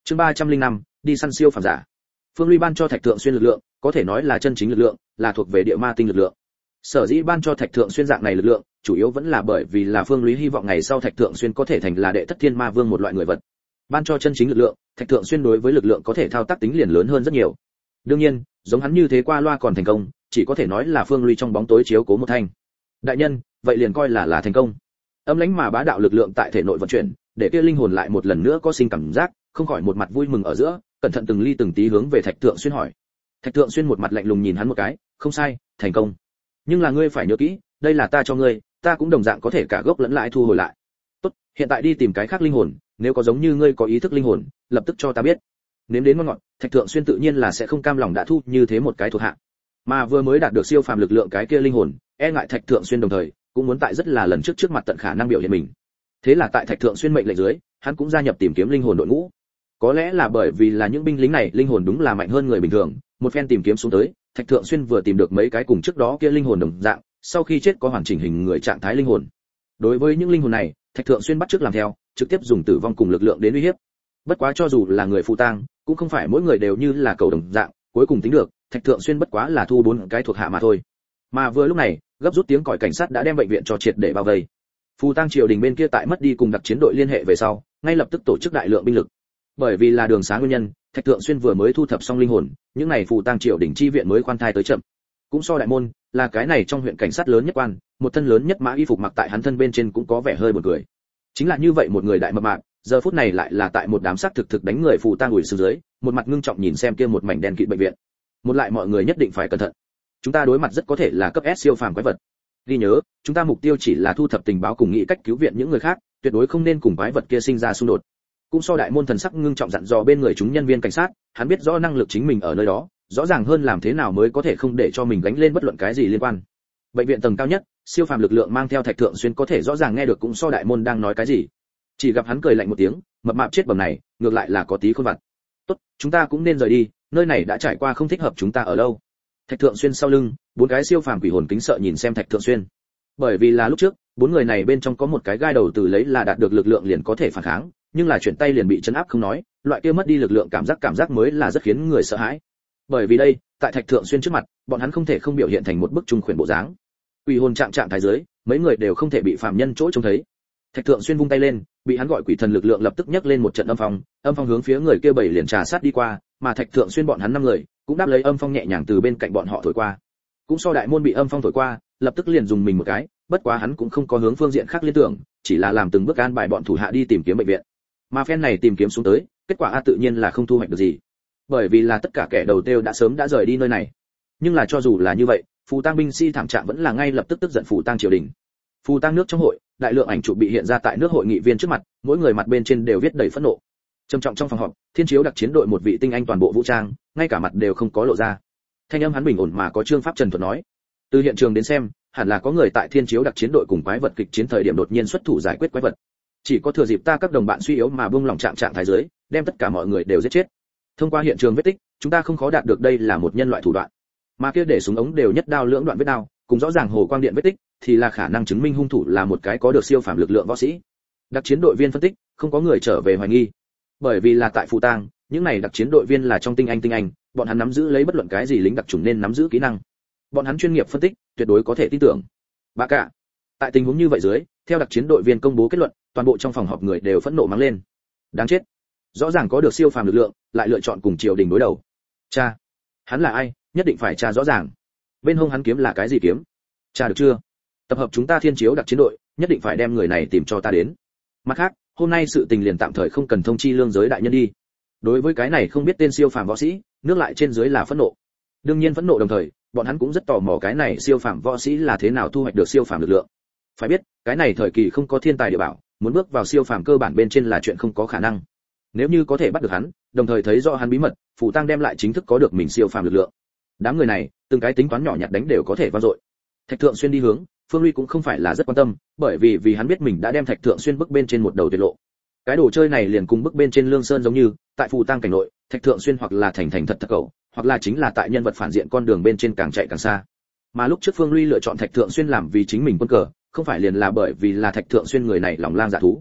Chương 305, đi săn siêu phàm giả. Phương Ly ban cho Thạch Thượng Xuyên lực lượng, có thể nói là chân chính lực lượng, là thuộc về địa ma tinh lực lượng. Sở dĩ ban cho Thạch Thượng Xuyên dạng này lực lượng, chủ yếu vẫn là bởi vì là Phương Lý hy vọng ngày sau Thạch Thượng Xuyên có thể thành là đệ thất thiên ma vương một loại người vật. Ban cho chân chính lực lượng, Thạch Thượng Xuyên đối với lực lượng có thể thao tác tính liền lớn hơn rất nhiều. Đương nhiên, giống hắn như thế qua loa còn thành công, chỉ có thể nói là Phương Ly trong bóng tối chiếu cố một thanh. Đại nhân, vậy liền coi là thành công. Âm lãnh mà bá đạo lực lượng tại thể nội vận chuyển, để kia linh hồn lại một lần nữa có sinh cảm giác, không khỏi một mặt vui mừng ở giữa, cẩn thận từng ly từng tí hướng về Thạch Thượng Xuyên hỏi. Thạch Thượng Xuyên một mặt lạnh lùng nhìn hắn một cái, không sai, thành công. Nhưng là ngươi phải nhớ kỹ, đây là ta cho ngươi, ta cũng đồng dạng có thể cả gốc lẫn lãi thu hồi lại. Tốt, hiện tại đi tìm cái khác linh hồn, nếu có giống như ngươi có ý thức linh hồn, lập tức cho ta biết. Nếm đến ngon ngọt, Thạch Thượng Xuyên tự nhiên là sẽ không cam lòng đã thu như thế một cái thuộc hạ. Mà vừa mới đạt được siêu phàm lực lượng cái kia linh hồn, e ngại Thạch Thượng Xuyên đồng thời, cũng muốn tại rất là lần trước mặt tận khả năng biểu hiện mình. Thế là tại Thạch Thượng Xuyên mệnh lệnh dưới, hắn cũng gia nhập tìm kiếm linh hồn đội ngũ. Có lẽ là bởi vì là những binh lính này linh hồn đúng là mạnh hơn người bình thường, một phen tìm kiếm xuống tới, Thạch Thượng Xuyên vừa tìm được mấy cái cùng trước đó kia linh hồn đồng dạng, sau khi chết có hoàn chỉnh hình người trạng thái linh hồn. Đối với những linh hồn này, Thạch Thượng Xuyên bắt chước làm theo, trực tiếp dùng tử vong cùng lực lượng đến uy hiếp. Bất quá cho dù là người phù tang, cũng không phải mỗi người đều như là cầu đồng dạng, cuối cùng tính được, Thạch Thượng Xuyên bất quá là thu 4 cái thuộc hạ mà thôi. Mà vừa lúc này, gấp rút tiếng còi cảnh sát đã đem bệnh viện cho triệt để bao vây. Phù tang triều đình bên kia tại mất đi cùng đặc chiến đội liên hệ về sau, ngay lập tức tổ chức đại lượng binh lực. Bởi vì là đường xá nguyên nhân, Thạch Thượng Xuyên vừa mới thu thập xong linh hồn, những này phù tang triều đình chi viện mới khoan thai tới chậm. Cũng so đại môn, là cái này trong huyện cảnh sát lớn nhất quan, một thân lớn nhất mã y phục mặc tại hắn thân bên trên cũng có vẻ hơi buồn cười. Chính là như vậy một người đại mập mạp, giờ phút này lại là tại một đám sắc thực đánh người phù tang ủi xuống dưới, một mặt ngưng trọng nhìn xem kia một mảnh đen kịt bệnh viện. Một lại mọi người nhất định phải cẩn thận. Chúng ta đối mặt rất có thể là cấp S siêu phàm quái vật. Ghi nhớ, chúng ta mục tiêu chỉ là thu thập tình báo cùng nghĩ cách cứu viện những người khác, tuyệt đối không nên cùng quái vật kia sinh ra xung đột. Cũng so đại môn thần sắc ngưng trọng dặn dò bên người chúng nhân viên cảnh sát, hắn biết rõ năng lực chính mình ở nơi đó, rõ ràng hơn làm thế nào mới có thể không để cho mình gánh lên bất luận cái gì liên quan. Bệnh viện tầng cao nhất, siêu phàm lực lượng mang theo Thạch Thượng Xuyên có thể rõ ràng nghe được cũng so đại môn đang nói cái gì. Chỉ gặp hắn cười lạnh một tiếng, mập mạp chết bầm này, ngược lại là có tí khôn vặt. Tốt, chúng ta cũng nên rời đi, nơi này đã trải qua không thích hợp chúng ta ở lâu. Thạch Thượng Xuyên sau lưng, 4 cái siêu phàm quỷ hồn kính sợ nhìn xem Thạch Thượng Xuyên. Bởi vì là lúc trước, 4 người này bên trong có một cái gai đầu từ lấy là đạt được lực lượng liền có thể phản kháng, nhưng là chuyển tay liền bị chấn áp không nói, loại kia mất đi lực lượng cảm giác mới là rất khiến người sợ hãi. Bởi vì đây, tại Thạch Thượng Xuyên trước mặt, bọn hắn không thể không biểu hiện thành một bức trung khuyển bộ dáng. Quỷ hồn trạng thái dưới, mấy người đều không thể bị phàm nhân chỗ trông thấy. Thạch Thượng Xuyên vung tay lên, bị hắn gọi quỷ thần lực lượng lập tức nhấc lên một trận âm phong hướng phía người kia 7 liền trà sát đi qua, mà Thạch Thượng Xuyên bọn hắn 5 người cũng đáp lấy âm phong nhẹ nhàng từ bên cạnh bọn họ thổi qua. Cũng so đại môn bị âm phong thổi qua, lập tức liền dùng mình một cái, bất quá hắn cũng không có hướng phương diện khác liên tưởng, chỉ là làm từng bước an bài bọn thủ hạ đi tìm kiếm bệnh viện. Mà phen này tìm kiếm xuống tới, kết quả tự nhiên là không thu hoạch được gì. Bởi vì là tất cả kẻ đầu tiêu đã sớm đã rời đi nơi này. Nhưng là cho dù là như vậy, phù tang binh sĩ thảm trạng vẫn là ngay lập tức tức giận phù tang triều đình. Phù tang nước trong hội, đại lượng ảnh chụp bị hiện ra tại nước hội nghị viên trước mặt, mỗi người mặt bên trên đều viết đầy phẫn nộ. Trầm trọng trong phòng họp, Thiên Chiếu đặc chiến đội một vị tinh anh toàn bộ vũ trang, ngay cả mặt đều không có lộ ra. Thanh âm hắn bình ổn mà có trương pháp trần thuật nói. Từ hiện trường đến xem, hẳn là có người tại Thiên Chiếu đặc chiến đội cùng quái vật kịch chiến thời điểm đột nhiên xuất thủ giải quyết quái vật. Chỉ có thừa dịp ta các đồng bạn suy yếu mà buông lỏng trạng thái dưới, đem tất cả mọi người đều giết chết. Thông qua hiện trường vết tích, chúng ta không khó đạt được đây là một nhân loại thủ đoạn. Mà kia để súng ống đều nhất đao lưỡng đoạn vết đao, cùng rõ ràng hồ quang điện vết tích, thì là khả năng chứng minh hung thủ là một cái có được siêu phàm lực lượng võ sĩ. Đặc chiến đội viên phân tích, không có người trở về hoài nghi. Bởi vì là tại Phù Tang, những này đặc chiến đội viên là trong tinh anh, bọn hắn nắm giữ lấy bất luận cái gì lính đặc chủng nên nắm giữ kỹ năng. Bọn hắn chuyên nghiệp phân tích, tuyệt đối có thể tin tưởng. Bà cả. Tại tình huống như vậy dưới, theo đặc chiến đội viên công bố kết luận, toàn bộ trong phòng họp người đều phẫn nộ mắng lên. Đáng chết. Rõ ràng có được siêu phàm lực lượng, lại lựa chọn cùng triều đình đối đầu. Cha, hắn là ai, nhất định phải tra rõ ràng. Bên hông hắn kiếm là cái gì kiếm? Cha được chưa? Tập hợp chúng ta Thiên Chiếu đặc chiến đội, nhất định phải đem người này tìm cho ta đến. Mặt khác, hôm nay sự tình liền tạm thời không cần thông chi lương giới đại nhân đi. Đối với cái này không biết tên siêu phàm võ sĩ, nước lại trên dưới là phẫn nộ. Đương nhiên phẫn nộ đồng thời, bọn hắn cũng rất tò mò cái này siêu phàm võ sĩ là thế nào thu hoạch được siêu phàm lực lượng. Phải biết, cái này thời kỳ không có thiên tài địa bảo, muốn bước vào siêu phàm cơ bản bên trên là chuyện không có khả năng. Nếu như có thể bắt được hắn, đồng thời thấy rõ hắn bí mật, Phù Tang đem lại chính thức có được mình siêu phàm lực lượng. Đám người này, từng cái tính toán nhỏ nhặt đánh đều có thể vang dội. Thạch Thượng Xuyên đi hướng, Phương Ly cũng không phải là rất quan tâm, bởi vì hắn biết mình đã đem Thạch Thượng Xuyên bước bên trên một đầu tuyệt lộ. Cái đồ chơi này liền cùng bước bên trên Lương Sơn giống như, tại Phù Tang cảnh nội, Thạch Thượng Xuyên hoặc là thành thật cậu, hoặc là chính là tại nhân vật phản diện con đường bên trên càng chạy càng xa. Mà lúc trước Phương Ly lựa chọn Thạch Thượng Xuyên làm vì chính mình quân cờ, không phải liền là bởi vì là Thạch Thượng Xuyên người này lòng lang dạ thú.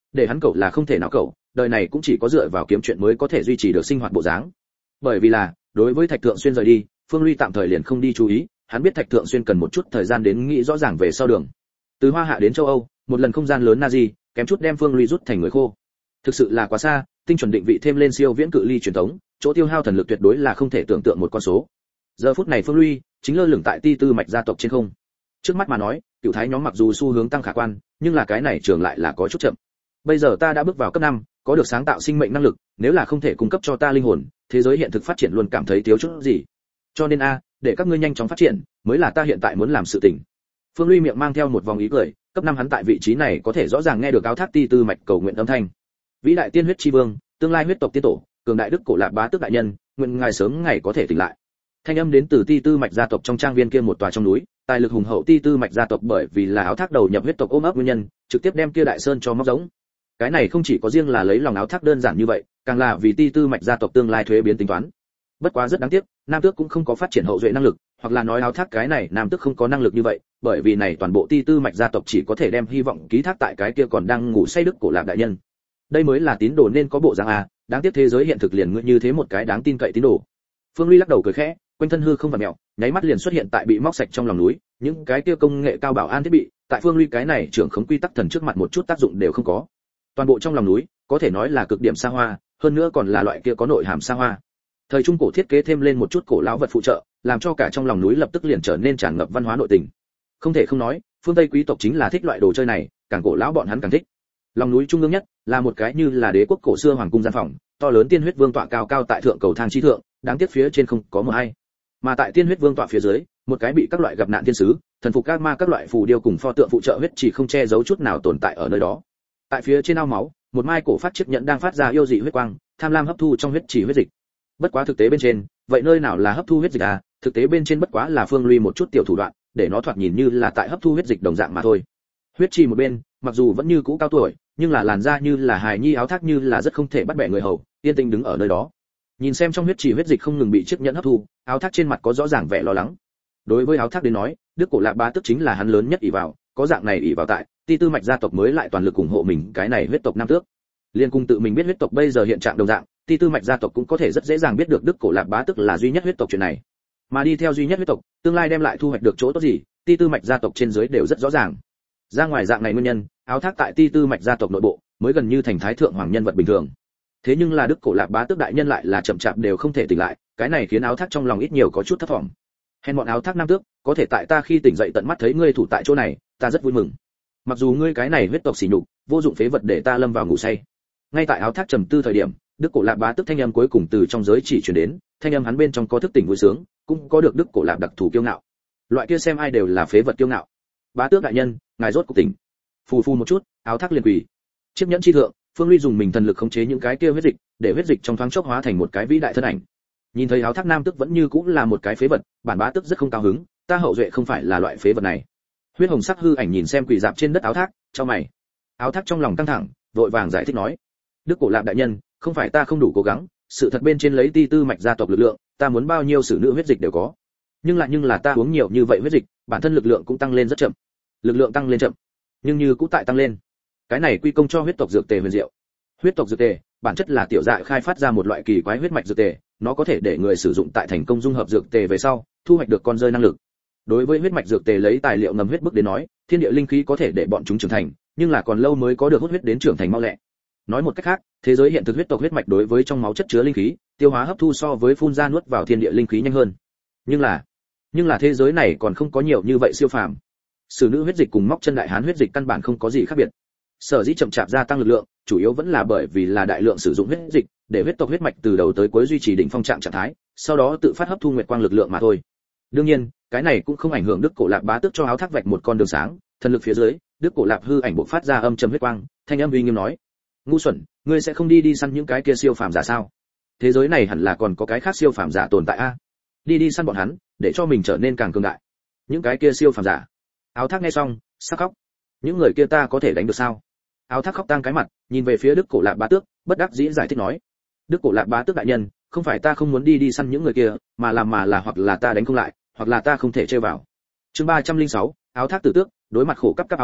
để hắn cậu là không thể nào cậu, đời này cũng chỉ có dựa vào kiếm chuyện mới có thể duy trì được sinh hoạt bộ dáng. Bởi vì là, đối với Thạch Thượng Xuyên rời đi, Phương Ly tạm thời liền không đi chú ý, hắn biết Thạch Thượng Xuyên cần một chút thời gian đến nghĩ rõ ràng về sau đường. Từ Hoa Hạ đến châu Âu, một lần không gian lớn Nazi, kém chút đem Phương Ly rút thành người khô. Thực sự là quá xa, tinh chuẩn định vị thêm lên siêu viễn cự ly truyền thống, chỗ tiêu hao thần lực tuyệt đối là không thể tưởng tượng một con số. Giờ phút này Phương Ly chính lơ lửng tại Ti Tư mạch gia tộc trên không. Trước mắt mà nói, cựu thái nhóm mặc dù xu hướng tăng khả quan, nhưng là cái này trường lại là có chút chậm. Bây giờ ta đã bước vào cấp 5, có được sáng tạo sinh mệnh năng lực, nếu là không thể cung cấp cho ta linh hồn, thế giới hiện thực phát triển luôn cảm thấy thiếu chút gì. Cho nên để các ngươi nhanh chóng phát triển, mới là ta hiện tại muốn làm sự tình. Phương Ly miệng mang theo một vòng ý cười, cấp 5 hắn tại vị trí này có thể rõ ràng nghe được áo thác Ti Tư mạch cầu nguyện âm thanh. Vĩ đại tiên huyết chi vương, tương lai huyết tộc tiên tổ, cường đại đức cổ lạc bá tước đại nhân, nguyện ngài sớm ngày có thể tỉnh lại. Thanh âm đến từ Ti Tư mạch gia tộc trong trang viên kia một tòa trong núi, tài lực hùng hậu Ti Tư mạch gia tộc bởi vì là áo thác đầu nhập huyết tộc ôm ấp nguyên nhân, trực tiếp đem kia đại sơn cho móc giống. Cái này không chỉ có riêng là lấy lòng áo thác đơn giản như vậy, càng là vì Ti Tư mạch gia tộc tương lai thuế biến tính toán. Bất quá rất đáng tiếc, nam tước cũng không có phát triển hậu duệ năng lực, hoặc là nói áo thác cái này nam tước không có năng lực như vậy, bởi vì này toàn bộ Ti Tư mạch gia tộc chỉ có thể đem hy vọng ký thác tại cái kia còn đang ngủ say đức cổ lạc đại nhân. Đây mới là tín đồ nên có bộ dạng đáng tiếc thế giới hiện thực liền như thế một cái đáng tin cậy tín đồ. Phương Ly lắc đầu cười khẽ, quanh thân hư không vặn mèo, nháy mắt liền xuất hiện tại bị móc sạch trong lòng núi, những cái kia công nghệ cao bảo an thiết bị, tại Phương Ly cái này trưởng khống quy tắc thần trước mặt một chút tác dụng đều không có. Toàn bộ trong lòng núi, có thể nói là cực điểm xa hoa, hơn nữa còn là loại kia có nội hàm xa hoa. Thời trung cổ thiết kế thêm lên một chút cổ lão vật phụ trợ, làm cho cả trong lòng núi lập tức liền trở nên tràn ngập văn hóa nội tình. Không thể không nói, phương Tây quý tộc chính là thích loại đồ chơi này, càng cổ lão bọn hắn càng thích. Lòng núi trung ương nhất là một cái như là đế quốc cổ xưa hoàng cung gian phòng, to lớn tiên huyết vương tọa cao cao tại thượng cầu thang chi thượng, đáng tiếc phía trên không có một ai. Mà tại tiên huyết vương tọa phía dưới, một cái bị các loại gặp nạn thiên sứ, thần phục các ma các loại phù điêu cùng pho tượng phụ trợ huyết chỉ không che giấu chút nào tồn tại ở nơi đó. Tại phía trên ao máu, một mai cổ phát chiếc nhẫn đang phát ra yêu dị huyết quang, tham lam hấp thu trong huyết chỉ huyết dịch. Bất quá thực tế bên trên, vậy nơi nào là hấp thu huyết dịch thực tế bên trên bất quá là Phương Ly một chút tiểu thủ đoạn, để nó thoạt nhìn như là tại hấp thu huyết dịch đồng dạng mà thôi. Huyết trì một bên, mặc dù vẫn như cũ cao tuổi, nhưng là làn da như là hài nhi áo thác như là rất không thể bắt bẻ người hầu, yên tĩnh đứng ở nơi đó. Nhìn xem trong huyết trì huyết dịch không ngừng bị chiếc nhẫn hấp thu, áo thác trên mặt có rõ ràng vẻ lo lắng. Đối với áo thác đến nói, đức cổ lạc bá tức chính là hắn lớn nhất ỷ vào, có dạng này ỷ vào tại, Ti Tư mạch gia tộc mới lại toàn lực ủng hộ mình cái này huyết tộc nam tước. Liên cung tự mình biết huyết tộc bây giờ hiện trạng đồng dạng, Ti Tư mạch gia tộc cũng có thể rất dễ dàng biết được đức cổ lạc bá tức là duy nhất huyết tộc chuyện này. Mà đi theo duy nhất huyết tộc, tương lai đem lại thu hoạch được chỗ tốt gì, Ti Tư mạch gia tộc trên dưới đều rất rõ ràng. Ra ngoài dạng này nguyên nhân, áo thác tại Ti Tư mạch gia tộc nội bộ mới gần như thành thái thượng hoàng nhân vật bình thường. Thế nhưng là đức cổ lạc bá tước đại nhân lại là chậm chạp đều không thể tỉnh lại, cái này khiến áo thác trong lòng ít nhiều có chút thất vọng. Hèn bọn áo thác nam tước, có thể tại ta khi tỉnh dậy tận mắt thấy ngươi thủ tại chỗ này, ta rất vui mừng. Mặc dù ngươi cái này huyết tộc xỉ nhục, vô dụng phế vật để ta lâm vào ngủ say. Ngay tại áo thác trầm tư thời điểm, đức cổ lạc bá tước thanh âm cuối cùng từ trong giới chỉ truyền đến, thanh âm hắn bên trong có thức tỉnh vui sướng, cũng có được đức cổ lạc đặc thù kiêu ngạo. Loại kia xem ai đều là phế vật kiêu ngạo. Bá tước đại nhân, ngài rốt cuộc tỉnh. Phù phù một chút, áo thác liền quỳ. Chiếc nhẫn chi thượng, Phương Ly dùng mình thần lực khống chế những cái kia huyết dịch, để huyết dịch trong thoáng chốc hóa thành một cái vĩ đại thân ảnh. Nhìn thấy áo thác nam tức vẫn như cũng là một cái phế vật, bản bá tức rất không cao hứng, ta hậu duệ không phải là loại phế vật này. Huyết hồng sắc hư ảnh nhìn xem quỳ dạp trên đất áo thác, cho mày. Áo thác trong lòng căng thẳng, vội vàng giải thích nói: Đức cổ lạc đại nhân, không phải ta không đủ cố gắng, sự thật bên trên lấy Ti Tư mạch gia tộc lực lượng, ta muốn bao nhiêu sử nữ huyết dịch đều có. Nhưng là ta uống nhiều như vậy huyết dịch, bản thân lực lượng cũng tăng lên rất chậm. Lực lượng tăng lên chậm, nhưng như cũng tại tăng lên. Cái này quy công cho huyết tộc dược tề huyền diệu. Huyết tộc dược tề, bản chất là tiểu dạ khai phát ra một loại kỳ quái huyết mạch dược tề, nó có thể để người sử dụng tại thành công dung hợp dược tề về sau, thu hoạch được con rơi năng lực. Đối với huyết mạch dược tề lấy tài liệu ngầm huyết bức đến nói, thiên địa linh khí có thể để bọn chúng trưởng thành, nhưng là còn lâu mới có được hút huyết đến trưởng thành mau lẹ. Nói một cách khác, thế giới hiện thực huyết tộc huyết mạch đối với trong máu chất chứa linh khí, tiêu hóa hấp thu so với phun ra nuốt vào thiên địa linh khí nhanh hơn. Nhưng là thế giới này còn không có nhiều như vậy siêu phàm. Sử nữ huyết dịch cùng móc chân đại hán huyết dịch căn bản không có gì khác biệt. Sở dĩ chậm chạp gia tăng lực lượng, chủ yếu vẫn là bởi vì là đại lượng sử dụng huyết dịch, để huyết tộc huyết mạch từ đầu tới cuối duy trì đỉnh phong trạng thái, sau đó tự phát hấp thu nguyệt quang lực lượng mà thôi. Đương nhiên, cái này cũng không ảnh hưởng đức cổ lạc bá tước cho áo thác vạch một con đường sáng, thần lực phía dưới, đức cổ lạc hư ảnh bộc phát ra âm trầm huyết quang, thanh âm uy nghiêm nói: ngu xuẩn, ngươi sẽ không đi săn những cái kia siêu phàm giả sao? Thế giới này hẳn là còn có cái khác siêu phàm giả tồn tại a. Đi săn bọn hắn, để cho mình trở nên càng cường đại. Những cái kia siêu phàm giả. Áo thác nghe xong, sắc khóc. Những người kia ta có thể đánh được sao? Áo thác khóc tang cái mặt, nhìn về phía đức cổ lạc bá tước, bất đắc dĩ giải thích nói: đức cổ lạc bá tước đại nhân, không phải ta không muốn đi săn những người kia, mà là hoặc là ta đánh không lại, hoặc là ta không thể chơi vào. Chương 306, áo thác tử tước, đối mặt khổ cấp áo thác,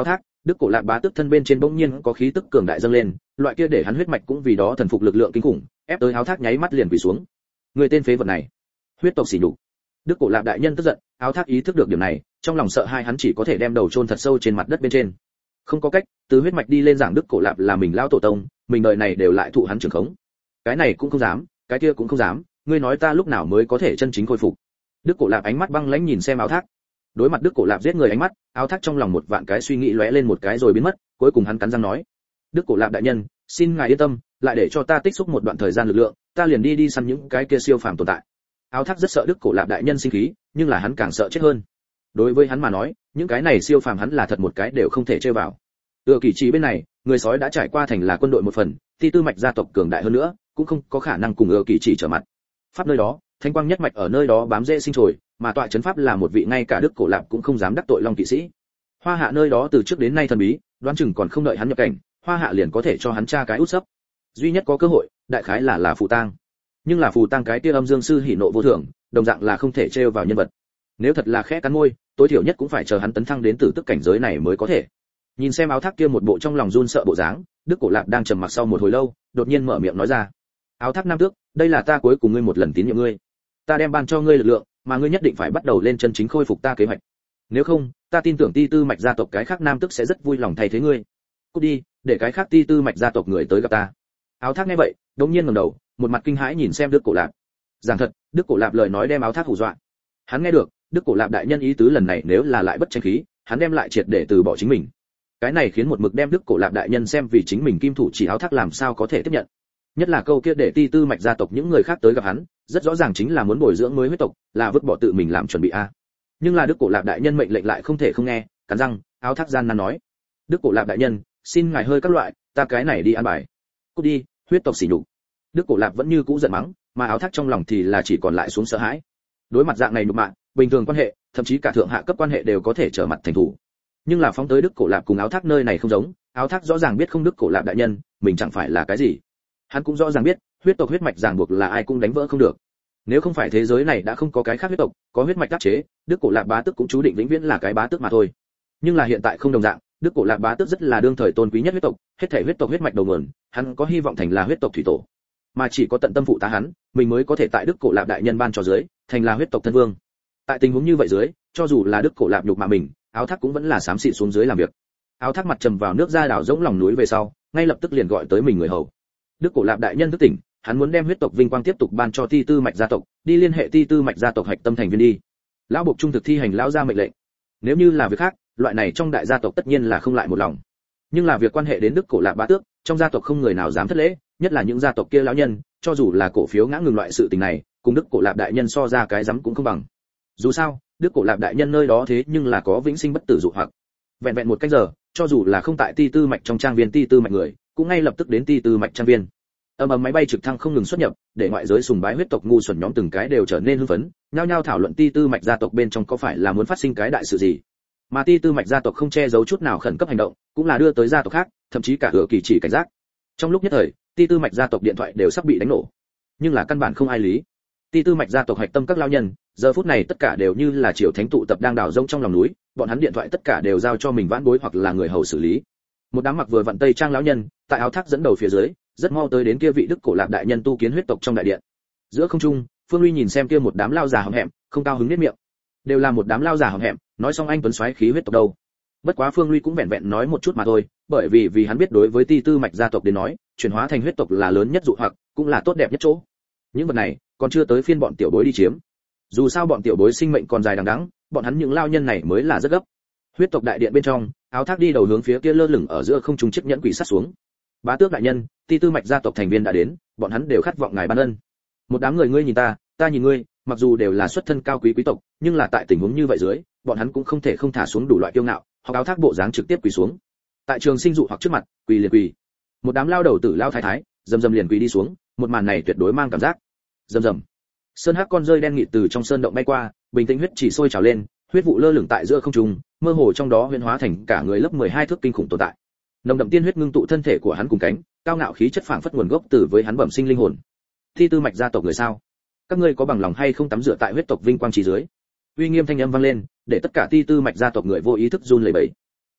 Đức Cổ Lạc bá tước thân bên trên bỗng nhiên có khí tức cường đại dâng lên, loại kia để hắn huyết mạch cũng vì đó thần phục lực lượng kinh khủng, ép tới Áo Thác nháy mắt liền quỳ xuống. Người tên phế vật này, huyết tộc xỉ nhục. Đức Cổ Lạc đại nhân tức giận, Áo Thác ý thức được điểm này, trong lòng sợ hai hắn chỉ có thể đem đầu chôn thật sâu trên mặt đất bên trên. Không có cách, từ huyết mạch đi lên giảng Đức Cổ Lạc là mình lão tổ tông, mình đời này đều lại thụ hắn trưởng khống. Cái này cũng không dám, cái kia cũng không dám, ngươi nói ta lúc nào mới có thể chân chính khôi phục. Đức Cổ Lạc ánh mắt băng lãnh nhìn xem Áo Thác. Đối mặt Đức Cổ Lạc giết người ánh mắt, Áo Thác trong lòng một vạn cái suy nghĩ lóe lên một cái rồi biến mất, cuối cùng hắn cắn răng nói: Đức Cổ Lạc đại nhân, xin ngài yên tâm, lại để cho ta tích xúc một đoạn thời gian lực lượng, ta liền đi săn những cái kia siêu phàm tồn tại. Áo Thác rất sợ Đức Cổ Lạc đại nhân sinh khí, nhưng là hắn càng sợ chết hơn. Đối với hắn mà nói, những cái này siêu phàm hắn là thật một cái đều không thể chơi vào. Kỳ Trì bên này, người sói đã trải qua thành là quân đội một phần, Ti Tư mạch gia tộc cường đại hơn nữa, cũng không có khả năng cùng Kỳ Trì trở mặt. Pháp nơi đó, thanh quang nhất mạch ở nơi đó bám rễ sinh trồi, mà tọa trấn pháp là một vị ngay cả Đức Cổ Lạc cũng không dám đắc tội Long kỵ sĩ. Hoa Hạ nơi đó từ trước đến nay thần bí, đoán chừng còn không đợi hắn nhập cảnh, Hoa Hạ liền có thể cho hắn tra cái út sấp. Duy nhất có cơ hội, đại khái là Phù Tang. Nhưng là Phù Tang cái kia âm dương sư hỉ nộ vô thường, đồng dạng là không thể trêu vào nhân vật. Nếu thật là khẽ cắn môi, tối thiểu nhất cũng phải chờ hắn tấn thăng đến tử tức cảnh giới này mới có thể. Nhìn xem Áo Thác kia một bộ trong lòng run sợ bộ dáng, Đức Cổ Lạc đang trầm mặc sau một hồi lâu, đột nhiên mở miệng nói ra: Áo Thác nam tước, đây là ta cuối cùng ngươi một lần tín nhiệm ngươi. Ta đem ban cho ngươi lực lượng, mà ngươi nhất định phải bắt đầu lên chân chính khôi phục ta kế hoạch. Nếu không, ta tin tưởng Ti Tư mạch gia tộc cái khác nam tước sẽ rất vui lòng thay thế ngươi. Cút đi, để cái khác Ti Tư mạch gia tộc người tới gặp ta. Áo Thác nghe vậy, đột nhiên ngẩng đầu, một mặt kinh hãi nhìn xem Đức Cổ Lạc. Giảng thật, Đức Cổ Lạc lời nói đem Áo Thác hù dọa. Hắn nghe được, Đức Cổ Lạc đại nhân ý tứ lần này nếu là lại bất tranh khí, hắn đem lại triệt để từ bỏ chính mình. Cái này khiến một mực đem Đức Cổ Lạc đại nhân xem vì chính mình kim thủ chỉ Áo Thác làm sao có thể tiếp nhận. Nhất là câu kia để Ti Tư mạch gia tộc những người khác tới gặp hắn, rất rõ ràng chính là muốn bồi dưỡng mới huyết tộc, là vứt bỏ tự mình làm chuẩn bị a. Nhưng là Đức Cổ Lạc đại nhân mệnh lệnh lại không thể không nghe, cắn răng, Áo Thác gian nan nói: Đức Cổ Lạc đại nhân, xin ngài hơi các loại, ta cái này đi ăn bài. Cút đi, huyết tộc xỉ nhục. Đức Cổ Lạc vẫn như cũ giận mắng, mà Áo Thác trong lòng thì là chỉ còn lại xuống sợ hãi. Đối mặt dạng này nhục mạ, bình thường quan hệ, thậm chí cả thượng hạ cấp quan hệ đều có thể trở mặt thành thủ. Nhưng là phóng tới Đức Cổ Lạc cùng Áo Thác nơi này không giống, Áo Thác rõ ràng biết không Đức Cổ Lạc đại nhân, mình chẳng phải là cái gì. Hắn cũng rõ ràng biết, huyết tộc huyết mạch ràng buộc là ai cũng đánh vỡ không được. Nếu không phải thế giới này đã không có cái khác huyết tộc, có huyết mạch đắc chế, Đức Cổ Lạc bá tước cũng chú định vĩnh viễn là cái bá tước mà thôi. Nhưng là hiện tại không đồng dạng, Đức Cổ Lạc bá tước rất là đương thời tôn quý nhất huyết tộc, hết thảy huyết tộc huyết mạch đầu nguồn, hắn có hy vọng thành là huyết tộc thủy tổ. Mà chỉ có tận tâm phụ tá hắn, mình mới có thể tại Đức Cổ Lạc đại nhân ban cho dưới, thành là huyết tộc thân vương. Tại tình huống như vậy dưới, cho dù là Đức Cổ Lạc nhục mạ mình, Áo Thác cũng vẫn là xám xịt xuống dưới làm việc. Áo Thác mặt trầm vào nước ra đảo rỗng lòng núi về sau, ngay lập tức liền gọi tới mình người hầu. Đức Cổ Lạc đại nhân thức tỉnh, hắn muốn đem huyết tộc vinh quang tiếp tục ban cho Ti Tư mạch gia tộc, đi liên hệ Ti Tư mạch gia tộc hạch tâm thành viên đi. Lão buộc trung thực thi hành lão gia mệnh lệnh. Nếu như là việc khác, loại này trong đại gia tộc tất nhiên là không lại một lòng. Nhưng là việc quan hệ đến Đức Cổ Lạc bá tước, trong gia tộc không người nào dám thất lễ, nhất là những gia tộc kia lão nhân, cho dù là cổ phiếu ngã ngừng loại sự tình này, cùng Đức Cổ Lạc đại nhân so ra cái rắm cũng không bằng. Dù sao, Đức Cổ Lạc đại nhân nơi đó thế nhưng là có vĩnh sinh bất tử dụ hoặc. Vẹn vẹn một canh giờ, cho dù là không tại Ti Tư mạch trong trang viên Ti Tư mạch người, cũng ngay lập tức đến Ti Tư mạch trang viên. Máy bay trực thăng không ngừng xuất nhập, để ngoại giới sùng bái huyết tộc ngu xuẩn nhóm từng cái đều trở nên hưng phấn, nhao nhao thảo luận Ti Tư mạch gia tộc bên trong có phải là muốn phát sinh cái đại sự gì. Mà Ti Tư mạch gia tộc không che giấu chút nào khẩn cấp hành động, cũng là đưa tới gia tộc khác, thậm chí cả Kỳ Chỉ cảnh giác. Trong lúc nhất thời, Ti Tư mạch gia tộc điện thoại đều sắp bị đánh nổ. Nhưng là căn bản không ai lý. Ti Tư mạch gia tộc hạch tâm các lao nhân, giờ phút này tất cả đều như là triều thánh tụ tập đang đào rông trong lòng núi, bọn hắn điện thoại tất cả đều giao cho mình vãn bối hoặc là người hầu xử lý. Một đám mặc vừa vặn tây trang lão nhân, tại Áo Thác dẫn đầu phía dưới, rất mau tới đến kia vị Đức Cổ Lạc đại nhân tu kiến huyết tộc trong đại điện. Giữa không trung, Phương Ly nhìn xem kia một đám lao già hậm hẹm, không cao hứng nhếch miệng. Đều là một đám lao già hậm hẹm, nói xong anh tuấn xoáy khí huyết tộc đâu. Bất quá Phương Ly cũng vẹn vẹn nói một chút mà thôi, bởi vì hắn biết đối với Ti Tư mạch gia tộc đến nói, chuyển hóa thành huyết tộc là lớn nhất dụ hoặc, cũng là tốt đẹp nhất chỗ. Những vật này, còn chưa tới phiên bọn tiểu bối đi chiếm. Dù sao bọn tiểu bối sinh mệnh còn dài đằng đẵng, bọn hắn những lao nhân này mới là rất gấp. Huyết tộc đại điện bên trong, Áo Thác đi đầu hướng phía kia lơ lửng ở giữa không trung chiếc nhẫn quỷ sát xuống. Bá tước đại nhân, Ti Tư mạch gia tộc thành viên đã đến, bọn hắn đều khát vọng ngài ban ân. Một đám người ngươi nhìn ta, ta nhìn ngươi, mặc dù đều là xuất thân cao quý quý tộc, nhưng là tại tình huống như vậy dưới, bọn hắn cũng không thể không thả xuống đủ loại kiêu ngạo, hoặc Áo Thác bộ dáng trực tiếp quỳ xuống. Tại trường sinh dụ hoặc trước mặt, quỳ liền quỳ. Một đám lao đầu tử lao thái thái, dầm dầm liền quỳ đi xuống, một màn này tuyệt đối mang cảm giác. Dầm dầm. Sơn hắc con rơi đen nghịt từ trong sơn động bay qua, bình tĩnh huyết chỉ sôi trào lên, huyết vụ lơ lửng tại giữa không trung, mơ hồ trong đó huyễn hóa thành cả người lớp 12 thước kinh khủng tồn tại. Nồng đậm tiên huyết ngưng tụ thân thể của hắn cùng cánh, cao ngạo khí chất phảng phất nguồn gốc từ với hắn bẩm sinh linh hồn. Thi Tư mạch gia tộc người sao? Các ngươi có bằng lòng hay không tắm rửa tại huyết tộc vinh quang chỉ dưới? Uy nghiêm thanh âm vang lên, để tất cả Ti Tư mạch gia tộc người vô ý thức run lẩy bẩy.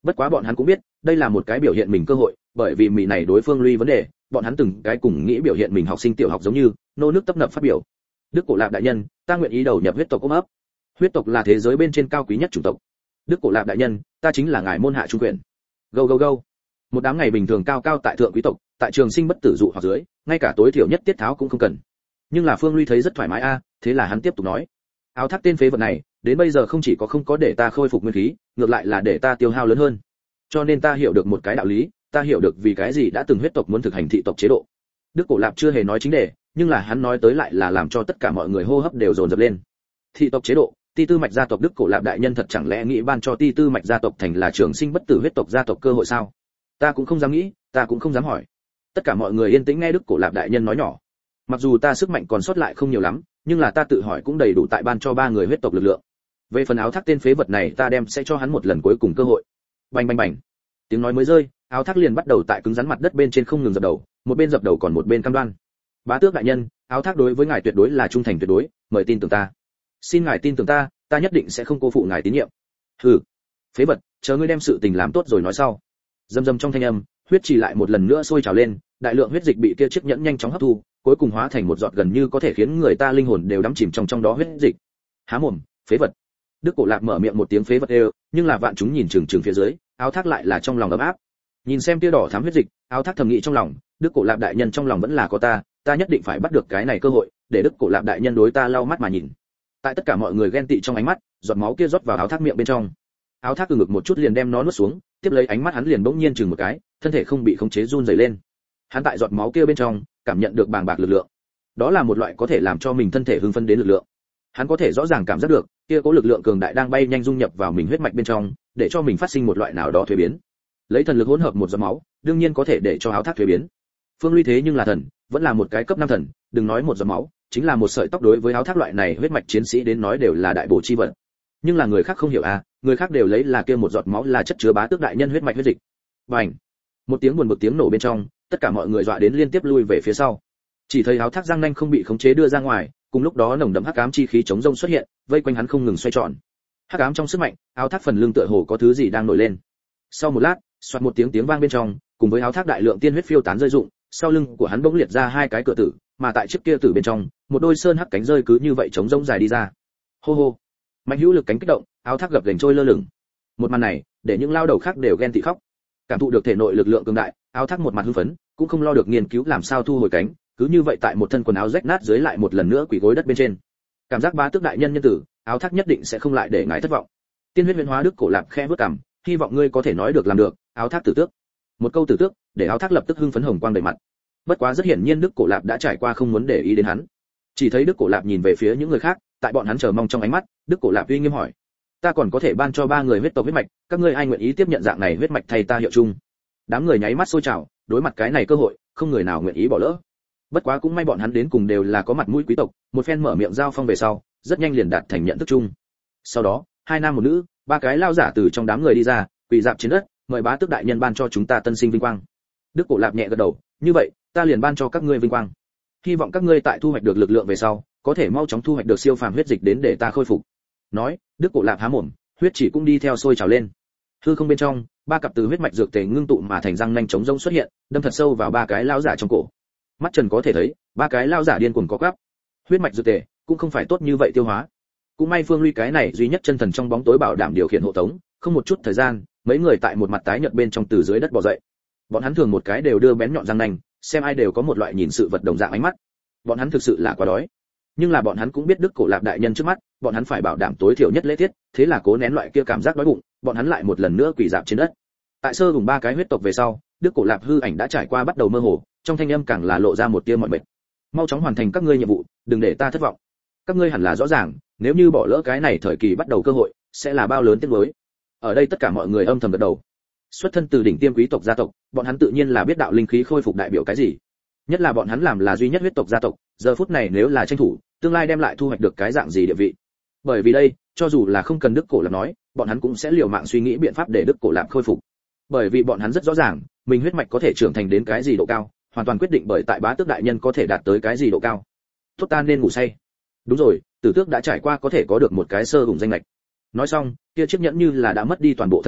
Bất quá bọn hắn cũng biết, đây là một cái biểu hiện mình cơ hội, bởi vì mỹ này đối phương Ly vấn đề, bọn hắn từng cái cùng nghĩ biểu hiện mình học sinh tiểu học giống như, nô nước tấp nập phát biểu. Đức Cổ Lạp đại nhân, ta nguyện ý đầu nhập huyết tộc ôm ấp. Huyết tộc là thế giới bên trên cao quý nhất chủng tộc. Đức Cổ Lạp đại nhân, ta chính là ngài môn hạ trung quyền. Go go go. Một đám ngày bình thường cao cao tại thượng quý tộc, tại trường sinh bất tử dụ hoặc dưới, ngay cả tối thiểu nhất tiết tháo cũng không cần. Nhưng là Phương Ly thấy rất thoải mái a, thế là hắn tiếp tục nói: áo thác tên phế vật này, đến bây giờ không chỉ có không có để ta khôi phục nguyên khí, ngược lại là để ta tiêu hao lớn hơn. Cho nên ta hiểu được một cái đạo lý, ta hiểu được vì cái gì đã từng huyết tộc muốn thực hành thị tộc chế độ. Đức Cổ Lạp chưa hề nói chính đề, nhưng là hắn nói tới lại là làm cho tất cả mọi người hô hấp đều dồn dập lên. Thị tộc chế độ, Ti Tư mạch gia tộc Đức Cổ Lạp đại nhân thật chẳng lẽ nghĩ ban cho Ti Tư mạch gia tộc thành là trường sinh bất tử huyết tộc gia tộc cơ hội sao? Ta cũng không dám nghĩ, ta cũng không dám hỏi. Tất cả mọi người yên tĩnh nghe Đức Cổ Lạp đại nhân nói nhỏ. Mặc dù ta sức mạnh còn sót lại không nhiều lắm, nhưng là ta tự hỏi cũng đầy đủ tại ban cho ba người huyết tộc lực lượng. Về phần áo thác tên phế vật này, ta đem sẽ cho hắn một lần cuối cùng cơ hội. Bành bành bành. Tiếng nói mới rơi, áo thác liền bắt đầu tại cứng rắn mặt đất bên trên không ngừng dập đầu, một bên dập đầu còn một bên cam đoan. Bá tước đại nhân, áo thác đối với ngài tuyệt đối là trung thành tuyệt đối, mời tin tưởng ta. Xin ngài tin tưởng ta, ta nhất định sẽ không cô phụ ngài tín nhiệm. Hừ, phế vật, chờ ngươi đem sự tình làm tốt rồi nói sau. Dầm dầm trong thanh âm, huyết trì lại một lần nữa sôi trào lên, đại lượng huyết dịch bị kia chiếc nhẫn nhanh chóng hấp thu, cuối cùng hóa thành một giọt gần như có thể khiến người ta linh hồn đều đắm chìm trong đó huyết dịch. Há mồm, phế vật. Đức Cổ Lạp mở miệng một tiếng phế vật đều, nhưng là vạn chúng nhìn chừng chừng phía dưới, áo thác lại là trong lòng ấm áp. Nhìn xem tia đỏ thắm huyết dịch, áo thác thầm nghĩ trong lòng, Đức Cổ Lạp đại nhân trong lòng vẫn là có ta nhất định phải bắt được cái này cơ hội, để Đức Cổ Lạp đại nhân đối ta lau mắt mà nhìn. Tại tất cả mọi người ghen tị trong ánh mắt, giọt máu kia rót vào áo thác miệng bên trong. Áo thác từ ngực một chút liền đem nó nuốt xuống, tiếp lấy ánh mắt hắn liền bỗng nhiên chừng một cái, thân thể không bị khống chế run rẩy lên. Hắn tại giọt máu kia bên trong, cảm nhận được bàng bạc lực lượng. Đó là một loại có thể làm cho mình thân thể hưng phấn đến lực lượng. Hắn có thể rõ ràng cảm giác được, kia có lực lượng cường đại đang bay nhanh dung nhập vào mình huyết mạch bên trong, để cho mình phát sinh một loại nào đó thuế biến. Lấy thần lực hỗn hợp một giọt máu, đương nhiên có thể để cho áo thác thuế biến. Phương Ly thế nhưng là thần, vẫn là một cái cấp 5 thần, đừng nói một giọt máu, chính là một sợi tóc đối với áo thác loại này huyết mạch chiến sĩ đến nói đều là đại bổ chi vật. Nhưng là người khác không hiểu người khác đều lấy là kia một giọt máu là chất chứa bá tước đại nhân huyết mạch huyết dịch. Bành! Một tiếng buồn bực tiếng nổ bên trong, tất cả mọi người dọa đến liên tiếp lui về phía sau. Chỉ thấy áo thác răng nanh không bị khống chế đưa ra ngoài, cùng lúc đó nồng đậm hắc ám chi khí chống rông xuất hiện, vây quanh hắn không ngừng xoay tròn. Hắc ám trong sức mạnh, áo thác phần lưng tựa hồ có thứ gì đang nổi lên. Sau một lát, xoạt một tiếng vang bên trong, cùng với áo thác đại lượng tiên huyết phiêu tán rơi rụng, sau lưng của hắn bỗng liệt ra hai cái cửa tử, mà tại chiếc kia tử bên trong, một đôi sơn hắc cánh rơi cứ như vậy chống rông dài đi ra. Hô hô! Mạnh hữu lực cánh kích động, áo thác gập ghềnh trôi lơ lửng. Một màn này, để những lao đầu khác đều ghen tị khóc. Cảm thụ được thể nội lực lượng cường đại, áo thác một mặt hưng phấn, cũng không lo được nghiên cứu làm sao thu hồi cánh, cứ như vậy tại một thân quần áo rách nát dưới lại một lần nữa quỳ gối đất bên trên. Cảm giác bá tước đại nhân nhân tử, áo thác nhất định sẽ không lại để ngài thất vọng. Tiên huyết huyền hóa Đức Cổ Lạp khẽ vút cằm, hy vọng ngươi có thể nói được làm được, áo thác tử tước. Một câu tử tước, để áo thác lập tức hưng phấn hồng quang đầy mặt. Bất quá rất hiển nhiên Đức Cổ Lạp đã trải qua không muốn để ý đến hắn. Chỉ thấy Đức Cổ Lạp nhìn về phía những người khác, tại bọn hắn chờ mong trong ánh mắt, Đức Cổ Lạp uy nghiêm hỏi: ta còn có thể ban cho ba người huyết tộc huyết mạch, các ngươi ai nguyện ý tiếp nhận dạng này huyết mạch thay ta hiệu chung? Đám người nháy mắt sôi trào, đối mặt cái này cơ hội, không người nào nguyện ý bỏ lỡ. Bất quá cũng may bọn hắn đến cùng đều là có mặt mũi quý tộc, một phen mở miệng giao phong về sau, rất nhanh liền đạt thành nhận thức chung. Sau đó, hai nam một nữ, ba cái lao giả từ trong đám người đi ra, quỳ dạp trên đất, mời bá tước đại nhân ban cho chúng ta tân sinh vinh quang. Đức Cổ Lạp nhẹ gật đầu, như vậy, ta liền ban cho các ngươi vinh quang. Hy vọng các ngươi tại thu hoạch được lực lượng về sau, có thể mau chóng thu hoạch được siêu phàm huyết dịch đến để ta khôi phục. Nói, Đức Cổ Lạp há mồm, huyết chỉ cũng đi theo sôi trào lên. Hư không bên trong, ba cặp từ huyết mạch dược tề ngưng tụ mà thành răng nanh chống rông xuất hiện, đâm thật sâu vào ba cái lao giả trong cổ. Mắt Trần có thể thấy, ba cái lao giả điên cuồng có quắp. Huyết mạch dược tề cũng không phải tốt như vậy tiêu hóa. Cũng may Phương Ly cái này duy nhất chân thần trong bóng tối bảo đảm điều khiển hộ tống, không một chút thời gian, mấy người tại một mặt tái nhợt bên trong từ dưới đất bò dậy. Bọn hắn thường một cái đều đưa bén nhọn răng nanh, xem ai đều có một loại nhìn sự vật đồng dạng ánh mắt. Bọn hắn thực sự là quá đói. Nhưng là bọn hắn cũng biết Đức Cổ Lạp đại nhân trước mắt, bọn hắn phải bảo đảm tối thiểu nhất lễ tiết, thế là cố nén loại kia cảm giác đói bụng, bọn hắn lại một lần nữa quỳ rạp trên đất. Tại sơ vùng ba cái huyết tộc về sau, Đức Cổ Lạp hư ảnh đã trải qua bắt đầu mơ hồ, trong thanh âm càng là lộ ra một tia mỏi mệt. Mau chóng hoàn thành các ngươi nhiệm vụ, đừng để ta thất vọng. Các ngươi hẳn là rõ ràng, nếu như bỏ lỡ cái này thời kỳ bắt đầu cơ hội, sẽ là bao lớn tiếc nuối. Ở đây tất cả mọi người âm thầm gật đầu. Xuất thân từ đỉnh tiêm quý tộc gia tộc, bọn hắn tự nhiên là biết đạo linh khí khôi phục đại biểu cái gì. Nhất là bọn hắn làm là duy nhất huyết tộc gia tộc, giờ phút này nếu là tranh thủ, tương lai đem lại thu hoạch được cái dạng gì địa vị. Bởi vì đây, cho dù là không cần Đức Cổ Lạp nói, bọn hắn cũng sẽ liều mạng suy nghĩ biện pháp để Đức Cổ Lạp khôi phục. Bởi vì bọn hắn rất rõ ràng, mình huyết mạch có thể trưởng thành đến cái gì độ cao, hoàn toàn quyết định bởi tại bá tước đại nhân có thể đạt tới cái gì độ cao. Tốt, ta nên ngủ say. Đúng rồi, Tử Tước đã trải qua có thể có được một cái sơ hùng danh lệch. Nói xong, kia chiếc nhẫn như là đã mất đi toàn bộ thần dị,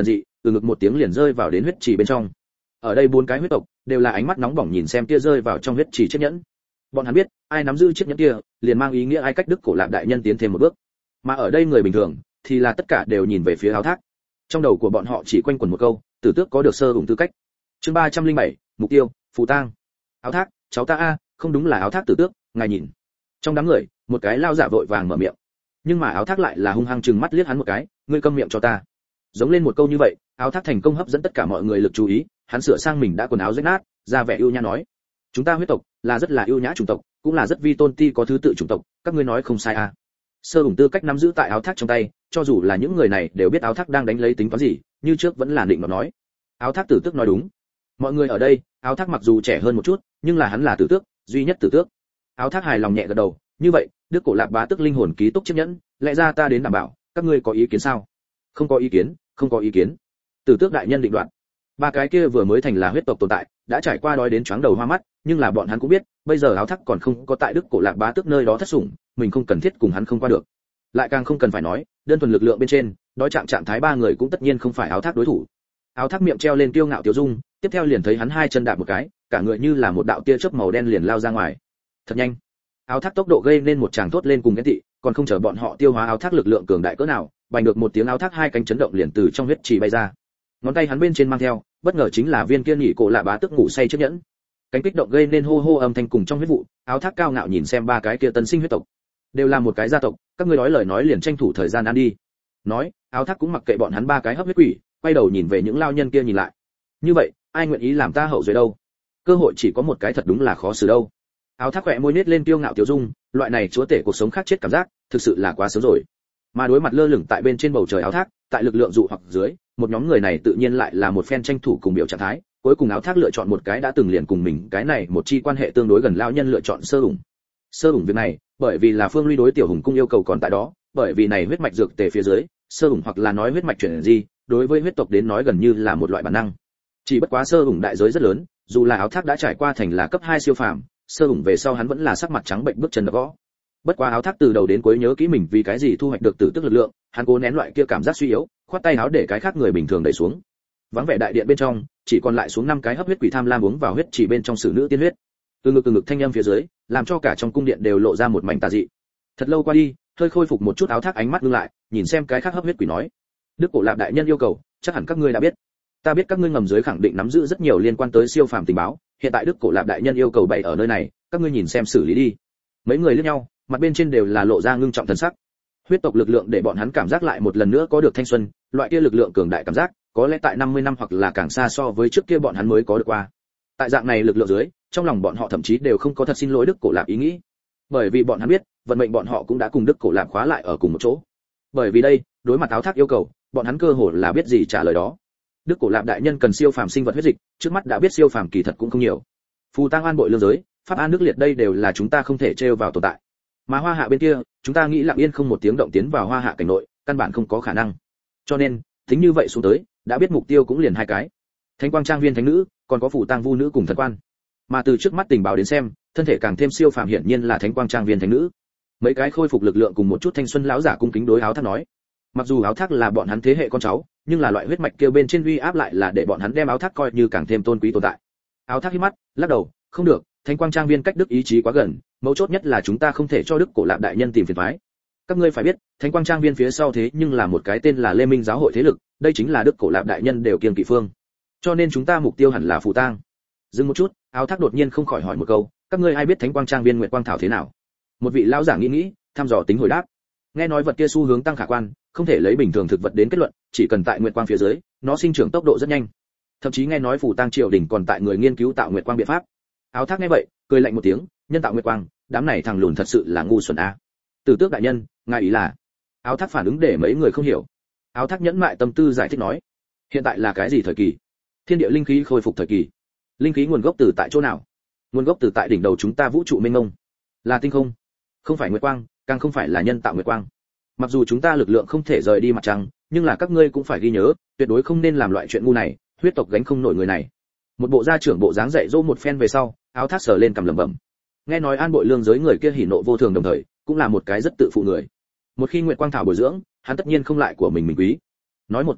từ ngực một tiếng liền rơi vào đến huyết trì bên trong. Ở đây 4 cái huyết tộc đều là ánh mắt nóng bỏng nhìn xem kia rơi vào trong huyết trì chiếc nhẫn. Bọn hắn biết, ai nắm giữ chiếc nhẫn kia, liền mang ý nghĩa ai cách Đức Cổ Lạp đại nhân tiến thêm một bước. Mà ở đây người bình thường thì là tất cả đều nhìn về phía Áo Thác. Trong đầu của bọn họ chỉ quanh quẩn một câu, Tử Tước có được sơ hùng tư cách. Chương 307, mục tiêu, Phù Tang. Áo Thác, cháu ta a, không đúng là Áo Thác Tử Tước, ngài nhìn. Trong đám người, một cái lao giả vội vàng mở miệng. Nhưng mà Áo Thác lại là hung hăng trừng mắt liếc hắn một cái, ngươi câm miệng cho ta. Giống lên một câu như vậy, Áo Thác thành công hấp dẫn tất cả mọi người lực chú ý, hắn sửa sang mình đã quần áo rách nát, ra vẻ ưu nhã nói: "Chúng ta huyết tộc là rất là ưu nhã chủng tộc, cũng là rất vi tôn ti có thứ tự chủng tộc, các ngươi nói không sai à?" Sơ hùng tư cách nắm giữ tại Áo Thác trong tay, cho dù là những người này đều biết Áo Thác đang đánh lấy tính toán gì, như trước vẫn là định mà nói. Áo Thác Tử Tước nói đúng. Mọi người ở đây, Áo Thác mặc dù trẻ hơn một chút, nhưng là hắn là Tử Tước, duy nhất Tử Tước. Áo Thác hài lòng nhẹ gật đầu, như vậy, Đức Cổ Lạp bá tước linh hồn ký túc chiếc nhẫn, lẽ ra ta đến đảm bảo, các ngươi có ý kiến sao? Không có ý kiến, không có ý kiến. Tử Tước đại nhân định đoạt. 3 cái kia vừa mới thành là huyết tộc tồn tại, đã trải qua đói đến choáng đầu hoa mắt, nhưng là bọn hắn cũng biết, bây giờ Áo Thác còn không có tại Đức Cổ Lạp bá tước nơi đó thất sủng, mình không cần thiết cùng hắn không qua được. Lại càng không cần phải nói, đơn thuần lực lượng bên trên, đói trạng thái 3 người cũng tất nhiên không phải Áo Thác đối thủ. Áo Thác miệng treo lên kiêu ngạo tiêu dung, tiếp theo liền thấy hắn 2 chân đạp một cái, cả người như là một đạo tia chớp màu đen liền lao ra ngoài. Thật nhanh. Áo Thác tốc độ gây nên một tràng thốt lên cùng ghen tị, còn không chờ bọn họ tiêu hóa Áo Thác lực lượng cường đại cỡ nào, bành được một tiếng Áo Thác 2 cánh chấn động liền từ trong huyết trì bay ra. Ngón tay hắn bên trên mang theo, bất ngờ chính là viên kia nhị cổ lạ bá tức ngủ say chiếc nhẫn. Cánh kích động gây nên hô hô âm thanh cùng trong huyết vụ, Áo Thác cao ngạo nhìn xem 3 cái kia tân sinh huyết tộc, đều là một cái gia tộc, các ngươi nói lời nói liền tranh thủ thời gian ăn đi. Nói, Áo Thác cũng mặc kệ bọn hắn 3 cái hấp huyết quỷ, quay đầu nhìn về những lao nhân kia nhìn lại. Như vậy, ai nguyện ý làm ta hậu duệ đâu? Cơ hội chỉ có một cái, thật đúng là khó xử đâu. Áo Thác khẽ môi nết lên kiêu ngạo tiêu dung, loại này chúa tể cuộc sống khác chết cảm giác, thực sự là quá sớm rồi. Mà đối mặt lơ lửng tại bên trên bầu trời Áo Thác, tại lực lượng dụ hoặc dưới, một nhóm người này tự nhiên lại là một phen tranh thủ cùng biểu trạng thái, cuối cùng Áo Thác lựa chọn một cái đã từng liền cùng mình, cái này một chi quan hệ tương đối gần lao nhân lựa chọn Sơ Hùng. Sơ Hùng việc này, bởi vì là Phương Ly đối Tiểu Hùng cung yêu cầu còn tại đó, bởi vì này huyết mạch dược tề phía dưới, Sơ Hùng hoặc là nói huyết mạch chuyển gì, đối với huyết tộc đến nói gần như là một loại bản năng. Chỉ bất quá Sơ Hùng đại giới rất lớn, dù là Áo Thác đã trải qua thành là cấp 2 siêu phàm, Sơ Hùng về sau hắn vẫn là sắc mặt trắng bệnh bước chân đập gõ. Bất quá Áo Thác từ đầu đến cuối nhớ kỹ mình vì cái gì thu hoạch được Tử Tước lực lượng, hắn cố nén loại kia cảm giác suy yếu, khoát tay áo để cái khác người bình thường đẩy xuống. Vắng vẻ đại điện bên trong, chỉ còn lại xuống 5 cái hấp huyết quỷ tham lam uống vào huyết chỉ bên trong sử nữ tiên huyết. Từ ngực thanh âm phía dưới, làm cho cả trong cung điện đều lộ ra một mảnh tà dị. Thật lâu qua đi, hơi khôi phục một chút Áo Thác ánh mắt ngưng lại, nhìn xem cái khác hấp huyết quỷ nói: "Đức Cổ Lạp đại nhân yêu cầu, chắc hẳn các ngươi đã biết. Ta biết các ngươi ngầm dưới khẳng định nắm giữ rất nhiều liên quan tới siêu phàm tình báo, hiện tại Đức Cổ Lạp đại nhân yêu cầu bày ở nơi này, các ngươi nhìn xem xử lý đi." Mấy người liếc nhau, mặt bên trên đều là lộ ra ngưng trọng thần sắc. Huyết tộc lực lượng để bọn hắn cảm giác lại một lần nữa có được thanh xuân, loại kia lực lượng cường đại cảm giác, có lẽ tại 50 năm hoặc là càng xa so với trước kia bọn hắn mới có được qua. Tại dạng này lực lượng dưới, trong lòng bọn họ thậm chí đều không có thật xin lỗi Đức Cổ Lạp ý nghĩ, bởi vì bọn hắn biết, vận mệnh bọn họ cũng đã cùng Đức Cổ Lạp khóa lại ở cùng một chỗ. Bởi vì đây, đối mặt Áo Thác yêu cầu, bọn hắn cơ hồ là biết gì trả lời đó. Đức Cổ Lạp đại nhân cần siêu phàm sinh vật huyết dịch, trước mắt đã biết siêu phàm kỳ thật cũng không nhiều. Phù Tang an bội lương giới, pháp an nước liệt đây đều là chúng ta không thể trêu vào tồn tại. Mà Hoa Hạ bên kia, chúng ta nghĩ lặng yên không một tiếng động tiến vào Hoa Hạ cảnh nội, căn bản không có khả năng. Cho nên, tính như vậy xuống tới, đã biết mục tiêu cũng liền 2 cái. Thánh Quang Trang viên thánh nữ, còn có Phù Tang vu nữ cùng thần quan. Mà từ trước mắt tình báo đến xem, thân thể càng thêm siêu phàm hiển nhiên là Thánh Quang Trang viên thánh nữ. Mấy cái khôi phục lực lượng cùng một chút thanh xuân lão giả cung kính đối Áo Thác nói. Mặc dù Áo Thác là bọn hắn thế hệ con cháu, nhưng là loại huyết mạch kia bên trên uy áp lại là để bọn hắn đem Áo Thác coi như càng thêm tôn quý tồn tại. Áo Thác hít mắt, lắc đầu, không được, Thánh Quang Trang viên cách Đức ý chí quá gần, mấu chốt nhất là chúng ta không thể cho Đức Cổ Lạp đại nhân tìm phiền toái. Các ngươi phải biết, Thánh Quang Trang viên phía sau thế nhưng là một cái tên là Lê Minh giáo hội thế lực, đây chính là Đức Cổ Lạp đại nhân đều kiêng kỵ phương. Cho nên chúng ta mục tiêu hẳn là Phù Tang. Dừng một chút, Áo Thác đột nhiên không khỏi hỏi một câu, các ngươi ai biết Thánh Quang Trang viên Nguyệt Quang thảo thế nào? Một vị lão giả nghĩ, thăm dò tính hồi đáp. Nghe nói vật kia xu hướng tăng khả quan, không thể lấy bình thường thực vật đến kết luận, chỉ cần tại Nguyệt Quang phía dưới, nó sinh trưởng tốc độ rất nhanh. Thậm chí nghe nói Phù Tang triều đình còn tại người nghiên cứu tạo Nguyệt Quang biện pháp. Áo Thác nghe vậy, cười lạnh một tiếng, nhân tạo Nguyệt Quang, đám này thằng lùn thật sự là ngu xuẩn a. Tử Tước đại nhân, ngài ý là? Áo Thác phản ứng để mấy người không hiểu. Áo Thác nhẫn mại tâm tư giải thích nói, hiện tại là cái gì thời kỳ? Thiên địa linh khí khôi phục thời kỳ. Linh khí nguồn gốc từ tại chỗ nào? Nguồn gốc từ tại đỉnh đầu chúng ta vũ trụ mênh mông. Là tinh không, không phải Nguyệt Quang, càng không phải là nhân tạo Nguyệt Quang. Mặc dù chúng ta lực lượng không thể rời đi mặt trăng, nhưng là các ngươi cũng phải ghi nhớ, tuyệt đối không nên làm loại chuyện ngu này, huyết tộc gánh không nổi người này. Một bộ gia trưởng bộ dáng dạy dỗ một phen về sau, Áo Thác sờ lên cằm lẩm bẩm. Nghe nói an bội lương giới người kia hỉ nộ vô thường đồng thời, cũng là một cái rất tự phụ người. Một khi Nguyệt Quang thảo bồi dưỡng, hắn tất nhiên không lại của mình quý. Nói một cách khác,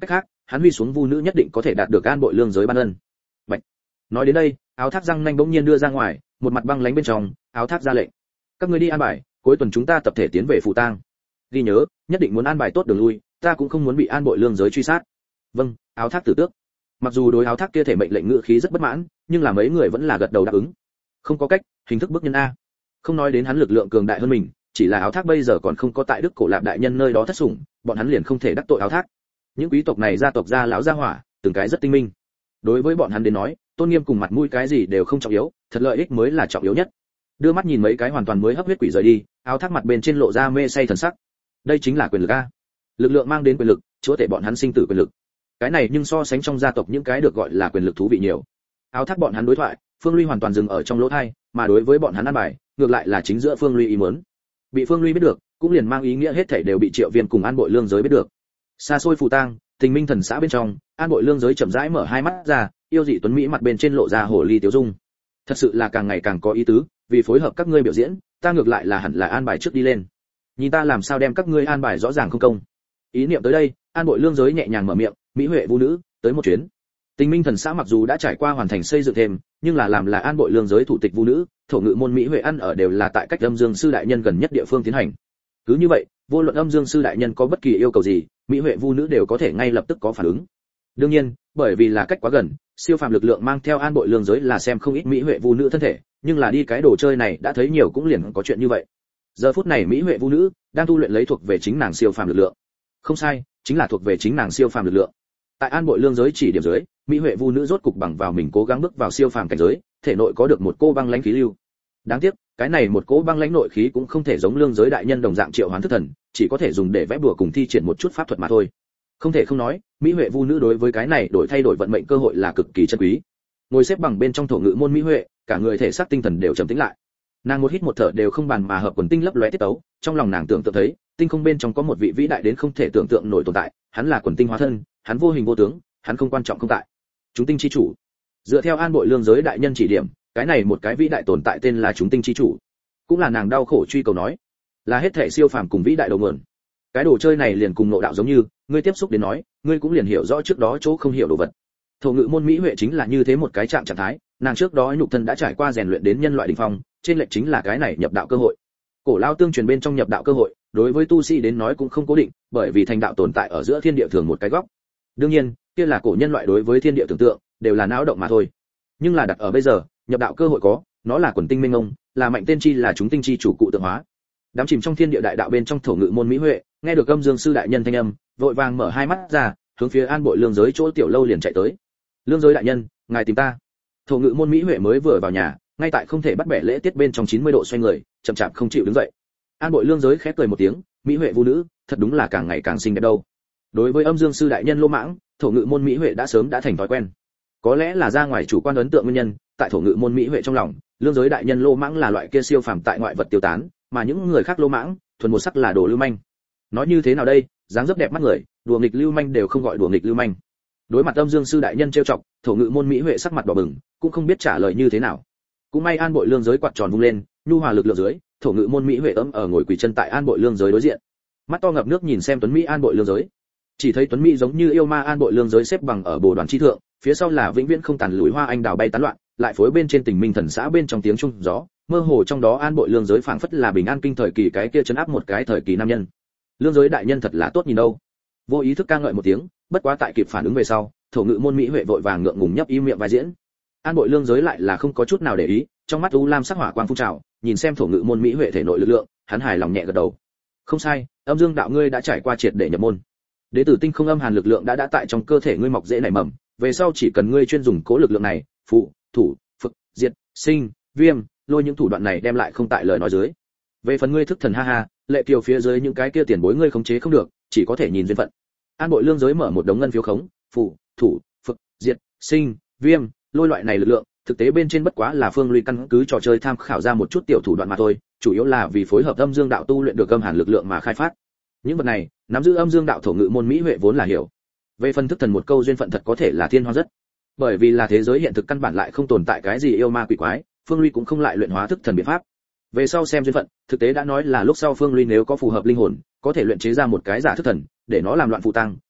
hắn huy xuống vu nữ nhất định có thể đạt được an bội lương giới ban ân. Bạch. Nói đến đây, áo thác răng nanh bỗng nhiên đưa ra ngoài, một mặt băng lánh bên trong, áo thác ra lệnh: các ngươi đi an bài, cuối tuần chúng ta tập thể tiến về phủ tang. Ghi nhớ, nhất định muốn an bài tốt đường lui, ta cũng không muốn bị an bội lương giới truy sát. Vâng, áo thác tử tước. Mặc dù đối áo thác kia thể mệnh lệnh ngự khí rất bất mãn, nhưng là mấy người vẫn là gật đầu đáp ứng. Không có cách, hình thức bức nhân a. Không nói đến hắn lực lượng cường đại hơn mình, chỉ là áo thác bây giờ còn không có tại Đức Cổ Lạp đại nhân nơi đó thất sủng, bọn hắn liền không thể đắc tội áo thác. Những quý tộc này gia tộc gia lão gia hỏa, từng cái rất tinh minh. Đối với bọn hắn đến nói, tôn nghiêm cùng mặt mũi cái gì đều không trọng yếu, thật lợi ích mới là trọng yếu nhất. Đưa mắt nhìn mấy cái hoàn toàn mới hấp huyết quỷ rời đi, áo thác mặt bên trên lộ ra mê say thần sắc. Đây chính là quyền lực a. Lực lượng mang đến quyền lực, chúa tể bọn hắn sinh tử quyền lực. Cái này nhưng so sánh trong gia tộc những cái được gọi là quyền lực thú vị nhiều. Áo thác bọn hắn đối thoại, Phương Luy hoàn toàn dừng ở trong lỗ tai, mà đối với bọn hắn ăn bài, ngược lại là chính giữa Phương Luy ý muốn. Bị Phương Luy biết được, cũng liền mang ý nghĩa hết thảy đều bị Triệu Viên cùng An Bội Lương giới biết được. Xa xôi phù tang, Tình Minh thần xã bên trong, An Bội Lương giới chậm rãi mở hai mắt ra, yêu dị tuấn mỹ mặt bên trên lộ ra hồ ly tiêu dung. Thật sự là càng ngày càng có ý tứ, vì phối hợp các ngươi biểu diễn, ta ngược lại là hẳn là an bài trước đi lên. Nhìn ta làm sao đem các ngươi an bài rõ ràng không công. Ý niệm tới đây, An Bội Lương giới nhẹ nhàng mở miệng, mỹ huệ vũ nữ, tới một chuyến. Tình Minh thần xã mặc dù đã trải qua hoàn thành xây dựng thêm, nhưng là làm là An Bội Lương giới thủ tịch vũ nữ, thổ ngự môn mỹ huệ ăn ở đều là tại cách Âm Dương sư đại nhân gần nhất địa phương tiến hành. Cứ như vậy, vô luận Âm Dương sư đại nhân có bất kỳ yêu cầu gì, mỹ huệ vũ nữ đều có thể ngay lập tức có phản ứng. Đương nhiên, bởi vì là cách quá gần, siêu phàm lực lượng mang theo An Bội Lương giới là xem không ít mỹ huệ vũ nữ thân thể, nhưng là đi cái đồ chơi này đã thấy nhiều cũng liền có chuyện như vậy. Giờ phút này mỹ huệ vũ nữ đang tu luyện lấy thuộc về chính nàng siêu phàm lực lượng. Không sai, chính là thuộc về chính nàng siêu phàm lực lượng. Tại An Bội Lương giới chỉ điểm dưới, mỹ huệ vu nữ rốt cục bằng vào mình cố gắng bước vào siêu phàm cảnh giới, thể nội có được một cô băng lãnh khí lưu. Đáng tiếc, cái này một cỗ băng lãnh nội khí cũng không thể giống lương giới đại nhân đồng dạng triệu hoán thức thần, chỉ có thể dùng để vẽ bùa cùng thi triển một chút pháp thuật mà thôi. Không thể không nói, mỹ huệ vu nữ đối với cái này đổi thay đổi vận mệnh cơ hội là cực kỳ chân quý. Ngồi xếp bằng bên trong thổ ngự môn mỹ huệ, cả người thể xác tinh thần đều trầm tĩnh lại. Nàng một hít một thở đều không bàn mà hợp quần tinh lấp lóe tiết tấu, trong lòng nàng tưởng tượng thấy, tinh không bên trong có một vị vĩ đại đến không thể tưởng tượng nổi tồn tại, hắn là quần tinh hóa thân, hắn vô hình vô tướng, hắn không quan trọng không tại. Chúng tinh chi chủ. Dựa theo An Bội Lương giới đại nhân chỉ điểm, cái này một cái vĩ đại tồn tại tên là chúng tinh chi chủ, cũng là nàng đau khổ truy cầu nói, là hết thể siêu phàm cùng vĩ đại đầu nguồn. Cái đồ chơi này liền cùng nội đạo giống như, ngươi tiếp xúc đến nói, ngươi cũng liền hiểu rõ trước đó chỗ không hiểu đồ vật. Thổ ngự môn mỹ huệ chính là như thế một cái trạng thái, nàng trước đó nhục thân đã trải qua rèn luyện đến nhân loại đỉnh phong, trên lệch chính là cái này nhập đạo cơ hội. Cổ lao tương truyền bên trong nhập đạo cơ hội, đối với tu sĩ đến nói cũng không cố định, bởi vì thành đạo tồn tại ở giữa thiên địa thường một cái góc. Đương nhiên, kia là cổ nhân loại đối với thiên địa tưởng tượng, đều là não động mà thôi. Nhưng là đặt ở bây giờ, nhập đạo cơ hội có, nó là quần tinh minh ngông, là mạnh tên chi là chúng tinh chi chủ cụ tượng hóa. Đám chìm trong thiên địa đại đạo bên trong thổ ngự môn mỹ huệ, nghe được Âm Dương sư đại nhân thanh âm, vội vàng mở hai mắt ra, hướng phía An Bội Lương giới chỗ tiểu lâu liền chạy tới. Lương giới đại nhân, ngài tìm ta. Thổ ngự môn mỹ huệ mới vừa vào nhà, ngay tại không thể bắt bẻ lễ tiết bên trong 90 độ xoay người, chậm chạp không chịu đứng dậy. An Bội Lương giới khép cười một tiếng, mỹ huệ vũ nữ, thật đúng là càng ngày càng xinh đẹp đâu. Đối với Âm Dương sư đại nhân lô mãng, thổ ngự môn mỹ huệ đã sớm đã thành thói quen. Có lẽ là ra ngoài chủ quan ấn tượng nguyên nhân, tại thổ ngự môn mỹ huệ trong lòng, lương giới đại nhân lô mãng là loại kia siêu phàm tại ngoại vật tiêu tán, mà những người khác lô mãng, thuần một sắc là đồ lưu manh. Nói như thế nào đây, dáng dấp đẹp mắt người, đùa nghịch lưu manh đều không gọi đùa nghịch lưu manh. Đối mặt Âm Dương sư đại nhân trêu chọc, thổ ngự môn mỹ huệ sắc mặt đỏ bừng, cũng không biết trả lời như thế nào. Cũng may An Bội Lương giới quạt tròn vung lên, nhu hòa lực lượng dưới, thổ ngự môn mỹ huệ ấm ở ngồi quỳ chân tại An Bội Lương giới đối diện. Mắt to ngập nước nhìn xem tuấn mỹ An Bội Lương giới. Chỉ thấy tuấn mỹ giống như yêu ma An Bội Lương giới xếp bằng ở bồ đoàn chi thượng, phía sau là vĩnh viễn không tàn lùi hoa anh đào bay tán loạn, lại phối bên trên Tình Minh thần xã bên trong tiếng trung gió, mơ hồ trong đó An Bội Lương giới phảng phất là bình an kinh thời kỳ cái kia trấn áp một cái thời kỳ nam nhân. Lương giới đại nhân thật là tốt nhìn đâu. Vô ý thức ca ngợi một tiếng, bất quá tại kịp phản ứng về sau, thổ ngự môn mỹ huệ vội vàng ngượng ngùng nhấp im miệng vai diễn. An Bội Lương giới lại là không có chút nào để ý, trong mắt u lam sắc hỏa quang phun trào, nhìn xem thổ ngự môn mỹ huệ thể nội lực lượng, hắn hài lòng nhẹ gật đầu. Không sai, Âm Dương đạo ngươi đã trải qua triệt để nhập môn. Đế tử tinh không âm hàn lực lượng đã tại trong cơ thể ngươi mọc rễ nảy mầm, về sau chỉ cần ngươi chuyên dùng cố lực lượng này, phụ, thủ, phực, diệt, sinh, viêm, lôi những thủ đoạn này đem lại không tại lời nói dưới. Về phần ngươi thức thần ha ha, lệ kiều phía dưới những cái kia tiền bối ngươi khống chế không được, chỉ có thể nhìn duyên phận. An Bội Lương giới mở một đống ngân phiếu khống, phụ, thủ, phực, diệt, sinh, viêm, lôi loại này lực lượng, thực tế bên trên bất quá là Phương Luy căn cứ trò chơi tham khảo ra một chút tiểu thủ đoạn mà thôi, chủ yếu là vì phối hợp Âm Dương đạo tu luyện được âm hàn lực lượng mà khai phát. Những vật này, nắm giữ Âm Dương đạo thổ ngự môn mỹ huệ vốn là hiểu. Về phần thức thần một câu duyên phận thật có thể là thiên hoang rất. Bởi vì là thế giới hiện thực căn bản lại không tồn tại cái gì yêu ma quỷ quái, Phương Luy cũng không lại luyện hóa thức thần biện pháp. Về sau xem duyên phận, thực tế đã nói là lúc sau Phương Luy nếu có phù hợp linh hồn, có thể luyện chế ra một cái giả thức thần, để nó làm loạn phụ tăng,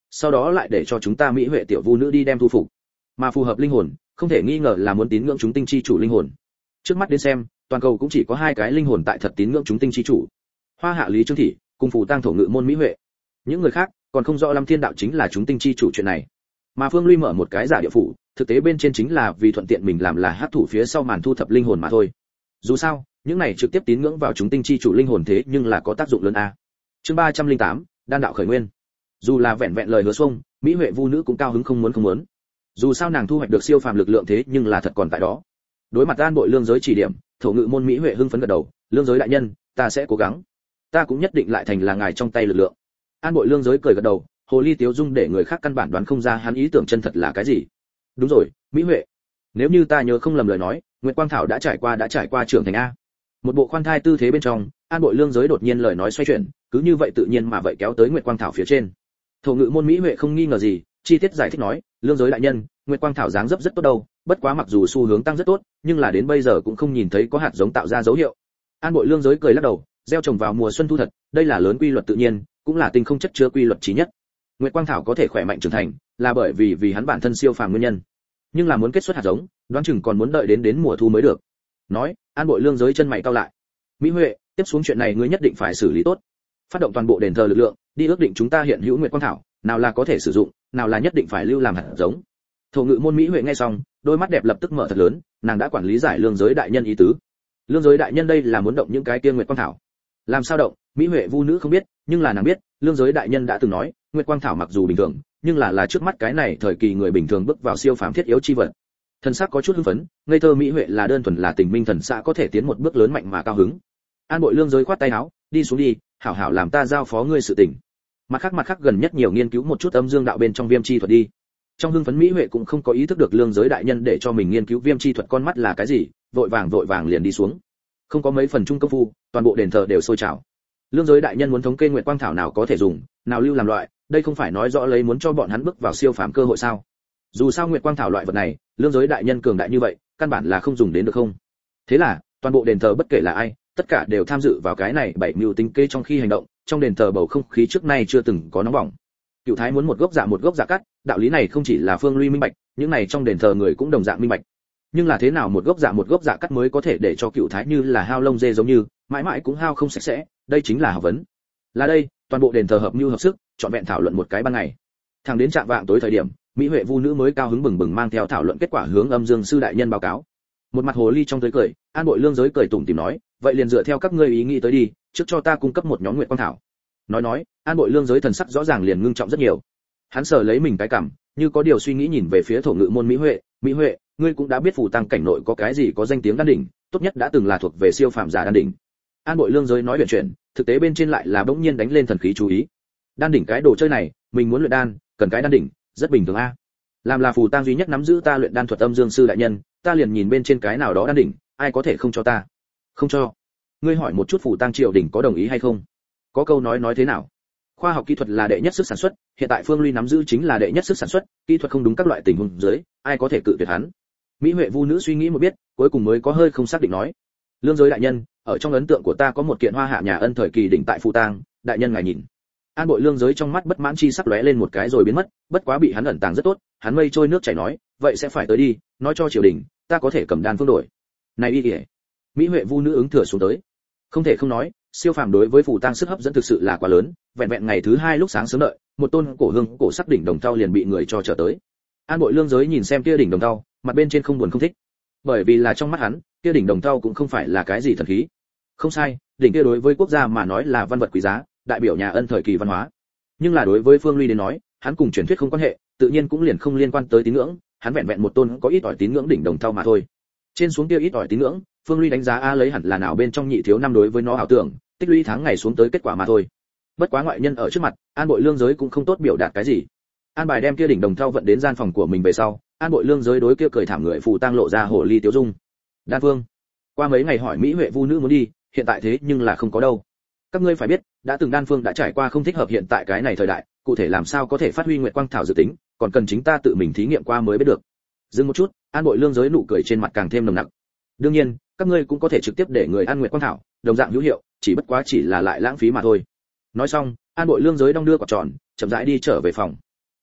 sau đó lại để cho chúng ta mỹ huệ tiểu vu nữ đi đem thu phục. Mà phù hợp linh hồn, không thể nghi ngờ là muốn tín ngưỡng chúng tinh chi chủ linh hồn. Trước mắt đến xem, toàn cầu cũng chỉ có 2 cái linh hồn tại thật tín ngưỡng chúng tinh chi chủ. Hoa Hạ Lý Trương Thị, cùng phù tang thổ ngự môn mỹ huệ. Những người khác còn không rõ Lâm Thiên đạo chính là chúng tinh chi chủ chuyện này. Mà Phương Luy mở một cái giả địa phủ, thực tế bên trên chính là vì thuận tiện mình làm là hắc thủ phía sau màn thu thập linh hồn mà thôi. Dù sao, những này trực tiếp tín ngưỡng vào chúng tinh chi chủ linh hồn thế nhưng là có tác dụng lớn a. Chương 308, đan đạo khởi nguyên. Dù là vẹn vẹn lời hứa xuông, mỹ huệ vu nữ cũng cao hứng không muốn. Dù sao nàng thu hoạch được siêu phàm lực lượng thế nhưng là thật còn tại đó. Đối mặt An Bội Lương giới chỉ điểm, thổ ngự môn mỹ huệ hưng phấn gật đầu, "Lương giới đại nhân, ta sẽ cố gắng. Ta cũng nhất định lại thành là ngài trong tay lực lượng." An Bội Lương giới cười gật đầu, hồ ly tiếu dung để người khác căn bản đoán không ra hắn ý tưởng chân thật là cái gì. "Đúng rồi, mỹ huệ, nếu như ta nhớ không lầm lời nói, Nguyệt Quang Thảo đã trải qua trưởng thành a." Một bộ khoan thai tư thế bên trong, An Bội Lương giới đột nhiên lời nói xoay chuyển, cứ như vậy tự nhiên mà vậy kéo tới Nguyệt Quang Thảo phía trên. Thổ ngự môn mỹ huệ không nghi ngờ gì, chi tiết giải thích nói, "Lương giới đại nhân, Nguyệt Quang Thảo dáng dấp rất tốt đâu, bất quá mặc dù xu hướng tăng rất tốt, nhưng là đến bây giờ cũng không nhìn thấy có hạt giống tạo ra dấu hiệu." An Bội Lương giới cười lắc đầu, "Gieo trồng vào mùa xuân thu thật, đây là lớn quy luật tự nhiên, cũng là tinh không chất chứa quy luật chí nhất. Nguyệt Quang Thảo có thể khỏe mạnh trưởng thành, là bởi vì hắn bản thân siêu phàm nguyên nhân. Nhưng là muốn kết xuất hạt giống, đoán chừng còn muốn đợi đến mùa thu mới được." Nói, An Bội Lương giới chân mày cau lại. "Mỹ Huệ, tiếp xuống chuyện này ngươi nhất định phải xử lý tốt. Phát động toàn bộ đền thờ lực lượng, đi ước định chúng ta hiện hữu Nguyệt Quang Thảo, nào là có thể sử dụng, nào là nhất định phải lưu làm hạt giống." Thổ ngự môn mỹ huệ nghe xong, đôi mắt đẹp lập tức mở thật lớn, nàng đã quản lý giải lương giới đại nhân ý tứ. Lương giới đại nhân đây là muốn động những cái kia Nguyệt Quang Thảo. Làm sao động, mỹ huệ vu nữ không biết, nhưng là nàng biết, lương giới đại nhân đã từng nói, Nguyệt Quang Thảo mặc dù bình thường, nhưng là trước mắt cái này thời kỳ người bình thường bước vào siêu phàm thiết yếu chi vật. Thần sắc có chút hưng phấn, ngây thơ mỹ huệ là đơn thuần là tình minh thần xã có thể tiến một bước lớn mạnh mà cao hứng. An Bội Lương giới khoát tay áo, "Đi xuống đi, hảo hảo làm ta giao phó ngươi sự tình. Mặt khác gần nhất nhiều nghiên cứu một chút âm dương đạo bên trong viêm chi thuật đi." Trong hưng phấn mỹ huệ cũng không có ý thức được lương giới đại nhân để cho mình nghiên cứu viêm chi thuật con mắt là cái gì, vội vàng liền đi xuống. Không có mấy phần trung công phu, toàn bộ đền thờ đều sôi trào. Lương giới đại nhân muốn thống kê Nguyệt Quang Thảo nào có thể dùng, nào lưu làm loại, đây không phải nói rõ lấy muốn cho bọn hắn bước vào siêu phàm cơ hội sao? Dù sao Nguyệt Quang Thảo loại vật này, lương giới đại nhân cường đại như vậy, căn bản là không dùng đến được không? Thế là, toàn bộ đền thờ bất kể là ai, tất cả đều tham dự vào cái này bảy mưu tính kê trong khi hành động, trong đền thờ bầu không khí trước nay chưa từng có nóng bỏng. Cựu thái muốn một gốc dạ cắt, đạo lý này không chỉ là Phương Luy minh bạch, những này trong đền thờ người cũng đồng dạng minh bạch. Nhưng là thế nào một gốc dạ cắt mới có thể để cho cựu thái như là hao lông dê giống như, mãi mãi cũng hao không sạch sẽ, đây chính là học vấn. Là đây, toàn bộ đền thờ hợp mưu hợp sức, chọn vẹn thảo luận một cái ban ngày. Thẳng đến trạng vạng tối thời điểm, mỹ huệ vu nữ mới cao hứng bừng bừng mang theo thảo luận kết quả hướng âm dương sư đại nhân báo cáo. Một mặt hồ ly trong tới cười, An Bội Lương giới cười tủm tỉm nói, "Vậy liền dựa theo các ngươi ý nghĩ tới đi, trước cho ta cung cấp một nhóm Nguyệt Quang Thảo." Nói, An Bội Lương giới thần sắc rõ ràng liền ngưng trọng rất nhiều. Hắn sờ lấy mình cái cằm, như có điều suy nghĩ nhìn về phía thổ ngự môn mỹ huệ, "Mỹ Huệ, ngươi cũng đã biết phù tăng cảnh nội có cái gì có danh tiếng đan đỉnh, tốt nhất đã từng là thuộc về siêu phàm giả đan đỉnh." An Bội Lương giới nói huyền chuyển, thực tế bên trên lại là bỗng nhiên đánh lên thần khí chú ý. Đan đỉnh cái đồ chơi này, mình muốn luyện đan, cần cái đan đỉnh, rất bình thường a. Làm là phù tăng duy nhất nắm giữ ta luyện đan thuật âm dương sư đại nhân, ta liền nhìn bên trên cái nào đó đan đỉnh, ai có thể không cho ta? Không cho. Ngươi hỏi một chút phù tăng triều đình có đồng ý hay không? Có câu nói thế nào? Khoa học kỹ thuật là đệ nhất sức sản xuất, hiện tại Phương Luy nắm giữ chính là đệ nhất sức sản xuất, kỹ thuật không đúng các loại tình huống dưới, ai có thể cự tuyệt hắn? Mỹ huệ vu nữ suy nghĩ một biết, cuối cùng mới có hơi không xác định nói, "Lương giới đại nhân, ở trong ấn tượng của ta có một kiện Hoa Hạ nhà ân thời kỳ đỉnh tại phù tang, đại nhân ngài nhìn." An Bội Lương giới trong mắt bất mãn chi sắc lóe lên một cái rồi biến mất, bất quá bị hắn ẩn tàng rất tốt, hắn mây trôi nước chảy nói, "Vậy sẽ phải tới đi, nói cho triều đình, ta có thể cầm đan phương đổi." Này y kìa. Mỹ huệ vu nữ ứng thừa xuống tới. Không thể không nói, siêu phàm đối với phù tang sức hấp dẫn thực sự là quá lớn, vẹn vẹn ngày thứ hai lúc sáng sớm đợi, một tôn cổ hương cổ sắc đỉnh đồng thau liền bị người cho trở tới. An Bội Lương giới nhìn xem kia đỉnh đồng thau, mặt bên trên không buồn không thích, bởi vì là trong mắt hắn, kia đỉnh đồng thau cũng không phải là cái gì thần khí. Không sai, đỉnh kia đối với quốc gia mà nói là văn vật quý giá, đại biểu nhà ân thời kỳ văn hóa. Nhưng là đối với Phương Luy đến nói, hắn cùng truyền thuyết không quan hệ, tự nhiên cũng liền không liên quan tới tín ngưỡng, hắn vẹn vẹn một tôn có ít ỏi tín ngưỡng đỉnh đồng thau mà thôi. Trên xuống kia ít ỏi tín ngưỡng, Phương Luy đánh giá a lấy hẳn là nào bên trong nhị thiếu năm đối với nó ảo tưởng, tích lũy tháng ngày xuống tới kết quả mà thôi. Bất quá ngoại nhân ở trước mặt, An Bội Lương giới cũng không tốt biểu đạt cái gì. An bài đem kia đỉnh đồng thau vận đến gian phòng của mình về sau, An Bội Lương giới đối kia cười thảm người phù tang lộ ra hồ ly tiêu dung. "Đan Vương, qua mấy ngày hỏi mỹ huệ vu nữ muốn đi, hiện tại thế nhưng là không có đâu. Các ngươi phải biết, đã từng Đan Phương đã trải qua không thích hợp hiện tại cái này thời đại, cụ thể làm sao có thể phát huy Nguyệt Quang Thảo dự tính, còn cần chính ta tự mình thí nghiệm qua mới biết được." Dừng một chút, An Bội Lương giới nụ cười trên mặt càng thêm nồng nặc. "Đương nhiên, các ngươi cũng có thể trực tiếp để người ăn Nguyệt Quang Thảo, đồng dạng hữu hiệu, chỉ bất quá chỉ là lại lãng phí mà thôi." Nói xong, An Bội Lương giới đong đưa quả tròn, chậm rãi đi trở về phòng.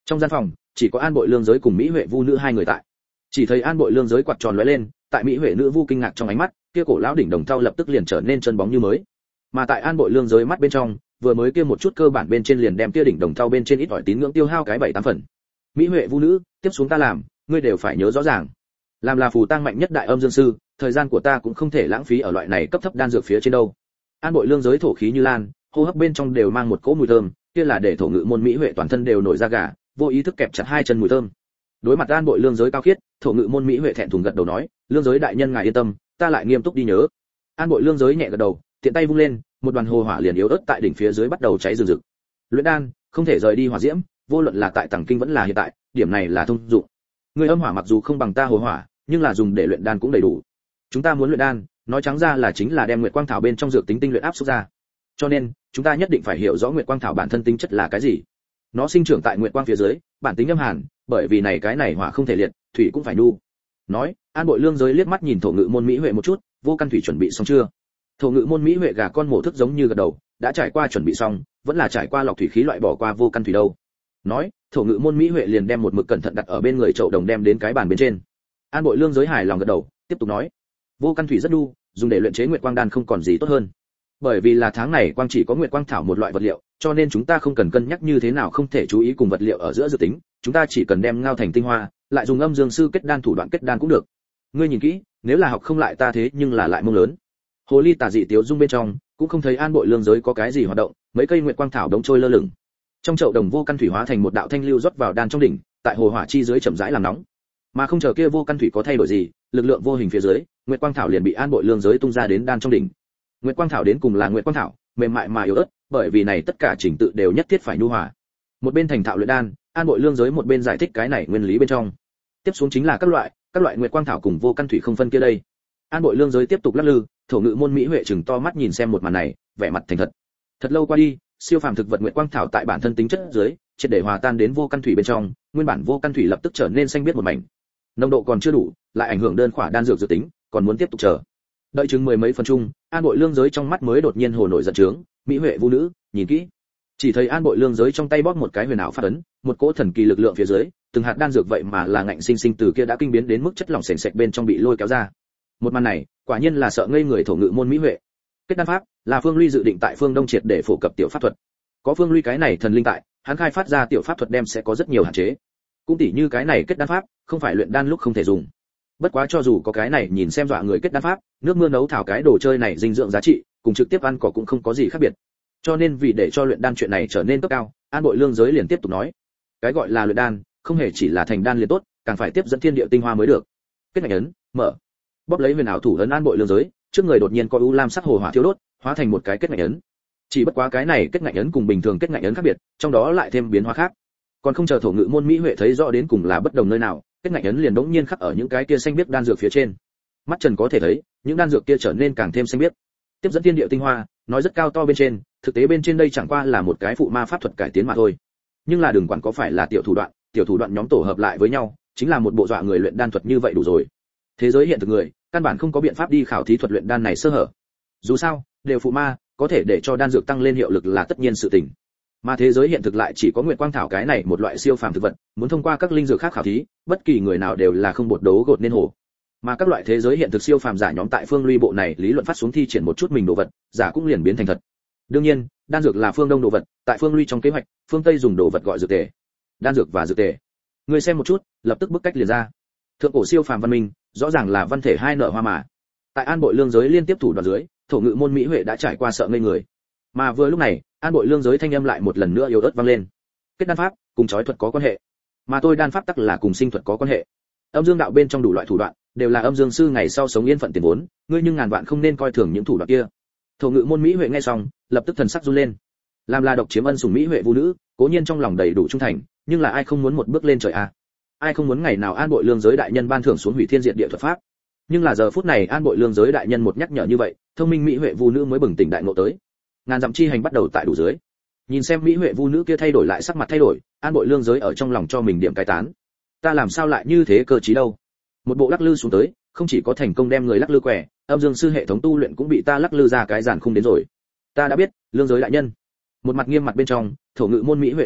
Trong gian phòng chỉ có An Bội Lương giới cùng Mỹ Huệ Vu nữ hai người tại. Chỉ thấy An Bội Lương giới quạt tròn lóe lên, tại Mỹ Huệ nữ Vu kinh ngạc trong ánh mắt, kia cổ lão đỉnh đồng thau lập tức liền trở nên chân bóng như mới. Mà tại An Bội Lương giới mắt bên trong, vừa mới kia một chút cơ bản bên trên liền đem kia đỉnh đồng thau bên trên ít ỏi tín ngưỡng tiêu hao cái 7-8 phần. Mỹ Huệ Vu nữ, tiếp xuống ta làm, ngươi đều phải nhớ rõ ràng. Làm là phù tang mạnh nhất đại âm dương sư, thời gian của ta cũng không thể lãng phí ở loại này cấp thấp đan dược phía trên đâu. An Bội Lương giới thổ khí như lan, hô hấp bên trong đều mang một cỗ mùi thơm, kia là để thổ ngự môn Mỹ Huệ toàn thân đều nổi da gà, vô ý thức kẹp chặt hai chân mùi thơm. Đối mặt An Bội Lương giới cao khiết, thổ ngự môn Mỹ Huệ thẹn thùng gật đầu nói, Lương giới đại nhân ngài yên tâm, ta lại nghiêm túc đi nhớ. An Bội Lương giới nhẹ gật đầu, tiện tay vung lên, một đoàn hồ hỏa liền yếu ớt tại đỉnh phía dưới bắt đầu cháy rừng rực. Luyện đan không thể rời đi hỏa diễm, vô luận là tại tầng kinh vẫn là hiện tại, điểm này là thông dụng. Người âm hỏa mặc dù không bằng ta hồ hỏa, nhưng là dùng để luyện đan cũng đầy đủ. Chúng ta muốn luyện đan, nói trắng ra là chính là đem nguyệt quang thảo bên trong dược tính tinh luyện áp xúc ra. Cho nên, chúng ta nhất định phải hiểu rõ nguyệt quang thảo bản thân tính chất là cái gì. Nó sinh trưởng tại nguyệt quang phía dưới, bản tính âm hàn, bởi vì này cái này hỏa không thể liệt, thủy cũng phải nhu. Nói, An Bội Lương giới liếc mắt nhìn thổ ngự môn Mỹ Huệ một chút, vô căn thủy chuẩn bị xong chưa? Thổ ngự môn Mỹ Huệ gà con mổ thức giống như gật đầu, đã trải qua chuẩn bị xong, vẫn là trải qua lọc thủy khí loại bỏ qua vô căn thủy đâu. Nói, thổ ngự môn Mỹ Huệ liền đem một mực cẩn thận đặt ở bên người chậu đồng đem đến cái bàn bên trên. An Bội Lương giới hài lòng gật đầu, tiếp tục nói, vô căn thủy rất nhu, dùng để luyện chế nguyệt quang đan không còn gì tốt hơn. Bởi vì là tháng này quang chỉ có nguyệt quang thảo một loại vật liệu, cho nên chúng ta không cần cân nhắc như thế nào không thể chú ý cùng vật liệu ở giữa dự tính, chúng ta chỉ cần đem ngao thành tinh hoa, lại dùng âm dương sư kết đan thủ đoạn kết đan cũng được. Ngươi nhìn kỹ, nếu là học không lại ta thế nhưng là lại mông lớn. Hồ ly tà dị tiếu dung bên trong, cũng không thấy An Bội Lương giới có cái gì hoạt động, mấy cây nguyệt quang thảo đống trôi lơ lửng. Trong chậu đồng vô căn thủy hóa thành một đạo thanh lưu rót vào đan trong đỉnh, tại hồ hỏa chi dưới chậm rãi làm nóng. Mà không chờ kia vô căn thủy có thay đổi gì, lực lượng vô hình phía dưới, nguyệt quang thảo liền bị An Bội Lương giới tung ra đến đan trong đỉnh. Nguyệt quang thảo đến cùng là nguyệt quang thảo, mềm mại mà yếu ớt, bởi vì này tất cả chỉnh tự đều nhất thiết phải nhu hòa. Một bên thành thạo luyện đan, An Bội Lương giới một bên giải thích cái này nguyên lý bên trong. Tiếp xuống chính là các loại nguyệt quang thảo cùng vô căn thủy không phân kia đây. An Bội Lương giới tiếp tục lắc lư, thổ ngự môn Mỹ Huệ chừng to mắt nhìn xem một màn này, vẻ mặt thành thật. Thật lâu qua đi, siêu phàm thực vật nguyệt quang thảo tại bản thân tính chất dưới, triệt để hòa tan đến vô căn thủy bên trong, nguyên bản vô căn thủy lập tức trở nên xanh biếc một mảnh. Nồng độ còn chưa đủ, lại ảnh hưởng đơn khỏa đan dược dự tính, còn muốn tiếp tục chờ. Đợi chừng mười mấy phần chung, An Bội Lương giới trong mắt mới đột nhiên hồ nổi giận trướng, Mỹ Huệ Vu nữ, nhìn kỹ. Chỉ thấy An Bội Lương giới trong tay bóp một cái huyền ảo pháp ấn, một cỗ thần kỳ lực lượng phía dưới, từng hạt đan dược vậy mà là ngạnh sinh sinh từ kia đã kinh biến đến mức chất lỏng sền sệt bên trong bị lôi kéo ra. Một màn này, quả nhiên là sợ ngây người thổ ngự môn Mỹ Huệ. Kết đan pháp là Phương Ly dự định tại Phương Đông triệt để phổ cập tiểu pháp thuật. Có Phương Ly cái này thần linh tại, hắn khai phát ra tiểu pháp thuật đem sẽ có rất nhiều hạn chế. Cũng tỉ như cái này kết đan pháp, không phải luyện đan lúc không thể dùng. Bất quá cho dù có cái này nhìn xem dọa người kết đan pháp, nước mưa nấu thảo cái đồ chơi này dinh dưỡng giá trị, cùng trực tiếp ăn cỏ cũng không có gì khác biệt. Cho nên vì để cho luyện đan chuyện này trở nên cấp cao, An Bội Lương giới liền tiếp tục nói, cái gọi là luyện đan, không hề chỉ là thành đan liền tốt, càng phải tiếp dẫn thiên địa tinh hoa mới được. Kết ngạch ấn, mở. Bóp lấy huyền ảo thủ ấn An Bội Lương giới, trước người đột nhiên có u lam sắc hồ hỏa thiêu đốt, hóa thành một cái kết ngạch ấn. Chỉ bất quá cái này kết ngạch ấn cùng bình thường kết ngạch ấn khác biệt, trong đó lại thêm biến hóa khác. Còn không chờ thổ ngự môn Mỹ Huệ thấy rõ đến cùng là bất đồng nơi nào, kết ngạch ấn liền đống nhiên khắc ở những cái kia xanh biếc đan dược phía trên. Mắt Trần có thể thấy, những đan dược kia trở nên càng thêm xanh biếc. Tiếp dẫn thiên địa tinh hoa, nói rất cao to bên trên, thực tế bên trên đây chẳng qua là một cái phụ ma pháp thuật cải tiến mà thôi. Nhưng là đừng quản có phải là tiểu thủ đoạn nhóm tổ hợp lại với nhau, chính là một bộ dọa người luyện đan thuật như vậy đủ rồi. Thế giới hiện thực người, căn bản không có biện pháp đi khảo thí thuật luyện đan này sơ hở. Dù sao, đều phụ ma, có thể để cho đan dược tăng lên hiệu lực là tất nhiên sự tình. Mà thế giới hiện thực lại chỉ có nguyệt quang thảo cái này một loại siêu phàm thực vật, muốn thông qua các linh dược khác khảo thí, bất kỳ người nào đều là không bột đấu gột nên hổ. Mà các loại thế giới hiện thực siêu phàm giả nhóm tại Phương Ly bộ này lý luận phát xuống thi triển một chút mình đồ vật, giả cũng liền biến thành thật. Đương nhiên, đan dược là phương Đông đồ vật, tại Phương Ly trong kế hoạch, phương Tây dùng đồ vật gọi dược tề. Đan dược và dược tề. Người xem một chút, lập tức bức cách liền ra. Thượng cổ siêu phàm văn minh, rõ ràng là văn thể hai nợ hoa mà. Tại An Bội Lương giới liên tiếp thủ đoạn dưới, thổ ngự môn Mỹ Huệ đã trải qua sợ ngây người. Mà vừa lúc này, An Bội Lương giới thanh âm lại một lần nữa yếu ớt vang lên. Kết đan pháp cùng chói thuật có quan hệ, mà tôi đan pháp tắc là cùng sinh thuật có quan hệ. Âm dương đạo bên trong đủ loại thủ đoạn, đều là âm dương sư ngày sau sống yên phận tiền vốn, ngươi nhưng ngàn vạn không nên coi thường những thủ đoạn kia. Thổ ngự môn Mỹ Huệ nghe xong, lập tức thần sắc run lên. Làm là độc chiếm ân sủng Mỹ Huệ Vu nữ, cố nhiên trong lòng đầy đủ trung thành, nhưng là ai không muốn một bước lên trời à? Ai không muốn ngày nào An Bội Lương giới đại nhân ban thưởng xuống hủy thiên diệt địa thuật pháp? Nhưng là giờ phút này An Bội Lương giới đại nhân một nhắc nhở như vậy, thông minh Mỹ Huệ Vu nữ mới bừng tỉnh đại ngộ tới. Ngàn dặm chi hành bắt đầu tại đủ dưới. Nhìn xem Mỹ Huệ Vu nữ kia thay đổi lại sắc mặt thay đổi, An Bội Lương giới ở trong lòng cho mình điểm cái tán. Ta làm sao lại như thế cơ trí đâu? Một bộ lắc lư xuống tới, không chỉ có thành công đem người lắc lư quẻ, âm dương sư hệ thống tu luyện cũng bị ta lắc lư ra cái giàn khung đến rồi. Ta đã biết, Lương giới đại nhân. Một mặt nghiêm mặt bên trong, thổ ngự môn Mỹ Huệ đứng dậy,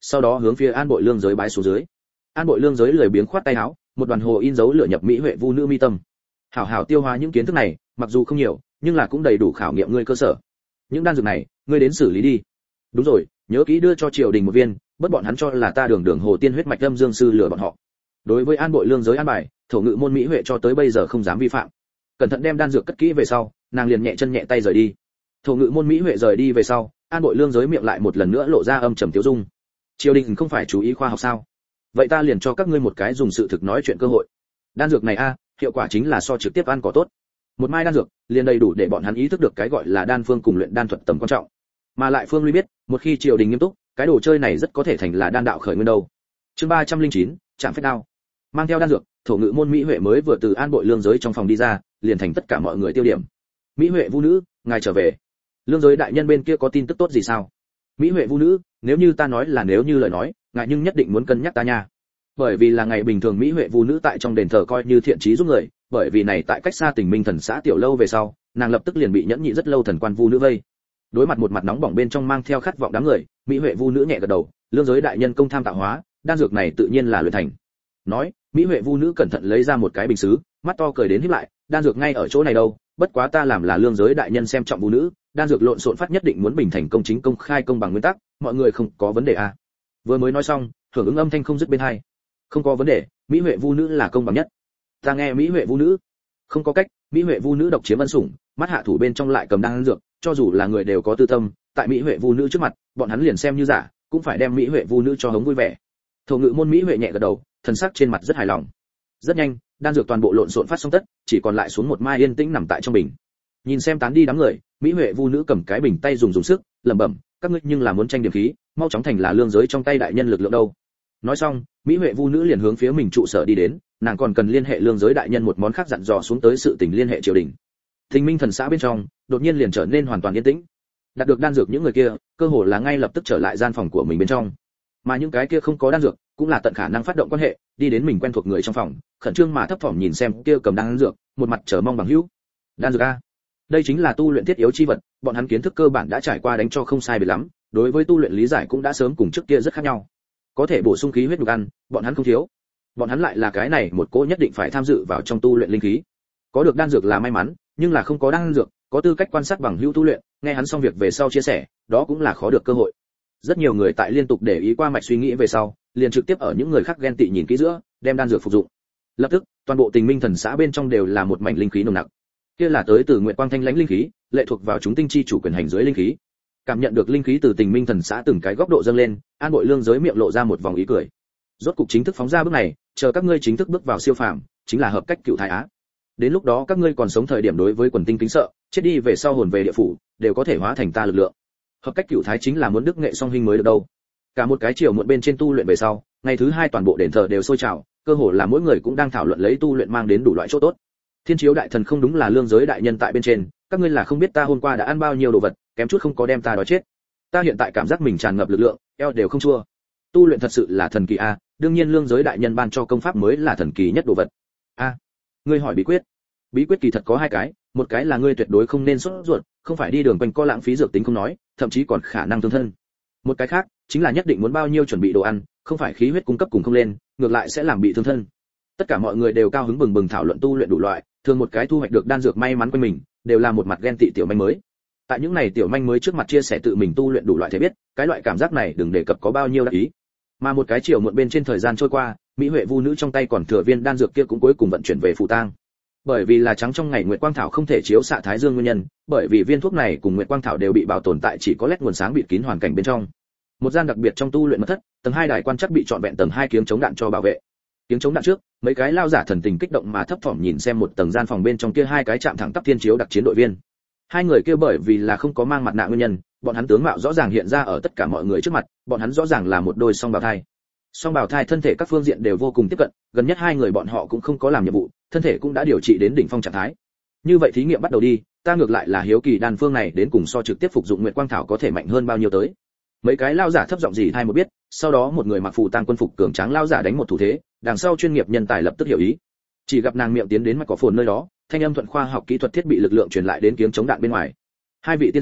sau đó hướng phía An Bội Lương giới bái xuống dưới. An Bội Lương giới lười biếng khoát tay áo, một đoàn hồ in dấu lửa nhập Mỹ Huệ Vu nữ mi tâm. Hảo hảo tiêu hóa những kiến thức này, mặc dù không nhiều, nhưng là cũng đầy đủ khảo nghiệm ngươi cơ sở. Những đan dược này, ngươi đến xử lý đi. Đúng rồi, nhớ kỹ đưa cho triều đình một viên, bất bọn hắn cho là ta đường hồ tiên huyết mạch âm dương sư lừa bọn họ. Đối với An Bội Lương giới an bài, thổ ngự môn Mỹ Huệ cho tới bây giờ không dám vi phạm. Cẩn thận đem đan dược cất kỹ về sau, nàng liền nhẹ chân nhẹ tay rời đi. Thổ ngự môn Mỹ Huệ rời đi về sau, An Bội Lương giới miệng lại một lần nữa lộ ra âm trầm tiêu dung. Triều đình không phải chú ý khoa học sao? Vậy ta liền cho các ngươi một cái dùng sự thực nói chuyện cơ hội. Đan dược này hiệu quả chính là so trực tiếp ăn có tốt. Một mai đan dược, liền đầy đủ để bọn hắn ý thức được cái gọi là đan phương cùng luyện đan thuật tầm quan trọng. Mà lại Phương Ly biết, một khi triều đình nghiêm túc, cái đồ chơi này rất có thể thành là đan đạo khởi nguyên đâu. Chương 309, chạm phép đao. Mang theo đan dược, thổ ngự môn Mỹ Huệ mới vừa từ An Bội Lương giới trong phòng đi ra, liền thành tất cả mọi người tiêu điểm. Mỹ Huệ Vu nữ, ngài trở về. Lương giới đại nhân bên kia có tin tức tốt gì sao? Mỹ Huệ Vu nữ, nếu như ta nói là nếu như lời nói, ngài nhưng nhất định muốn cân nhắc ta nha. Bởi vì là ngày bình thường Mỹ Huệ Vu nữ tại trong đền thờ coi như thiện trí giúp người, bởi vì này tại cách xa Tình Minh Thần xã tiểu lâu về sau, nàng lập tức liền bị nhẫn nhị rất lâu thần quan Vu nữ vây. Đối mặt một mặt nóng bỏng bên trong mang theo khát vọng đám người, Mỹ Huệ Vu nữ nhẹ gật đầu, lương giới đại nhân công tham tạo hóa, đan dược này tự nhiên là luyện thành. Nói, Mỹ Huệ Vu nữ cẩn thận lấy ra một cái bình sứ, mắt to cười đến híp lại, đan dược ngay ở chỗ này đâu, bất quá ta làm là lương giới đại nhân xem trọng Vu nữ, đan dược lộn xộn phát nhất định muốn bình thành công chính công khai công bằng nguyên tắc, mọi người không có vấn đề à? Vừa mới nói xong, hưởng ứng âm thanh không dứt bên hai. Không có vấn đề, Mỹ Huệ Vu nữ là công bằng nhất. Ta nghe Mỹ Huệ Vu nữ. Không có cách, Mỹ Huệ Vu nữ độc chiếm ân sủng, mắt hạ thủ bên trong lại cầm đan dược, cho dù là người đều có tư tâm, tại Mỹ Huệ Vu nữ trước mặt, bọn hắn liền xem như giả, cũng phải đem Mỹ Huệ Vu nữ cho hống vui vẻ. Thổ ngự môn Mỹ Huệ nhẹ gật đầu, thần sắc trên mặt rất hài lòng. Rất nhanh, đan dược toàn bộ lộn xộn phát xong tất, chỉ còn lại xuống một mai yên tĩnh nằm tại trong bình. Nhìn xem tán đi đám người, Mỹ Huệ Vu nữ cầm cái bình tay dùng sức, lẩm bẩm, các ngươi nhưng là muốn tranh điểm khí, mau chóng thành là lương giới trong tay đại nhân lực lượng đâu. Nói xong, Mỹ Huệ Vu nữ liền hướng phía mình trụ sở đi đến, nàng còn cần liên hệ lương giới đại nhân một món khác dặn dò xuống tới sự tình liên hệ triều đình. Tình Minh Thần xã bên trong, đột nhiên liền trở nên hoàn toàn yên tĩnh. Đạt được đan dược những người kia, cơ hồ là ngay lập tức trở lại gian phòng của mình bên trong. Mà những cái kia không có đan dược, cũng là tận khả năng phát động quan hệ, đi đến mình quen thuộc người trong phòng, khẩn trương mà thấp thỏm nhìn xem kia cầm đan dược, một mặt chờ mong bằng hữu. Đan dược a, đây chính là tu luyện thiết yếu chi vật, bọn hắn kiến thức cơ bản đã trải qua đánh cho không sai biệt lắm, đối với tu luyện lý giải cũng đã sớm cùng trước kia rất khác nhau. Có thể bổ sung khí huyết đục ăn, bọn hắn không thiếu. Bọn hắn lại là cái này một cỗ nhất định phải tham dự vào trong tu luyện linh khí. Có được đan dược là may mắn, nhưng là không có đan dược, có tư cách quan sát bằng hữu tu luyện, nghe hắn xong việc về sau chia sẻ, đó cũng là khó được cơ hội. Rất nhiều người tại liên tục để ý qua mạch suy nghĩ về sau, liền trực tiếp ở những người khác ghen tị nhìn kỹ giữa, đem đan dược phục dụng. Lập tức, toàn bộ Tình Minh Thần xã bên trong đều là một mảnh linh khí nồng nặc. Kia là tới từ Nguyệt Quang Thanh lãnh linh khí, lệ thuộc vào chúng tinh chi chủ quyền hành dưới linh khí. Cảm nhận được linh khí từ Tình Minh Thần xã từng cái góc độ dâng lên, An Bội Lương giới miệng lộ ra một vòng ý cười. Rốt cục chính thức phóng ra bước này, chờ các ngươi chính thức bước vào siêu phàm, chính là hợp cách cựu thái á. Đến lúc đó các ngươi còn sống thời điểm đối với quần tinh kính sợ, chết đi về sau hồn về địa phủ, đều có thể hóa thành ta lực lượng. Hợp cách cựu thái chính là muốn đức nghệ song hình mới được đâu. Cả một cái chiều muộn bên trên tu luyện về sau, ngày thứ hai toàn bộ đền thờ đều sôi trào, cơ hồ là mỗi người cũng đang thảo luận lấy tu luyện mang đến đủ loại chỗ tốt. Thiên chiếu đại thần không đúng là lương giới đại nhân tại bên trên, các ngươi là không biết ta hôm qua đã ăn bao nhiêu đồ vật, kém chút không có đem ta đói chết. Ta hiện tại cảm giác mình tràn ngập lực lượng, eo đều không chua. Tu luyện thật sự là thần kỳ a, đương nhiên lương giới đại nhân ban cho công pháp mới là thần kỳ nhất đồ vật. A, ngươi hỏi bí quyết. Bí quyết kỳ thật có hai cái, một cái là ngươi tuyệt đối không nên sốt ruột, không phải đi đường quanh co lãng phí dược tính không nói, thậm chí còn khả năng thương thân. Một cái khác, chính là nhất định muốn bao nhiêu chuẩn bị đồ ăn, không phải khí huyết cung cấp cùng không lên, ngược lại sẽ làm bị thương thân. Tất cả mọi người đều cao hứng bừng bừng thảo luận tu luyện đủ loại, thường một cái thu hoạch được đan dược may mắn quanh mình, đều là một mặt ghen tị tiểu manh mới. Tại những này tiểu manh mới trước mặt chia sẻ tự mình tu luyện đủ loại thể biết, cái loại cảm giác này đừng đề cập có bao nhiêu đắc ý. Mà một cái chiều muộn bên trên thời gian trôi qua, Mỹ Huệ Vu nữ trong tay còn thừa viên đan dược kia cũng cuối cùng vận chuyển về phù tang. Bởi vì là trắng trong ngày nguyệt quang thảo không thể chiếu xạ thái dương nguyên nhân, bởi vì viên thuốc này cùng nguyệt quang thảo đều bị bảo tồn tại chỉ có lét nguồn sáng bịt kín hoàn cảnh bên trong. Một gian đặc biệt trong tu luyện mật thất, tầng 2 đài quan chắc bị trọn vẹn tầng 2 kiếng chống đạn cho bảo vệ. Kiếng chống đạn trước, mấy cái lao giả thần tình kích động mà thấp thỏm nhìn xem một tầng gian phòng bên trong kia hai cái chạm thẳng tắp thiên chiếu đặc chiến đội viên. Hai người kia bởi vì là không có mang mặt nạ nguyên nhân, bọn hắn tướng mạo rõ ràng hiện ra ở tất cả mọi người trước mặt, bọn hắn rõ ràng là một đôi song bào thai. Song bào thai thân thể các phương diện đều vô cùng tiếp cận, gần nhất hai người bọn họ cũng không có làm nhiệm vụ, thân thể cũng đã điều trị đến đỉnh phong trạng thái. Như vậy thí nghiệm bắt đầu đi, ta ngược lại là hiếu kỳ đan phương này đến cùng so trực tiếp phục dụng nguyệt quang thảo có thể mạnh hơn bao nhiêu tới. Mấy cái lao giả thấp giọng gì thay một biết, sau đó một người mặc phù tang quân phục cường tráng lao giả đánh một thủ thế, đằng sau chuyên nghiệp nhân tài lập tức hiểu ý. Chỉ gặp nàng miệng tiến đến mạch cỏ phồn nơi đó, thanh âm thuận khoa học kỹ thuật thiết bị lực lượng truyền lại đến kiếng chống đạn bên ngoài. Hai vị tiên sinh,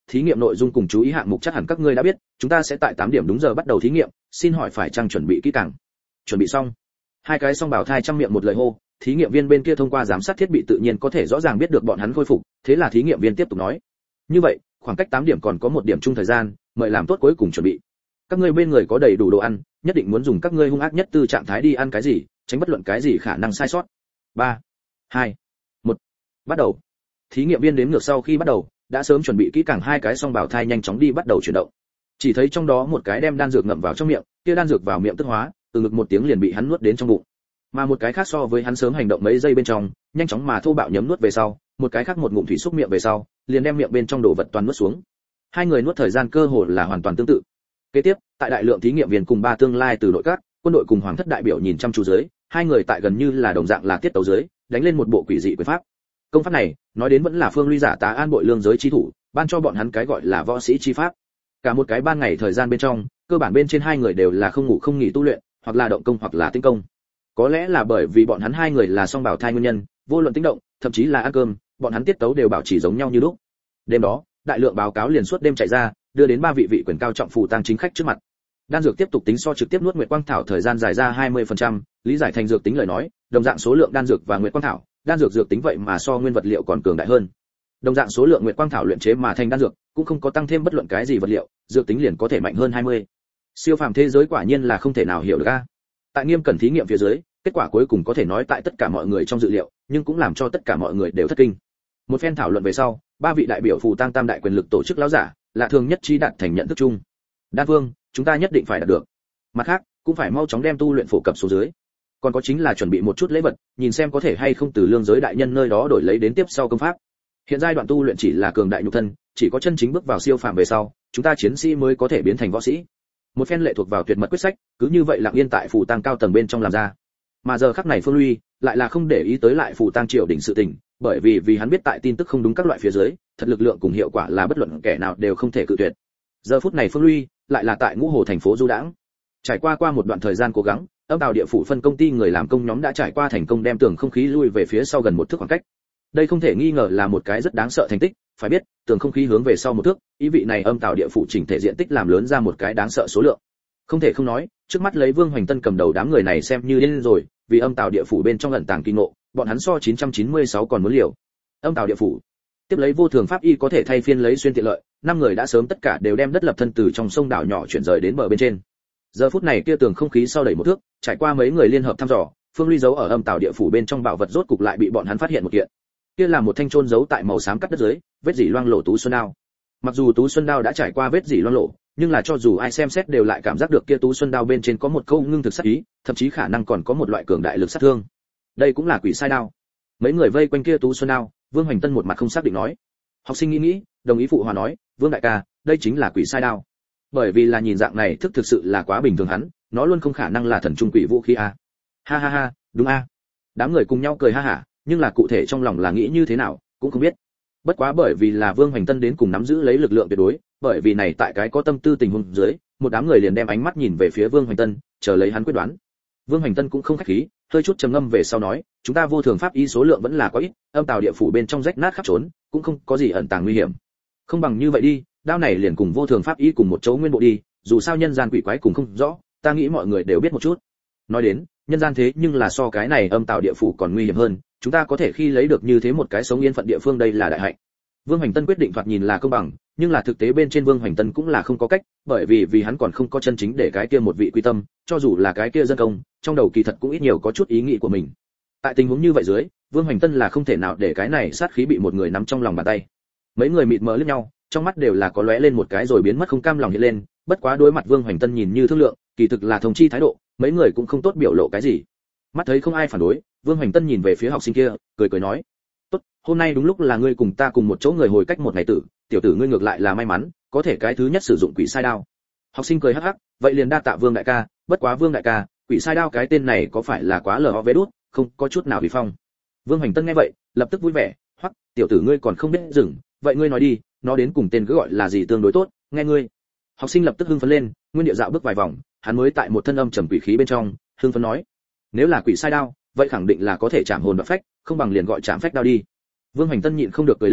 thí nghiệm nội dung cùng chú ý hạng mục chắc hẳn các ngươi đã biết, chúng ta sẽ tại 8 điểm đúng giờ bắt đầu thí nghiệm, xin hỏi phải chăng chuẩn bị kỹ càng? Chuẩn bị xong. Hai cái song bảo thai trăm miệng một lời hô, thí nghiệm viên bên kia thông qua giám sát thiết bị tự nhiên có thể rõ ràng biết được bọn hắn khôi phục, thế là thí nghiệm viên tiếp tục nói. Như vậy, khoảng cách 8 điểm còn có 1 điểm chung thời gian, mời làm tốt cuối cùng chuẩn bị. Các ngươi bên người có đầy đủ đồ ăn, nhất định muốn dùng các ngươi hung ác nhất tư trạng thái đi ăn cái gì, tránh bất luận cái gì khả năng sai sót. 3, 2, 1, bắt đầu. Thí nghiệm viên đếm ngược sau khi bắt đầu, đã sớm chuẩn bị kỹ càng hai cái song bảo thai nhanh chóng đi bắt đầu chuyển động. Chỉ thấy trong đó một cái đem đan dược ngậm vào trong miệng, kia đan dược vào miệng tức hóa, từ ngực một tiếng liền bị hắn nuốt đến trong bụng. Mà một cái khác so với hắn sớm hành động mấy giây bên trong, nhanh chóng mà thô bạo nhấm nuốt về sau, một cái khác một ngụm thủy xúc miệng về sau, liền đem miệng bên trong đồ vật toàn nuốt xuống. Hai người nuốt thời gian cơ hồ là hoàn toàn tương tự. Kế tiếp, tại đại lượng thí nghiệm viên cùng ba tương lai từ nội các, quân đội cùng hoàng thất đại biểu nhìn chăm chú dưới, hai người tại gần như là đồng dạng là tiết tấu dưới, đánh lên một bộ quỷ dị quyền pháp. Công pháp này, nói đến vẫn là Phương Ly giả tá an bội lương giới chi thủ, ban cho bọn hắn cái gọi là võ sĩ chi pháp. Cả một cái ban ngày thời gian bên trong, cơ bản bên trên hai người đều là không ngủ không nghỉ tu luyện, hoặc là động công hoặc là tĩnh công. Có lẽ là bởi vì bọn hắn hai người là song bảo thai nguyên nhân, vô luận tĩnh động, thậm chí là ăn cơm, bọn hắn tiết tấu đều bảo trì giống nhau như lúc. Đêm đó, đại lượng báo cáo liền suốt đêm chạy ra, đưa đến ba vị quyền cao trọng phù tang chính khách trước mặt. Đan dược tiếp tục tính so trực tiếp nuốt nguyệt quang thảo thời gian dài ra 20%, lý giải thành dược tính lời nói, đồng dạng số lượng đan dược và nguyệt quang thảo, đan dược dược tính vậy mà so nguyên vật liệu còn cường đại hơn. Đồng dạng số lượng nguyệt quang thảo luyện chế mà thành đan dược, cũng không có tăng thêm bất luận cái gì vật liệu, dược tính liền có thể mạnh hơn 20. Siêu phàm thế giới quả nhiên là không thể nào hiểu được a. Tại nghiêm cẩn thí nghiệm phía dưới, kết quả cuối cùng có thể nói tại tất cả mọi người trong dự liệu, nhưng cũng làm cho tất cả mọi người đều thất kinh. Một phen thảo luận về sau, ba vị đại biểu phù tang tam đại quyền lực tổ chức lão giả, là thường nhất trí đạt thành nhận thức chung. Đan Vương, chúng ta nhất định phải đạt được. Mặt khác, cũng phải mau chóng đem tu luyện phổ cập xuống dưới. Còn có chính là chuẩn bị một chút lễ vật, nhìn xem có thể hay không từ lương giới đại nhân nơi đó đổi lấy đến tiếp sau công pháp. Hiện giai đoạn tu luyện chỉ là cường đại nhục thân, chỉ có chân chính bước vào siêu phàm về sau, chúng ta chiến sĩ mới có thể biến thành võ sĩ. Một phen lệ thuộc vào tuyệt mật quyết sách, cứ như vậy lặng yên tại phù tang cao tầng bên trong làm ra. Mà giờ khắc này Phương Luy lại là không để ý tới lại phù tang triều đỉnh sự tình, bởi vì hắn biết tại tin tức không đúng các loại phía dưới, thật lực lượng cùng hiệu quả là bất luận kẻ nào đều không thể cự tuyệt. Giờ phút này Phương Luy lại là tại Ngũ Hồ thành phố du đãng. Trải qua một đoạn thời gian cố gắng, âm tào địa phủ phân công ty người làm công nhóm đã trải qua thành công đem tường không khí lui về phía sau gần một thước khoảng cách. Đây không thể nghi ngờ là một cái rất đáng sợ thành tích, phải biết, tường không khí hướng về sau một thước, ý vị này âm tào địa phủ chỉnh thể diện tích làm lớn ra một cái đáng sợ số lượng. Không thể không nói, trước mắt lấy Vương Hoành Tân cầm đầu đám người này xem như điên rồi, vì âm tào địa phủ bên trong ẩn tàng kỳ ngộ, bọn hắn so 996 còn muốn liều. Âm tào địa phủ tiếp lấy vô thường pháp y có thể thay phiên lấy xuyên tiện lợi, năm người đã sớm tất cả đều đem đất lập thân từ trong sông đảo nhỏ chuyển rời đến bờ bên trên. Giờ phút này kia tường không khí sau đẩy một thước, trải qua mấy người liên hợp thăm dò, Phương Ly giấu ở âm tào địa phủ bên trong bảo vật rốt cục lại bị bọn hắn phát hiện một kiện. Kia là một thanh trôn giấu tại màu xám cắt đất dưới, vết dỉ loang lổ tú xuân đao. Mặc dù tú xuân đao đã trải qua vết dỉ loang lổ, nhưng là cho dù ai xem xét đều lại cảm giác được kia tú xuân đao bên trên có một câu ngưng thực sát ý, thậm chí khả năng còn có một loại cường đại lực sát thương. Đây cũng là quỷ sai đao. Mấy người vây quanh kia tú xuân đao, Vương Hoành Tân một mặt không xác định nói. Học sinh nghĩ, đồng ý phụ hòa nói, Vương đại ca, đây chính là quỷ sai đao. Bởi vì là nhìn dạng này thức thực sự là quá bình thường hắn, nó luôn không khả năng là thần trung quỷ vũ khí a. Ha ha ha, đúng a. Đám người cùng nhau cười ha hả, nhưng là cụ thể trong lòng là nghĩ như thế nào, cũng không biết. Bất quá bởi vì là Vương Hoành Tân đến cùng nắm giữ lấy lực lượng tuyệt đối, bởi vì này tại cái có tâm tư tình huống dưới, một đám người liền đem ánh mắt nhìn về phía Vương Hoành Tân, chờ lấy hắn quyết đoán. Vương Hoành Tân cũng không khách khí, hơi chút trầm ngâm về sau nói, chúng ta vô thường pháp y số lượng vẫn là quá ít, âm tào địa phủ bên trong rách nát khắp trốn, cũng không có gì ẩn tàng nguy hiểm. Không bằng như vậy đi, đao này liền cùng vô thường pháp y cùng một chỗ nguyên bộ đi, dù sao nhân gian quỷ quái cùng không rõ, ta nghĩ mọi người đều biết một chút. Nói đến, nhân gian thế nhưng là so cái này âm tào địa phủ còn nguy hiểm hơn, chúng ta có thể khi lấy được như thế một cái sống yên phận địa phương đây là đại hạnh. Vương Hoành Tân quyết định thoạt nhìn là công bằng, nhưng là thực tế bên trên Vương Hoành Tân cũng là không có cách, bởi vì hắn còn không có chân chính để cái kia một vị quy tâm, cho dù là cái kia dân công, trong đầu kỳ thật cũng ít nhiều có chút ý nghĩ của mình. Tại tình huống như vậy dưới, Vương Hoành Tân là không thể nào để cái này sát khí bị một người nắm trong lòng bàn tay. Mấy người mịt mờ liếc nhau, trong mắt đều là có lóe lên một cái rồi biến mất không cam lòng hiện lên, bất quá đối mặt Vương Hoành Tân nhìn như thương lượng, kỳ thực là thông chi thái độ, mấy người cũng không tốt biểu lộ cái gì. Mắt thấy không ai phản đối, Vương Hoành Tân nhìn về phía học sinh kia, cười nói: "Tốt, hôm nay đúng lúc là ngươi cùng ta cùng một chỗ người hồi cách một ngày tử, tiểu tử ngươi ngược lại là may mắn, có thể cái thứ nhất sử dụng quỷ sai đao." Học sinh cười hắc hắc, vậy liền đa tạ Vương đại ca, bất quá Vương đại ca, quỷ sai đao cái tên này có phải là quá lờ vé đút, không có chút nào vì phong. Vương Hoành Tân nghe vậy, lập tức vui vẻ, "Hoắc, tiểu tử ngươi còn không biết dừng, vậy ngươi nói đi, nó đến cùng tên cứ gọi là gì tương đối tốt, nghe ngươi." Học sinh lập tức hưng phấn lên, nguyên điệu dạo bước vài vòng, hắn mới tại một thân âm trầm quỷ khí bên trong, hưng phấn nói: "Nếu là quỷ sai đao, vậy khẳng định là có thể chạm hồn và phách, không bằng liền gọi chạm phách đao đi." Vương Hoành Tân nhịn không được cười lên,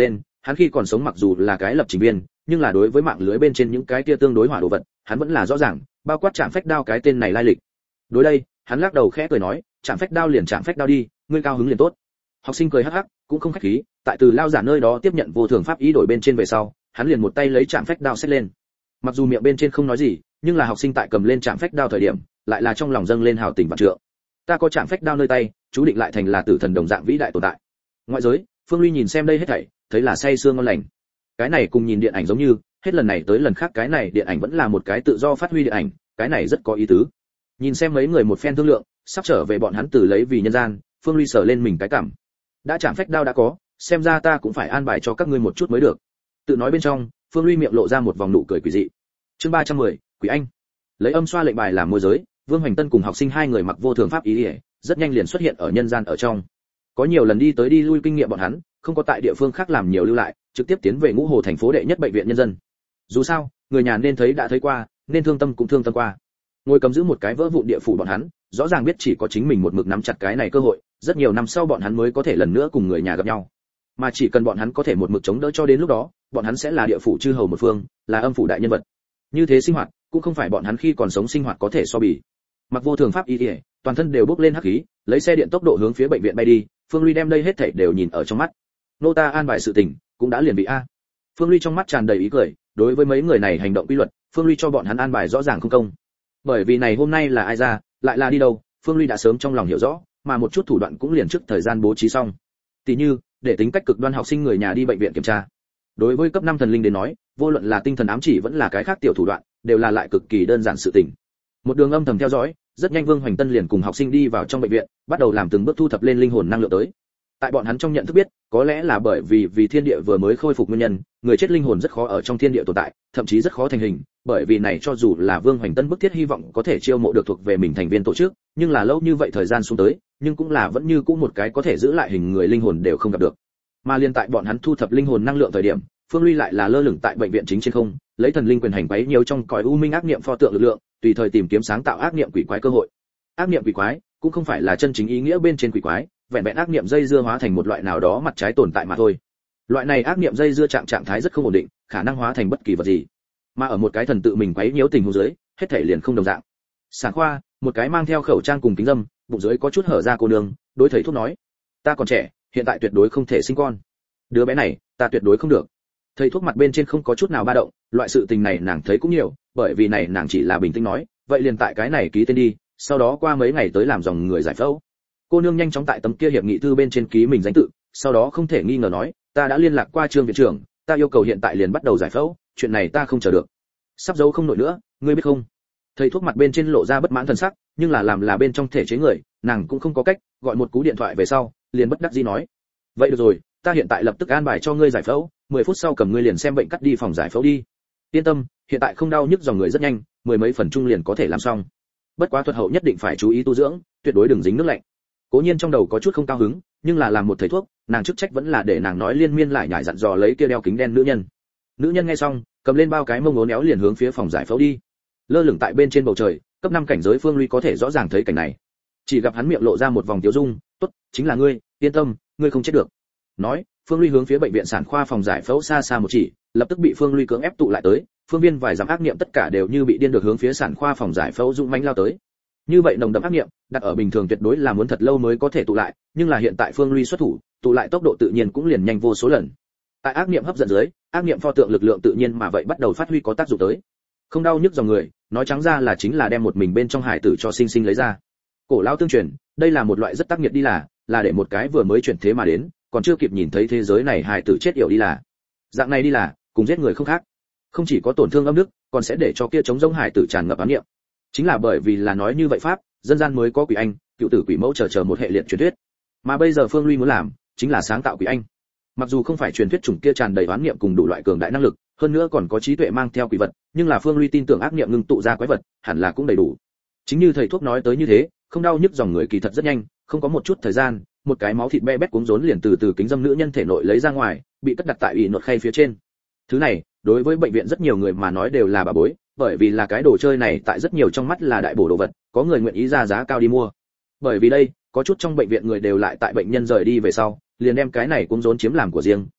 Hắn khi còn sống mặc dù là cái lập trình viên, nhưng là đối với mạng lưới bên trên những cái kia tương đối hỏa đồ vật, hắn vẫn là rõ ràng, bao quát Trảm Phách Đao cái tên này lai lịch. Đối đây, hắn lắc đầu khẽ cười nói, Trảm Phách Đao liền Trảm Phách Đao đi, ngươi cao hứng liền tốt. Học sinh cười hắc hắc, cũng không khách khí, tại Từ Lao giả nơi đó tiếp nhận vô thường pháp ý đổi bên trên về sau, hắn liền một tay lấy Trảm Phách Đao xách lên. Mặc dù miệng bên trên không nói gì, nhưng là học sinh tại cầm lên Trảm Phách Đao thời điểm, lại là trong lòng dâng lên hào tình vạn trượng. Ta có Trảm Phách Đao nơi tay, chú định lại thành là tử thần đồng dạng vĩ đại tồn tại. Ngoại giới, Phương Ly nhìn xem đây hết thảy, thấy là say sưa ngon lành. Cái này cùng nhìn điện ảnh giống như, hết lần này tới lần khác cái này điện ảnh vẫn là một cái tự do phát huy điện ảnh, cái này rất có ý tứ. Nhìn xem mấy người một phen thương lượng, sắp trở về bọn hắn từ lấy vì nhân gian, Phương Ly sờ lên mình cái cảm. Đã Trảm Phách Đao đã có, xem ra ta cũng phải an bài cho các ngươi một chút mới được. Tự nói bên trong, Phương Ly miệng lộ ra một vòng nụ cười quỷ dị. Chương 310, Quỷ Anh. Lấy âm xoa lệnh bài làm môi giới, Vương Hoành Tân cùng học sinh hai người mặc vô thường pháp ý, rất nhanh liền xuất hiện ở nhân gian ở trong. Có nhiều lần đi tới đi lui kinh nghiệm bọn hắn, không có tại địa phương khác làm nhiều lưu lại, trực tiếp tiến về Ngũ Hồ thành phố đệ nhất bệnh viện nhân dân. Dù sao, người nhà nên thấy đã thấy qua, nên thương tâm cũng thương tâm qua. Ngồi cầm giữ một cái vỡ vụn địa phủ bọn hắn, rõ ràng biết chỉ có chính mình một mực nắm chặt cái này cơ hội, rất nhiều năm sau bọn hắn mới có thể lần nữa cùng người nhà gặp nhau. Mà chỉ cần bọn hắn có thể một mực chống đỡ cho đến lúc đó, bọn hắn sẽ là địa phủ chư hầu một phương, là âm phủ đại nhân vật. Như thế sinh hoạt, cũng không phải bọn hắn khi còn sống sinh hoạt có thể so bì. Mặc vô thường pháp y, toàn thân đều bốc lên hắc khí, lấy xe điện tốc độ hướng phía bệnh viện bay đi. Phương Ly đem đây hết thảy đều nhìn ở trong mắt. Nô ta an bài sự tình, cũng đã liền bị a. Phương Ly trong mắt tràn đầy ý cười, đối với mấy người này hành động quy luật, Phương Ly cho bọn hắn an bài rõ ràng không công. Bởi vì này hôm nay là ai ra, lại là đi đâu, Phương Ly đã sớm trong lòng hiểu rõ, mà một chút thủ đoạn cũng liền trước thời gian bố trí xong. Tỷ như, để tính cách cực đoan học sinh người nhà đi bệnh viện kiểm tra. Đối với cấp 5 thần linh đến nói, vô luận là tinh thần ám chỉ vẫn là cái khác tiểu thủ đoạn, đều là lại cực kỳ đơn giản sự tình. Một đường âm thầm theo dõi, rất nhanh Vương Hoành Tân liền cùng học sinh đi vào trong bệnh viện, bắt đầu làm từng bước thu thập lên linh hồn năng lượng tới. Tại bọn hắn trong nhận thức biết, có lẽ là bởi vì thiên địa vừa mới khôi phục nguyên nhân, người chết linh hồn rất khó ở trong thiên địa tồn tại, thậm chí rất khó thành hình, bởi vì này cho dù là Vương Hoành Tân bức thiết hy vọng có thể chiêu mộ được thuộc về mình thành viên tổ chức, nhưng là lâu như vậy thời gian xuống tới, nhưng cũng là vẫn như cũ một cái có thể giữ lại hình người linh hồn đều không gặp được. Mà liên tại bọn hắn thu thập linh hồn năng lượng thời điểm, Phương Ly lại là lơ lửng tại bệnh viện chính trên không, lấy thần linh quyền hành bấy nhiều trong cõi u minh ác niệm pho tượng lực lượng, tùy thời tìm kiếm sáng tạo ác niệm quỷ quái cơ hội. Ác niệm quỷ quái cũng không phải là chân chính ý nghĩa bên trên quỷ quái, vẹn vẹn ác niệm dây dưa hóa thành một loại nào đó mặt trái tồn tại mà thôi. Loại này ác niệm dây dưa trạng thái rất không ổn định, khả năng hóa thành bất kỳ vật gì. Mà ở một cái thần tự mình quấy nhiễu tình huống dưới, hết thảy liền không đồng dạng. Sản khoa, một cái mang theo khẩu trang cùng kính dâm, bụng dưới có chút hở ra cô nương, đối thầy thuốc nói: "Ta còn trẻ, hiện tại tuyệt đối không thể sinh con. Đứa bé này, ta tuyệt đối không được." Thầy thuốc mặt bên trên không có chút nào ba động, loại sự tình này nàng thấy cũng nhiều, bởi vì này nàng chỉ là bình tĩnh nói, vậy liền tại cái này ký tên đi, sau đó qua mấy ngày tới làm dòng người giải phẫu. Cô nương nhanh chóng tại tấm kia hiệp nghị thư bên trên ký mình danh tự, sau đó không thể nghi ngờ nói, ta đã liên lạc qua Trương viện trưởng, ta yêu cầu hiện tại liền bắt đầu giải phẫu, chuyện này ta không chờ được. Sắp giấu không nổi nữa, ngươi biết không? Thầy thuốc mặt bên trên lộ ra bất mãn thần sắc, nhưng là làm là bên trong thể chế người, nàng cũng không có cách, gọi một cú điện thoại về sau, liền bất đắc dĩ nói, vậy được rồi, ta hiện tại lập tức an bài cho ngươi giải phẫu, 10 phút sau cầm ngươi liền xem bệnh cắt đi phòng giải phẫu đi. Yên tâm, hiện tại không đau nhức dòng người rất nhanh, 10 mấy phần chung liền có thể làm xong. Bất quá thuật hậu nhất định phải chú ý tu dưỡng, tuyệt đối đừng dính nước lạnh. Cố Nhiên trong đầu có chút không cao hứng, nhưng là làm một thầy thuốc, nàng chức trách vẫn là để nàng nói liên miên lại nhải dặn dò lấy kia đeo kính đen nữ nhân. Nữ nhân nghe xong, cầm lên bao cái mông uốn éo liền hướng phía phòng giải phẫu đi. Lơ lửng tại bên trên bầu trời, cấp 5 cảnh giới Phương Ly có thể rõ ràng thấy cảnh này. Chỉ gặp hắn miệng lộ ra một vòng tiêu dung, "Tốt, chính là ngươi, yên tâm, ngươi không chết được." Nói, Phương Ly hướng phía bệnh viện sản khoa phòng giải phẫu xa xa một chỉ, lập tức bị Phương Ly cưỡng ép tụ lại tới, phương viên vài dặm ác niệm tất cả đều như bị điên được hướng phía sản khoa phòng giải phẫu dũng mãnh lao tới. Như vậy nồng đậm ác niệm, đặt ở bình thường tuyệt đối là muốn thật lâu mới có thể tụ lại, nhưng là hiện tại Phương Ly xuất thủ, tụ lại tốc độ tự nhiên cũng liền nhanh vô số lần. Tại ác niệm hấp dẫn dưới, ác niệm pho tượng lực lượng tự nhiên mà vậy bắt đầu phát huy có tác dụng tới. Không đau nhức dòng người, nói trắng ra là chính là đem một mình bên trong hải tử cho sinh lấy ra. Cổ lão tương truyền, đây là một loại rất tác nghiệt đi là để một cái vừa mới chuyển thế mà đến, còn chưa kịp nhìn thấy thế giới này hải tử chết yểu đi là. Dạng này đi là, cùng giết người không khác. Không chỉ có tổn thương âm đức, còn sẽ để cho kia chống giống hải tử tràn ngập ám niệm. Chính là bởi vì là nói như vậy pháp, dân gian mới có quỷ anh, cựu tử quỷ mẫu chờ một hệ liệt truyền thuyết. Mà bây giờ Phương Ly muốn làm, chính là sáng tạo quỷ anh. Mặc dù không phải truyền thuyết chủng kia tràn đầy oán niệm cùng đủ loại cường đại năng lực, hơn nữa còn có trí tuệ mang theo quỷ vật, nhưng là Phương Ly tin tưởng ác niệm ngưng tụ ra quái vật, hẳn là cũng đầy đủ. Chính như thầy thuốc nói tới như thế, không đau nhức dòng người kỳ thật rất nhanh, không có một chút thời gian, một cái máu thịt be bét cuống rốn liền từ kính dâm nữ nhân thể nội lấy ra ngoài, bị cất đặt tại ủy nột khay phía trên. Thứ này, đối với bệnh viện rất nhiều người mà nói đều là bà bối, bởi vì là cái đồ chơi này tại rất nhiều trong mắt là đại bổ đồ vật, có người nguyện ý ra giá cao đi mua. Bởi vì đây, có chút trong bệnh viện người đều lại tại bệnh nhân rời đi về sau, liền đem cái này cuống rốn chiếm làm của riêng,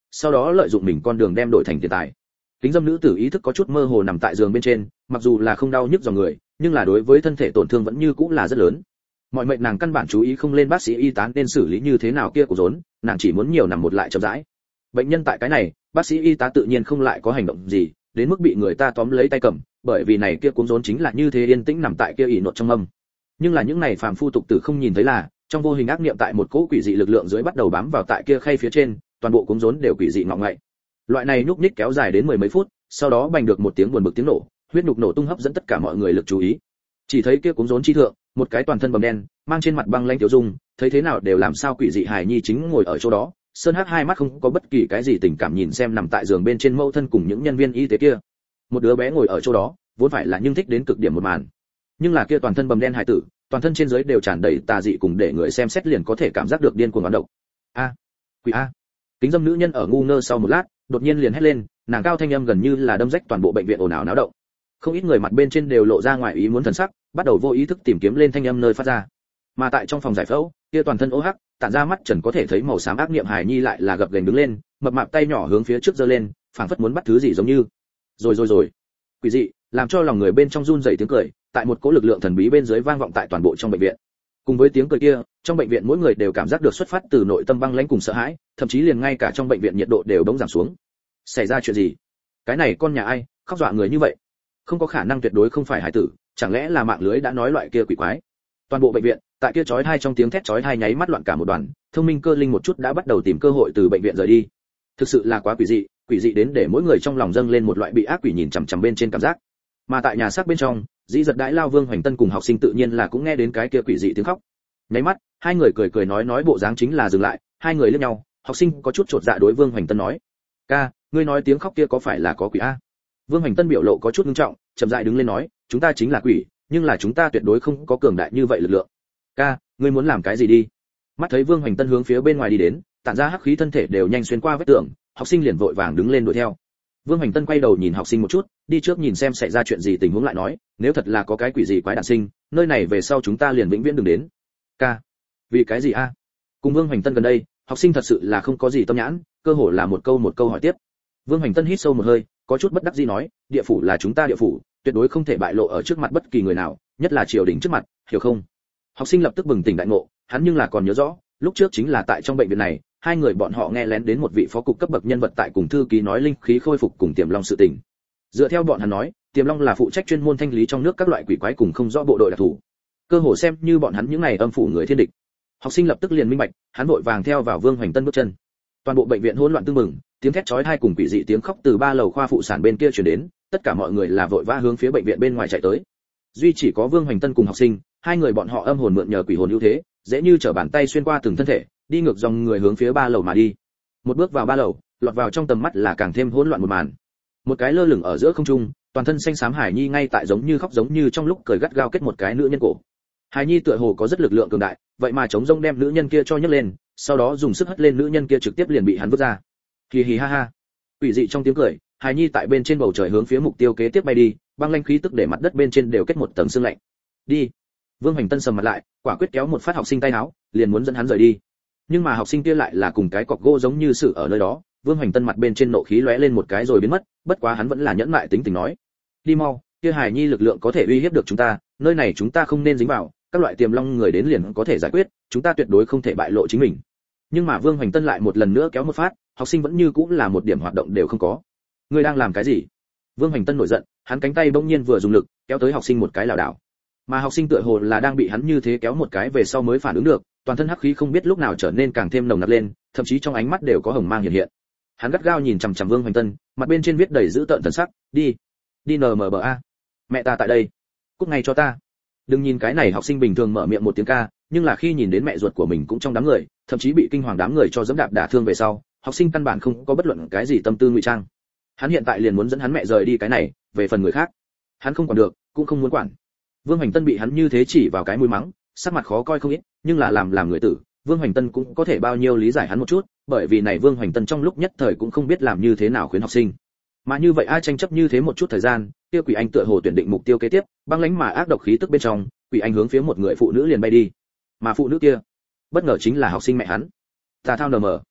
sau đó lợi dụng mình con đường đem đổi thành tiền tài. Kính dâm nữ tử ý thức có chút mơ hồ nằm tại giường bên trên, mặc dù là không đau nhức dòng người, nhưng là đối với thân thể tổn thương vẫn như cũng là rất lớn. Mọi mệnh nàng căn bản chú ý không lên bác sĩ y tá nên xử lý như thế nào kia của rốn, nàng chỉ muốn nhiều nằm một lại chậm rãi. Bệnh nhân tại cái này, bác sĩ y tá tự nhiên không lại có hành động gì, đến mức bị người ta tóm lấy tay cầm, bởi vì này kia cuốn rốn chính là như thế yên tĩnh nằm tại kia ỉ nột trong âm. Nhưng là những này phàm phu tục tử không nhìn thấy là, trong vô hình ác niệm tại một cỗ quỷ dị lực lượng dưới bắt đầu bám vào tại kia khay phía trên, toàn bộ cuốn rốn đều quỷ dị ngọ ngậy. Loại này nhúc nhích kéo dài đến mười mấy phút, sau đó bành được một tiếng buồn bực tiếng nổ, huyết nhục nổ tung hấp dẫn tất cả mọi người lực chú ý. Chỉ thấy kia cuốn rốn chi thượng, một cái toàn thân bầm đen, mang trên mặt băng lãnh tiểu dung, thấy thế nào đều làm sao quỷ dị hài nhi chính ngồi ở chỗ đó, sơn hắc hai mắt không có bất kỳ cái gì tình cảm nhìn xem nằm tại giường bên trên mẫu thân cùng những nhân viên y tế kia. Một đứa bé ngồi ở chỗ đó, vốn phải là nhưng thích đến cực điểm một màn. Nhưng là kia toàn thân bầm đen hài tử, toàn thân trên dưới đều tràn đầy tà dị cùng để người xem xét liền có thể cảm giác được điên cuồng oán độc. A, quỷ a. Kính dâm nữ nhân ở ngu ngơ sau một lát, đột nhiên liền hét lên, nàng cao thanh âm gần như là đâm rách toàn bộ bệnh viện ồn ào náo động. Không ít người mặt bên trên đều lộ ra ngoài ý muốn thần sắc, bắt đầu vô ý thức tìm kiếm lên thanh âm nơi phát ra. Mà tại trong phòng giải phẫu, kia toàn thân ố hắc, tản ra mắt trần có thể thấy màu xám ác niệm hài nhi lại là gập ghềnh đứng lên, mập mạp tay nhỏ hướng phía trước giơ lên, phảng phất muốn bắt thứ gì giống như. Rồi. Quỷ dị, làm cho lòng người bên trong run rẩy tiếng cười, tại một cỗ lực lượng thần bí bên dưới vang vọng tại toàn bộ trong bệnh viện. Cùng với tiếng cười kia, trong bệnh viện mỗi người đều cảm giác được xuất phát từ nội tâm băng lãnh cùng sợ hãi, thậm chí liền ngay cả trong bệnh viện nhiệt độ đều bỗng giảm xuống. Xảy ra chuyện gì? Cái này con nhà ai, khóc dọa người như vậy? Không có khả năng, tuyệt đối không phải hải tử, chẳng lẽ là mạng lưới đã nói loại kia quỷ quái? Toàn bộ bệnh viện, tại kia chói tai trong tiếng thét chói tai nháy mắt loạn cả một đoàn, thông minh cơ linh một chút đã bắt đầu tìm cơ hội từ bệnh viện rời đi. Thực sự là quá quỷ dị đến để mỗi người trong lòng dâng lên một loại bị ác quỷ nhìn chằm chằm bên trên cảm giác. Mà tại nhà xác bên trong, dĩ giật đãi lao Vương Hoành Tân cùng học sinh tự nhiên là cũng nghe đến cái kia quỷ dị tiếng khóc. Nháy mắt, hai người cười nói bộ dáng chính là dừng lại, hai người liếc nhau, học sinh có chút chột dạ đối Vương Hoành Tân nói: "Ca, ngươi nói tiếng khóc kia có phải là có quỷ a?" Vương Hoành Tân biểu lộ có chút nghiêm trọng, chậm rãi đứng lên nói: "Chúng ta chính là quỷ, nhưng là chúng ta tuyệt đối không có cường đại như vậy lực lượng." "Ca, ngươi muốn làm cái gì đi?" Mắt thấy Vương Hoành Tân hướng phía bên ngoài đi đến, tản ra hắc khí thân thể đều nhanh xuyên qua vết tường, học sinh liền vội vàng đứng lên đuổi theo. Vương Hoành Tân quay đầu nhìn học sinh một chút, đi trước nhìn xem xảy ra chuyện gì tình huống lại nói, nếu thật là có cái quỷ gì quái đản sinh, nơi này về sau chúng ta liền vĩnh viễn đừng đến. Ca, vì cái gì a? Cùng Vương Hoành Tân gần đây, học sinh thật sự là không có gì tâm nhãn, cơ hồ là một câu hỏi tiếp. Vương Hoành Tân hít sâu một hơi, có chút bất đắc dĩ nói, địa phủ là chúng ta địa phủ, tuyệt đối không thể bại lộ ở trước mặt bất kỳ người nào, nhất là triều đình trước mặt, hiểu không? Học sinh lập tức bừng tỉnh đại ngộ, hắn nhưng là còn nhớ rõ, lúc trước chính là tại trong bệnh viện này, hai người bọn họ nghe lén đến một vị phó cục cấp bậc nhân vật tại cùng thư ký nói linh khí khôi phục cùng Tiềm Long sự tình. Dựa theo bọn hắn nói, Tiềm Long là phụ trách chuyên môn thanh lý trong nước các loại quỷ quái cùng không rõ bộ đội đặc thù. Cơ hồ xem như bọn hắn những này âm phủ người thiên địch. Học sinh lập tức liền minh bạch, hắn vội vàng theo vào Vương Hoành Tân bước chân. Toàn bộ bệnh viện hỗn loạn tương mừng, tiếng thét chói tai cùng quỷ dị tiếng khóc từ ba lầu khoa phụ sản bên kia truyền đến, tất cả mọi người là vội vã hướng phía bệnh viện bên ngoài chạy tới. Duy chỉ có Vương Hoành Tân cùng học sinh, hai người bọn họ âm hồn mượn nhờ quỷ hồn ưu thế, dễ như trở bàn tay xuyên qua từng thân thể, đi ngược dòng người hướng phía ba lầu mà đi. Một bước vào ba lầu, lọt vào trong tầm mắt là càng thêm hỗn loạn một màn. Một cái lơ lửng ở giữa không trung, toàn thân xanh xám hải nhi ngay tại giống như khóc giống như trong lúc cười gắt gao kết một cái nữ nhân cổ. Hải nhi tựa hồ có rất lực lượng cường đại, vậy mà chống rông đem nữ nhân kia cho nhấc lên, sau đó dùng sức hất lên nữ nhân kia trực tiếp liền bị hắn vứt ra. Hì hì ha ha. Quỷ dị trong tiếng cười, hải nhi tại bên trên bầu trời hướng phía mục tiêu kế tiếp bay đi, băng lanh khí tức để mặt đất bên trên đều kết một tầng sương lạnh. Đi. Vương Hoành Tân sầm mặt lại, quả quyết kéo một phát học sinh tay áo, liền muốn dẫn hắn rời đi. Nhưng mà học sinh kia lại là cùng cái cọc gỗ giống như sự ở nơi đó, Vương Hoành Tân mặt bên trên nộ khí lóe lên một cái rồi biến mất, bất quá hắn vẫn là nhẫn nại tính tình nói: "Đi mau, kia Hải Nhi lực lượng có thể uy hiếp được chúng ta, nơi này chúng ta không nên dính vào, các loại Tiềm Long người đến liền có thể giải quyết, chúng ta tuyệt đối không thể bại lộ chính mình." Nhưng mà Vương Hoành Tân lại một lần nữa kéo một phát, học sinh vẫn như cũng là một điểm hoạt động đều không có. "Ngươi đang làm cái gì?" Vương Hoành Tân nổi giận, hắn cánh tay bỗng nhiên vừa dùng lực, kéo tới học sinh một cái lảo đảo. Mà học sinh tựa hồ là đang bị hắn như thế kéo một cái về sau mới phản ứng được, toàn thân hắc khí không biết lúc nào trở nên càng thêm nồng nặc lên, thậm chí trong ánh mắt đều có hồng mang hiện hiện. Hắn gắt gao nhìn chằm chằm Vương Hoành Tân, mặt bên trên viết đầy dữ tợn thần sắc, "Đi, đi NMBA, mẹ ta tại đây, cút ngay cho ta." Đừng nhìn cái này học sinh bình thường mở miệng một tiếng ca, nhưng là khi nhìn đến mẹ ruột của mình cũng trong đám người, thậm chí bị kinh hoàng đám người cho dẫm đạp đả thương về sau, học sinh căn bản không có bất luận cái gì tâm tư ngụy trang. Hắn hiện tại liền muốn dẫn hắn mẹ rời đi cái này, về phần người khác, hắn không quản được, cũng không muốn quản. Vương Hoành Tân bị hắn như thế chỉ vào cái mũi mắng, sắc mặt khó coi không ít, nhưng là làm người tử, Vương Hoành Tân cũng có thể bao nhiêu lý giải hắn một chút, bởi vì này Vương Hoành Tân trong lúc nhất thời cũng không biết làm như thế nào khuyến học sinh. Mà như vậy ai tranh chấp như thế một chút thời gian, kia quỷ anh tựa hồ tuyển định mục tiêu kế tiếp, băng lãnh mà ác độc khí tức bên trong, quỷ anh hướng phía một người phụ nữ liền bay đi. Mà phụ nữ kia, bất ngờ chính là học sinh mẹ hắn. Tà thao nm.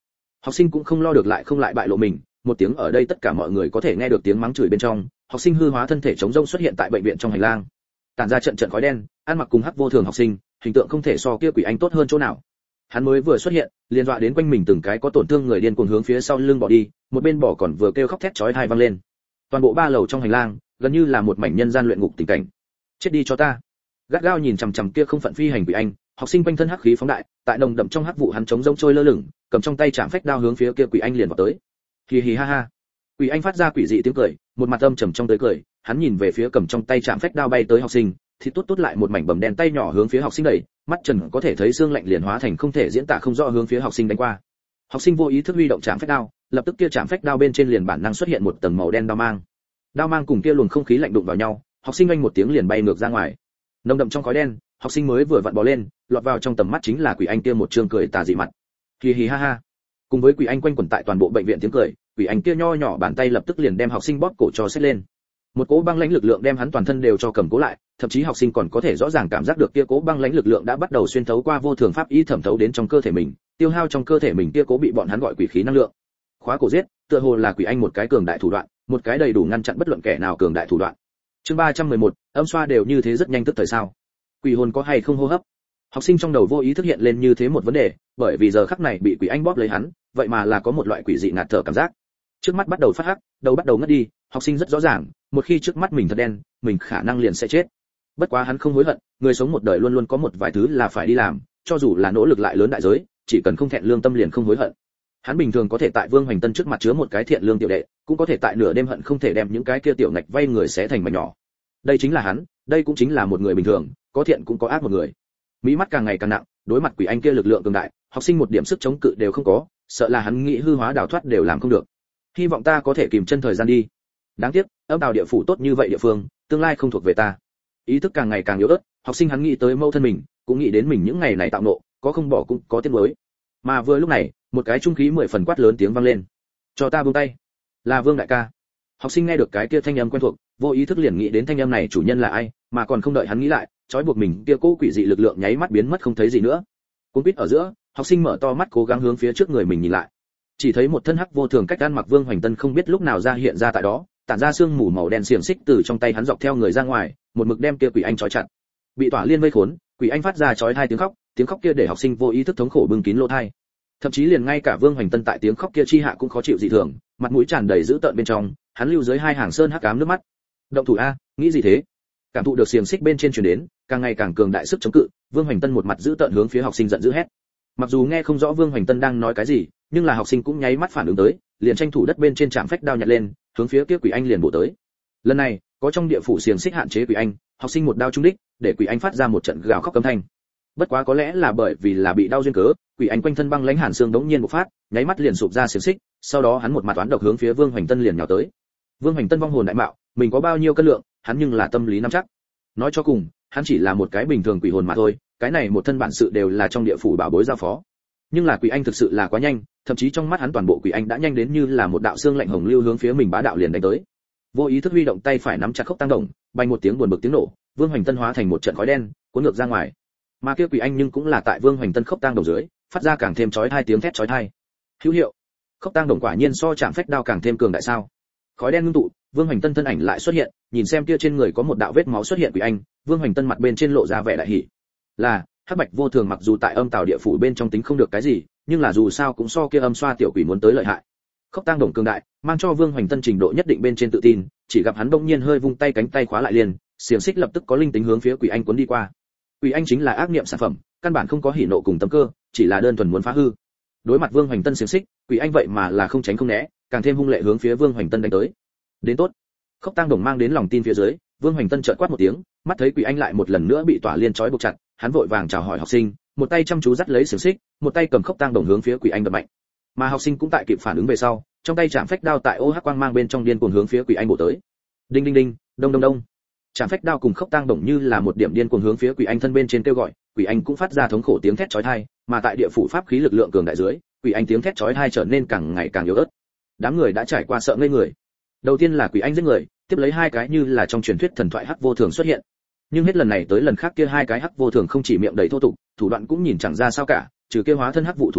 Học sinh cũng không lo được lại không lại bại lộ mình, một tiếng ở đây tất cả mọi người có thể nghe được tiếng mắng chửi bên trong, học sinh hư hóa thân thể chống rông xuất hiện tại bệnh viện trong hành lang. Tản ra trận trận khói đen, ăn mặc cùng hắc vô thường học sinh, hình tượng không thể so kia quỷ anh tốt hơn chỗ nào. Hắn mới vừa xuất hiện, liền dọa đến quanh mình từng cái có tổn thương người điên cuồng hướng phía sau lưng bỏ đi, một bên bỏ còn vừa kêu khóc thét chói tai vang lên. Toàn bộ 3 lầu trong hành lang, gần như là một mảnh nhân gian luyện ngục tình cảnh. Chết đi cho ta. Gắt gao nhìn chằm chằm kia không phận phi hành quỷ anh, học sinh quanh thân hắc khí phóng đại, tại nồng đậm trong hắc vụ hắn chống rông trôi lơ lửng, cầm trong tay chạm phách đao hướng phía kia quỷ anh liền vào tới. Hì hì ha ha. Quỷ anh phát ra quỷ dị tiếng cười, một mặt âm trầm trong tới cười, hắn nhìn về phía cầm trong tay chạm phách đao bay tới học sinh, thì tốt tốt lại một mảnh bầm đen tay nhỏ hướng phía học sinh đẩy, mắt trần có thể thấy xương lạnh liền hóa thành không thể diễn tả không rõ hướng phía học sinh đánh qua. Học sinh vô ý thức huy động chạm phách đao, lập tức kia chạm phách đao bên trên liền bản năng xuất hiện một tầng màu đen đao mang. Đao mang cùng kia luồng không khí lạnh đụng vào nhau, học sinh anh một tiếng liền bay ngược ra ngoài. Nồng đậm trong khói đen, học sinh mới vừa vặn bò lên, lọt vào trong tầm mắt chính là quỷ anh kia một trương cười tà dị mặt. Hì hì ha ha. Cùng với quỷ anh quanh quẩn tại toàn bộ bệnh viện tiếng cười, quỷ anh kia nho nhỏ bàn tay lập tức liền đem học sinh bóp cổ cho xếp lên. Một cỗ băng lãnh lực lượng đem hắn toàn thân đều cho cầm cố lại, thậm chí học sinh còn có thể rõ ràng cảm giác được kia cỗ băng lãnh lực lượng đã bắt đầu xuyên thấu qua vô thường pháp ý thẩm thấu đến trong cơ thể mình, tiêu hao trong cơ thể mình kia cỗ bị bọn hắn gọi quỷ khí năng lượng. Khóa cổ giết, tựa hồ là quỷ anh một cái cường đại thủ đoạn, một cái đầy đủ ngăn chặn bất luận kẻ nào cường đại thủ đoạn. Chương 311, âm xoa đều như thế rất nhanh tức thời sao? Quỷ hồn có hay không hô hấp? Học sinh trong đầu vô ý thức hiện lên như thế một vấn đề, bởi vì giờ khắc này bị quỷ anh bóp lấy hắn, vậy mà là có một loại quỷ dị ngạt thở cảm giác. Trước mắt bắt đầu phát hắc, đầu bắt đầu ngất đi, học sinh rất rõ ràng, một khi trước mắt mình thật đen, mình khả năng liền sẽ chết. Bất quá hắn không hối hận, người sống một đời luôn luôn có một vài thứ là phải đi làm, cho dù là nỗ lực lại lớn đại giới, chỉ cần không thẹn lương tâm liền không hối hận. Hắn bình thường có thể tại Vương Hoành Tân trước mặt chứa một cái thiện lương tiểu đệ, cũng có thể tại nửa đêm hận không thể đem những cái kia tiểu ngạch vay người xé thành mảnh nhỏ. Đây chính là hắn, đây cũng chính là một người bình thường, có thiện cũng có ác một người. Mỹ mắt càng ngày càng nặng, đối mặt quỷ anh kia lực lượng cường đại, học sinh một điểm sức chống cự đều không có, sợ là hắn nghĩ hư hóa đào thoát đều làm không được. Hy vọng ta có thể kìm chân thời gian đi. Đáng tiếc, âm tào địa phủ tốt như vậy địa phương, tương lai không thuộc về ta. Ý thức càng ngày càng yếu ớt, học sinh hắn nghĩ tới mâu thân mình, cũng nghĩ đến mình những ngày này tạo nộ, có không bỏ cũng có tiếc nuối. Mà vừa lúc này, một cái trung khí 10 phần quát lớn tiếng vang lên. Cho ta buông tay. Là Vương đại ca. Học sinh nghe được cái kia thanh âm quen thuộc, vô ý thức liền nghĩ đến thanh âm này chủ nhân là ai, mà còn không đợi hắn nghĩ lại, trói buộc mình kia cố quỷ dị lực lượng nháy mắt biến mất không thấy gì nữa. Cuốn quýt ở giữa, học sinh mở to mắt cố gắng hướng phía trước người mình nhìn lại. Chỉ thấy một thân hắc vô thường cách ăn mặc Vương Hoành Tân không biết lúc nào ra hiện ra tại đó, tản ra sương mù màu đen xiềng xích từ trong tay hắn dọc theo người ra ngoài, một mực đem kia quỷ anh trói chặt. Bị tỏa liên vây khốn, quỷ anh phát ra chói tai tiếng khóc kia để học sinh vô ý thức thống khổ bưng kín lỗ tai. Thậm chí liền ngay cả Vương Hoành Tân tại tiếng khóc kia chi hạ cũng khó chịu dị thường, mặt mũi tràn đầy dữ tợn bên trong, hắn lưu dưới hai hàng sơn hắc ám nước mắt. Động thủ a, nghĩ gì thế? Cảm thụ được xiềng xích bên trên truyền đến, càng ngày càng cường đại sức chống cự, Vương Hoành Tân một mặt dữ tợn hướng phía học sinh giận dữ hét. Mặc dù nghe không rõ Vương Hoành Tân đang nói cái gì, nhưng là học sinh cũng nháy mắt phản ứng tới, liền tranh thủ đất bên trên trạm phách đao nhặt lên, hướng phía kia quỷ anh liền bổ tới. Lần này, có trong địa phủ xiềng xích hạn chế quỷ anh, học sinh một đao trúng đích, để quỷ anh phát ra một trận gào khóc cấm thanh. Bất quá có lẽ là bởi vì là bị đau duyên cớ, quỷ anh quanh thân băng lãnh hàn xương đống nhiên bộc phát, nháy mắt liền sụp ra xiềng xích, sau đó hắn một mặt toán độc hướng phía Vương Hoành Tân liền nhào tới. Vương Hoành Tân vong hồn đại mạo, mình có bao nhiêu cân lượng, hắn nhưng là tâm lý nắm chắc. Nói cho cùng, hắn chỉ là một cái bình thường quỷ hồn mà thôi, cái này một thân bản sự đều là trong địa phủ bảo bối giao phó. Nhưng là quỷ anh thực sự là quá nhanh, thậm chí trong mắt hắn toàn bộ quỷ anh đã nhanh đến như là một đạo xương lạnh hồng lưu hướng phía mình bá đạo liền đánh tới. Vô ý thức huy động tay phải nắm chặt khốc tăng đồng, bay một tiếng buồn bực tiếng nổ, Vương Hoành Tân hóa thành một trận khói đen, cuốn ngược ra ngoài. Mà kia quỷ anh nhưng cũng là tại Vương Hoành Tân khốc tăng đồng dưới, phát ra càng thêm chói tai tiếng thét chói tai. Hữu hiệu. Khốc tăng đồng quả nhiên so chạm phách đao càng thêm cường đại sao? Khói đen ngưng tụ, Vương Hoành Tân thân ảnh lại xuất hiện, nhìn xem kia trên người có một đạo vết máu xuất hiện quỷ anh, Vương Hoành Tân mặt bên trên lộ ra vẻ đại hỉ. Là, hắc bạch vô thường mặc dù tại âm tào địa phủ bên trong tính không được cái gì, nhưng là dù sao cũng so kia âm xoa tiểu quỷ muốn tới lợi hại. Khốc tăng đồng cường đại, mang cho Vương Hoành Tân trình độ nhất định bên trên tự tin, chỉ gặp hắn bỗng nhiên hơi vung tay cánh tay khóa lại liền, xiềng xích lập tức có linh tính hướng phía quỷ anh cuốn đi qua. Quỷ anh chính là ác niệm sản phẩm, căn bản không có hỉ nộ cùng tâm cơ, chỉ là đơn thuần muốn phá hư. Đối mặt Vương Hoành Tân xiềng xích, quỷ anh vậy mà là không tránh không né, càng thêm hung lệ hướng phía Vương Hoành Tân đánh tới. Đến tốt. Khốc tăng đồng mang đến lòng tin phía dưới, Vương Hoành Tân chợt quát một tiếng, mắt thấy quỷ anh lại một lần nữa bị tỏa liên trói buộc chặt, hắn vội vàng chào hỏi học sinh, một tay chăm chú dắt lấy xiềng xích, một tay cầm khốc tăng đồng hướng phía quỷ anh đập mạnh. Mà học sinh cũng tại kịp phản ứng về sau, trong tay chạm phách đao tại ô hắc quang mang bên trong điên cuồng hướng phía quỷ anh bổ tới. Đinh đinh đinh, đông đông đông. Chạm phách đao cùng khốc tăng đồng như là một điểm điên cuồng hướng phía quỷ anh thân bên trên kêu gọi, quỷ anh cũng phát ra thống khổ tiếng thét chói tai, mà tại địa phủ pháp khí lực lượng cường đại dưới, quỷ anh tiếng thét chói tai trở nên càng ngày càng yếu ớt. Đám người đã trải qua sợ ngây người. Đầu tiên là quỷ anh giết người, tiếp lấy hai cái như là trong truyền thuyết thần thoại hắc vô thường xuất hiện. Nhưng hết lần này tới lần khác kia hai cái hắc vô thường không chỉ miệng đầy thô tục, thủ đoạn cũng nhìn chẳng ra sao cả, trừ kia hóa thân hắc vụ thủ đoạn,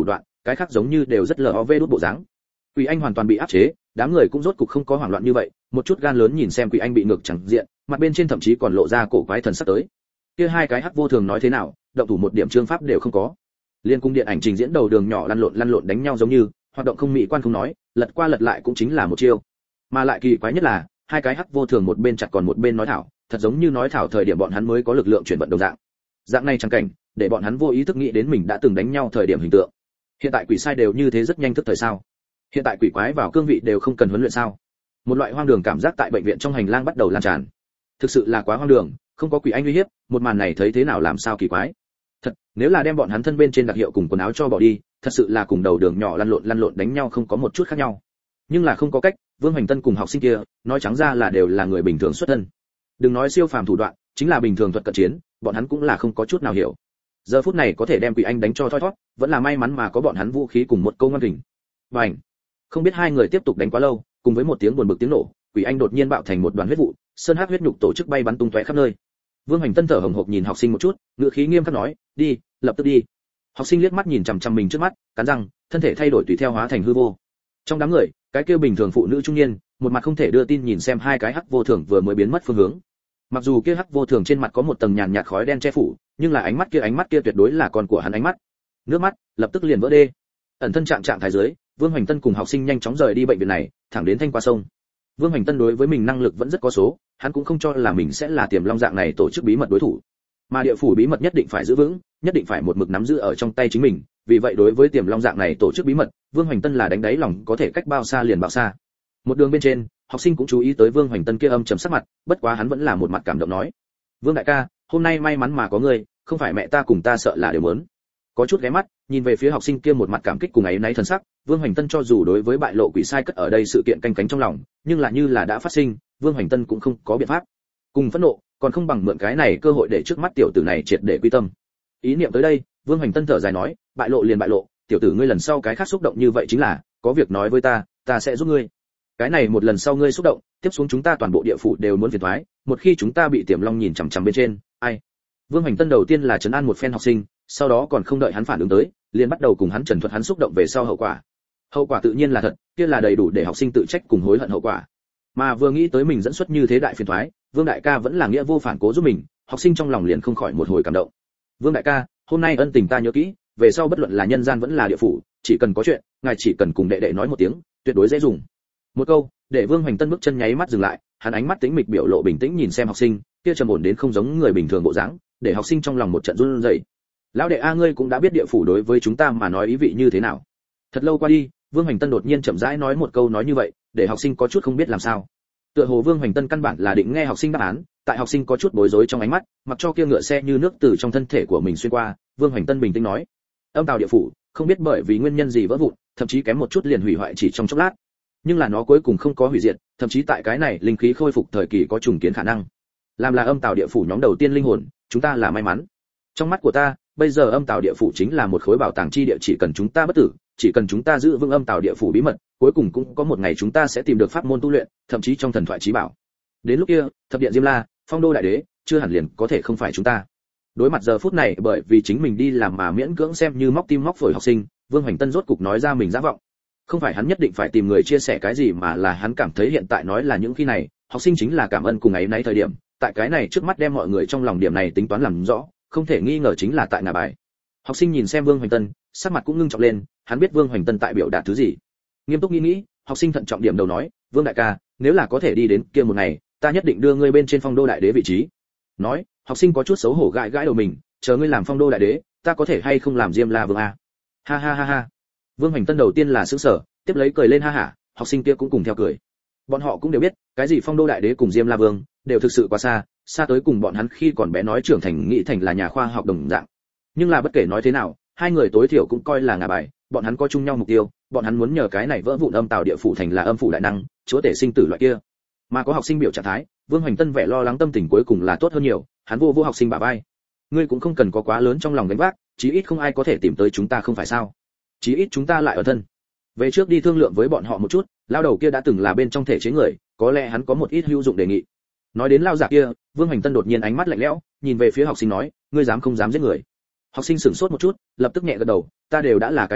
cái khác giống như đều rất lov đút bộ dáng. Quỷ Anh hoàn toàn bị áp chế, đám người cũng rốt cục không có hoảng loạn như vậy, một chút gan lớn nhìn xem Quỷ Anh bị ngược chẳng diện, mặt bên trên thậm chí còn lộ ra cổ quái thần sắc tới. Kia hai cái hắc vô thường nói thế nào, động thủ một điểm chương pháp đều không có. Liên cung điện ảnh trình diễn đầu đường nhỏ lăn lộn đánh nhau giống như, hoạt động không mỹ quan không nói, lật qua lật lại cũng chính là một chiêu. Mà lại kỳ quái nhất là, hai cái hắc vô thường một bên chặt còn một bên nói thảo, thật giống như nói thảo thời điểm bọn hắn mới có lực lượng chuyển vận đồng dạng. Dạng này chẳng cảnh, để bọn hắn vô ý thức nghĩ đến mình đã từng đánh nhau thời điểm hình tượng. Hiện tại quỷ sai đều như thế rất nhanh thức thời sao? Hiện tại quỷ quái vào cương vị đều không cần huấn luyện sao? Một loại hoang đường cảm giác tại bệnh viện trong hành lang bắt đầu lan tràn. Thực sự là quá hoang đường, không có Quỷ Anh uy hiếp, một màn này thấy thế nào làm sao kỳ quái. Thật, nếu là đem bọn hắn thân bên trên đặc hiệu cùng quần áo cho bỏ đi, thật sự là cùng đầu đường nhỏ lăn lộn đánh nhau không có một chút khác nhau. Nhưng là không có cách, Vương Hoành Tân cùng học sinh kia, nói trắng ra là đều là người bình thường xuất thân. Đừng nói siêu phàm thủ đoạn, chính là bình thường thuật cận chiến, bọn hắn cũng là không có chút nào hiểu. Giờ phút này có thể đem Quỷ Anh đánh cho thoi thoát, vẫn là may mắn mà có bọn hắn vũ khí cùng một câu ngoan kình. Bành! Không biết hai người tiếp tục đánh quá lâu, cùng với một tiếng buồn bực tiếng nổ, Quỷ Anh đột nhiên bạo thành một đoàn huyết vụ, sơn hắc huyết nhục tổ chức bay bắn tung tóe khắp nơi. Vương Hoành Tân thở hổn hộc nhìn học sinh một chút, ngữ khí nghiêm khắc nói, "Đi, lập tức đi." Học sinh liếc mắt nhìn chằm chằm mình trước mắt, cắn răng, thân thể thay đổi tùy theo hóa thành hư vô. Trong đám người, cái kia bình thường phụ nữ trung niên, một mặt không thể đưa tin nhìn xem hai cái hắc vô thường vừa mới biến mất phương hướng. Mặc dù kia hắc vô thường trên mặt có một tầng nhàn nhạt khói đen che phủ, nhưng là ánh mắt kia tuyệt đối là con của hắn ánh mắt. Nước mắt lập tức liền vỡ đê. Ẩn thân trạng thái dưới, Vương Hoành Tân cùng học sinh nhanh chóng rời đi bệnh viện này, thẳng đến Thanh qua sông. Vương Hoành Tân đối với mình năng lực vẫn rất có số, hắn cũng không cho là mình sẽ là Tiềm Long dạng này tổ chức bí mật đối thủ. Mà địa phủ bí mật nhất định phải giữ vững, nhất định phải một mực nắm giữ ở trong tay chính mình, vì vậy đối với Tiềm Long dạng này tổ chức bí mật, Vương Hoành Tân là đánh đáy lòng có thể cách bao xa liền bao xa. Một đường bên trên, học sinh cũng chú ý tới Vương Hoành Tân kia âm trầm sắc mặt, bất quá hắn vẫn là một mặt cảm động nói: "Vương đại ca, hôm nay may mắn mà có ngươi, không phải mẹ ta cùng ta sợ là đều muốn." Có chút ghé mắt, nhìn về phía học sinh kia một mặt cảm kích cùng ấy náy thần sắc, Vương Hoành Tân cho dù đối với bại lộ quỷ sai cất ở đây sự kiện canh cánh trong lòng, nhưng là như là đã phát sinh, Vương Hoành Tân cũng không có biện pháp. Cùng phẫn nộ, còn không bằng mượn cái này cơ hội để trước mắt tiểu tử này triệt để quy tâm. Ý niệm tới đây, Vương Hoành Tân thở dài nói, bại lộ liền bại lộ, tiểu tử ngươi lần sau cái khác xúc động như vậy chính là, có việc nói với ta, ta sẽ giúp ngươi. Cái này một lần sau ngươi xúc động, tiếp xuống chúng ta toàn bộ địa phủ đều muốn phiền toái, một khi chúng ta bị Tiềm Long nhìn chằm chằm bên trên, ai? Vương Hoành Tân đầu tiên là trấn an một phen học sinh, sau đó còn không đợi hắn phản ứng tới, liền bắt đầu cùng hắn trần thuật hắn xúc động về sau hậu quả. Hậu quả tự nhiên là thật, kia là đầy đủ để học sinh tự trách cùng hối hận hậu quả. Mà vừa nghĩ tới mình dẫn xuất như thế đại phiền toái, Vương đại ca vẫn là nghĩa vô phản cố giúp mình, học sinh trong lòng liền không khỏi một hồi cảm động. Vương đại ca, hôm nay ân tình ta nhớ kỹ, về sau bất luận là nhân gian vẫn là địa phủ, chỉ cần có chuyện, ngài chỉ cần cùng đệ đệ nói một tiếng, tuyệt đối dễ dùng. Một câu, để Vương Hoành Tân bước chân nháy mắt dừng lại, hắn ánh mắt tĩnh mịch biểu lộ bình tĩnh nhìn xem học sinh, kia trầm ổn đến không giống người bình thường bộ dáng, để học sinh trong lòng một trận run rẩy. Lão đệ a, ngươi cũng đã biết địa phủ đối với chúng ta mà nói ý vị như thế nào. Thật lâu qua đi, Vương Hoành Tân đột nhiên chậm rãi nói một câu nói như vậy, để học sinh có chút không biết làm sao. Tựa hồ Vương Hoành Tân căn bản là định nghe học sinh đáp án, tại học sinh có chút bối rối trong ánh mắt, mặc cho kia ngựa xe như nước từ trong thân thể của mình xuyên qua, Vương Hoành Tân bình tĩnh nói: âm tào địa phủ, không biết bởi vì nguyên nhân gì vỡ vụn, thậm chí kém một chút liền hủy hoại chỉ trong chốc lát. Nhưng là nó cuối cùng không có hủy diệt, thậm chí tại cái này linh khí khôi phục thời kỳ có trùng kiến khả năng. Làm là âm tào địa phủ nhóm đầu tiên linh hồn, chúng ta là may mắn. Trong mắt của ta, bây giờ âm tào địa phủ chính là một khối bảo tàng chi địa, chỉ cần chúng ta bất tử, chỉ cần chúng ta giữ vững âm tào địa phủ bí mật, cuối cùng cũng có một ngày chúng ta sẽ tìm được pháp môn tu luyện, thậm chí trong thần thoại chí bảo. Đến lúc kia, thập điện Diêm La, Phong Đô đại đế, chưa hẳn liền có thể không phải chúng ta. Đối mặt giờ phút này bởi vì chính mình đi làm mà miễn cưỡng xem như móc tim móc phổi học sinh, Vương Hoành Tân rốt cục nói ra mình giả vọng. Không phải hắn nhất định phải tìm người chia sẻ cái gì, mà là hắn cảm thấy hiện tại nói là những khi này, học sinh chính là cảm ơn cùng ấy nấy thời điểm, tại cái này trước mắt đem mọi người trong lòng điểm này tính toán làm rõ, không thể nghi ngờ chính là tại ngả bài. Học sinh nhìn xem Vương Hoành Tân, sắc mặt cũng ngưng trọng lên, hắn biết Vương Hoành Tân tại biểu đạt thứ gì. Nghiêm túc nghĩ, học sinh thận trọng điểm đầu nói, Vương đại ca, nếu là có thể đi đến kia một ngày, ta nhất định đưa ngươi bên trên Phong Đô đại đế vị trí. Nói, học sinh có chút xấu hổ gãi gãi đầu mình, chờ ngươi làm Phong Đô đại đế, ta có thể hay không làm Diêm La Vương a? Ha ha ha ha. Vương Hoành Tân đầu tiên là sững sờ, tiếp lấy cười lên ha hả, học sinh kia cũng cùng theo cười. Bọn họ cũng đều biết, cái gì Phong Đô đại đế cùng Diêm La Vương, đều thực sự quá xa, xa tới cùng bọn hắn khi còn bé nói trưởng thành nghĩ thành là nhà khoa học đồng dạng. Nhưng là bất kể nói thế nào, hai người tối thiểu cũng coi là ngả bài, bọn hắn có chung nhau mục tiêu, bọn hắn muốn nhờ cái này vỡ vụn âm tào địa phủ thành là âm phủ đại năng, chúa tể sinh tử loại kia. Mà có học sinh biểu trạng thái, Vương Hoành Tân vẻ lo lắng tâm tình cuối cùng là tốt hơn nhiều, hắn vô học sinh bả vai. Ngươi cũng không cần có quá lớn trong lòng gánh vác, chí ít không ai có thể tìm tới chúng ta không phải sao? Chí ít chúng ta lại ở thân. Về trước đi thương lượng với bọn họ một chút, lao đầu kia đã từng là bên trong thể chế người, có lẽ hắn có một ít hữu dụng đề nghị. Nói đến lao giả kia, Vương Hoành Tân đột nhiên ánh mắt lạnh lẽo, nhìn về phía học sinh nói, ngươi dám không dám giết người? Học sinh sửng sốt một chút, lập tức nhẹ gật đầu, ta đều đã là cái quỷ,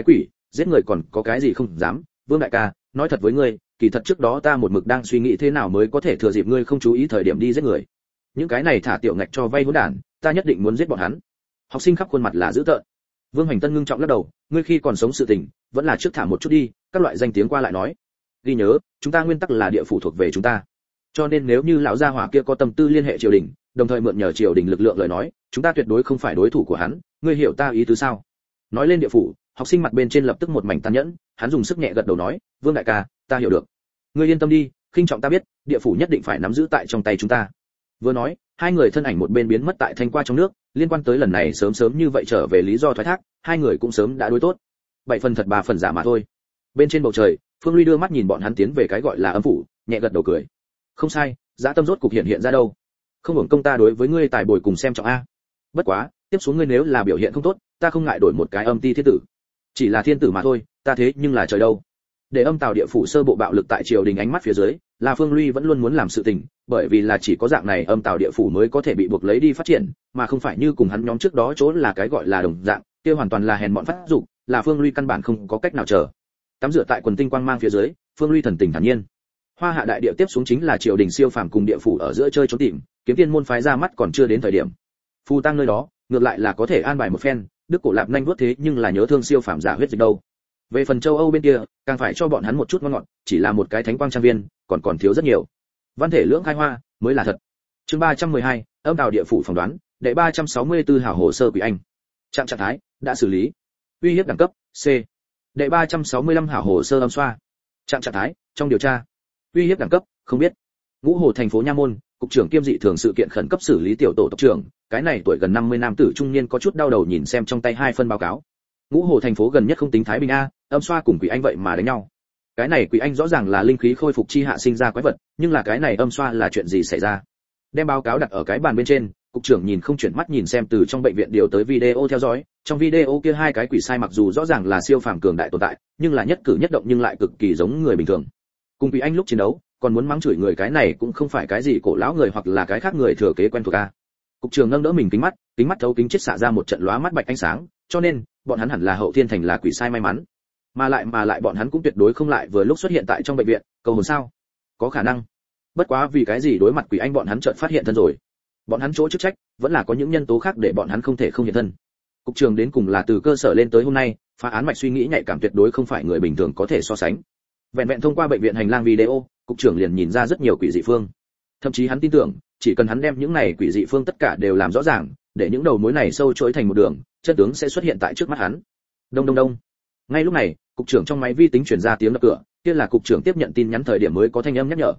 giết người còn có cái gì không dám. Vương đại ca, nói thật với ngươi, kỳ thật trước đó ta một mực đang suy nghĩ thế nào mới có thể thừa dịp ngươi không chú ý thời điểm đi giết người. Những cái này thả tiểu ngạch cho vay hỗn đản, ta nhất định muốn giết bọn hắn. Học sinh khắp khuôn mặt là dữ tợn. Vương Hoành Tân ngưng trọng lắc đầu, ngươi khi còn sống sự tình, vẫn là trước thả một chút đi, các loại danh tiếng qua lại nói. Ghi nhớ, chúng ta nguyên tắc là địa phủ thuộc về chúng ta. Cho nên nếu như lão gia hỏa kia có tâm tư liên hệ triều đình, đồng thời mượn nhờ triều đình lực lượng lời nói, chúng ta tuyệt đối không phải đối thủ của hắn, ngươi hiểu ta ý tứ sao? Nói lên địa phủ, học sinh mặt bên trên lập tức một mảnh tàn nhẫn, hắn dùng sức nhẹ gật đầu nói, Vương đại ca, ta hiểu được. Ngươi yên tâm đi, khinh trọng ta biết, địa phủ nhất định phải nắm giữ tại trong tay chúng ta. Vừa nói, hai người thân ảnh một bên biến mất tại thanh qua trong nước, liên quan tới lần này sớm sớm như vậy trở về lý do thoái thác, hai người cũng sớm đã đối tốt. 7 phần thật 3 phần giả mà thôi. Bên trên bầu trời, Phương Ly đưa mắt nhìn bọn hắn tiến về cái gọi là âm phủ, nhẹ gật đầu cười. Không sai, dã tâm rốt cục hiện ra đâu. Không hưởng công ta đối với ngươi tài bồi cùng xem trọng a. Bất quá, tiếp xuống ngươi nếu là biểu hiện không tốt, ta không ngại đổi một cái âm ti thiên tử. Chỉ là thiên tử mà thôi, ta thế nhưng là trời đâu. Để âm tào địa phủ sơ bộ bạo lực tại triều đình ánh mắt phía dưới, là Phương Ly vẫn luôn muốn làm sự tình, bởi vì là chỉ có dạng này âm tào địa phủ mới có thể bị buộc lấy đi phát triển, mà không phải như cùng hắn nhóm trước đó chỗ là cái gọi là đồng dạng, kia hoàn toàn là hèn mọn phát dục, là Phương Ly căn bản không có cách nào chờ. Tắm rửa tại quần tinh quang mang phía dưới, Phương Ly thần tình thản nhiên. Hoa hạ đại địa tiếp xuống chính là triều đình siêu phàm cùng địa phủ ở giữa chơi trốn tìm, kiếm tiên môn phái ra mắt còn chưa đến thời điểm. Phù tăng nơi đó, ngược lại là có thể an bài một phen, Đức cổ lạp nhanh vuốt thế nhưng là nhớ thương siêu phàm giả huyết dịch đâu. Về phần châu Âu bên kia, càng phải cho bọn hắn một chút ngon ngọt, chỉ là một cái thánh quang trang viên, còn thiếu rất nhiều. Văn thể lưỡng khai hoa, mới là thật. Chương 312, âm tào địa phủ phỏng đoán, đệ 364 hảo hồ sơ quỷ anh. Trạng thái, đã xử lý. Uy hiếp đẳng cấp, C. Đệ 365 hảo hồ sơ âm xoa. Trạng thái, trong điều tra. Uy hiếp đẳng cấp, không biết. Ngũ Hồ thành phố Nha Môn, cục trưởng kiêm dị thường sự kiện khẩn cấp xử lý tiểu tổ tộc trưởng, cái này tuổi gần 50 nam tử trung niên có chút đau đầu nhìn xem trong tay hai phân báo cáo. Ngũ Hồ thành phố gần nhất không tính thái bình a, âm xoa cùng quỷ anh vậy mà đánh nhau. Cái này quỷ anh rõ ràng là linh khí khôi phục chi hạ sinh ra quái vật, nhưng là cái này âm xoa là chuyện gì xảy ra? Đem báo cáo đặt ở cái bàn bên trên, cục trưởng nhìn không chuyển mắt nhìn xem từ trong bệnh viện điều tới video theo dõi, trong video kia hai cái quỷ sai mặc dù rõ ràng là siêu phàm cường đại tồn tại, nhưng là nhất cử nhất động nhưng lại cực kỳ giống người bình thường. Cùng quỷ anh lúc chiến đấu, còn muốn mắng chửi người cái này cũng không phải cái gì cổ lão người hoặc là cái khác người thừa kế quen thuộc a. Cục trưởng nâng đỡ mình kính mắt thấu kính chết xạ ra một trận lóa mắt bạch ánh sáng, cho nên bọn hắn hẳn là hậu thiên thành là quỷ sai may mắn, mà lại bọn hắn cũng tuyệt đối không lại vừa lúc xuất hiện tại trong bệnh viện, cầu hồn sao? Có khả năng. Bất quá vì cái gì đối mặt quỷ anh bọn hắn chợt phát hiện thân rồi? Bọn hắn chỗ chức trách vẫn là có những nhân tố khác để bọn hắn không thể không hiện thân. Cục trưởng đến cùng là từ cơ sở lên tới hôm nay, phá án mạch suy nghĩ nhạy cảm tuyệt đối không phải người bình thường có thể so sánh. Vẹn thông qua bệnh viện hành lang video, cục trưởng liền nhìn ra rất nhiều quỷ dị phương. Thậm chí hắn tin tưởng, chỉ cần hắn đem những này quỷ dị phương tất cả đều làm rõ ràng, để những đầu mối này sâu chối thành một đường, chân tướng sẽ xuất hiện tại trước mắt hắn. Đông. Ngay lúc này, cục trưởng trong máy vi tính truyền ra tiếng đập cửa, kia là cục trưởng tiếp nhận tin nhắn thời điểm mới có thanh âm nhắc nhở.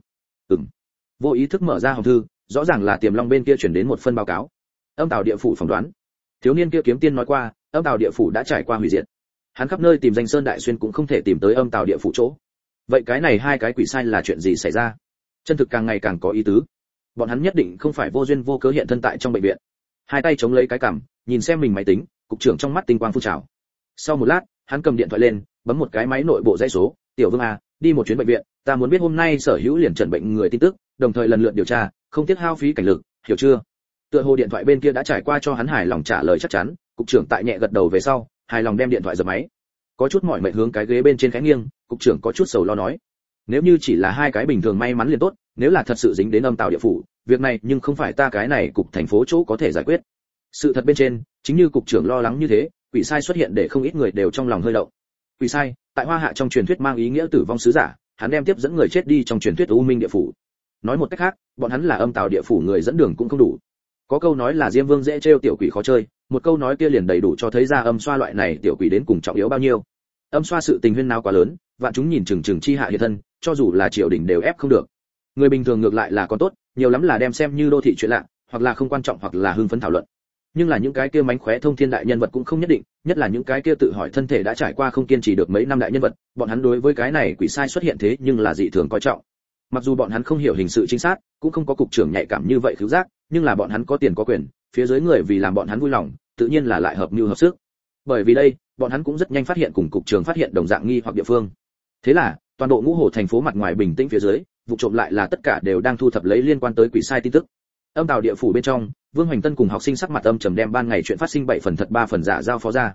Vô ý thức mở ra hòm thư, rõ ràng là Tiềm Long bên kia chuyển đến một phân báo cáo. Âm tào địa phủ phỏng đoán. Thiếu niên kia kiếm tiên nói qua, âm tào địa phủ đã trải qua hủy diệt. Hắn khắp nơi tìm danh sơn đại xuyên cũng không thể tìm tới âm tào địa phủ chỗ. Vậy cái này hai cái quỷ sai là chuyện gì xảy ra? Chân thực càng ngày càng có ý tứ. Bọn hắn nhất định không phải vô duyên vô cớ hiện thân tại trong bệnh viện. Hai tay chống lấy cái cằm, nhìn xem mình máy tính, cục trưởng trong mắt tinh quang phun trào. Sau một lát, hắn cầm điện thoại lên, bấm một cái máy nội bộ dãy số, "Tiểu Vương à, đi một chuyến bệnh viện, ta muốn biết hôm nay sở hữu liền trần bệnh người tin tức, đồng thời lần lượt điều tra, không tiếc hao phí cảnh lực, hiểu chưa?" Tựa hồ điện thoại bên kia đã trải qua cho hắn hài lòng trả lời chắc chắn, cục trưởng tại nhẹ gật đầu về sau, hài lòng đem điện thoại dập máy. Có chút mỏi mệt hướng cái ghế bên trên khẽ nghiêng, cục trưởng có chút sầu lo nói: "Nếu như chỉ là hai cái bình thường may mắn liền tốt, nếu là thật sự dính đến âm tào địa phủ, việc này nhưng không phải ta cái này cục thành phố chỗ có thể giải quyết." Sự thật bên trên, chính như cục trưởng lo lắng như thế, quỷ sai xuất hiện để không ít người đều trong lòng hơi động. Quỷ sai, tại Hoa Hạ trong truyền thuyết mang ý nghĩa tử vong sứ giả, hắn đem tiếp dẫn người chết đi trong truyền thuyết U Minh địa phủ. Nói một cách khác, bọn hắn là âm tào địa phủ người dẫn đường cũng không đủ. Có câu nói là Diêm Vương dễ trêu tiểu quỷ khó chơi, một câu nói kia liền đầy đủ cho thấy ra âm xoa loại này tiểu quỷ đến cùng trọng yếu bao nhiêu. Âm xoa sự tình huyên náo quá lớn, vạn chúng nhìn chừng chi hạ hiện thân, cho dù là triều đình đều ép không được. Người bình thường ngược lại là còn tốt, nhiều lắm là đem xem như đô thị chuyện lạ, hoặc là không quan trọng hoặc là hưng phấn thảo luận. Nhưng là những cái kia mánh khóe thông thiên đại nhân vật cũng không nhất định, nhất là những cái kia tự hỏi thân thể đã trải qua không kiên trì được mấy năm đại nhân vật, bọn hắn đối với cái này quỷ sai xuất hiện thế nhưng là dị thường coi trọng. Mặc dù bọn hắn không hiểu hình sự chính xác, cũng không có cục trưởng nhạy cảm như vậy khiếu giác, nhưng là bọn hắn có tiền có quyền, phía dưới người vì làm bọn hắn vui lòng, tự nhiên là lại hợp mưu hợp sức. Bởi vì đây, bọn hắn cũng rất nhanh phát hiện cùng cục trưởng phát hiện đồng dạng nghi hoặc địa phương. Thế là, toàn bộ Ngũ Hồ thành phố mặt ngoài bình tĩnh phía dưới, vụ trộm lại là tất cả đều đang thu thập lấy liên quan tới quỷ sai tin tức. Âm tào địa phủ bên trong, Vương Hoành Tân cùng học sinh sắc mặt âm trầm đem ban ngày chuyện phát sinh 7 phần thật 3 phần giả giao phó ra.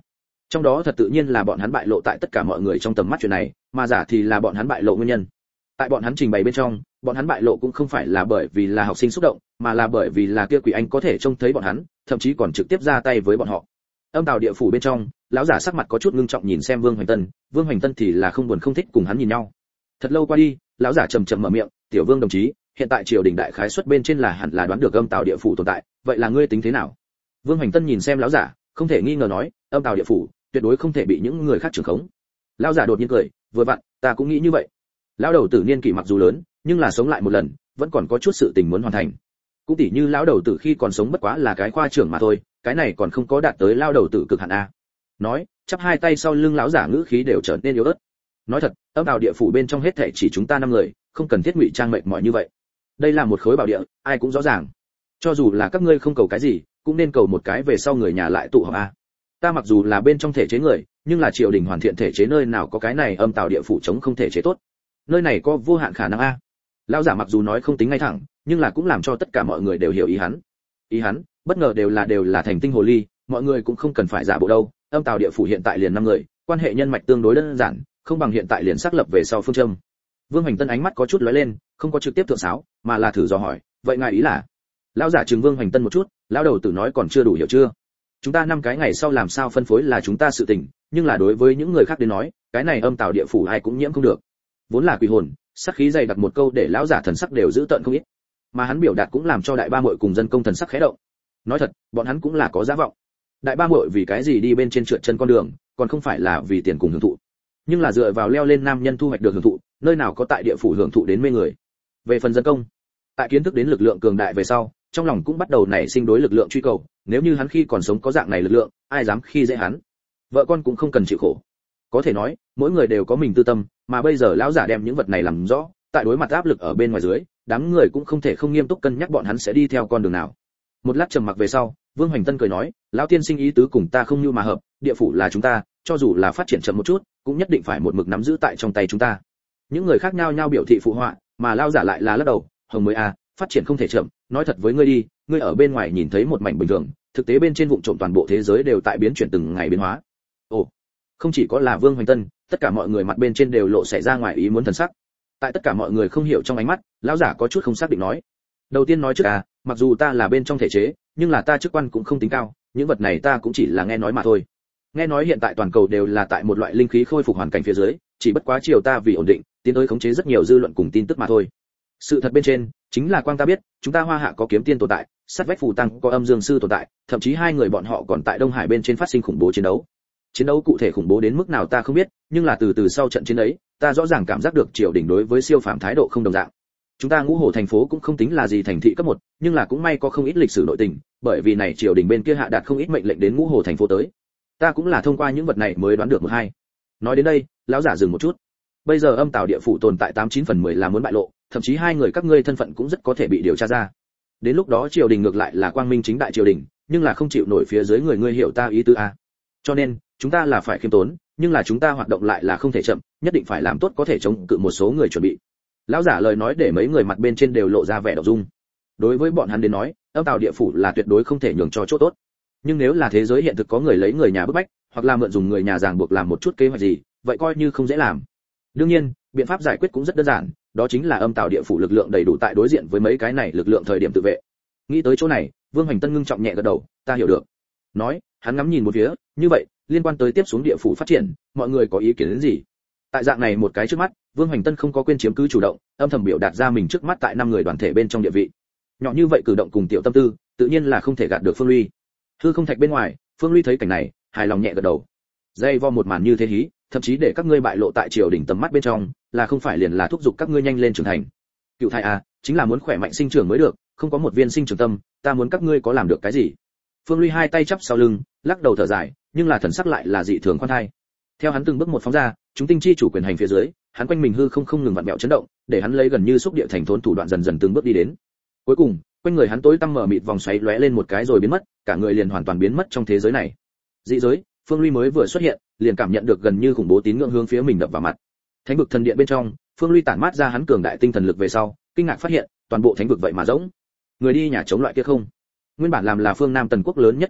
Trong đó thật tự nhiên là bọn hắn bại lộ tại tất cả mọi người trong tầm mắt chuyện này, mà giả thì là bọn hắn bại lộ nguyên nhân. Tại bọn hắn trình bày bên trong, bọn hắn bại lộ cũng không phải là bởi vì là học sinh xúc động, mà là bởi vì là kia quỷ anh có thể trông thấy bọn hắn, thậm chí còn trực tiếp ra tay với bọn họ. Âm tào địa phủ bên trong, lão giả sắc mặt có chút ngưng trọng nhìn xem Vương Hoành Tân, Vương Hoành Tân thì là không buồn không thích cùng hắn nhìn nhau. Thật lâu qua đi, lão giả trầm trầm mở miệng, "Tiểu Vương đồng chí, hiện tại triều đình đại khái suất bên trên là hẳn là đoán được âm tào địa phủ tồn tại, vậy là ngươi tính thế nào?" Vương Hoành Tân nhìn xem lão giả, không thể nghi ngờ nói, "Âm tào địa phủ tuyệt đối không thể bị những người khác trưởng khống." Lão giả đột nhiên cười, "Vừa vặn, ta cũng nghĩ như vậy." Lão đầu tử niên kỷ mặc dù lớn, nhưng là sống lại một lần, vẫn còn có chút sự tình muốn hoàn thành. Cũng tỉ như lão đầu tử khi còn sống bất quá là cái khoa trưởng mà thôi, cái này còn không có đạt tới lão đầu tử cực hạn a. Nói, chắp hai tay sau lưng lão giả ngữ khí đều trở nên yếu ớt. Nói thật, âm tào địa phủ bên trong hết thảy chỉ chúng ta 5 người, không cần thiết ngụy trang mệt mỏi như vậy. Đây là một khối bảo địa, ai cũng rõ ràng. Cho dù là các ngươi không cầu cái gì, cũng nên cầu một cái về sau người nhà lại tụ họp a. Ta mặc dù là bên trong thể chế người, nhưng là triều đình hoàn thiện thể chế nơi nào có cái này âm tào địa phủ chống không thể chế tốt. Nơi này có vô hạn khả năng a. Lão giả mặc dù nói không tính ngay thẳng, nhưng là cũng làm cho tất cả mọi người đều hiểu ý hắn. Ý hắn, bất ngờ đều là thành tinh hồ ly, mọi người cũng không cần phải giả bộ đâu. Âm tào địa phủ hiện tại liền 5 người, quan hệ nhân mạch tương đối đơn giản, không bằng hiện tại liền xác lập về sau phương châm. Vương Hoành Tân ánh mắt có chút lóe lên, không có trực tiếp thượng sáo, mà là thử dò hỏi, vậy ngài ý là? Lão giả trừng Vương Hoành Tân một chút, lão đầu tử nói còn chưa đủ hiểu chưa? Chúng ta 5 cái ngày sau làm sao phân phối là chúng ta sự tình, nhưng là đối với những người khác đến nói, cái này âm tào địa phủ ai cũng nhiễm không được. Vốn là quỷ hồn, sắc khí dày đặt một câu để lão giả thần sắc đều giữ tợn không ít, mà hắn biểu đạt cũng làm cho đại ba muội cùng dân công thần sắc khẽ động. Nói thật, bọn hắn cũng là có giá vọng. Đại ba muội vì cái gì đi bên trên trượt chân con đường, còn không phải là vì tiền cùng hưởng thụ, nhưng là dựa vào leo lên nam nhân thu hoạch được hưởng thụ, nơi nào có tại địa phủ hưởng thụ đến mê người. Về phần dân công, tại kiến thức đến lực lượng cường đại về sau, trong lòng cũng bắt đầu nảy sinh đối lực lượng truy cầu, nếu như hắn khi còn sống có dạng này lực lượng, ai dám khi dễ hắn. Vợ con cũng không cần chịu khổ. Có thể nói, mỗi người đều có mình tư tâm, mà bây giờ lão giả đem những vật này làm rõ, tại đối mặt áp lực ở bên ngoài dưới, đám người cũng không thể không nghiêm túc cân nhắc bọn hắn sẽ đi theo con đường nào. Một lát trầm mặc về sau, Vương Hoành Tân cười nói, lão tiên sinh ý tứ cùng ta không như mà hợp, địa phủ là chúng ta, cho dù là phát triển chậm một chút, cũng nhất định phải một mực nắm giữ tại trong tay chúng ta. Những người khác nhao nhao biểu thị phụ họa, mà lão giả lại là lắc đầu, Hồng mới à, phát triển không thể chậm, nói thật với ngươi đi, ngươi ở bên ngoài nhìn thấy một mảnh bình thường, thực tế bên trên vụn trộm toàn bộ thế giới đều tại biến chuyển từng ngày biến hóa. Ồ, không chỉ có là Vương Hoành Tân, tất cả mọi người mặt bên trên đều lộ xảy ra ngoài ý muốn thần sắc. Tại tất cả mọi người không hiểu trong ánh mắt, lão giả có chút không xác định nói, đầu tiên nói trước à, mặc dù ta là bên trong thể chế, nhưng là ta chức quan cũng không tính cao, những vật này ta cũng chỉ là nghe nói mà thôi. Nghe nói hiện tại toàn cầu đều là tại một loại linh khí khôi phục hoàn cảnh phía dưới, chỉ bất quá triều ta vì ổn định, tiến tới khống chế rất nhiều dư luận cùng tin tức mà thôi. Sự thật bên trên, chính là quang ta biết, chúng ta Hoa Hạ có kiếm tiên tồn tại, sát vách phù tăng có âm dương sư tồn tại, thậm chí 2 người bọn họ còn tại Đông Hải bên trên phát sinh khủng bố chiến đấu. Chiến đấu cụ thể khủng bố đến mức nào ta không biết, nhưng là từ sau trận chiến ấy, ta rõ ràng cảm giác được triều đình đối với siêu phàm thái độ không đồng dạng. Chúng ta Ngũ Hồ thành phố cũng không tính là gì thành thị cấp 1, nhưng là cũng may có không ít lịch sử nội tình, bởi vì này triều đình bên kia hạ đạt không ít mệnh lệnh đến Ngũ Hồ thành phố tới. Ta cũng là thông qua những vật này mới đoán được một hai. Nói đến đây, lão giả dừng một chút. Bây giờ âm tào địa phủ tồn tại 89/10 là muốn bại lộ, thậm chí 2 người các ngươi thân phận cũng rất có thể bị điều tra ra. Đến lúc đó triều đình ngược lại là quang minh chính đại triều đình, nhưng là không chịu nổi phía dưới người, ngươi hiểu ta ý tứ a. Cho nên, chúng ta là phải khiêm tốn, nhưng là chúng ta hoạt động lại là không thể chậm, nhất định phải làm tốt có thể chống cự một số người chuẩn bị. Lão giả lời nói để mấy người mặt bên trên đều lộ ra vẻ động dung. Đối với bọn hắn đến nói, âm tào địa phủ là tuyệt đối không thể nhường cho chỗ tốt. Nhưng nếu là thế giới hiện thực có người lấy người nhà bức bách, hoặc là mượn dùng người nhà ràng buộc làm một chút kế hoạch gì, vậy coi như không dễ làm. Đương nhiên, biện pháp giải quyết cũng rất đơn giản, đó chính là âm tào địa phủ lực lượng đầy đủ tại đối diện với mấy cái này lực lượng thời điểm tự vệ. Nghĩ tới chỗ này, Vương Hoành Tân ngưng trọng nhẹ gật đầu, ta hiểu được. Nói, hắn ngắm nhìn một phía, như vậy, liên quan tới tiếp xuống địa phủ phát triển, mọi người có ý kiến đến gì? Tại dạng này một cái trước mắt, Vương Hoành Tân không có quên chiếm cứ chủ động, âm thầm biểu đạt ra mình trước mắt tại 5 người đoàn thể bên trong địa vị. Nhỏ như vậy cử động cùng tiểu tâm tư, tự nhiên là không thể gạt được Phương Ly. Hư không thạch bên ngoài, Phương Ly thấy cảnh này, hài lòng nhẹ gật đầu. Dây vo một màn như thế hí, thậm chí để các ngươi bại lộ tại triều đình tầm mắt bên trong, là không phải liền là thúc giục các ngươi nhanh lên trưởng thành. Cựu thai à, chính là muốn khỏe mạnh sinh trưởng mới được, không có một viên sinh trưởng tâm, ta muốn các ngươi có làm được cái gì? Phương Ly 2 tay chắp sau lưng, lắc đầu thở dài, nhưng là thần sắc lại là dị thường khoan thai. Theo hắn từng bước một phóng ra, chúng tinh chi chủ quyền hành phía dưới, hắn quanh mình hư không ngừng vặn vẹo chấn động, để hắn lấy gần như xúc địa thành thốn thủ đoạn dần dần từng bước đi đến. Cuối cùng, quanh người hắn tối tăm mở mịt vòng xoáy lóe lên một cái rồi biến mất, cả người liền hoàn toàn biến mất trong thế giới này. Dị giới, Phương Ly mới vừa xuất hiện, liền cảm nhận được gần như khủng bố tín ngưỡng hướng phía mình đập vào mặt. Thánh vực thần điện bên trong, Phương Ly tản mát ra hắn cường đại tinh thần lực về sau, kinh ngạc phát hiện, toàn bộ thánh vực vậy mà rỗng. Người đi nhà chống loại kia không. Nguyên bản làm là phương Nam Tần quốc lớn nhất thành thị,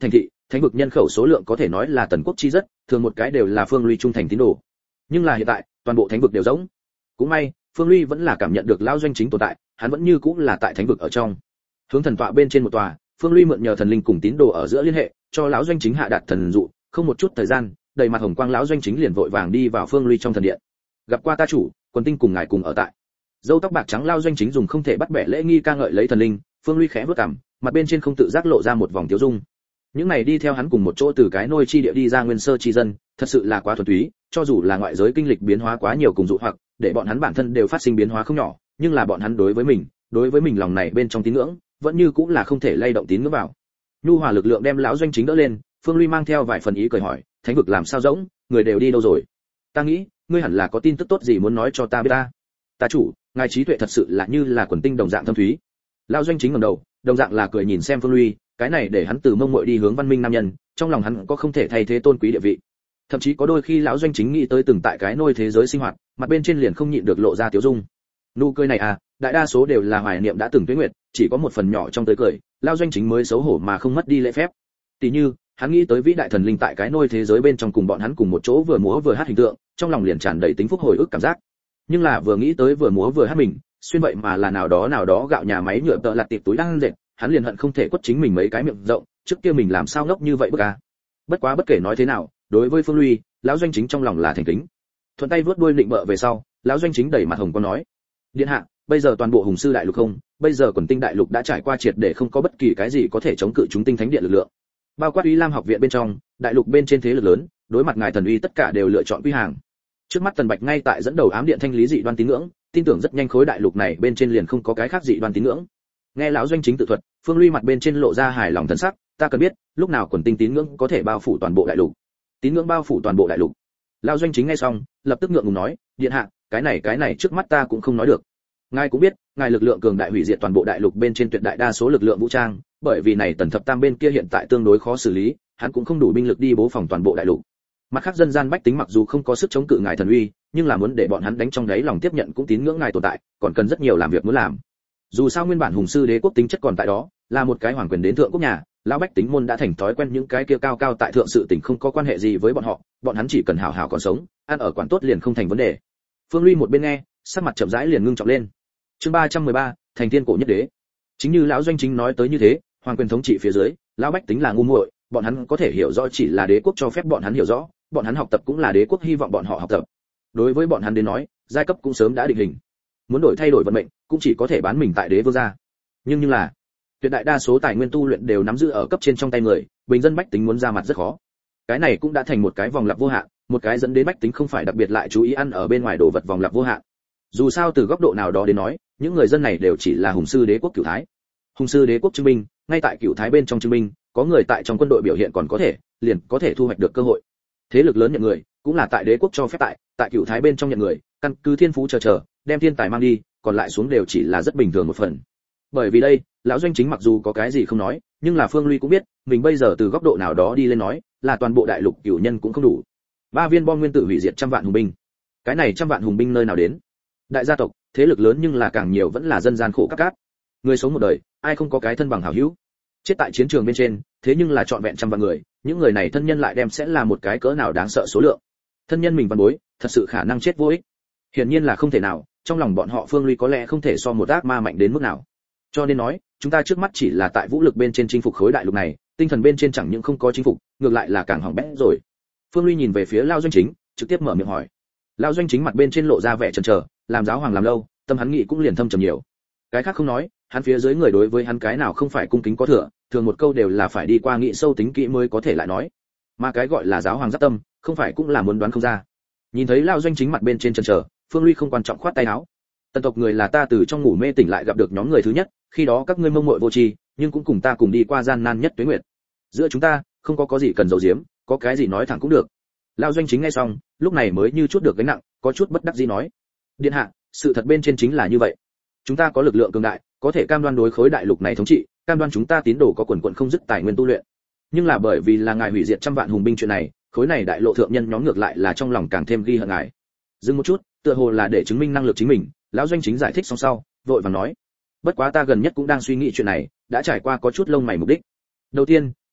thánh vực nhân khẩu số lượng có thể nói là tần quốc chi rất, thường một cái đều là Phương Ly trung thành tín đồ. Nhưng là hiện tại, toàn bộ thánh vực đều rỗng. Cũng may, Phương Ly vẫn là cảm nhận được lão doanh chính tồn tại, hắn vẫn như cũng là tại thánh vực ở trong. Hướng thần tọa bên trên một tòa, Phương Ly mượn nhờ thần linh cùng tín đồ ở giữa liên hệ, cho lão doanh chính hạ đạt thần dụ, không một chút thời gian, đầy mặt hồng quang lão doanh chính liền vội vàng đi vào Phương Ly trong thần điện. Gặp qua ta chủ, quần tinh cùng ngài cùng ở tại. Dâu tóc bạc trắng lão doanh chính dùng không thể bắt bẻ lễ nghi ca ngợi lấy thần linh, Phương Ly khẽ bước cằm, mặt bên trên không tự giác lộ ra một vòng tiêu dung. Những này đi theo hắn cùng một chỗ từ cái nôi chi địa đi ra nguyên sơ chi dân, thật sự là quá thuần túy, cho dù là ngoại giới kinh lịch biến hóa quá nhiều cùng dụ hoặc, để bọn hắn bản thân đều phát sinh biến hóa không nhỏ, nhưng là bọn hắn đối với mình lòng này bên trong tín ngưỡng, vẫn như cũng là không thể lay động tín ngưỡng vào. Nhu hòa lực lượng đem lão doanh chính đỡ lên, Phương Ly mang theo vài phần ý cười hỏi, thánh vực làm sao rỗng, người đều đi đâu rồi? Ta nghĩ, ngươi hẳn là có tin tức tốt gì muốn nói cho ta biết ta. Ta chủ, ngài trí tuệ thật sự là như là quần tinh đồng dạng thâm thúy. Lão doanh chính ngẩng đầu, đồng dạng là cười nhìn xem Phương Ly, cái này để hắn từ mông muội đi hướng văn minh nam nhân, trong lòng hắn có không thể thay thế tôn quý địa vị. Thậm chí có đôi khi lão doanh chính nghĩ tới từng tại cái nôi thế giới sinh hoạt, mặt bên trên liền không nhịn được lộ ra tiểu dung. Nụ cười này à, đại đa số đều là hoài niệm đã từng tuế nguyệt, chỉ có một phần nhỏ trong tới cười, lão doanh chính mới xấu hổ mà không mất đi lễ phép. Tỷ như, hắn nghĩ tới vĩ đại thần linh tại cái nôi thế giới bên trong cùng bọn hắn cùng một chỗ vừa múa vừa hát hình tượng, trong lòng liền tràn đầy tính phúc hồi ức cảm giác. Nhưng là vừa nghĩ tới vừa múa vừa hát mình, xuyên vậy mà là nào đó gạo nhà máy nhựa tợ lặt tiệp túi đang dệt, hắn liền hận không thể quất chính mình mấy cái miệng rộng, trước kia mình làm sao ngốc như vậy bức à. Bất quá bất kể nói thế nào, đối với Phương Ly, lão doanh chính trong lòng là thành kính. Thuận tay vuốt đuôi định bợ về sau, lão doanh chính đẩy mặt hồng có nói: "Điện hạ, bây giờ toàn bộ Hùng sư đại lục không, bây giờ quần tinh đại lục đã trải qua triệt để không có bất kỳ cái gì có thể chống cự chúng tinh thánh điện lực lượng. Bao quát Uy Lam học viện bên trong, đại lục bên trên thế lực lớn, đối mặt ngài thần uy tất cả đều lựa chọn quy hàng. Trước mắt Tần Bạch ngay tại dẫn đầu ám điện thanh lý dị đoan tín ngưỡng, tin tưởng rất nhanh khối đại lục này bên trên liền không có cái khác dị đoan tín ngưỡng." Nghe lão doanh chính tự thuật, Phương Ly mặt bên trên lộ ra hài lòng thần sắc, ta cần biết, lúc nào quần tinh tín ngưỡng có thể bao phủ toàn bộ đại lục. Tín ngưỡng bao phủ toàn bộ đại lục. Lão doanh chính nghe xong, lập tức ngượng ngùng nói, điện hạ, cái này trước mắt ta cũng không nói được. Ngài cũng biết, ngài lực lượng cường đại hủy diệt toàn bộ đại lục bên trên tuyệt đại đa số lực lượng vũ trang, bởi vì này Tần Thập Tam bên kia hiện tại tương đối khó xử lý, hắn cũng không đủ binh lực đi bố phòng toàn bộ đại lục. Mặt khác dân gian bách tính mặc dù không có sức chống cự ngài thần uy, nhưng là muốn để bọn hắn đánh trong đáy lòng tiếp nhận cũng tín ngưỡng ngài tồn tại, còn cần rất nhiều làm việc muốn làm. Dù sao nguyên bản Hùng sư đế quốc tính chất còn tại đó, là một cái hoàng quyền đến thượng quốc nhà, lão bách tính môn đã thành thói quen những cái kia cao cao tại thượng sự tình không có quan hệ gì với bọn hắn chỉ cần hảo hảo còn sống, ăn ở quản tốt liền không thành vấn đề. Phương Ly một bên nghe, sắc mặt chậm rãi liền ngưng trọng lên. Chương 313, thành tiên cổ nhất đế. Chính như lão doanh chính nói tới như thế, hoàng quyền thống trị phía dưới, lão bách tính là ngu muội, bọn hắn có thể hiểu rõ chỉ là đế quốc cho phép bọn hắn hiểu rõ, bọn hắn học tập cũng là đế quốc hy vọng bọn họ học tập. Đối với bọn hắn đến nói, giai cấp cũng sớm đã định hình. Muốn thay đổi vận mệnh, cũng chỉ có thể bán mình tại đế vương gia. Nhưng là, tuyệt đại đa số tài nguyên tu luyện đều nắm giữ ở cấp trên trong tay người, bình dân bách tính muốn ra mặt rất khó. Cái này cũng đã thành một cái vòng lặp vô hạn, một cái dẫn đến bách tính không phải đặc biệt lại chú ý ăn ở bên ngoài đồ vật vòng lặp vô hạn. Dù sao từ góc độ nào đó đến nói, những người dân này đều chỉ là hùng sư đế quốc cửu thái. Hùng sư đế quốc chứng minh, ngay tại cửu thái bên trong chứng minh, có người tại trong quân đội biểu hiện còn có thể, liền có thể thu hoạch được cơ hội. Thế lực lớn nhận người, cũng là tại đế quốc cho phép tại cửu thái bên trong nhận người, căn cứ thiên phú chờ, đem thiên tài mang đi, còn lại xuống đều chỉ là rất bình thường một phần. Bởi vì đây, lão doanh chính mặc dù có cái gì không nói, nhưng là Phương Ly cũng biết, mình bây giờ từ góc độ nào đó đi lên nói, là toàn bộ đại lục cửu nhân cũng không đủ. 3 viên bom nguyên tử hủy diệt trăm vạn hùng binh. Cái này trăm vạn hùng binh nơi nào đến? Đại gia tộc, thế lực lớn nhưng là càng nhiều vẫn là dân gian khổ cát. Người sống một đời, ai không có cái thân bằng hảo hữu. Chết tại chiến trường bên trên, thế nhưng là trọn vẹn trăm vạn người, những người này thân nhân lại đem sẽ là một cái cỡ nào đáng sợ số lượng. Thân nhân mình văn bối, thật sự khả năng chết vô ích. Hiển nhiên là không thể nào, trong lòng bọn họ Phương Ly có lẽ không thể so một ác ma mạnh đến mức nào. Cho nên nói, chúng ta trước mắt chỉ là tại vũ lực bên trên chinh phục khối đại lục này, tinh thần bên trên chẳng những không có chinh phục, ngược lại là càng hỏng bét rồi. Phương Ly nhìn về phía Lão doanh chính, trực tiếp mở miệng hỏi. Lão doanh chính mặt bên trên lộ ra vẻ chần chờ, làm giáo hoàng làm lâu, tâm hắn nghĩ cũng liền thâm trầm nhiều. Cái khác không nói, hắn phía dưới người đối với hắn cái nào không phải cung kính có thừa, thường một câu đều là phải đi qua nghĩ sâu tính kỹ mới có thể lại nói. Mà cái gọi là giáo hoàng giáp tâm, không phải cũng là muốn đoán không ra. Nhìn thấy Lão doanh chính mặt bên trên chần chờ, Phương Ly không quan trọng khoát tay áo. Tần tộc người là ta từ trong ngủ mê tỉnh lại gặp được nhóm người thứ nhất, khi đó các ngươi mông muội vô tri, nhưng cũng cùng ta cùng đi qua gian nan nhất tuế nguyệt. Giữa chúng ta, không có gì cần giấu giếm, có cái gì nói thẳng cũng được. Lão doanh chính nghe xong, lúc này mới như chút được gánh nặng, có chút bất đắc dĩ nói: điện hạ, sự thật bên trên chính là như vậy. Chúng ta có lực lượng cường đại, có thể cam đoan đối khối đại lục này thống trị, cam đoan chúng ta tín đồ có quần quần không dứt tài nguyên tu luyện. Nhưng là bởi vì là ngài hủy diệt trăm vạn hùng binh chuyện này, khối này đại lộ thượng nhân nhóm ngược lại là trong lòng càng thêm ghi hận ngài. Dừng một chút, tựa hồ là để chứng minh năng lực chính mình, lão doanh chính giải thích xong sau, vội vàng nói: bất quá ta gần nhất cũng đang suy nghĩ chuyện này, đã trải qua có chút lông mày mục đích. Đầu tiên,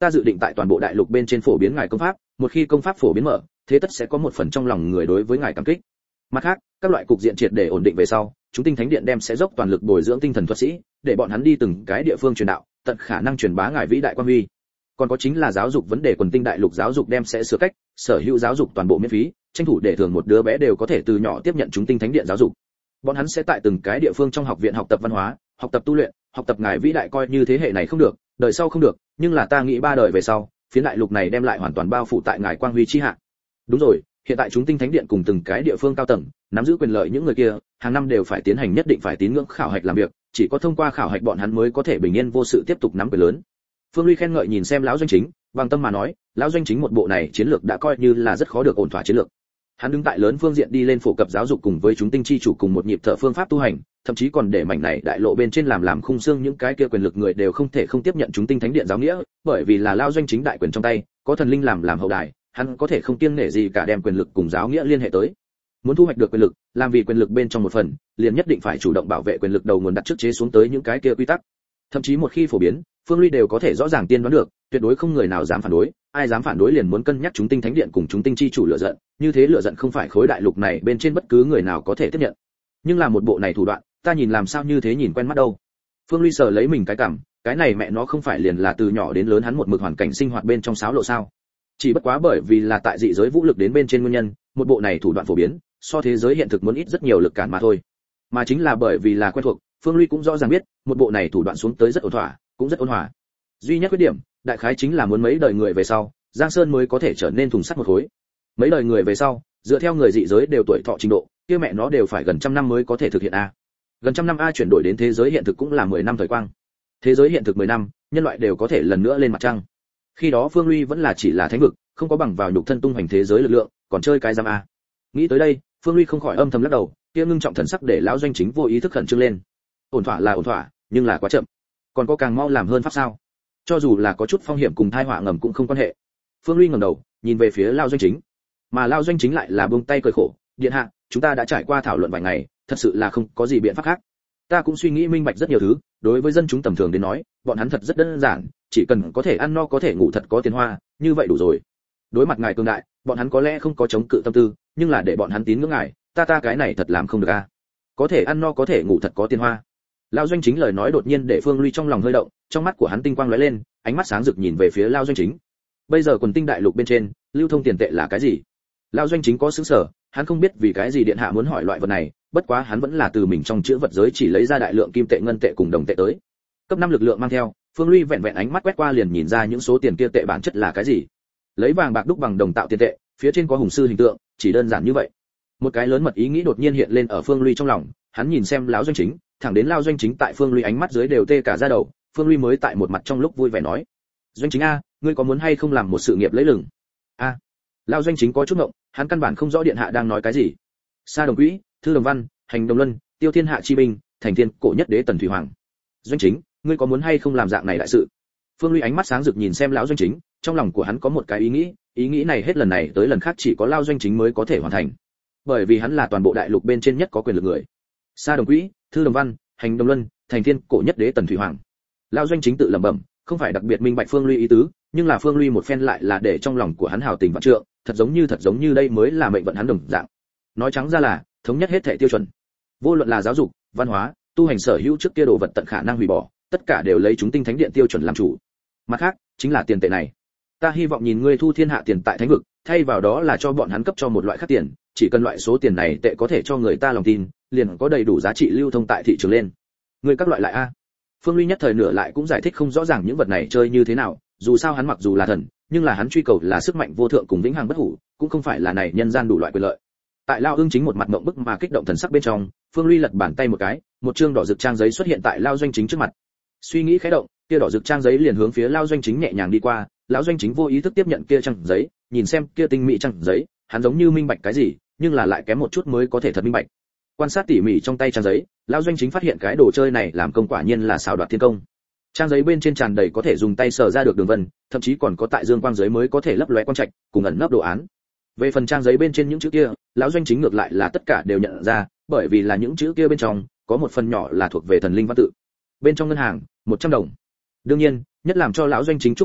ta dự định tại toàn bộ đại lục bên trên phổ biến ngài công pháp, một khi công pháp phổ biến mở, thế tất sẽ có một phần trong lòng người đối với ngài cảm kích. Mặt khác, các loại cục diện triệt để ổn định về sau, chúng tinh thánh điện đem sẽ dốc toàn lực bồi dưỡng tinh thần thuật sĩ, để bọn hắn đi từng cái địa phương truyền đạo, tận khả năng truyền bá ngài vĩ đại quan huy. Còn có chính là giáo dục vấn đề, quần tinh đại lục giáo dục đem sẽ sửa cách, sở hữu giáo dục toàn bộ miễn phí, tranh thủ để thường một đứa bé đều có thể từ nhỏ tiếp nhận chúng tinh thánh điện giáo dục. Bọn hắn sẽ tại từng cái địa phương trong học viện học tập văn hóa, học tập tu luyện, học tập ngài vĩ đại, coi như thế hệ này không được, đời sau không được, nhưng là ta nghĩ 3 đời về sau, phiến đại lục này đem lại hoàn toàn bao phủ tại ngài quang huy chi hạ. Đúng rồi, hiện tại chúng tinh thánh điện cùng từng cái địa phương cao tầng nắm giữ quyền lợi những người kia, hàng năm đều phải tiến hành nhất định phải tín ngưỡng khảo hạch làm việc, chỉ có thông qua khảo hạch bọn hắn mới có thể bình yên vô sự tiếp tục nắm quyền lớn. Phương Ly khen ngợi nhìn xem lão doanh chính, bằng tâm mà nói, lão doanh chính một bộ này chiến lược đã coi như là rất khó được ổn thỏa chiến lược. Hắn đứng tại lớn phương diện đi lên phổ cập giáo dục cùng với chúng tinh chi chủ cùng một nhịp thở phương pháp tu hành, thậm chí còn để mảnh này đại lộ bên trên làm khung xương những cái kia quyền lực người đều không thể không tiếp nhận chúng tinh thánh điện giáo nghĩa, bởi vì là lão doanh chính đại quyền trong tay, có thần linh làm hậu đài, hắn có thể không kiêng nể gì cả đem quyền lực cùng giáo nghĩa liên hệ tới. Muốn thu hoạch được quyền lực, làm vì quyền lực bên trong một phần, liền nhất định phải chủ động bảo vệ quyền lực đầu nguồn đặt trước chế xuống tới những cái kia quy tắc. Thậm chí một khi phổ biến, Phương Ly đều có thể rõ ràng tiên đoán được, tuyệt đối không người nào dám phản đối, ai dám phản đối liền muốn cân nhắc chúng tinh thánh điện cùng chúng tinh chi chủ lựa giận, như thế lựa giận không phải khối đại lục này bên trên bất cứ người nào có thể tiếp nhận. Nhưng là một bộ này thủ đoạn, ta nhìn làm sao như thế nhìn quen mắt đâu. Phương Ly sờ lấy mình cái cằm, cái này mẹ nó không phải liền là từ nhỏ đến lớn hắn một mực hoàn cảnh sinh hoạt bên trong xáo lộ sao? Chỉ bất quá bởi vì là tại dị giới vũ lực đến bên trên nguyên nhân, một bộ này thủ đoạn phổ biến, so thế giới hiện thực muốn ít rất nhiều lực cản mà thôi. Mà chính là bởi vì là quen thuộc, Phương Ly cũng rõ ràng biết, một bộ này thủ đoạn xuống tới rất ổn thỏa, cũng rất ôn hòa. Duy nhất khuyết điểm, đại khái chính là muốn mấy đời người về sau, Giang Sơn mới có thể trở nên thùng sắt một khối. Mấy đời người về sau, dựa theo người dị giới đều tuổi thọ trình độ, kia mẹ nó đều phải gần trăm năm mới có thể thực hiện a. Gần trăm năm a chuyển đổi đến thế giới hiện thực cũng là 10 năm thời quang. Thế giới hiện thực 10 năm, nhân loại đều có thể lần nữa lên mặt trăng. Khi đó Phương Ly vẫn là chỉ là thánh vực, không có bằng vào nhục thân tung hành thế giới lực lượng, còn chơi cái giam a. Nghĩ tới đây, Phương Ly không khỏi âm thầm lắc đầu, kia ngưng trọng thần sắc để lão doanh chính vô ý thức khẩn trương lên. Ổn thỏa là ổn thỏa, nhưng là quá chậm. Còn có càng mau làm hơn pháp sao? Cho dù là có chút phong hiểm cùng tai họa ngầm cũng không quan hệ. Phương Ly ngẩng đầu, nhìn về phía lão doanh chính, mà lão doanh chính lại là buông tay cười khổ, điện hạ, chúng ta đã trải qua thảo luận vài ngày, thật sự là không có gì biện pháp khác. Ta cũng suy nghĩ minh bạch rất nhiều thứ, đối với dân chúng tầm thường đến nói, bọn hắn thật rất đơn giản, chỉ cần có thể ăn no có thể ngủ thật có tiền hoa, như vậy đủ rồi. Đối mặt ngài cường đại, bọn hắn có lẽ không có chống cự tâm tư, nhưng là để bọn hắn tín ngưỡng ngài, ta cái này thật làm không được a. Có thể ăn no có thể ngủ thật có tiền hoa. Lão doanh chính lời nói đột nhiên để Phương Ly trong lòng hơi động, trong mắt của hắn tinh quang lóe lên, ánh mắt sáng rực nhìn về phía Lão doanh chính. Bây giờ quần tinh đại lục bên trên, lưu thông tiền tệ là cái gì? Lão doanh chính có sững sờ, hắn không biết vì cái gì điện hạ muốn hỏi loại vật này, bất quá hắn vẫn là từ mình trong chữ vật giới chỉ lấy ra đại lượng kim tệ, ngân tệ cùng đồng tệ tới. Cấp 5 lực lượng mang theo, Phương Ly vẹn vẹn ánh mắt quét qua liền nhìn ra những số tiền kia tệ bản chất là cái gì. Lấy vàng bạc đúc bằng đồng tạo tiền tệ, phía trên có hùng sư hình tượng, chỉ đơn giản như vậy. Một cái lớn mật ý nghĩ đột nhiên hiện lên ở Phương Ly trong lòng, hắn nhìn xem lão doanh chính, thẳng đến lão doanh chính tại Phương Ly ánh mắt dưới đều tê cả da đầu, Phương Ly mới tại một mặt trong lúc vui vẻ nói: "Doanh chính a, ngươi có muốn hay không làm một sự nghiệp lấy lừng?" A. Lão doanh chính có chút ngộng, hắn căn bản không rõ điện hạ đang nói cái gì. Sa Đồng Quỹ, Thư Đồng Văn, Hành Đồng Luân, Tiêu Thiên Hạ chi binh, thành thiên cổ nhất đế Tần Thủy Hoàng. Doanh chính, ngươi có muốn hay không làm dạng này đại sự? Phương Ly ánh mắt sáng rực nhìn xem lão doanh chính, trong lòng của hắn có một cái ý nghĩ này hết lần này tới lần khác chỉ có lão doanh chính mới có thể hoàn thành. Bởi vì hắn là toàn bộ đại lục bên trên nhất có quyền lực người. Sa Đồng Quỹ, Thư Đồng Văn, Hành Đồng Luân, thành thiên cổ nhất đế Tần Thủy Hoàng. Lão doanh chính tự lẩm bẩm, không phải đặc biệt minh bạch Phương Ly ý tứ, nhưng là Phương Ly một phen lại là để trong lòng của hắn hào tình vạn trượng, thật giống như đây mới là mệnh vận hắn đồng dạng. Nói trắng ra là thống nhất hết thảy tiêu chuẩn. Vô luận là giáo dục, văn hóa, tu hành sở hữu trước kia đồ vật tận khả năng hủy bỏ, tất cả đều lấy chúng tinh thánh điện tiêu chuẩn làm chủ. Mặt khác, chính là tiền tệ này. Ta hy vọng nhìn ngươi thu thiên hạ tiền tại thánh vực, thay vào đó là cho bọn hắn cấp cho một loại khác tiền, chỉ cần loại số tiền này tệ có thể cho người ta lòng tin, liền có đầy đủ giá trị lưu thông tại thị trường lên. Ngươi các loại lại a. Phương Ly nhất thời nửa lại cũng giải thích không rõ ràng những vật này chơi như thế nào, dù sao hắn mặc dù là thần, nhưng là hắn truy cầu là sức mạnh vô thượng cùng vĩnh hằng bất hủ, cũng không phải là này nhân gian đủ loại quyền lợi. Tại Lao Ưng chính một mặt mộng bức mà kích động thần sắc bên trong, Phương Ly lật bàn tay một cái, một chương đỏ rực trang giấy xuất hiện tại Lao doanh chính trước mặt. Suy nghĩ khẽ động, kia đỏ rực trang giấy liền hướng phía Lao doanh chính nhẹ nhàng đi qua, lão doanh chính vô ý thức tiếp nhận kia trang giấy, nhìn xem kia tinh mỹ trang giấy, hắn giống như minh bạch cái gì, nhưng là lại kém một chút mới có thể thật minh bạch. Quan sát tỉ mỉ trong tay trang giấy, Lao doanh chính phát hiện cái đồ chơi này làm công quả nhiên là xảo đoạt thiên công. Trang giấy bên trên tràn đầy có thể dùng tay sờ ra được đường vân, thậm chí còn có tại dương quang giấy mới có thể lấp lóe quang trạch, cùng ẩn nấp đồ án. Về phần trang giấy bên trên những chữ kia, lão doanh chính ngược lại là tất cả đều nhận ra, bởi vì là những chữ kia bên trong có một phần nhỏ là thuộc về thần linh văn tự. Bên trong ngân hàng, 100 đồng. Đương nhiên, nhất làm cho lão doanh chính chúc mục đích,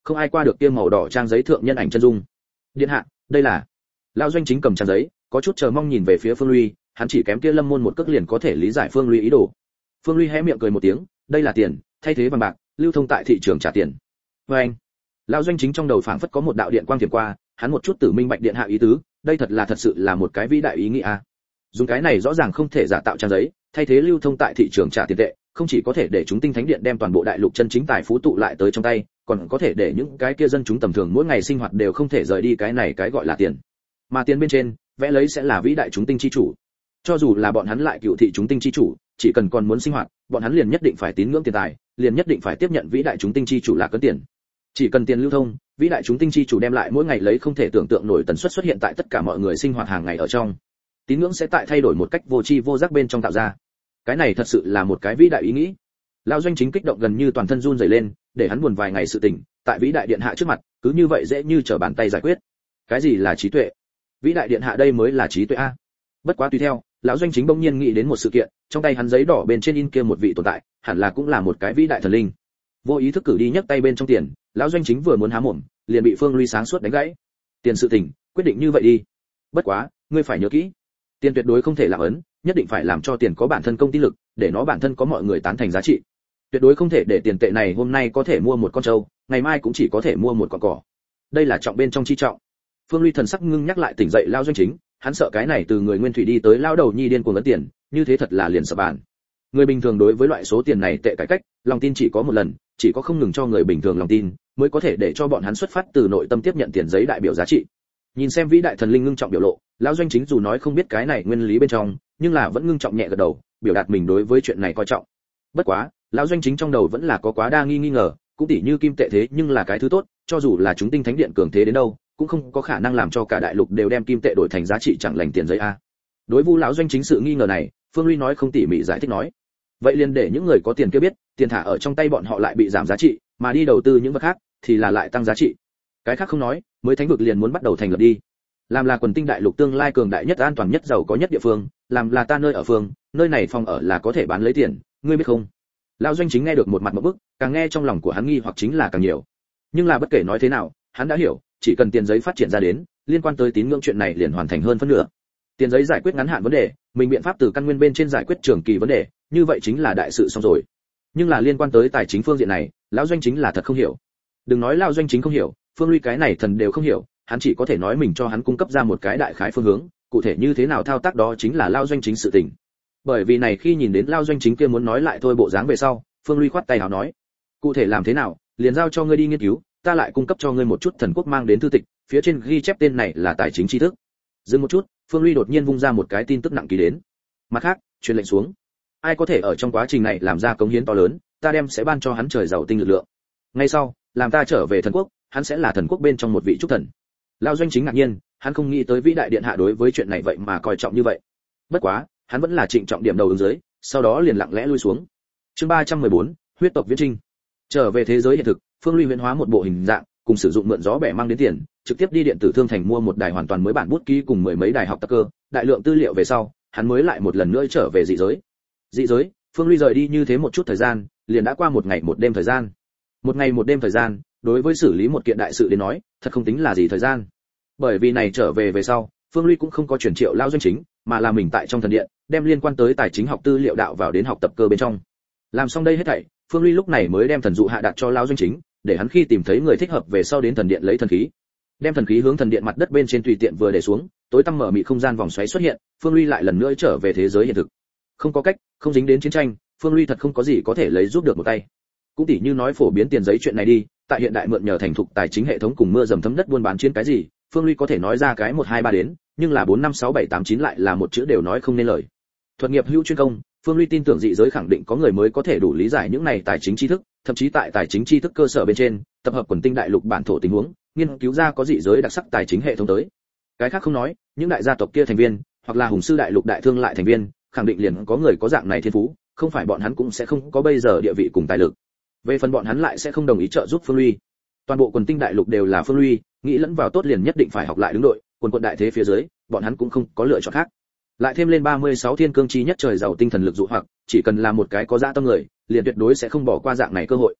không ai qua được kia màu đỏ trang giấy thượng nhân ảnh chân dung. Điện hạ, đây là. Lão doanh chính cầm trang giấy, có chút chờ mong nhìn về phía Phương Luy, hắn chỉ kém kia Lâm Môn một cước liền có thể lý giải Phương Luy ý đồ. Phương Luy hé miệng cười một tiếng, đây là tiền, thay thế vàng bạc, lưu thông tại thị trường trả tiền. Và anh, lão doanh chính trong đầu phảng phất có một đạo điện quang tiềm qua, hắn một chút tự minh bạch điện hạ ý tứ, đây thật sự là một cái vĩ đại ý nghĩa. Dùng cái này rõ ràng không thể giả tạo trang giấy, thay thế lưu thông tại thị trường trả tiền tệ, không chỉ có thể để chúng tinh thánh điện đem toàn bộ đại lục chân chính tài phú tụ lại tới trong tay, còn có thể để những cái kia dân chúng tầm thường mỗi ngày sinh hoạt đều không thể rời đi cái này cái gọi là tiền. Mà tiền bên trên, vẽ lấy sẽ là vĩ đại chúng tinh chi chủ. Cho dù là bọn hắn lại cựu thị chúng tinh chi chủ, chỉ cần còn muốn sinh hoạt, bọn hắn liền nhất định phải tín ngưỡng tiền tài, liền nhất định phải tiếp nhận vĩ đại chúng tinh chi chủ là cấn tiền. Chỉ cần tiền lưu thông, vĩ đại chúng tinh chi chủ đem lại mỗi ngày lấy không thể tưởng tượng nổi tần suất xuất hiện tại tất cả mọi người sinh hoạt hàng ngày ở trong. Tín ngưỡng sẽ tại thay đổi một cách vô tri vô giác bên trong tạo ra. Cái này thật sự là một cái vĩ đại ý nghĩ. Lão doanh chính kích động gần như toàn thân run rẩy lên, để hắn buồn vài ngày sự tình, tại vĩ đại điện hạ trước mặt, cứ như vậy dễ như trở bàn tay giải quyết. Cái gì là trí tuệ? Vĩ đại điện hạ đây mới là trí tuệ a. Bất quá tùy theo, lão doanh chính bỗng nhiên nghĩ đến một sự kiện, trong tay hắn giấy đỏ bên trên in kia một vị tồn tại, hẳn là cũng là một cái vĩ đại thần linh. Vô ý thức cử đi nhấc tay bên trong tiền, lão doanh chính vừa muốn há mồm, liền bị Phương Luy sáng suốt đánh gãy. Tiền sự tình, quyết định như vậy đi. Bất quá, ngươi phải nhớ kỹ, tiền tuyệt đối không thể làm ấn, nhất định phải làm cho tiền có bản thân công tín lực, để nó bản thân có mọi người tán thành giá trị. Tuyệt đối không thể để tiền tệ này hôm nay có thể mua một con trâu, ngày mai cũng chỉ có thể mua một con cỏ. Đây là trọng bên trong chi trọng. Phương Luy thần sắc ngưng nhắc lại tỉnh dậy lao doanh chính, hắn sợ cái này từ người nguyên thủy đi tới lao đầu nhi điên cuồng ấn tiền, như thế thật là liền sợ bàn. Người bình thường đối với loại số tiền này tệ cải cách, lòng tin chỉ có một lần, chỉ có không ngừng cho người bình thường lòng tin, mới có thể để cho bọn hắn xuất phát từ nội tâm tiếp nhận tiền giấy đại biểu giá trị. Nhìn xem vĩ đại thần linh ngưng trọng biểu lộ, lão doanh chính dù nói không biết cái này nguyên lý bên trong, nhưng là vẫn ngưng trọng nhẹ gật đầu, biểu đạt mình đối với chuyện này coi trọng. Bất quá, lão doanh chính trong đầu vẫn là có quá đa nghi ngờ, cũng tỉ như kim tệ thế nhưng là cái thứ tốt, cho dù là chúng tinh thánh điện cường thế đến đâu, cũng không có khả năng làm cho cả đại lục đều đem kim tệ đổi thành giá trị chẳng lành tiền giấy a. Đối vu lão doanh chính sự nghi ngờ này, Phương Luy nói không tỉ mỉ giải thích nói, vậy liền để những người có tiền kia biết, tiền thả ở trong tay bọn họ lại bị giảm giá trị, mà đi đầu tư những vật khác thì là lại tăng giá trị. Cái khác không nói, mới thánh vực liền muốn bắt đầu thành lập đi. Làm là quần tinh đại lục tương lai cường đại nhất, an toàn nhất, giàu có nhất địa phương, làm là ta nơi ở phương, nơi này phòng ở là có thể bán lấy tiền, ngươi biết không? Lão doanh chính nghe được một mặt ngộp bức, càng nghe trong lòng của hắn nghi hoặc chính là càng nhiều. Nhưng là bất kể nói thế nào, hắn đã hiểu, chỉ cần tiền giấy phát triển ra đến, liên quan tới tín ngưỡng chuyện này liền hoàn thành hơn phân nửa. Tiền giấy giải quyết ngắn hạn vấn đề, mình biện pháp từ căn nguyên bên trên giải quyết trường kỳ vấn đề, như vậy chính là đại sự xong rồi. Nhưng là liên quan tới tài chính phương diện này, lão doanh chính là thật không hiểu. Đừng nói lão doanh chính không hiểu, Phương Luy cái này thần đều không hiểu, hắn chỉ có thể nói mình cho hắn cung cấp ra một cái đại khái phương hướng, cụ thể như thế nào thao tác đó chính là lão doanh chính sự tình. Bởi vì này khi nhìn đến lão doanh chính kia muốn nói lại thôi bộ dáng về sau, Phương Luy khoát tay áo nói, cụ thể làm thế nào, liền giao cho ngươi đi nghiên cứu, ta lại cung cấp cho ngươi một chút thần quốc mang đến thư tịch, phía trên ghi chép tên này là tài chính tri thức. Dừng một chút, Phương Luy đột nhiên vung ra một cái tin tức nặng ký đến. Mặt khác, truyền lệnh xuống, ai có thể ở trong quá trình này làm ra cống hiến to lớn, ta đem sẽ ban cho hắn trời giàu tinh lực lượng. Ngay sau, làm ta trở về thần quốc, hắn sẽ là thần quốc bên trong một vị trúc thần. Lão doanh chính ngạc nhiên, hắn không nghĩ tới vĩ đại điện hạ đối với chuyện này vậy mà coi trọng như vậy. Bất quá, hắn vẫn là trịnh trọng điểm đầu ứng dưới, sau đó liền lặng lẽ lui xuống. Chương 314, huyết tộc viễn trinh. Trở về thế giới hiện thực, Phương Luy huyễn hóa một bộ hình dạng, cùng sử dụng mượn gió bẻ mang đến tiền, trực tiếp đi điện tử thương thành mua một đài hoàn toàn mới bản bút ký cùng mười mấy đài học tập cơ, đại lượng tư liệu về sau, hắn mới lại một lần nữa trở về dị giới. Dị giới, Phương Luy rời đi như thế một chút thời gian, liền đã qua một ngày một đêm thời gian. Một ngày một đêm thời gian, đối với xử lý một kiện đại sự đến nói, thật không tính là gì thời gian. Bởi vì này trở về về sau, Phương Luy cũng không có chuyển triệu lao doanh chính, mà là mình tại trong thần điện, đem liên quan tới tài chính học tư liệu đạo vào đến học tập cơ bên trong. Làm xong đây hết thảy, Phương Luy lúc này mới đem thần dụ hạ đặt cho lao doanh chính, để hắn khi tìm thấy người thích hợp về sau đến thần điện lấy thần khí. Đem thần khí hướng thần điện mặt đất bên trên tùy tiện vừa để xuống, tối tăm mở mịt không gian vòng xoáy xuất hiện, Phương Luy lại lần nữa trở về thế giới hiện thực. Không có cách, không dính đến chiến tranh, Phương Luy thật không có gì có thể lấy giúp được một tay. Cũng tỉ như nói phổ biến tiền giấy chuyện này đi, tại hiện đại mượn nhờ thành thục tài chính hệ thống cùng mưa dầm thấm đất buôn bán chiến cái gì, Phương Luy có thể nói ra cái 1 2 3 đến, nhưng là 4 5 6 7 8 9 lại là một chữ đều nói không nên lời. Thuật nghiệp hữu chuyên công, Phương Luy tin tưởng dị giới khẳng định có người mới có thể đủ lý giải những này tài chính tri thức, thậm chí tại tài chính tri thức cơ sở bên trên, tập hợp quần tinh đại lục bản thổ tình huống, nghiên cứu ra có dị giới đặc sắc tài chính hệ thống tới. Cái khác không nói, những đại gia tộc kia thành viên, hoặc là hùng sư đại lục đại thương lại thành viên, khẳng định liền có người có dạng này thiên phú, không phải bọn hắn cũng sẽ không có bây giờ địa vị cùng tài lực. Về phần bọn hắn lại sẽ không đồng ý trợ giúp Phương Luy. Toàn bộ quần tinh đại lục đều là Phương Luy, nghĩ lẫn vào tốt liền nhất định phải học lại đứng đội, quần đại thế phía dưới, bọn hắn cũng không có lựa chọn khác. Lại thêm lên 36 thiên cương chi nhất trời giàu tinh thần lực dụ hoặc, chỉ cần là một cái có dạ tâm người, liền tuyệt đối sẽ không bỏ qua dạng này cơ hội.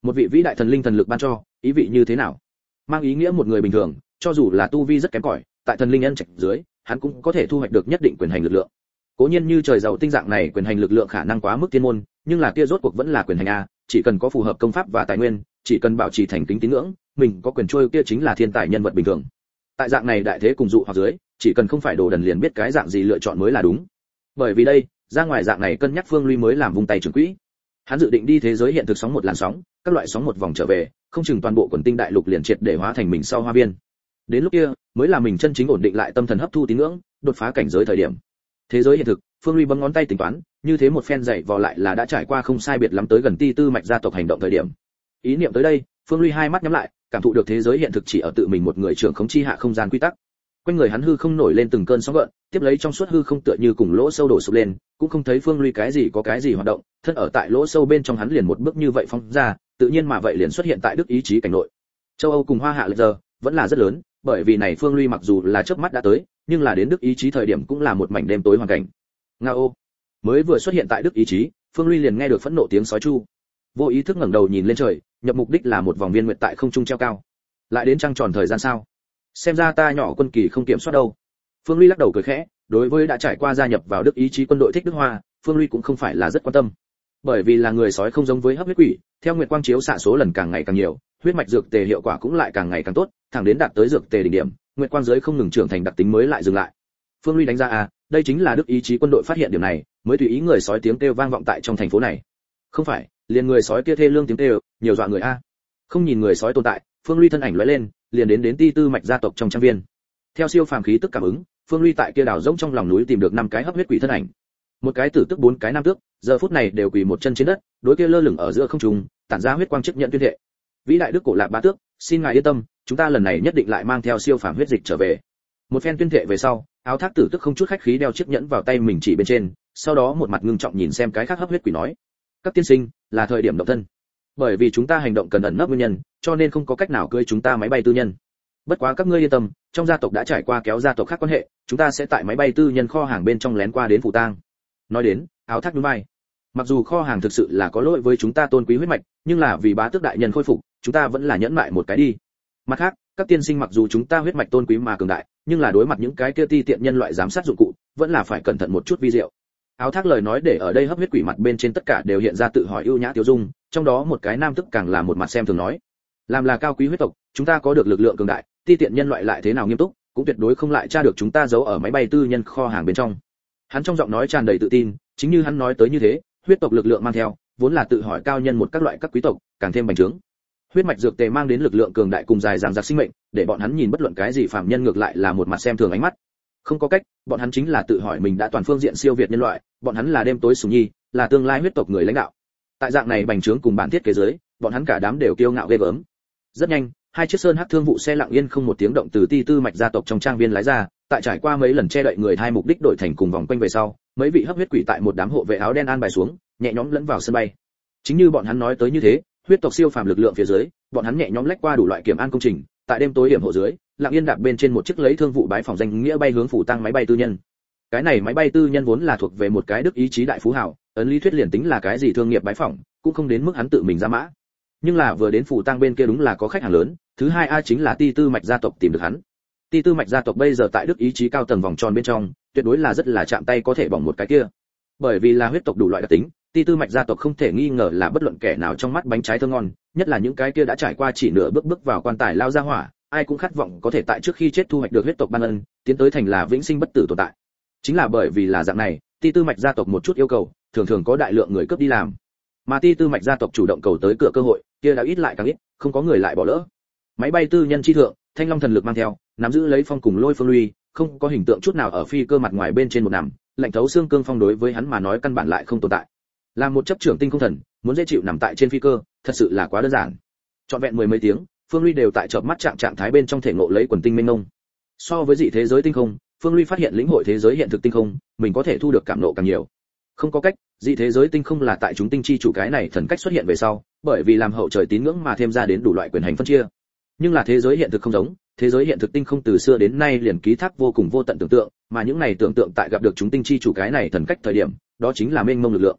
Một vị vĩ đại thần linh thần lực ban cho, ý vị như thế nào? Mang ý nghĩa một người bình thường, cho dù là tu vi rất kém cỏi, tại thần linh ân trạch dưới, hắn cũng có thể thu hoạch được nhất định quyền hành lực lượng. Cố nhiên như trời giàu tinh dạng này quyền hành lực lượng khả năng quá mức thiên môn, nhưng là kia rốt cuộc vẫn là quyền hành a, chỉ cần có phù hợp công pháp và tài nguyên, chỉ cần bảo trì thành kính tín ngưỡng, mình có quyền trôi kia chính là thiên tài nhân vật bình thường. Tại dạng này đại thế cùng dụ hoặc dưới, chỉ cần không phải đồ đần liền biết cái dạng gì lựa chọn mới là đúng. Bởi vì đây, ra ngoài dạng này cân nhắc Phương Ly mới làm vung tay trưởng quỹ. Hắn dự định đi thế giới hiện thực sóng một làn sóng, các loại sóng một vòng trở về, không chừng toàn bộ quần tinh đại lục liền triệt để hóa thành mình sau hoa viên. Đến lúc kia, mới là mình chân chính ổn định lại tâm thần hấp thu tín ngưỡng, đột phá cảnh giới thời điểm. Thế giới hiện thực, Phương Ly bấm ngón tay tính toán, như thế một phen dạy vò lại là đã trải qua không sai biệt lắm tới gần ti tư mạch gia tộc hành động thời điểm. Ý niệm tới đây, Phương Ly hai mắt nhắm lại, cảm thụ được thế giới hiện thực chỉ ở tự mình một người trưởng khống chi hạ không gian quy tắc. Quanh người hắn hư không nổi lên từng cơn sóng gợn, tiếp lấy trong suốt hư không tựa như cùng lỗ sâu đổ sụp lên, cũng không thấy Phương Ly cái gì có cái gì hoạt động, thân ở tại lỗ sâu bên trong hắn liền một bước như vậy phóng ra, tự nhiên mà vậy liền xuất hiện tại Đức ý chí cảnh nội. Châu Âu cùng Hoa Hạ lệch giờ vẫn là rất lớn, bởi vì này Phương Ly mặc dù là chớp mắt đã tới, nhưng là đến Đức ý chí thời điểm cũng là một mảnh đêm tối hoàn cảnh. Ngao. Mới vừa xuất hiện tại Đức ý chí, Phương Ly liền nghe được phẫn nộ tiếng sói chu. Vô ý thức ngẩng đầu nhìn lên trời, nhập mục đích là một vòng viên nguyệt tại không trung treo cao. Lại đến trăng tròn thời gian sao? Xem ra ta nhỏ quân kỳ không kiểm soát đâu. Phương Ly lắc đầu cười khẽ, đối với đã trải qua gia nhập vào Đức ý chí quân đội thích Đức Hoa, Phương Ly cũng không phải là rất quan tâm. Bởi vì là người sói không giống với hấp huyết quỷ, theo nguyệt quang chiếu xạ số lần càng ngày càng nhiều, huyết mạch dược tề hiệu quả cũng lại càng ngày càng tốt, thẳng đến đạt tới dược tề đỉnh điểm, nguyệt quang giới không ngừng trưởng thành đặc tính mới lại dừng lại. Phương Ly đánh ra đây chính là Đức ý chí quân đội phát hiện điểm này, mới tùy ý người sói tiếng kêu vang vọng tại trong thành phố này. Không phải, liền người sói kia thê lương tiếng kêu, nhiều dọa người a. Không nhìn người sói tồn tại, Phương Ly thân ảnh lóe lên, liền đến ti tư mạch gia tộc trong trang viên. Theo siêu phàm khí tức cảm ứng, Phương Ly tại kia đảo rỗng trong lòng núi tìm được 5 cái hấp huyết quỷ thân ảnh. Một cái tử tức 4 cái nam tước, giờ phút này đều quỳ một chân trên đất, đối kia lơ lửng ở giữa không trung, tản ra huyết quang chấp nhận tuyên thệ. Vĩ đại đức cổ lạc bá tước, xin ngài yên tâm, chúng ta lần này nhất định lại mang theo siêu phàm huyết dịch trở về. Một phen tuyên thệ về sau, áo thác tử tức không chút khách khí đeo chiếc nhẫn vào tay mình chỉ bên trên, sau đó một mặt ngưng trọng nhìn xem cái khác hấp huyết quỷ nói: các tiên sinh, là thời điểm động thân. Bởi vì chúng ta hành động cần ẩn nấp nguyên nhân, cho nên không có cách nào cưỡi chúng ta máy bay tư nhân. Bất quá các ngươi yên tâm, trong gia tộc đã trải qua kéo gia tộc khác quan hệ, chúng ta sẽ tại máy bay tư nhân kho hàng bên trong lén qua đến phủ tang. Nói đến, áo thác nhún vai. Mặc dù kho hàng thực sự là có lỗi với chúng ta tôn quý huyết mạch, nhưng là vì bá tước đại nhân khôi phục, chúng ta vẫn là nhẫn mại một cái đi. Mặt khác, các tiên sinh mặc dù chúng ta huyết mạch tôn quý mà cường đại, nhưng là đối mặt những cái kia ti tiện nhân loại giám sát dụng cụ, vẫn là phải cẩn thận một chút vi diệu. Áo thác lời nói để ở đây hấp huyết quỷ mặt bên trên tất cả đều hiện ra tự hỏi ưu nhã tiêu dung, trong đó một cái nam tức càng là một mặt xem thường nói: làm là cao quý huyết tộc, chúng ta có được lực lượng cường đại, ti tiện nhân loại lại thế nào nghiêm túc, cũng tuyệt đối không lại tra được chúng ta giấu ở máy bay tư nhân kho hàng bên trong. Hắn trong giọng nói tràn đầy tự tin, chính như hắn nói tới như thế, huyết tộc lực lượng mang theo, vốn là tự hỏi cao nhân một các loại các quý tộc, càng thêm bành trướng. Huyết mạch dược tề mang đến lực lượng cường đại cùng dài dằng dặc sinh mệnh, để bọn hắn nhìn bất luận cái gì phàm nhân ngược lại là một mặt xem thường ánh mắt. Không có cách, bọn hắn chính là tự hỏi mình đã toàn phương diện siêu việt nhân loại, bọn hắn là đêm tối sủng nhi, là tương lai huyết tộc người lãnh đạo. Tại dạng này bành trướng cùng bản thiết kế giới, bọn hắn cả đám đều kiêu ngạo ghê gớm. Rất nhanh, 2 chiếc sơn hắc thương vụ xe lặng yên không một tiếng động từ ti tư mạch gia tộc trong trang viên lái ra, tại trải qua mấy lần che đậy người hai mục đích đổi thành cùng vòng quanh về sau, mấy vị hấp huyết quỷ tại một đám hộ vệ áo đen an bài xuống, nhẹ nhõm lẫn vào sân bay. Chính như bọn hắn nói tới như thế, huyết tộc siêu phàm lực lượng phía dưới, bọn hắn nhẹ nhõm lách qua đủ loại kiểm an công trình, tại đêm tối điểm hộ dưới, lặng yên đạp bên trên một chiếc lấy thương vụ bái phòng danh nghĩa bay hướng phủ tăng máy bay tư nhân. Cái này máy bay tư nhân vốn là thuộc về một cái đức ý chí đại phú hào, ấn lý thuyết liền tính là cái gì thương nghiệp bái phỏng, cũng không đến mức hắn tự mình ra mã. Nhưng là vừa đến phủ tăng bên kia đúng là có khách hàng lớn, thứ hai a chính là ti tư mạch gia tộc tìm được hắn. Ti tư mạch gia tộc bây giờ tại đức ý chí cao tầng vòng tròn bên trong, tuyệt đối là rất là chạm tay có thể bỏng một cái kia. Bởi vì là huyết tộc đủ loại đặc tính, ti tư mạch gia tộc không thể nghi ngờ là bất luận kẻ nào trong mắt bánh trái thơm ngon, nhất là những cái kia đã trải qua chỉ nửa bước vào quan tài lao ra hỏa, ai cũng khát vọng có thể tại trước khi chết thu hoạch được huyết tộc ban ân, tiến tới thành là vĩnh sinh bất tử tồn tại. Chính là bởi vì là dạng này, ti tư mạch gia tộc một chút yêu cầu, thường thường có đại lượng người cướp đi làm. Mà ti tư mạch gia tộc chủ động cầu tới cửa cơ hội, kia đã ít lại càng ít, không có người lại bỏ lỡ. Máy bay tư nhân chi thượng, Thanh Long thần lực mang theo, nắm giữ lấy phong cùng lôi phương lui, không có hình tượng chút nào ở phi cơ mặt ngoài bên trên một nằm, lạnh thấu xương cương phong đối với hắn mà nói căn bản lại không tồn tại. Làm một chấp trưởng tinh không thần, muốn dễ chịu nằm tại trên phi cơ, thật sự là quá đơn giản. Trọn vẹn 10 mấy tiếng, Phương Ly đều tại chợp mắt trạng thái bên trong thể ngộ lấy quần tinh mênh mông. So với dị thế giới tinh không, Phương Ly phát hiện lĩnh hội thế giới hiện thực tinh không, mình có thể thu được cảm nộ càng nhiều. Không có cách, dị thế giới tinh không là tại chúng tinh chi chủ cái này thần cách xuất hiện về sau, bởi vì làm hậu trời tín ngưỡng mà thêm ra đến đủ loại quyền hành phân chia. Nhưng là thế giới hiện thực không giống, thế giới hiện thực tinh không từ xưa đến nay liền ký thác vô cùng vô tận tưởng tượng, mà những này tưởng tượng tại gặp được chúng tinh chi chủ cái này thần cách thời điểm, đó chính là mênh mông lực lượng.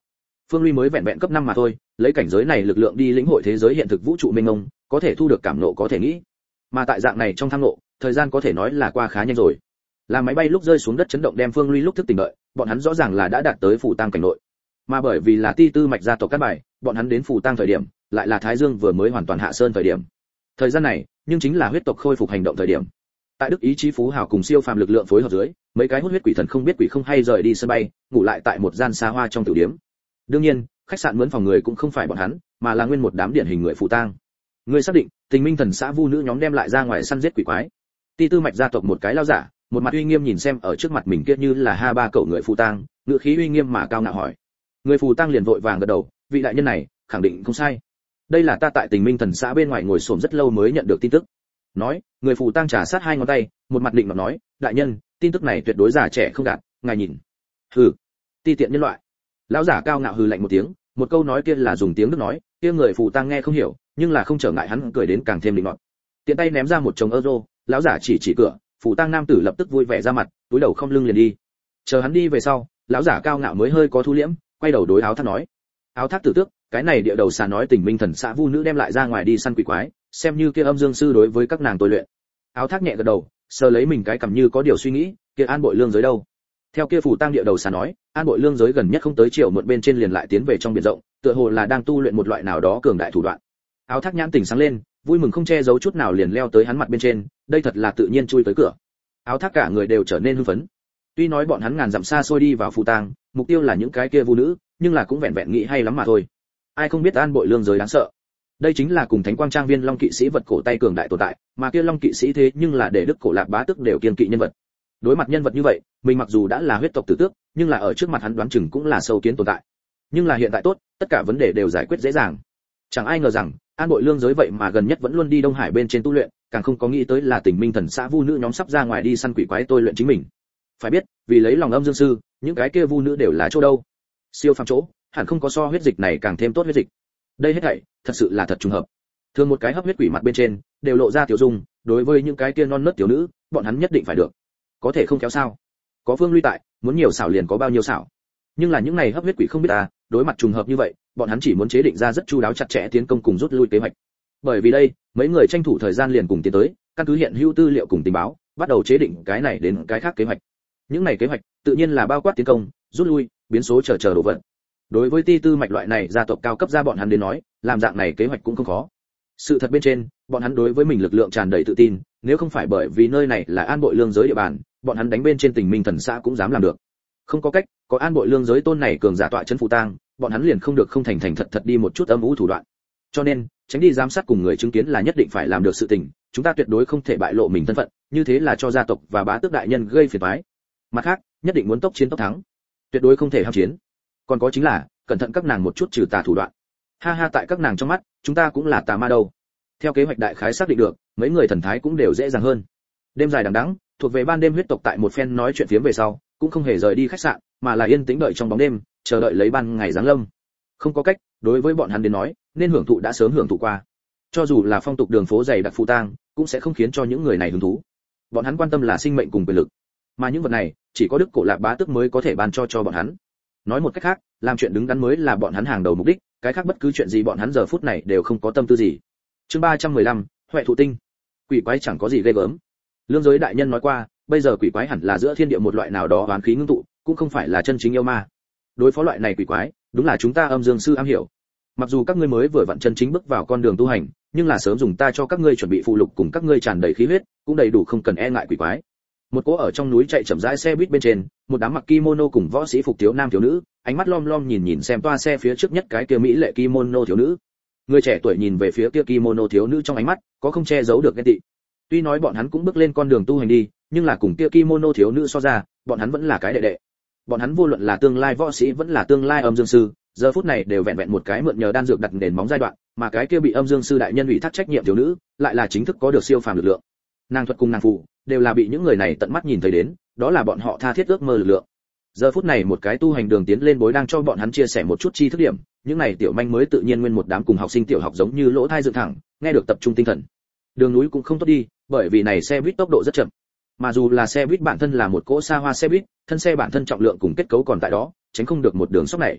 Phương Ly mới vẹn vẹn cấp 5 mà thôi, lấy cảnh giới này lực lượng đi lĩnh hội thế giới hiện thực vũ trụ mênh mông, có thể thu được cảm ngộ có thể nghĩ. Mà tại dạng này trong thăng ngộ, thời gian có thể nói là qua khá nhanh rồi. Là máy bay lúc rơi xuống đất chấn động đem Phương Ly lúc thức tỉnh đợi, bọn hắn rõ ràng là đã đạt tới phủ tang cảnh nội. Mà bởi vì là ti tư mạch gia tộc cát bài, bọn hắn đến phủ tang thời điểm, lại là Thái Dương vừa mới hoàn toàn hạ sơn thời điểm. Thời gian này, nhưng chính là huyết tộc khôi phục hành động thời điểm. Tại Đức ý chí phú hào cùng siêu phàm lực lượng phối hợp dưới, mấy cái hút huyết quỷ thần không biết quỷ không hay rời đi sân bay, ngủ lại tại một gian xa hoa trong tiểu điếm. Đương nhiên, khách sạn mướn phòng người cũng không phải bọn hắn, mà là nguyên một đám điển hình người phụ tang. Người xác định, Tình Minh Thần xã vu nữ nhóm đem lại ra ngoài săn giết quỷ quái. Ti tư mạch gia tộc một cái lao giả, một mặt uy nghiêm nhìn xem ở trước mặt mình kia như là ha ba cậu người phụ tang, ngữ khí uy nghiêm mà cao ngạo hỏi. Người phụ tang liền vội vàng gật đầu, vị đại nhân này, khẳng định không sai. Đây là ta tại Tình Minh Thần xã bên ngoài ngồi xổm rất lâu mới nhận được tin tức. Nói, người phụ tang trả sát hai ngón tay, một mặt định mà nói, đại nhân, tin tức này tuyệt đối già trẻ không gạt, ngài nhìn. Hừ, ti tiện nhân loại. Lão giả cao ngạo hừ lạnh một tiếng, một câu nói kia là dùng tiếng Đức nói, kia người phụ tang nghe không hiểu, nhưng là không trở ngại hắn cười đến càng thêm định nọt. Tiện tay ném ra một chồng euro, lão giả chỉ cửa, phụ tang nam tử lập tức vui vẻ ra mặt, túi đầu không lưng liền đi. Chờ hắn đi về sau, lão giả cao ngạo mới hơi có thu liễm, quay đầu đối Áo Thác nói, Áo Thác tử tước, cái này địa đầu xà nói Tình Minh Thần xã vu nữ đem lại ra ngoài đi săn quỷ quái, xem như kia âm dương sư đối với các nàng tôi luyện. Áo Thác nhẹ gật đầu, sờ lấy mình cái cằm như có điều suy nghĩ, kia An Bội Lương giới đâu? Theo kia phủ tang địa đầu xà nói, An Bội Lương giới gần nhất không tới chiều muộn bên trên liền lại tiến về trong biển rộng, tựa hồ là đang tu luyện một loại nào đó cường đại thủ đoạn. Áo Thác nhãn tỉnh sáng lên, vui mừng không che giấu chút nào liền leo tới hắn mặt bên trên, đây thật là tự nhiên chui tới cửa. Áo Thác cả người đều trở nên hưng phấn. Tuy nói bọn hắn ngàn dặm xa xôi đi vào phủ tang, mục tiêu là những cái kia vu nữ, nhưng là cũng vẹn vẹn nghĩ hay lắm mà thôi. Ai không biết An Bội Lương giới đáng sợ. Đây chính là cùng Thánh Quang Trang viên Long kỵ sĩ vật cổ tay cường đại tồn tại, mà kia Long kỵ sĩ thế nhưng là để Đức cổ Lạc bá tước đều kiên kỵ nhân vật. Đối mặt nhân vật như vậy, mình mặc dù đã là huyết tộc tử tước, nhưng là ở trước mặt hắn đoán chừng cũng là sâu kiến tồn tại. Nhưng là hiện tại tốt, tất cả vấn đề đều giải quyết dễ dàng. Chẳng ai ngờ rằng, An Bội Lương giới vậy mà gần nhất vẫn luôn đi Đông Hải bên trên tu luyện, càng không có nghĩ tới là Tình Minh Thần xã vu nữ nhóm sắp ra ngoài đi săn quỷ quái tôi luyện chính mình. Phải biết, vì lấy lòng âm dương sư, những cái kia vu nữ đều là chỗ đâu? Siêu phàm chỗ, hẳn không có so huyết dịch này càng thêm tốt huyết dịch. Đây hết thảy, thật sự là thật trùng hợp. Thường một cái hấp huyết quỷ mặt bên trên, đều lộ ra tiểu dung, đối với những cái kia non nớt tiểu nữ, bọn hắn nhất định phải được. Có thể không kéo sao? Có Phương Ly tại, muốn nhiều xảo liền có bao nhiêu xảo. Nhưng là những này hấp huyết quỷ không biết đối mặt trùng hợp như vậy, bọn hắn chỉ muốn chế định ra rất chu đáo chặt chẽ tiến công cùng rút lui kế hoạch. Bởi vì đây, mấy người tranh thủ thời gian liền cùng tiến tới, căn cứ hiện hữu tư liệu cùng tình báo, bắt đầu chế định cái này đến cái khác kế hoạch. Những này kế hoạch, tự nhiên là bao quát tiến công, rút lui, biến số chờ đồ vật. Đối với ti tư mạch loại này gia tộc cao cấp ra bọn hắn đến nói, làm dạng này kế hoạch cũng không khó. Sự thật bên trên, bọn hắn đối với mình lực lượng tràn đầy tự tin, nếu không phải bởi vì nơi này là An Bội Lương giới địa bàn, bọn hắn đánh bên trên Tình Minh Thần xã cũng dám làm được. Không có cách, có An Bội Lương giới tôn này cường giả tọa trấn phụ tang, bọn hắn liền không được không thành thành thật thật đi một chút âm u thủ đoạn. Cho nên, tránh đi giám sát cùng người chứng kiến là nhất định phải làm được sự tình, chúng ta tuyệt đối không thể bại lộ mình thân phận, như thế là cho gia tộc và bá tước đại nhân gây phiền toái. Mặt khác, nhất định muốn tốc chiến tốc thắng, tuyệt đối không thể ham chiến. Còn có chính là, cẩn thận các nàng một chút trừ tà thủ đoạn. Ha ha, tại các nàng trong mắt, chúng ta cũng là tà ma đâu. Theo kế hoạch đại khái xác định được, mấy người thần thái cũng đều dễ dàng hơn. Đêm dài đằng đẵng, thuộc về ban đêm huyết tộc tại một phen nói chuyện phiếm về sau, cũng không hề rời đi khách sạn, mà là yên tĩnh đợi trong bóng đêm, chờ đợi lấy ban ngày giáng lâm. Không có cách, đối với bọn hắn đến nói, nên hưởng thụ đã sớm hưởng thụ qua. Cho dù là phong tục đường phố dày đặc phụ tang, cũng sẽ không khiến cho những người này hứng thú. Bọn hắn quan tâm là sinh mệnh cùng quyền lực, mà những vật này, chỉ có Đức cổ Lạc bá tước mới có thể ban cho bọn hắn. Nói một cách khác, làm chuyện đứng đắn mới là bọn hắn hàng đầu mục đích, cái khác bất cứ chuyện gì bọn hắn giờ phút này đều không có tâm tư gì. Chương 315, Huệ thụ tinh. Quỷ quái chẳng có gì ghê gớm. Lương giới đại nhân nói qua, bây giờ quỷ quái hẳn là giữa thiên địa một loại nào đó oán khí ngưng tụ, cũng không phải là chân chính yêu ma. Đối phó loại này quỷ quái, đúng là chúng ta âm dương sư am hiểu. Mặc dù các ngươi mới vừa vặn chân chính bước vào con đường tu hành, nhưng là sớm dùng ta cho các ngươi chuẩn bị phụ lục cùng các ngươi tràn đầy khí huyết, cũng đầy đủ không cần e ngại quỷ quái. Một cỗ ở trong núi chạy chậm rãi xe buýt bên trên, một đám mặc kimono cùng võ sĩ phục thiếu nam thiếu nữ, ánh mắt lom lom nhìn xem toa xe phía trước nhất cái kia mỹ lệ kimono thiếu nữ. Người trẻ tuổi nhìn về phía kia kimono thiếu nữ trong ánh mắt có không che giấu được ghen tị. Tuy nói bọn hắn cũng bước lên con đường tu hành đi, nhưng là cùng kia kimono thiếu nữ so ra, bọn hắn vẫn là cái đệ đệ. Bọn hắn vô luận là tương lai võ sĩ vẫn là tương lai âm dương sư, giờ phút này đều vẹn vẹn một cái mượn nhờ đan dược đặt nền móng giai đoạn, mà cái kia bị âm dương sư đại nhân ủy thác trách nhiệm thiếu nữ, lại là chính thức có được siêu phàm lực lượng. Nàng thuật cùng nàng phụ đều là bị những người này tận mắt nhìn thấy đến, đó là bọn họ tha thiết ước mơ lực lượng. Giờ phút này một cái tu hành đường tiến lên bối đang cho bọn hắn chia sẻ một chút chi thức điểm, những này tiểu manh mới tự nhiên nguyên một đám cùng học sinh tiểu học giống như lỗ thai dựng thẳng, nghe được tập trung tinh thần. Đường núi cũng không tốt đi, bởi vì này xe buýt tốc độ rất chậm. Mà dù là xe buýt bản thân là một cỗ xa hoa xe buýt, thân xe bản thân trọng lượng cùng kết cấu còn tại đó, tránh không được một đường sóc này.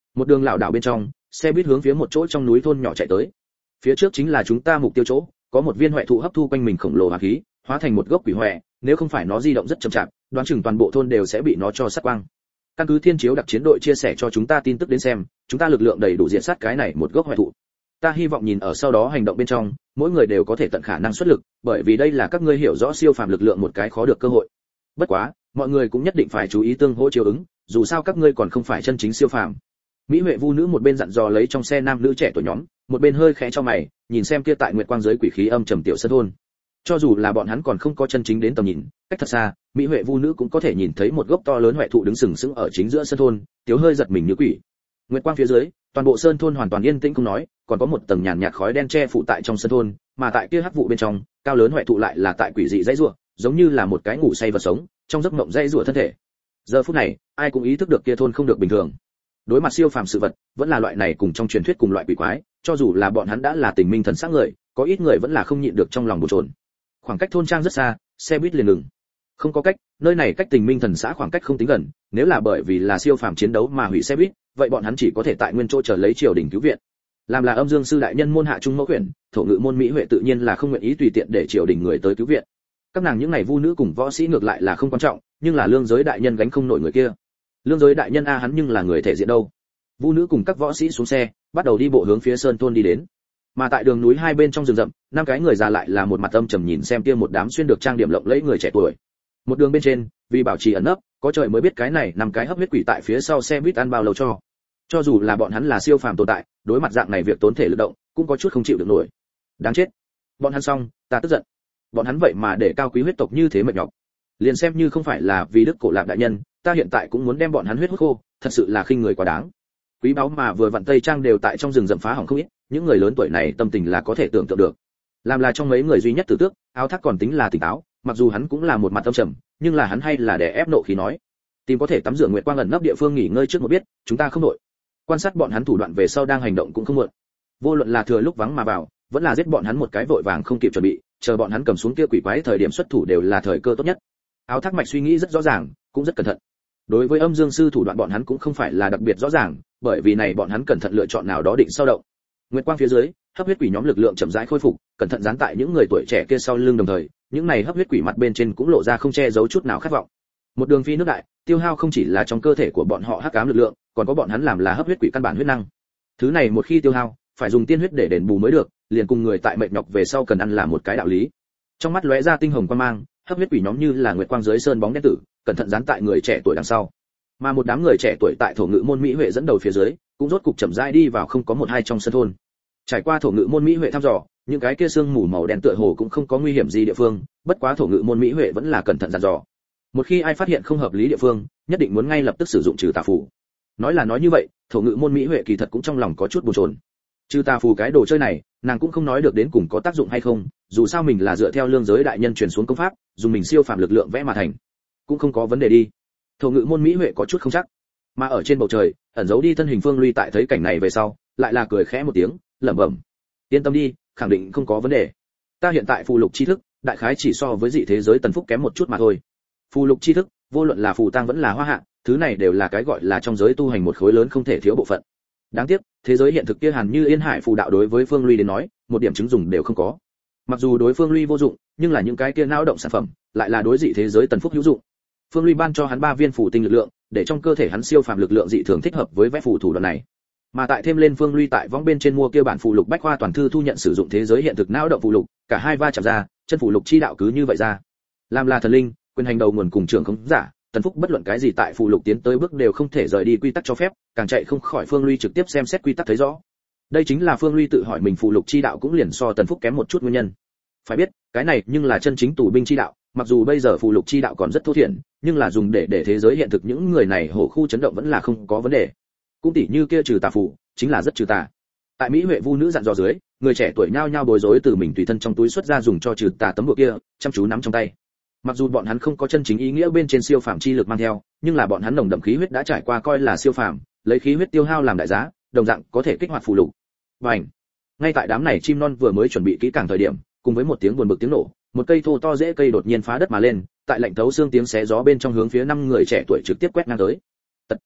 Một đường lảo đảo bên trong, xe buýt hướng phía một chỗ trong núi thôn nhỏ chạy tới. Phía trước chính là chúng ta mục tiêu chỗ, có một viên hoại thụ hấp thu quanh mình khổng lồ hỏa khí, hóa thành một gốc quỷ hoè, nếu không phải nó di động rất chậm chạp, đoán chừng toàn bộ thôn đều sẽ bị nó cho sát quang. Căn cứ thiên chiếu đặc chiến đội chia sẻ cho chúng ta tin tức đến xem, chúng ta lực lượng đầy đủ diện sát cái này một gốc hoại thụ. Ta hy vọng nhìn ở sau đó hành động bên trong, mỗi người đều có thể tận khả năng xuất lực, bởi vì đây là các ngươi hiểu rõ siêu phàm lực lượng một cái khó được cơ hội. Bất quá, mọi người cũng nhất định phải chú ý tương hỗ chiếu ứng, dù sao các ngươi còn không phải chân chính siêu phàm. Mỹ Huệ Vu nữ một bên dặn dò lấy trong xe nam nữ trẻ tuổi nhóm, một bên hơi khẽ cho mày, nhìn xem kia tại nguyệt quang giới quỷ khí âm trầm tiểu sân thôn. Cho dù là bọn hắn còn không có chân chính đến tầm nhìn, cách thật xa, Mỹ Huệ Vu nữ cũng có thể nhìn thấy một gốc to lớn hoại thụ đứng sừng sững ở chính giữa sân thôn, tiếu hơi giật mình như quỷ. Nguyệt quang phía dưới, toàn bộ sơn thôn hoàn toàn yên tĩnh không nói, còn có một tầng nhàn nhạt khói đen che phủ tại trong sân thôn, mà tại kia hắc vụ bên trong, cao lớn hoại thụ lại là tại quỷ dị dãy rủa, giống như là một cái ngủ say vật sống, trong giấc mộng dãy rủa thân thể. Giờ phút này, ai cũng ý thức được kia thôn không được bình thường. Đối mặt siêu phàm sự vật, vẫn là loại này cùng trong truyền thuyết cùng loại quỷ quái, cho dù là bọn hắn đã là tình minh thần sắc người, có ít người vẫn là không nhịn được trong lòng bồn chồn. Khoảng cách thôn trang rất xa, xe buýt liền ngừng. Không có cách, nơi này cách tình minh thần xã khoảng cách không tính gần, nếu là bởi vì là siêu phàm chiến đấu mà hủy xe buýt, vậy bọn hắn chỉ có thể tại nguyên chỗ chờ lấy triều đình cứu viện. Làm là âm dương sư đại nhân môn hạ trung mẫu quyển, thổ ngự môn Mỹ Huệ tự nhiên là không nguyện ý tùy tiện để triều đình người tới cứu viện. Các nàng những ngày vu nữ cùng võ sĩ ngược lại là không quan trọng, nhưng là lương giới đại nhân gánh không nổi người kia. Lương giới đại nhân a hắn nhưng là người thể diện đâu. Vu nữ cùng các võ sĩ xuống xe, bắt đầu đi bộ hướng phía sơn thôn đi đến. Mà tại đường núi hai bên trong rừng rậm, năm cái người già lại là một mặt âm trầm nhìn xem kia một đám xuyên được trang điểm lộng lẫy người trẻ tuổi. Một đường bên trên, vì bảo trì ẩn nấp, có trời mới biết cái này năm cái hấp huyết quỷ tại phía sau xe buýt ăn bao lâu cho. Cho dù là bọn hắn là siêu phàm tồn tại, đối mặt dạng này việc tốn thể lực động, cũng có chút không chịu được nổi. Đáng chết. Bọn hắn xong, ta tức giận. Bọn hắn vậy mà để cao quý huyết tộc như thế mệt nhọc. Liền xem như không phải là vì đức cổ lạc đại nhân, ta hiện tại cũng muốn đem bọn hắn huyết hút khô, thật sự là khinh người quá đáng. Quý báu mà vừa vặn tây trang đều tại trong rừng rậm phá hỏng không ít, những người lớn tuổi này tâm tình là có thể tưởng tượng được. Làm là trong mấy người duy nhất tử tước, Áo Thác còn tính là tỉnh táo, mặc dù hắn cũng là một mặt âm trầm, nhưng là hắn hay là để ép nộ khí nói, tìm có thể tắm rửa nguyệt quang ẩn nấp địa phương nghỉ ngơi trước một biết, chúng ta không đội. Quan sát bọn hắn thủ đoạn về sau đang hành động cũng không muộn. Vô luận là thừa lúc vắng mà vào, vẫn là giết bọn hắn một cái vội vàng không kịp chuẩn bị, chờ bọn hắn cầm xuống kia quỷ quái thời điểm xuất thủ đều là thời cơ tốt nhất. Áo Thác mạch suy nghĩ rất rõ ràng, cũng rất cẩn thận. Đối với âm dương sư thủ đoạn bọn hắn cũng không phải là đặc biệt rõ ràng, bởi vì này bọn hắn cẩn thận lựa chọn nào đó định sau động. Nguyệt quang phía dưới, hấp huyết quỷ nhóm lực lượng chậm rãi khôi phục, cẩn thận dán tại những người tuổi trẻ kia sau lưng đồng thời, những này hấp huyết quỷ mặt bên trên cũng lộ ra không che giấu chút nào khát vọng. Một đường phi nước đại, tiêu hao không chỉ là trong cơ thể của bọn họ hắc ám lực lượng, còn có bọn hắn làm là hấp huyết quỷ căn bản huyết năng. Thứ này một khi tiêu hao, phải dùng tiên huyết để đền bù mới được, liền cùng người tại mệt nhọc về sau cần ăn là một cái đạo lý. Trong mắt lóe ra tinh hồng quang mang, hấp huyết quỷ nhóm như là nguyệt quang dưới sơn bóng đen tử, cẩn thận dán tại người trẻ tuổi đằng sau. Mà một đám người trẻ tuổi tại thổ ngự môn Mỹ Huệ dẫn đầu phía dưới, cũng rốt cục chậm rãi đi vào không có một hai trong sân thôn. Trải qua thổ ngự môn Mỹ Huệ thăm dò, những cái kia sương mù màu đen tựa hồ cũng không có nguy hiểm gì địa phương, bất quá thổ ngự môn Mỹ Huệ vẫn là cẩn thận dặn dò. Một khi ai phát hiện không hợp lý địa phương, nhất định muốn ngay lập tức sử dụng trừ tà phù. Nói là nói như vậy, thổ ngự môn Mỹ Huệ kỳ thật cũng trong lòng có chút bồn chồn. Trừ tà phù cái đồ chơi này, nàng cũng không nói được đến cùng có tác dụng hay không, dù sao mình là dựa theo lương giới đại nhân truyền xuống công pháp, dùng mình siêu phàm lực lượng vẽ mà thành, cũng không có vấn đề đi. Thổ ngự môn Mỹ Huệ có chút không chắc. Mà ở trên bầu trời, ẩn giấu đi thân hình Phương Ly tại thấy cảnh này về sau, lại là cười khẽ một tiếng, lẩm bẩm: yên tâm đi, khẳng định không có vấn đề. Ta hiện tại phù lục tri thức, đại khái chỉ so với dị thế giới Tần Phúc kém một chút mà thôi. Phù lục tri thức, vô luận là phù tăng vẫn là hoa hạ, thứ này đều là cái gọi là trong giới tu hành một khối lớn không thể thiếu bộ phận. Đáng tiếc, thế giới hiện thực kia Hàn Như Yên Hải phù đạo đối với Phương Ly đến nói, một điểm chứng dùng đều không có. Mặc dù đối Phương Ly vô dụng, nhưng là những cái kia não động sản phẩm, lại là đối dị thế giới Tần Phúc hữu dụng. Phương Ly ban cho hắn 3 viên phù tinh lực lượng, để trong cơ thể hắn siêu phàm lực lượng dị thường thích hợp với vẽ phù thủ đoạn này. Mà tại thêm lên Phương Ly tại võng bên trên mua kia bản phù lục bách khoa toàn thư thu nhận sử dụng thế giới hiện thực não động phù lục, cả hai va chạm ra, chân phù lục chi đạo cứ như vậy ra. Làm là thần linh, quyền hành đầu nguồn cùng trưởng không giả, Tần Phúc bất luận cái gì tại phù lục tiến tới bước đều không thể rời đi quy tắc cho phép, càng chạy không khỏi Phương Ly trực tiếp xem xét quy tắc thấy rõ. Đây chính là Phương Ly tự hỏi mình phù lục chi đạo cũng liền so Tần Phúc kém một chút nguyên nhân. Phải biết, cái này nhưng là chân chính tù binh chi đạo, mặc dù bây giờ phù lục chi đạo còn rất thô thiển, nhưng là dùng để thế giới hiện thực những người này hổ khu chấn động vẫn là không có vấn đề. Cũng tỉ như kia trừ tà phù, chính là rất trừ tà. Tại Mỹ Huệ Vu nữ dặn dò dưới, người trẻ tuổi nhao nhao bối rối từ mình tùy thân trong túi xuất ra dùng cho trừ tà tấm bùa kia, chăm chú nắm trong tay. Mặc dù bọn hắn không có chân chính ý nghĩa bên trên siêu phàm chi lực mang theo, nhưng là bọn hắn nồng đậm khí huyết đã trải qua coi là siêu phàm, lấy khí huyết tiêu hao làm đại giá, đồng dạng có thể kích hoạt phù lục. Bành! Ngay tại đám này chim non vừa mới chuẩn bị kỹ càng thời điểm, cùng với một tiếng buồn bực tiếng nổ, một cây thô to rễ cây đột nhiên phá đất mà lên, tại lạnh thấu xương tiếng xé gió bên trong hướng phía 5 người trẻ tuổi trực tiếp quét ngang tới.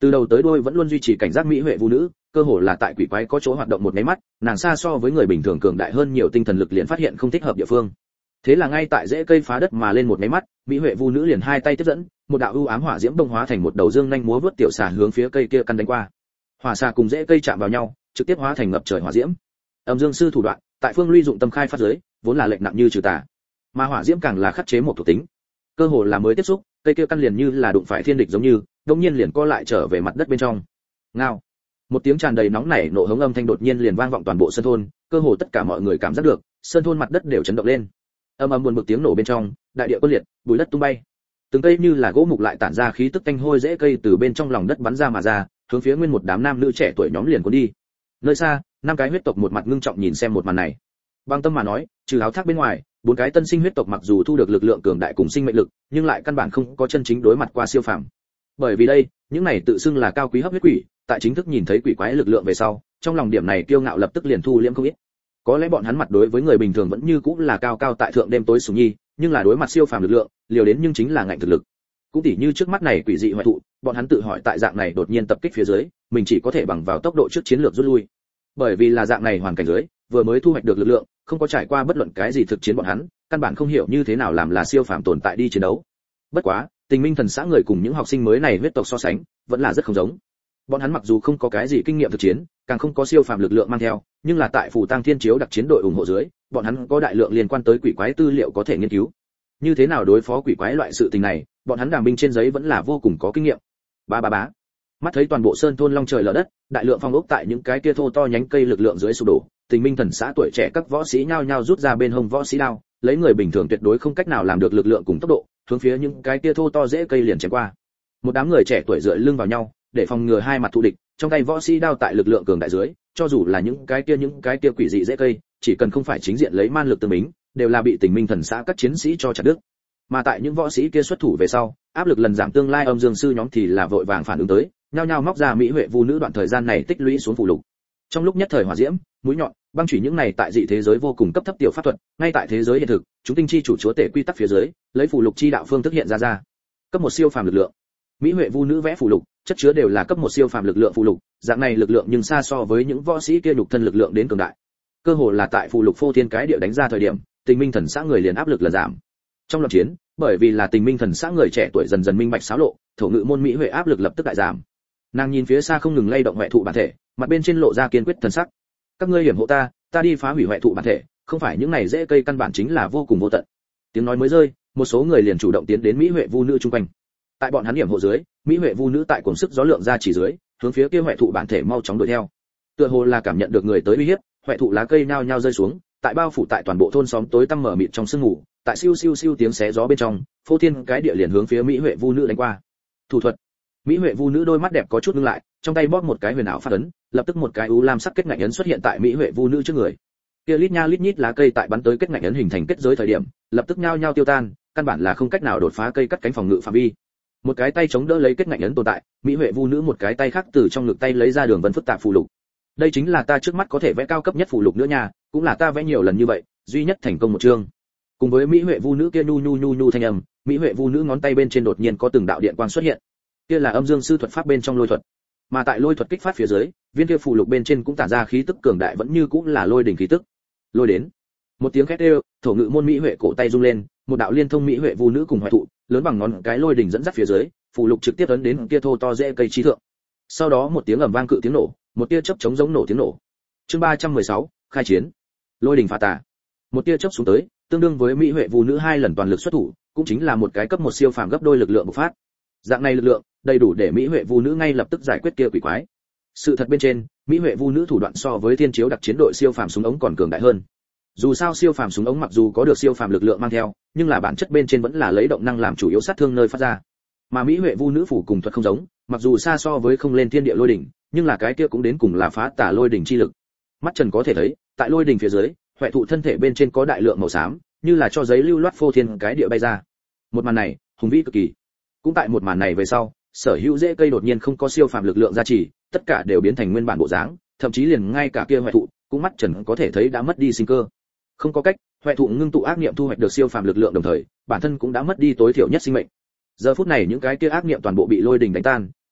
Từ đầu tới đuôi vẫn luôn duy trì cảnh giác mỹ huệ vũ nữ, cơ hồ là tại quỷ quái có chỗ hoạt động một cái mắt, nàng xa so với người bình thường cường đại hơn nhiều, tinh thần lực liền phát hiện không thích hợp địa phương. Thế là ngay tại rễ cây phá đất mà lên một cái mắt, mỹ huệ vũ nữ liền hai tay tiếp dẫn, một đạo ưu ám hỏa diễm bông hóa thành một đầu dương nhanh múa vớt tiểu xà hướng phía cây kia căn đánh qua. Hỏa xà cùng rễ cây chạm vào nhau, trực tiếp hóa thành ngập trời hỏa diễm. Âm dương sư thủ đoạn, tại Phương Luy dụng tâm khai phát giới, vốn là lệnh nặng như trừ tà, mà hỏa diễm càng là khắc chế một thuộc tính. Cơ hồ là mới tiếp xúc, cây kia căn liền như là đụng phải thiên địch giống như, đột nhiên liền co lại trở về mặt đất bên trong. Ngao. Một tiếng tràn đầy nóng nảy nộ hống âm thanh đột nhiên liền vang vọng toàn bộ sân thôn, cơ hồ tất cả mọi người cảm giác được, sân thôn mặt đất đều chấn động lên. Âm ầm buồn bực tiếng nổ bên trong, đại địa quân liệt, bụi đất tung bay. Từng cây như là gỗ mục lại tản ra khí tức tanh hôi rễ cây từ bên trong lòng đất bắn ra mà ra, hướng phía nguyên một đám nam nữ trẻ tuổi nhóm liền cuốn đi. Nơi xa, năm cái huyết tộc một mặt ngưng trọng nhìn xem một màn này. Băng tâm mà nói, trừ áo thác bên ngoài, bốn cái tân sinh huyết tộc mặc dù thu được lực lượng cường đại cùng sinh mệnh lực, nhưng lại căn bản không có chân chính đối mặt qua siêu phàm. Bởi vì đây, những này tự xưng là cao quý hấp huyết quỷ, tại chính thức nhìn thấy quỷ quái lực lượng về sau, trong lòng điểm này kiêu ngạo lập tức liền thu liễm không ít. Có lẽ bọn hắn mặt đối với người bình thường vẫn như cũng là cao cao tại thượng đêm tối sủng nhi, nhưng là đối mặt siêu phàm lực lượng, liều đến nhưng chính là ngạnh thực lực. Cũng tỉ như trước mắt này quỷ dị hoại thụ, bọn hắn tự hỏi tại dạng này đột nhiên tập kích phía dưới, mình chỉ có thể bằng vào tốc độ trước chiến lược rút lui. Bởi vì là dạng này hoàn cảnh dưới, vừa mới thu hoạch được lực lượng, không có trải qua bất luận cái gì thực chiến, bọn hắn căn bản không hiểu như thế nào làm là siêu phàm tồn tại đi chiến đấu. Bất quá, Tình Minh Thần xã người cùng những học sinh mới này huyết tộc so sánh, vẫn là rất không giống. Bọn hắn mặc dù không có cái gì kinh nghiệm thực chiến, càng không có siêu phàm lực lượng mang theo, nhưng là tại Phù Tang Thiên Chiếu đặc chiến đội ủng hộ dưới, bọn hắn có đại lượng liên quan tới quỷ quái tư liệu có thể nghiên cứu. Như thế nào đối phó quỷ quái loại sự tình này, bọn hắn đàm binh trên giấy vẫn là vô cùng có kinh nghiệm. Ba ba bá. Mắt thấy toàn bộ sơn thôn long trời lở đất, đại lượng phong ốc tại những cái kia thô to nhánh cây lực lượng dưới sụp đổ, Tình Minh Thần xã tuổi trẻ các võ sĩ nhao nhao rút ra bên hông võ sĩ đao, lấy người bình thường tuyệt đối không cách nào làm được lực lượng cùng tốc độ, hướng phía những cái kia thô to dễ cây liền chém qua. Một đám người trẻ tuổi dựa lưng vào nhau, để phòng ngừa hai mặt thù địch, trong tay võ sĩ đao tại lực lượng cường đại dưới, cho dù là những cái kia quỷ dị dễ cây, chỉ cần không phải chính diện lấy man lực tương bính, đều là bị Tình Minh Thần xã các chiến sĩ cho chặt đứt. Mà tại những võ sĩ kia xuất thủ về sau, áp lực lần giảm tương lai âm dương sư nhóm thì là vội vàng phản ứng tới, nhao nhao móc ra mỹ huệ vu nữ đoạn thời gian này tích lũy xuống phụ lục. Trong lúc nhất thời hỏa diễm, mũi nhọn, băng chủy những này tại dị thế giới vô cùng cấp thấp tiểu pháp thuật, ngay tại thế giới hiện thực, chúng tinh chi chủ chúa tể quy tắc phía dưới, lấy phụ lục chi đạo phương thức hiện ra. Cấp một siêu phàm lực lượng. Mỹ huệ vu nữ vẽ phụ lục, chất chứa đều là cấp một siêu phàm lực lượng phụ lục, dạng này lực lượng nhưng xa so với những võ sĩ kia nhục thân lực lượng đến cường đại. Cơ hồ là tại phụ lục phô thiên cái địa đánh ra thời điểm, Tình Minh Thần xã người liền áp lực là giảm. Trong loạn chiến, bởi vì là Tình Minh Thần xã người trẻ tuổi dần dần minh bạch xáo lộ, thổ ngự môn mỹ huệ áp lực lập tức đại giảm. Nàng nhìn phía xa không ngừng lay động huệ thụ bản thể, mặt bên trên lộ ra kiên quyết thần sắc. Các ngươi hiểm hộ ta đi phá hủy huệ thụ bản thể, không phải những này dễ cây căn bản chính là vô cùng vô tận. Tiếng nói mới rơi, một số người liền chủ động tiến đến mỹ huệ vu nữ chung quanh. Tại bọn hắn hiểm hộ dưới, mỹ huệ vu nữ tại cuồng sức gió lượng ra chỉ dưới, hướng phía kia huệ thụ bản thể mau chóng đuổi theo. Tựa hồ là cảm nhận được người tới uy hiếp, huệ thụ lá cây nhao nhao rơi xuống, tại bao phủ tại toàn bộ thôn xóm tối tăm mở mịt trong sương mù, tại siêu siêu siêu tiếng xé gió bên trong, phô thiên cái địa liền hướng phía mỹ huệ vu nữ đánh qua. Thủ thuật. Mỹ huệ vu nữ đôi mắt đẹp có chút ngưng lại, trong tay bóp một cái huyền ảo phát ấn, lập tức một cái u lam sắc kết ngạnh ấn xuất hiện tại mỹ huệ vu nữ trước người. Kia lít nha lít nhít lá cây tại bắn tới kết ngạnh ấn hình thành kết giới thời điểm, lập tức nhao nhao tiêu tan, căn bản là không cách nào đột phá cây cắt cánh phòng ngự phạm vi. Một cái tay chống đỡ lấy kết ngạnh ấn tồn tại, mỹ huệ vu nữ một cái tay khác từ trong ngực tay lấy ra đường vân phức tạp phù lục. Đây chính là ta trước mắt có thể vẽ cao cấp nhất phù lục nữa nha, cũng là ta vẽ nhiều lần như vậy, duy nhất thành công một chương. Cùng với mỹ huệ vu nữ kia nhu thanh âm, mỹ huệ vu nữ ngón tay bên trên đột nhiên có từng đạo điện quang xuất hiện. Kia là âm dương sư thuật pháp bên trong lôi thuật. Mà tại lôi thuật kích phát phía dưới, viên kia phù lục bên trên cũng tản ra khí tức cường đại vẫn như cũng là lôi đỉnh khí tức. Lôi đến. Một tiếng khét kêu, thổ ngự môn mỹ huệ cổ tay rung lên, một đạo liên thông mỹ huệ vu nữ cùng hoại thụ, lớn bằng ngón cái lôi đỉnh dẫn dắt phía dưới, phù lục trực tiếp ấn đến kia thô to rễ cây trí thượng. Sau đó một tiếng ầm vang cự tiếng nổ, một tia chớp chống giống nổ tiếng nổ. Chương 316, khai chiến. Lôi đỉnh phá tà. Một tia chớp xuống tới, tương đương với mỹ huệ vu nữ hai lần toàn lực xuất thủ, cũng chính là một cái cấp một siêu phàm gấp đôi lực lượng bộc phát. Dạng này lực lượng, đầy đủ để mỹ huệ vu nữ ngay lập tức giải quyết kia quỷ quái. Sự thật bên trên, mỹ huệ vu nữ thủ đoạn so với thiên chiếu đặc chiến đội siêu phàm súng ống còn cường đại hơn. Dù sao siêu phàm súng ống mặc dù có được siêu phàm lực lượng mang theo, nhưng là bản chất bên trên vẫn là lấy động năng làm chủ yếu sát thương nơi phát ra. Mà mỹ huệ vu nữ phủ cùng thuật không giống, mặc dù xa so với không lên thiên địa lôi đỉnh, nhưng là cái kia cũng đến cùng là phá tà lôi đỉnh chi lực. Mắt Trần có thể thấy, tại lôi đỉnh phía dưới, huệ thụ thân thể bên trên có đại lượng màu xám, như là cho giấy lưu loát phô thiên cái địa bay ra. Một màn này, hùng vĩ cực kỳ. Cũng tại một màn này về sau, sở hữu rễ cây đột nhiên không có siêu phàm lực lượng gia trì, tất cả đều biến thành nguyên bản bộ dáng, thậm chí liền ngay cả kia huệ thụ, cũng mắt Trần có thể thấy đã mất đi sinh cơ. Không có cách, huệ thụ ngưng tụ ác niệm thu hoạch được siêu phàm lực lượng đồng thời, bản thân cũng đã mất đi tối thiểu nhất sinh mệnh. Giờ phút này những cái kia ác niệm toàn bộ bị lôi đỉnh đánh tan,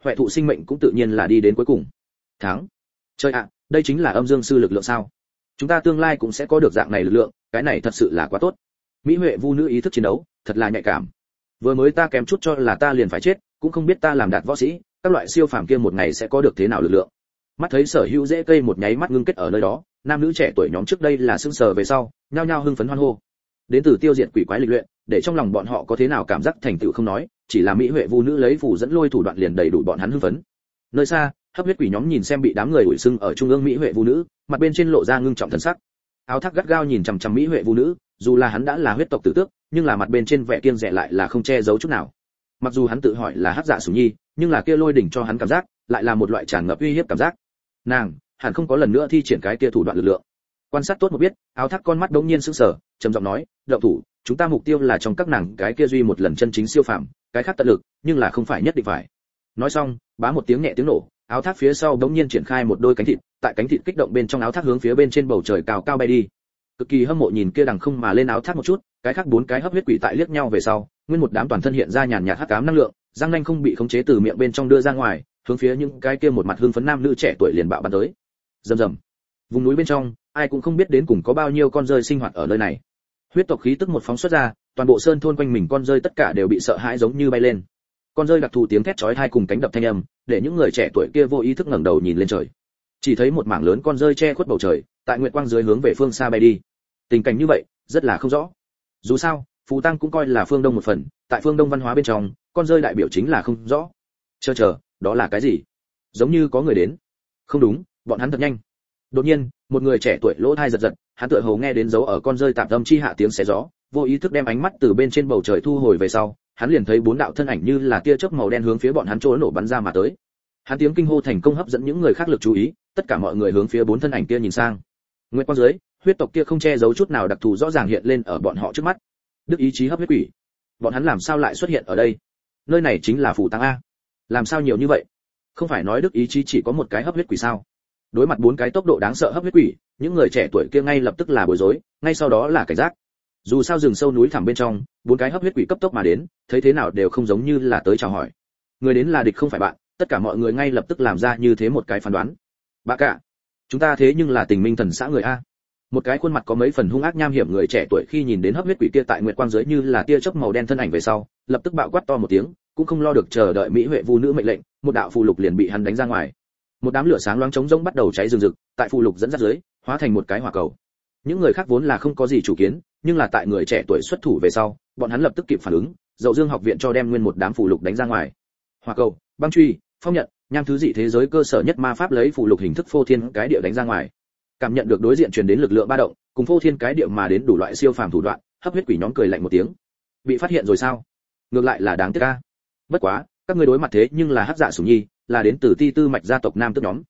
huệ thụ sinh mệnh cũng tự nhiên là đi đến cuối cùng. Thắng. Trời ạ, đây chính là âm dương sư lực lượng sao? Chúng ta tương lai cũng sẽ có được dạng này lực lượng, cái này thật sự là quá tốt. Mỹ Huệ Vu nữ ý thức chiến đấu, thật là nhạy cảm. Vừa mới ta kém chút cho là ta liền phải chết, cũng không biết ta làm đạt võ sĩ, các loại siêu phàm kia một ngày sẽ có được thế nào lực lượng. Mắt thấy sở hữu rễ cây một nháy mắt ngưng kết ở nơi đó, nam nữ trẻ tuổi nhóm trước đây là sững sờ về sau, nhao nhao hưng phấn hoan hô. Đến từ tiêu diệt quỷ quái lịch luyện, để trong lòng bọn họ có thế nào cảm giác thành tựu không nói, chỉ là Mỹ Huệ Vu nữ lấy phù dẫn lôi thủ đoạn liền đầy đủ bọn hắn hưng phấn. Nơi xa, hấp huyết quỷ nhóm nhìn xem bị đám người ủi sưng ở trung ương Mỹ Huệ Vu nữ, mặt bên trên lộ ra ngưng trọng thần sắc. Áo Thác gắt gao nhìn chằm chằm Mỹ Huệ Vu nữ, dù là hắn đã là huyết tộc tử tước, nhưng là mặt bên trên vẻ kiêng dè lại là không che giấu chút nào. Mặc dù hắn tự hỏi là hắc dạ sủng nhi, nhưng là kia lôi đỉnh cho hắn cảm giác, lại là một loại tràn ngập uy hiếp cảm giác. Nàng hẳn không có lần nữa thi triển cái kia thủ đoạn lực lượng. Quan sát tốt một biết, Áo Thác con mắt đống nhiên sững sờ, trầm giọng nói, "Động thủ, chúng ta mục tiêu là trong các nàng cái kia duy một lần chân chính siêu phàm, cái khác tận lực, nhưng là không phải nhất định phải." Nói xong, bá một tiếng nhẹ tiếng nổ, Áo Thác phía sau đống nhiên triển khai một đôi cánh thịt, tại cánh thịt kích động bên trong Áo Thác hướng phía bên trên bầu trời cao cao bay đi. Cực kỳ hâm mộ nhìn kia đằng không mà lên Áo Thác một chút, cái khác bốn cái hấp huyết quỷ tại liếc nhau về sau, nguyên một đám toàn thân hiện ra nhàn nhạt hắc ám năng lượng, răng nanh không bị khống chế từ miệng bên trong đưa ra ngoài, hướng phía những cái kia một mặt hưng phấn nam nữ trẻ tuổi liền bạo bắn tới. Rầm rầm. Vùng núi bên trong, ai cũng không biết đến cùng có bao nhiêu con rơi sinh hoạt ở nơi này. Huyết tộc khí tức một phóng xuất ra, toàn bộ sơn thôn quanh mình con rơi tất cả đều bị sợ hãi giống như bay lên. Con rơi đặc thù tiếng thét chói tai cùng cánh đập thanh âm, để những người trẻ tuổi kia vô ý thức ngẩng đầu nhìn lên trời. Chỉ thấy một mảng lớn con rơi che khuất bầu trời, tại nguyệt quang dưới hướng về phương xa bay đi. Tình cảnh như vậy, rất là không rõ. Dù sao, Phù Tăng cũng coi là phương Đông một phần, tại phương Đông văn hóa bên trong, con rơi đại biểu chính là không rõ. Chờ, đó là cái gì? Giống như có người đến. Không đúng, bọn hắn thật nhanh. Đột nhiên, một người trẻ tuổi lỗ tai giật giật, hắn tựa hồ nghe đến dấu ở con rơi tạm tâm chi hạ tiếng xé gió, vô ý thức đem ánh mắt từ bên trên bầu trời thu hồi về sau, hắn liền thấy bốn đạo thân ảnh như là tia chớp màu đen hướng phía bọn hắn chỗ nổ bắn ra mà tới. Hắn tiếng kinh hô thành công hấp dẫn những người khác lực chú ý, tất cả mọi người hướng phía bốn thân ảnh kia nhìn sang. Nguyệt quang dưới, huyết tộc kia không che giấu chút nào đặc thù rõ ràng hiện lên ở bọn họ trước mắt. Đức ý chí hấp huyết quỷ, bọn hắn làm sao lại xuất hiện ở đây? Nơi này chính là Phù Tăng a. Làm sao nhiều như vậy? Không phải nói đức ý chí chỉ có một cái hấp huyết quỷ sao? Đối mặt bốn cái tốc độ đáng sợ hấp huyết quỷ, những người trẻ tuổi kia ngay lập tức là bối rối, ngay sau đó là cảnh giác. Dù sao rừng sâu núi thẳm bên trong, bốn cái hấp huyết quỷ cấp tốc mà đến, thấy thế nào đều không giống như là tới chào hỏi. Người đến là địch không phải bạn, tất cả mọi người ngay lập tức làm ra như thế một cái phán đoán. Bà cả, chúng ta thế nhưng là tình minh thần xã người a. Một cái khuôn mặt có mấy phần hung ác nham hiểm người trẻ tuổi khi nhìn đến hấp huyết quỷ kia tại nguyệt quang dưới như là tia chớp màu đen thân ảnh về sau, lập tức bạo quát to một tiếng, cũng không lo được chờ đợi Mỹ Huệ Vu nữ mệnh lệnh, một đạo phù lục liền bị hắn đánh ra ngoài. Một đám lửa sáng loáng trống rỗng bắt đầu cháy rừng rực, tại phù lục dẫn dắt dưới, hóa thành một cái hỏa cầu. Những người khác vốn là không có gì chủ kiến, nhưng là tại người trẻ tuổi xuất thủ về sau, bọn hắn lập tức kịp phản ứng, Dậu Dương học viện cho đem nguyên một đám phù lục đánh ra ngoài. Hỏa cầu, băng truy, phong nhận, nham thứ dị thế giới cơ sở nhất ma pháp lấy phù lục hình thức phô thiên cái địa đánh ra ngoài. Cảm nhận được đối diện truyền đến lực lượng ba động, cùng phô thiên cái địa mà đến đủ loại siêu phàm thủ đoạn, hấp huyết quỷ nhóm cười lạnh một tiếng. Bị phát hiện rồi sao? Ngược lại là đáng tiếc a. Bất quá, các ngươi đối mặt thế nhưng là hắc dạ sủng nhi, là đến từ ti tư mạch gia tộc nam tước nhóm.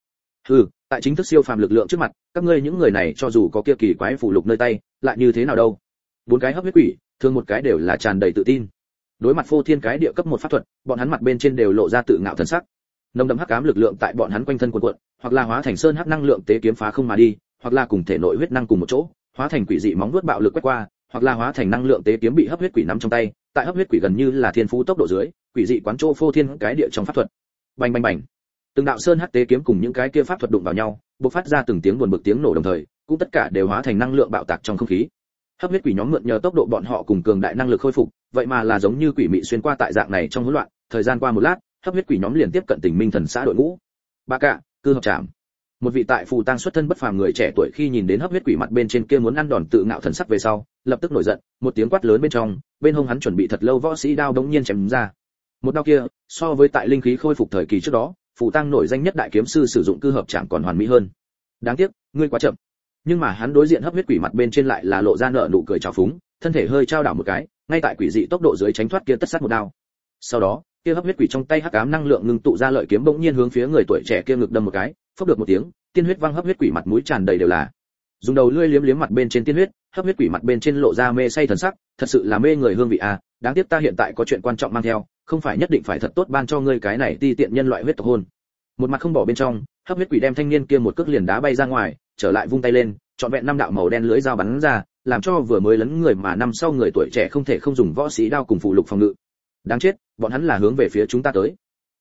Tại chính thức siêu phàm lực lượng trước mặt, các ngươi những người này cho dù có kia kỳ quái phù lục nơi tay, lại như thế nào đâu? Bốn cái hấp huyết quỷ, thường một cái đều là tràn đầy tự tin. Đối mặt phô thiên cái địa cấp một pháp thuật, bọn hắn mặt bên trên đều lộ ra tự ngạo thần sắc. Nồng đậm hắc ám lực lượng tại bọn hắn quanh thân cuộn cuộn, hoặc là hóa thành sơn hắc năng lượng tế kiếm phá không mà đi, hoặc là cùng thể nội huyết năng cùng một chỗ, hóa thành quỷ dị móng vuốt bạo lực quét qua, hoặc là hóa thành năng lượng tế kiếm bị hấp huyết quỷ nắm trong tay, tại hấp huyết quỷ gần như là thiên phú tốc độ dưới, quỷ dị quán chỗ phô thiên cái địa trong pháp thuật. Bành bành bành. Từng đạo sơn hắc tế kiếm cùng những cái kia pháp thuật đụng vào nhau, bộc phát ra từng tiếng buồn bực tiếng nổ đồng thời, cũng tất cả đều hóa thành năng lượng bạo tạc trong không khí. Hấp huyết quỷ nhóm mượn nhờ tốc độ bọn họ cùng cường đại năng lực khôi phục, vậy mà là giống như quỷ mị xuyên qua tại dạng này trong hỗn loạn, thời gian qua một lát, hấp huyết quỷ nhóm liền tiếp cận tình minh thần xã đội ngũ. Ba cả, cư hợp trảm. Một vị tại Phù Tăng xuất thân bất phàm người trẻ tuổi khi nhìn đến hấp huyết quỷ mặt bên trên kia muốn ăn đòn tự ngạo thần sắc về sau, lập tức nổi giận, một tiếng quát lớn bên trong, bên hông hắn chuẩn bị thật lâu võ sĩ đao đống nhiên chém ra. Một đao kia, so với tại linh khí khôi phục thời kỳ trước đó, Phù Tăng nổi danh nhất đại kiếm sư sử dụng cư hợp trảm còn hoàn mỹ hơn. Đáng tiếc, ngươi quá chậm. Nhưng mà hắn đối diện hấp huyết quỷ mặt bên trên lại là lộ ra nở nụ cười trào phúng, thân thể hơi trao đảo một cái, ngay tại quỷ dị tốc độ dưới tránh thoát kia tất sát một đao. Sau đó, kia hấp huyết quỷ trong tay hắc ám năng lượng ngưng tụ ra lợi kiếm bỗng nhiên hướng phía người tuổi trẻ kia ngực đâm một cái, phốc được một tiếng, tiên huyết văng hấp huyết quỷ mặt mũi tràn đầy đều là. Dùng đầu lưỡi liếm liếm mặt bên trên tiên huyết, hấp huyết quỷ mặt bên trên lộ ra mê say thần sắc, thật sự là mê người hương vị à, đáng tiếc ta hiện tại có chuyện quan trọng mang theo, không phải nhất định phải thật tốt ban cho ngươi cái này ti tiện nhân loại huyết tộc hôn. Một mặt không bỏ bên trong, hấp huyết quỷ đem thanh niên kia một cước liền đá bay ra ngoài, trở lại vung tay lên, trọn vẹn năm đạo màu đen lưỡi dao bắn ra, làm cho vừa mới lấn người mà năm sau người tuổi trẻ không thể không dùng võ sĩ đao cùng phụ lục phòng ngự. Đáng chết, bọn hắn là hướng về phía chúng ta tới. Mặc kệ,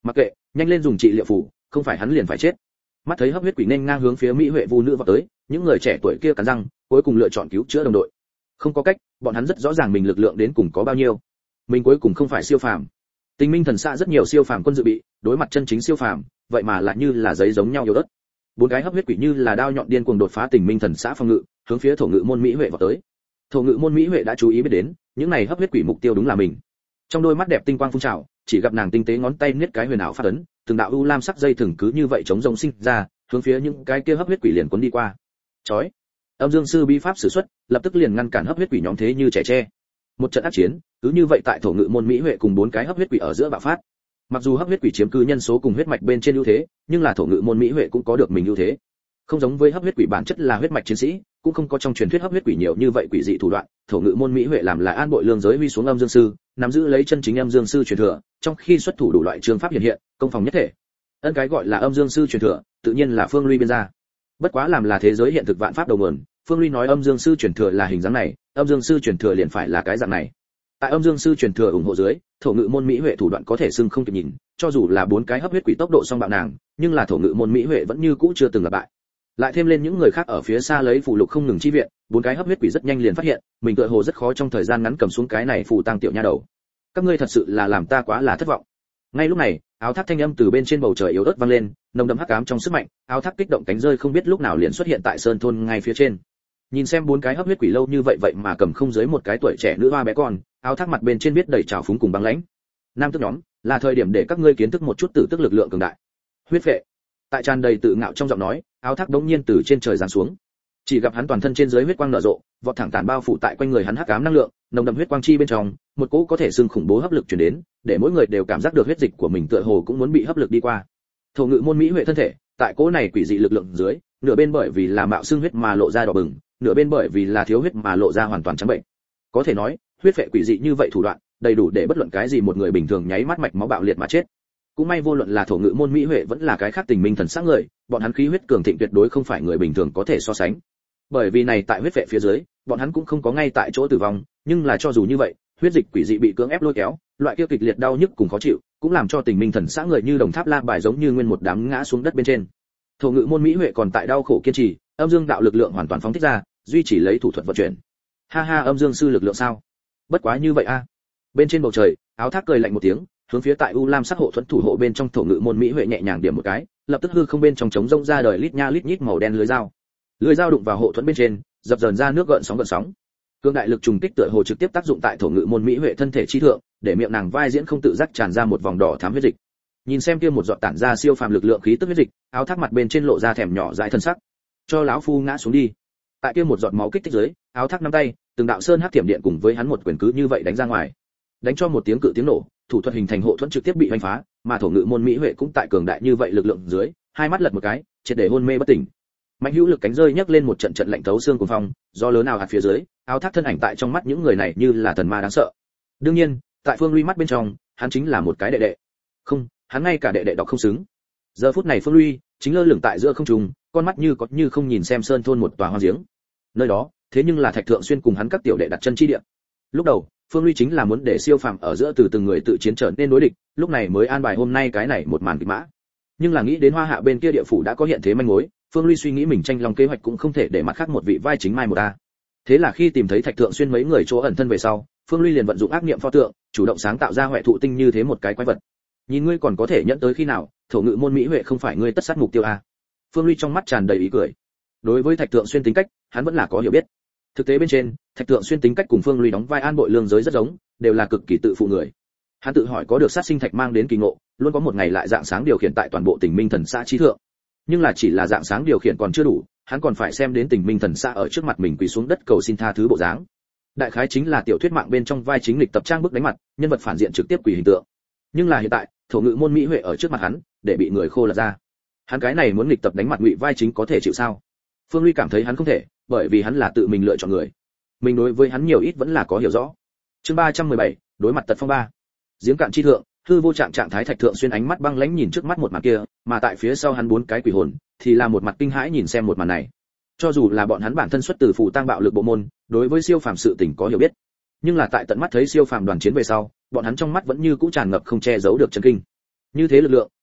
nhanh lên dùng trị liệu phủ, không phải hắn liền phải chết. Mắt thấy hấp huyết quỷ nên ngang hướng phía Mỹ Huệ Vu nữ vào tới, những người trẻ tuổi kia cắn răng, cuối cùng lựa chọn cứu chữa đồng đội. Không có cách, bọn hắn rất rõ ràng mình lực lượng đến cùng có bao nhiêu. Mình cuối cùng không phải siêu phàm. Tình Minh Thần xã rất nhiều siêu phàm quân dự bị, đối mặt chân chính siêu phàm, vậy mà lại như là giấy giống nhau yếu ớt. Bốn cái hấp huyết quỷ như là đao nhọn điên cuồng đột phá Tình Minh Thần xã phòng ngự, hướng phía thổ ngự môn Mỹ Huệ vào tới. Thổ ngự môn Mỹ Huệ đã chú ý biết đến, những này hấp huyết quỷ mục tiêu đúng là mình. Trong đôi mắt đẹp tinh quang phun trào, chỉ gặp nàng tinh tế ngón tay niết cái huyền ảo phát ấn, từng đạo u lam sắc dây thừng cứ như vậy chống rồng sinh ra, hướng phía những cái kia hấp huyết quỷ liền cuốn đi qua. Chói! Âm Dương sư bí pháp sử xuất, lập tức liền ngăn cản hấp huyết quỷ nhóm thế như trẻ tre. Một trận ác chiến, cứ như vậy tại thổ ngự môn Mỹ Huệ cùng bốn cái hấp huyết quỷ ở giữa bạo phát. Mặc dù hấp huyết quỷ chiếm cứ nhân số cùng huyết mạch bên trên ưu thế, nhưng là thổ ngự môn Mỹ Huệ cũng có được mình ưu thế. Không giống với hấp huyết quỷ bản chất là huyết mạch chiến sĩ, cũng không có trong truyền thuyết hấp huyết quỷ nhiều như vậy quỷ dị thủ đoạn, thổ ngự môn Mỹ Huệ làm là an bội lương giới huy xuống âm dương sư, nắm giữ lấy chân chính âm dương sư truyền thừa, trong khi xuất thủ đủ loại trường pháp hiện hiện, công phòng nhất thể. Ân cái gọi là âm dương sư truyền thừa, tự nhiên là Phương Luy biên ra. Bất quá làm là thế giới hiện thực vạn pháp đầu nguồn, Phương Luy nói âm dương sư truyền thừa là hình dáng này, âm dương sư truyền thừa liền phải là cái dạng này. Tại âm dương sư truyền thừa ủng hộ dưới, thổ ngự môn Mỹ Huệ thủ đoạn có thể xưng không kịp nhìn, cho dù là bốn cái hấp huyết quỷ tốc độ song bạo nàng, nhưng là thổ ngự môn Mỹ Huệ vẫn như cũ chưa từng là bại. Lại thêm lên những người khác ở phía xa lấy phù lục không ngừng chi viện, bốn cái hấp huyết quỷ rất nhanh liền phát hiện, mình tựa hồ rất khó trong thời gian ngắn cầm xuống cái này phù tăng tiểu nha đầu. Các ngươi thật sự là làm ta quá là thất vọng. Ngay lúc này, áo thác thanh âm từ bên trên bầu trời yếu ớt vang lên, nồng đậm hắc ám trong sức mạnh, áo thác kích động cánh rơi không biết lúc nào liền xuất hiện tại sơn thôn ngay phía trên. Nhìn xem bốn cái hấp huyết quỷ lâu như vậy vậy mà cầm không dưới một cái tuổi trẻ nữ hoa bé con, áo thác mặt bên trên viết đầy trào phúng cùng băng lãnh. Nam tước nhóm, là thời điểm để các ngươi kiến thức một chút tử tức lực lượng cường đại. Huyết vệ. Tại tràn đầy tự ngạo trong giọng nói, áo thác đống nhiên từ trên trời giáng xuống. Chỉ gặp hắn toàn thân trên dưới huyết quang nở rộ, vọt thẳng tản bao phủ tại quanh người hắn hắc ám năng lượng, nồng đậm huyết quang chi bên trong, một cỗ có thể xưng khủng bố hấp lực truyền đến, để mỗi người đều cảm giác được huyết dịch của mình tựa hồ cũng muốn bị hấp lực đi qua. Thổ ngự môn Mỹ Huệ thân thể, tại cỗ này quỷ dị lực lượng dưới, nửa bên bởi vì là mạo xương huyết mà lộ ra đỏ bừng, nửa bên bởi vì là thiếu huyết mà lộ ra hoàn toàn trắng bệnh. Có thể nói, huyết vệ quỷ dị như vậy thủ đoạn, đầy đủ để bất luận cái gì một người bình thường nháy mắt mạch máu bạo liệt mà chết. Cũng may vô luận là thổ ngự môn Mỹ Huệ vẫn là cái khác Tình Minh thần sắc người, bọn hắn khí huyết cường thịnh tuyệt đối không phải người bình thường có thể so sánh. Bởi vì này tại huyết vệ phía dưới, bọn hắn cũng không có ngay tại chỗ tử vong, nhưng là cho dù như vậy, huyết dịch quỷ dị bị cưỡng ép lôi kéo, loại kia kịch liệt đau nhức cùng khó chịu, cũng làm cho Tình Minh thần xã người như đồng tháp la bài giống như nguyên một đám ngã xuống đất bên trên. Thổ ngự môn Mỹ Huệ còn tại đau khổ kiên trì, âm dương đạo lực lượng hoàn toàn phóng thích ra, duy trì lấy thủ thuật vận chuyển. Ha ha, âm dương sư lực lượng sao? Bất quá như vậy a. Bên trên bầu trời, áo thác cười lạnh một tiếng, hướng phía tại u lam sắc hộ thuẫn thủ hộ bên trong thổ ngự môn Mỹ Huệ nhẹ nhàng điểm một cái, lập tức hư không bên trong trống rông ra đời lít nha lít nhít màu đen lưới dao. Lưới dao đụng vào hộ thuẫn bên trên, dập dờn ra nước gợn sóng. Cương đại lực trùng kích tựa hồ trực tiếp tác dụng tại thổ ngự môn Mỹ Huệ thân thể chi thượng, để miệng nàng vai diễn không tự giác tràn ra một vòng đỏ thắm huyết dịch. Nhìn xem kia một giọt tản ra siêu phàm lực lượng khí tức huyết dịch, áo thác mặt bên trên lộ ra thèm nhỏ dãi thân sắc. Cho lão phu ngã xuống đi. Tại kia một giọt máu kích thích dưới, áo thác nắm tay, từng đạo sơn hắc thiểm điện cùng với hắn một quyền cứ như vậy đánh ra ngoài. Đánh cho một tiếng cự tiếng nổ, thủ thuật hình thành hộ thuẫn trực tiếp bị hoành phá, mà thổ ngự môn Mỹ Huệ cũng tại cường đại như vậy lực lượng dưới, hai mắt lật một cái, triệt để hôn mê bất tỉnh. Mạnh hữu lực cánh rơi nhấc lên một trận trận lạnh thấu xương cuồng phong, do lớn nào hạt phía dưới, áo thác thân ảnh tại trong mắt những người này như là thần ma đáng sợ. Đương nhiên, tại Phương Luy mắt bên trong, hắn chính là một cái đệ đệ. Không, hắn ngay cả đệ đệ đọc không xứng. Giờ phút này Phương Luy chính lơ lửng tại giữa không trung, con mắt như có như không nhìn xem sơn thôn một tòa hoang giếng. Nơi đó, thế nhưng là Thạch Thượng Xuyên cùng hắn các tiểu đệ đặt chân chi địa. Lúc đầu, Phương Luy chính là muốn để siêu phàm ở giữa từ từng người tự chiến trở nên đối địch, lúc này mới an bài hôm nay cái này một màn kịch mã. Nhưng là nghĩ đến Hoa Hạ bên kia địa phủ đã có hiện thế manh mối, Phương Luy suy nghĩ mình tranh lòng kế hoạch cũng không thể để mặt khác một vị vai chính mai một ta. Thế là khi tìm thấy Thạch Thượng Xuyên mấy người chỗ ẩn thân về sau, Phương Luy liền vận dụng ác niệm pho tượng, chủ động sáng tạo ra Huệ Thụ Tinh như thế một cái quái vật. Nhìn ngươi còn có thể nhẫn tới khi nào, thổ ngự môn Mỹ Huệ không phải ngươi tất sát mục tiêu a. Phương Luy trong mắt tràn đầy ý cười. Đối với Thạch Thượng Xuyên tính cách, hắn vẫn là có hiểu biết. Thực tế bên trên, Thạch Thượng Xuyên tính cách cùng Phương Luy đóng vai an bội lương giới rất giống, đều là cực kỳ tự phụ người. Hắn tự hỏi có được sát sinh thạch mang đến kỳ ngộ, luôn có một ngày lại dạng sáng điều khiển tại toàn bộ Tình Minh thần xã trí thượng. Nhưng là chỉ là dạng sáng điều khiển còn chưa đủ, hắn còn phải xem đến Tình Minh thần xã ở trước mặt mình quỳ xuống đất cầu xin tha thứ bộ dáng. Đại khái chính là tiểu thuyết mạng bên trong vai chính lịch tập trang bức đánh mặt, nhân vật phản diện trực tiếp quỳ hình tượng. Nhưng là hiện tại, thổ ngự môn Mỹ Huệ ở trước mặt hắn, để bị người khô lật ra. Hắn cái này muốn lịch tập đánh mặt ngụy vai chính có thể chịu sao? Phương Luy cảm thấy hắn không thể, bởi vì hắn là tự mình lựa chọn người. Mình đối với hắn nhiều ít vẫn là có hiểu rõ. Chương 317, đối mặt tật phong ba. Giếng cạn chi thượng, hư vô trạng thái Thạch Thượng Xuyên ánh mắt băng lãnh nhìn trước mắt một màn kia, mà tại phía sau hắn bốn cái quỷ hồn thì là một mặt kinh hãi nhìn xem một màn này. Cho dù là bọn hắn bản thân xuất từ phù tang bạo lực bộ môn, đối với siêu phàm sự tình có hiểu biết, nhưng là tại tận mắt thấy siêu phàm đoàn chiến về sau, bọn hắn trong mắt vẫn như cũ tràn ngập không che giấu được chấn kinh. Như thế lực lượng,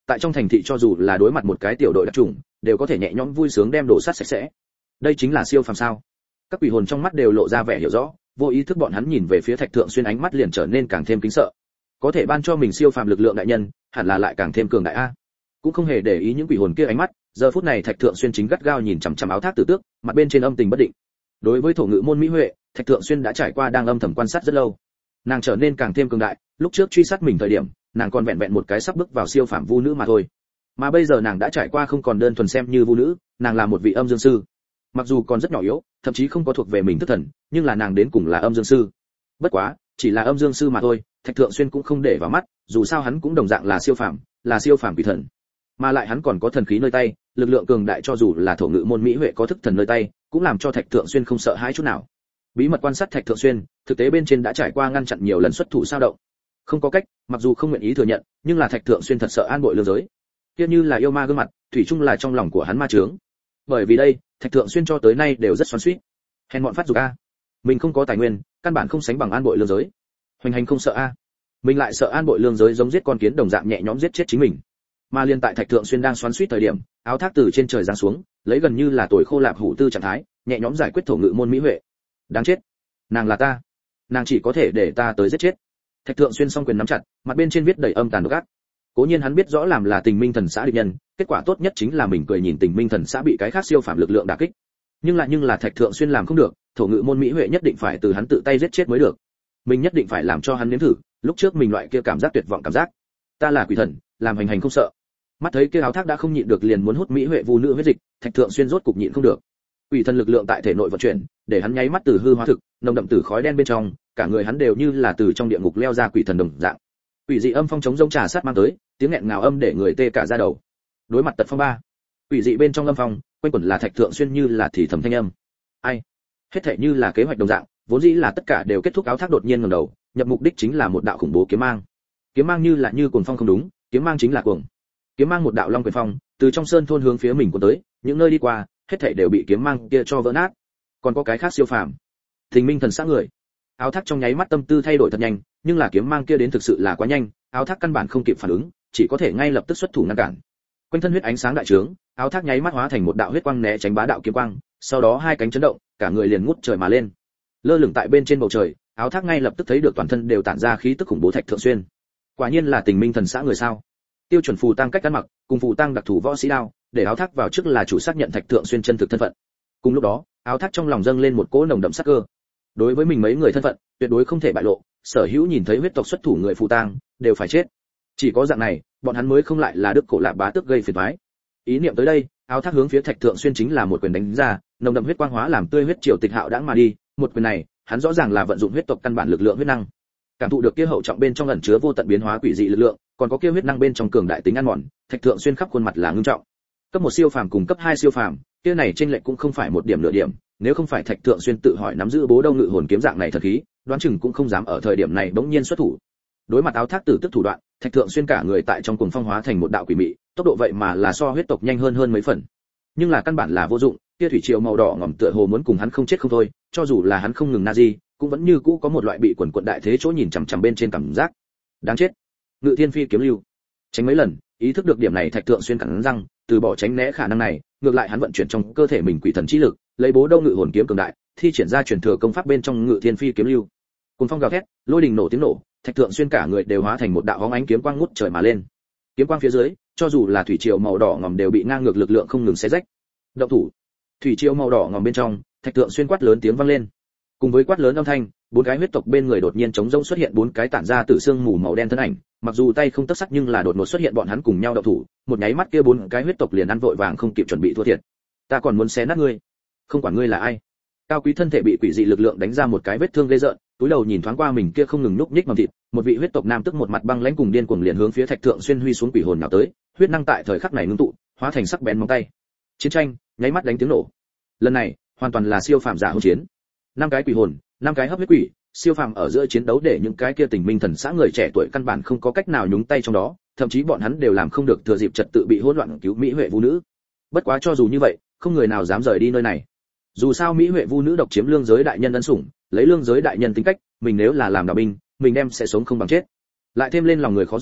tại trong thành thị cho dù là đối mặt một cái tiểu đội đặc chủng đều có thể nhẹ nhõm vui sướng đem đổ sát sạch sẽ. Đây chính là siêu phàm sao? Các quỷ hồn trong mắt đều lộ ra vẻ hiểu rõ, vô ý thức bọn hắn nhìn về phía Thạch Thượng Xuyên, ánh mắt liền trở nên càng thêm kính sợ. Có thể ban cho mình siêu phàm lực lượng đại nhân, hẳn là lại càng thêm cường đại a. Cũng không hề để ý những quỷ hồn kia ánh mắt, giờ phút này Thạch Thượng Xuyên chính gắt gao nhìn chằm chằm áo thác tử tước, mặt bên trên âm tình bất định. Đối với thổ ngự môn mỹ huệ, Thạch Thượng Xuyên đã trải qua đang âm thầm quan sát rất lâu. Nàng trở nên càng thêm cường đại, lúc trước truy sát mình thời điểm, nàng còn vẹn vẹn một cái sắp bước vào siêu phàm vu nữ mà thôi. Mà bây giờ nàng đã trải qua không còn đơn thuần xem như vu nữ, nàng là một vị âm dương sư. Mặc dù còn rất nhỏ yếu, thậm chí không có thuộc về mình thức thần, nhưng là nàng đến cùng là âm dương sư. Bất quá, chỉ là âm dương sư mà thôi, Thạch Thượng Xuyên cũng không để vào mắt, dù sao hắn cũng đồng dạng là siêu phàm quỷ thần. Mà lại hắn còn có thần khí nơi tay, lực lượng cường đại, cho dù là thổ ngự môn mỹ huệ có thức thần nơi tay, cũng làm cho Thạch Thượng Xuyên không sợ hãi chút nào. Bí mật quan sát Thạch Thượng Xuyên, thực tế bên trên đã trải qua ngăn chặn nhiều lần xuất thủ sao động. Không có cách, mặc dù không nguyện ý thừa nhận, nhưng là Thạch Thượng Xuyên thật sợ an bội lương giới. Kia như là yêu ma gương mặt, thủy chung là trong lòng của hắn ma chướng. Bởi vì đây, Thạch Thượng Xuyên cho tới nay đều rất xoắn xuýt. Hèn mọn phát dục a, mình không có tài nguyên, căn bản không sánh bằng an bội lương giới. Hoành hành không sợ a, mình lại sợ an bội lương giới giống giết con kiến đồng dạng nhẹ nhõm giết chết chính mình. Mà liên tại Thạch Thượng Xuyên đang xoắn xuýt thời điểm, áo thác từ trên trời giáng xuống, lấy gần như là tuổi khô lạp hủ tư trạng thái, nhẹ nhõm giải quyết thổ ngự môn mỹ huệ. Đáng chết, nàng là ta, nàng chỉ có thể để ta tới giết chết. Thạch Thượng Xuyên song quyền nắm chặt, mặt bên trên viết đầy âm tàn độc ác. Cố nhiên hắn biết rõ làm là Tình Minh Thần xã địch nhân, kết quả tốt nhất chính là mình cười nhìn Tình Minh Thần xã bị cái khác siêu phàm lực lượng đả kích. Nhưng là Thạch Thượng Xuyên làm không được, thổ ngự môn mỹ huệ nhất định phải từ hắn tự tay giết chết mới được. Mình nhất định phải làm cho hắn nếm thử, lúc trước mình loại kia cảm giác tuyệt vọng cảm giác. Ta là quỷ thần, làm hành hành không sợ. Mắt thấy kia áo thác đã không nhịn được liền muốn hút mỹ huệ vu nữ huyết dịch, Thạch Thượng Xuyên rốt cục nhịn không được. Quỷ thần lực lượng tại thể nội vận chuyển, để hắn nháy mắt từ hư hóa thực, nồng đậm từ khói đen bên trong, cả người hắn đều như là từ trong địa ngục leo ra quỷ thần đồng dạng. Quỷ dị âm phong chống rông trà sát mang tới, tiếng nghẹn ngào âm để người tê cả da đầu. Đối mặt tật phong ba, quỷ dị bên trong âm phong, quanh quẩn là Thạch Thượng Xuyên như là thì thầm thanh âm. Ai? Hết thảy như là kế hoạch đồng dạng, vốn dĩ là tất cả đều kết thúc. Áo thác đột nhiên ngẩng đầu, nhập mục đích chính là một đạo khủng bố kiếm mang. Kiếm mang như cuồng phong không đúng, kiếm mang chính là cuồng. Kiếm mang một đạo long quyền phong, từ trong sơn thôn hướng phía mình cuốn tới, những nơi đi qua, hết thảy đều bị kiếm mang kia cho vỡ nát. Còn có cái khác siêu phàm, Tình Minh Thần xã người. Áo thác trong nháy mắt tâm tư thay đổi thật nhanh, nhưng là kiếm mang kia đến thực sự là quá nhanh, áo thác căn bản không kịp phản ứng, chỉ có thể ngay lập tức xuất thủ ngăn cản. Quanh thân huyết ánh sáng đại trướng, áo thác nháy mắt hóa thành một đạo huyết quang né tránh bá đạo kiếm quang, sau đó hai cánh chấn động, cả người liền ngút trời mà lên. Lơ lửng tại bên trên bầu trời, áo thác ngay lập tức thấy được toàn thân đều tản ra khí tức khủng bố Thạch Thượng Xuyên. Quả nhiên là Tình Minh Thần xã người sao? Tiêu chuẩn phù tăng cách ăn mặc, cùng phù tăng đặc thủ võ sĩ đao, để áo thác vào trước là chủ xác nhận Thạch Thượng Xuyên chân thực thân phận. Cùng lúc đó, áo thác trong lòng dâng lên một cỗ nồng đậm sát cơ. Đối với mình mấy người thân phận, tuyệt đối không thể bại lộ, sở hữu nhìn thấy huyết tộc xuất thủ người phù tang đều phải chết. Chỉ có dạng này, bọn hắn mới không lại là đức cổ lạp bá tước gây phiền toái. Ý niệm tới đây, áo thác hướng phía Thạch Thượng Xuyên chính là một quyền đánh ra, nồng đậm huyết quang hóa làm tươi huyết triều tịch hạo đãng mà đi. Một quyền này, hắn rõ ràng là vận dụng huyết tộc căn bản lực lượng huyết năng. Cảm thụ được kia hậu trọng bên trong ẩn chứa vô tận biến hóa quỷ dị lực lượng, còn có kia huyết năng bên trong cường đại tính ăn mòn, Thạch Thượng Xuyên khắp khuôn mặt là ngưng trọng. Cấp 1 siêu phàm cùng cấp 2 siêu phàm, kia này chênh lệch cũng không phải một điểm nửa điểm, nếu không phải Thạch Thượng Xuyên tự hỏi nắm giữ bố đâu ngự hồn kiếm dạng này thật khí, đoán chừng cũng không dám ở thời điểm này bỗng nhiên xuất thủ. Đối mặt áo thác tử tức thủ đoạn, Thạch Thượng Xuyên cả người tại trong cuồng phong hóa thành một đạo quỷ mị, tốc độ vậy mà là so huyết tộc nhanh hơn mấy phần. Nhưng là căn bản là vô dụng, kia thủy triều màu đỏ ngòm tựa hồ muốn cùng hắn không chết không thôi, cho dù là hắn không ngừng Nazi, cũng vẫn như cũ có một loại bị quần quật đại thế chỗ nhìn chằm chằm bên trên cảm giác. Đáng chết. Ngự Thiên Phi kiếm lưu. Tránh mấy lần, ý thức được điểm này Thạch Thượng Xuyên cắn răng, từ bỏ tránh né khả năng này, ngược lại hắn vận chuyển trong cơ thể mình quỷ thần chi lực, lấy bố đâu ngự hồn kiếm cường đại, thi triển ra truyền thừa công pháp bên trong Ngự Thiên Phi kiếm lưu. Cuồng phong gào thét, lôi đình nổ tiếng nổ, Thạch Thượng Xuyên cả người đều hóa thành một đạo hóng ánh kiếm quang ngút trời mà lên. Kiếm quang phía dưới, cho dù là thủy triều màu đỏ ngòm đều bị ngang ngược lực lượng không ngừng xé rách. Động thủ. Thủy triều màu đỏ ngòm bên trong, Thạch Thượng Xuyên quát lớn tiếng vang lên. Cùng với quát lớn âm thanh, bốn cái huyết tộc bên người đột nhiên trống rỗng xuất hiện bốn cái tản ra từ xương mù màu đen thân ảnh, mặc dù tay không tấc sắt nhưng là đột ngột xuất hiện bọn hắn cùng nhau động thủ, một nháy mắt kia bốn cái huyết tộc liền ăn vội vàng không kịp chuẩn bị thua thiệt. Ta còn muốn xé nát ngươi, không quản ngươi là ai. Cao Quý thân thể bị quỷ dị lực lượng đánh ra một cái vết thương ghê rợn, túi đầu nhìn thoáng qua mình kia không ngừng nhúc nhích mầm thịt, một vị huyết tộc nam tức một mặt băng lãnh cùng điên cuồng liền hướng phía Thạch Thượng Xuyên huy xuống quỷ hồn nào tới, huyết năng tại thời khắc này ngưng tụ, hóa thành sắc bén móng tay. Chiến tranh, nháy mắt đánh tiếng nổ. Lần này, hoàn toàn là siêu phàm giả hỗn chiến. Năm cái quỷ hồn, năm cái hấp huyết quỷ, siêu phàm ở giữa chiến đấu để những cái kia Tình Minh Thần xã người trẻ tuổi căn bản không có cách nào nhúng tay trong đó, thậm chí bọn hắn đều làm không được thừa dịp trật tự bị hỗn loạn cứu Mỹ Huệ Vũ nữ. Bất quá cho dù như vậy, không người nào dám rời đi nơi này. Dù sao Mỹ Huệ Vũ nữ độc chiếm lương giới đại nhân ân sủng, lấy lương giới đại nhân tính cách, mình nếu là làm đạo binh, mình đem sẽ sống không bằng chết. Lại thêm lên lòng người khó dò,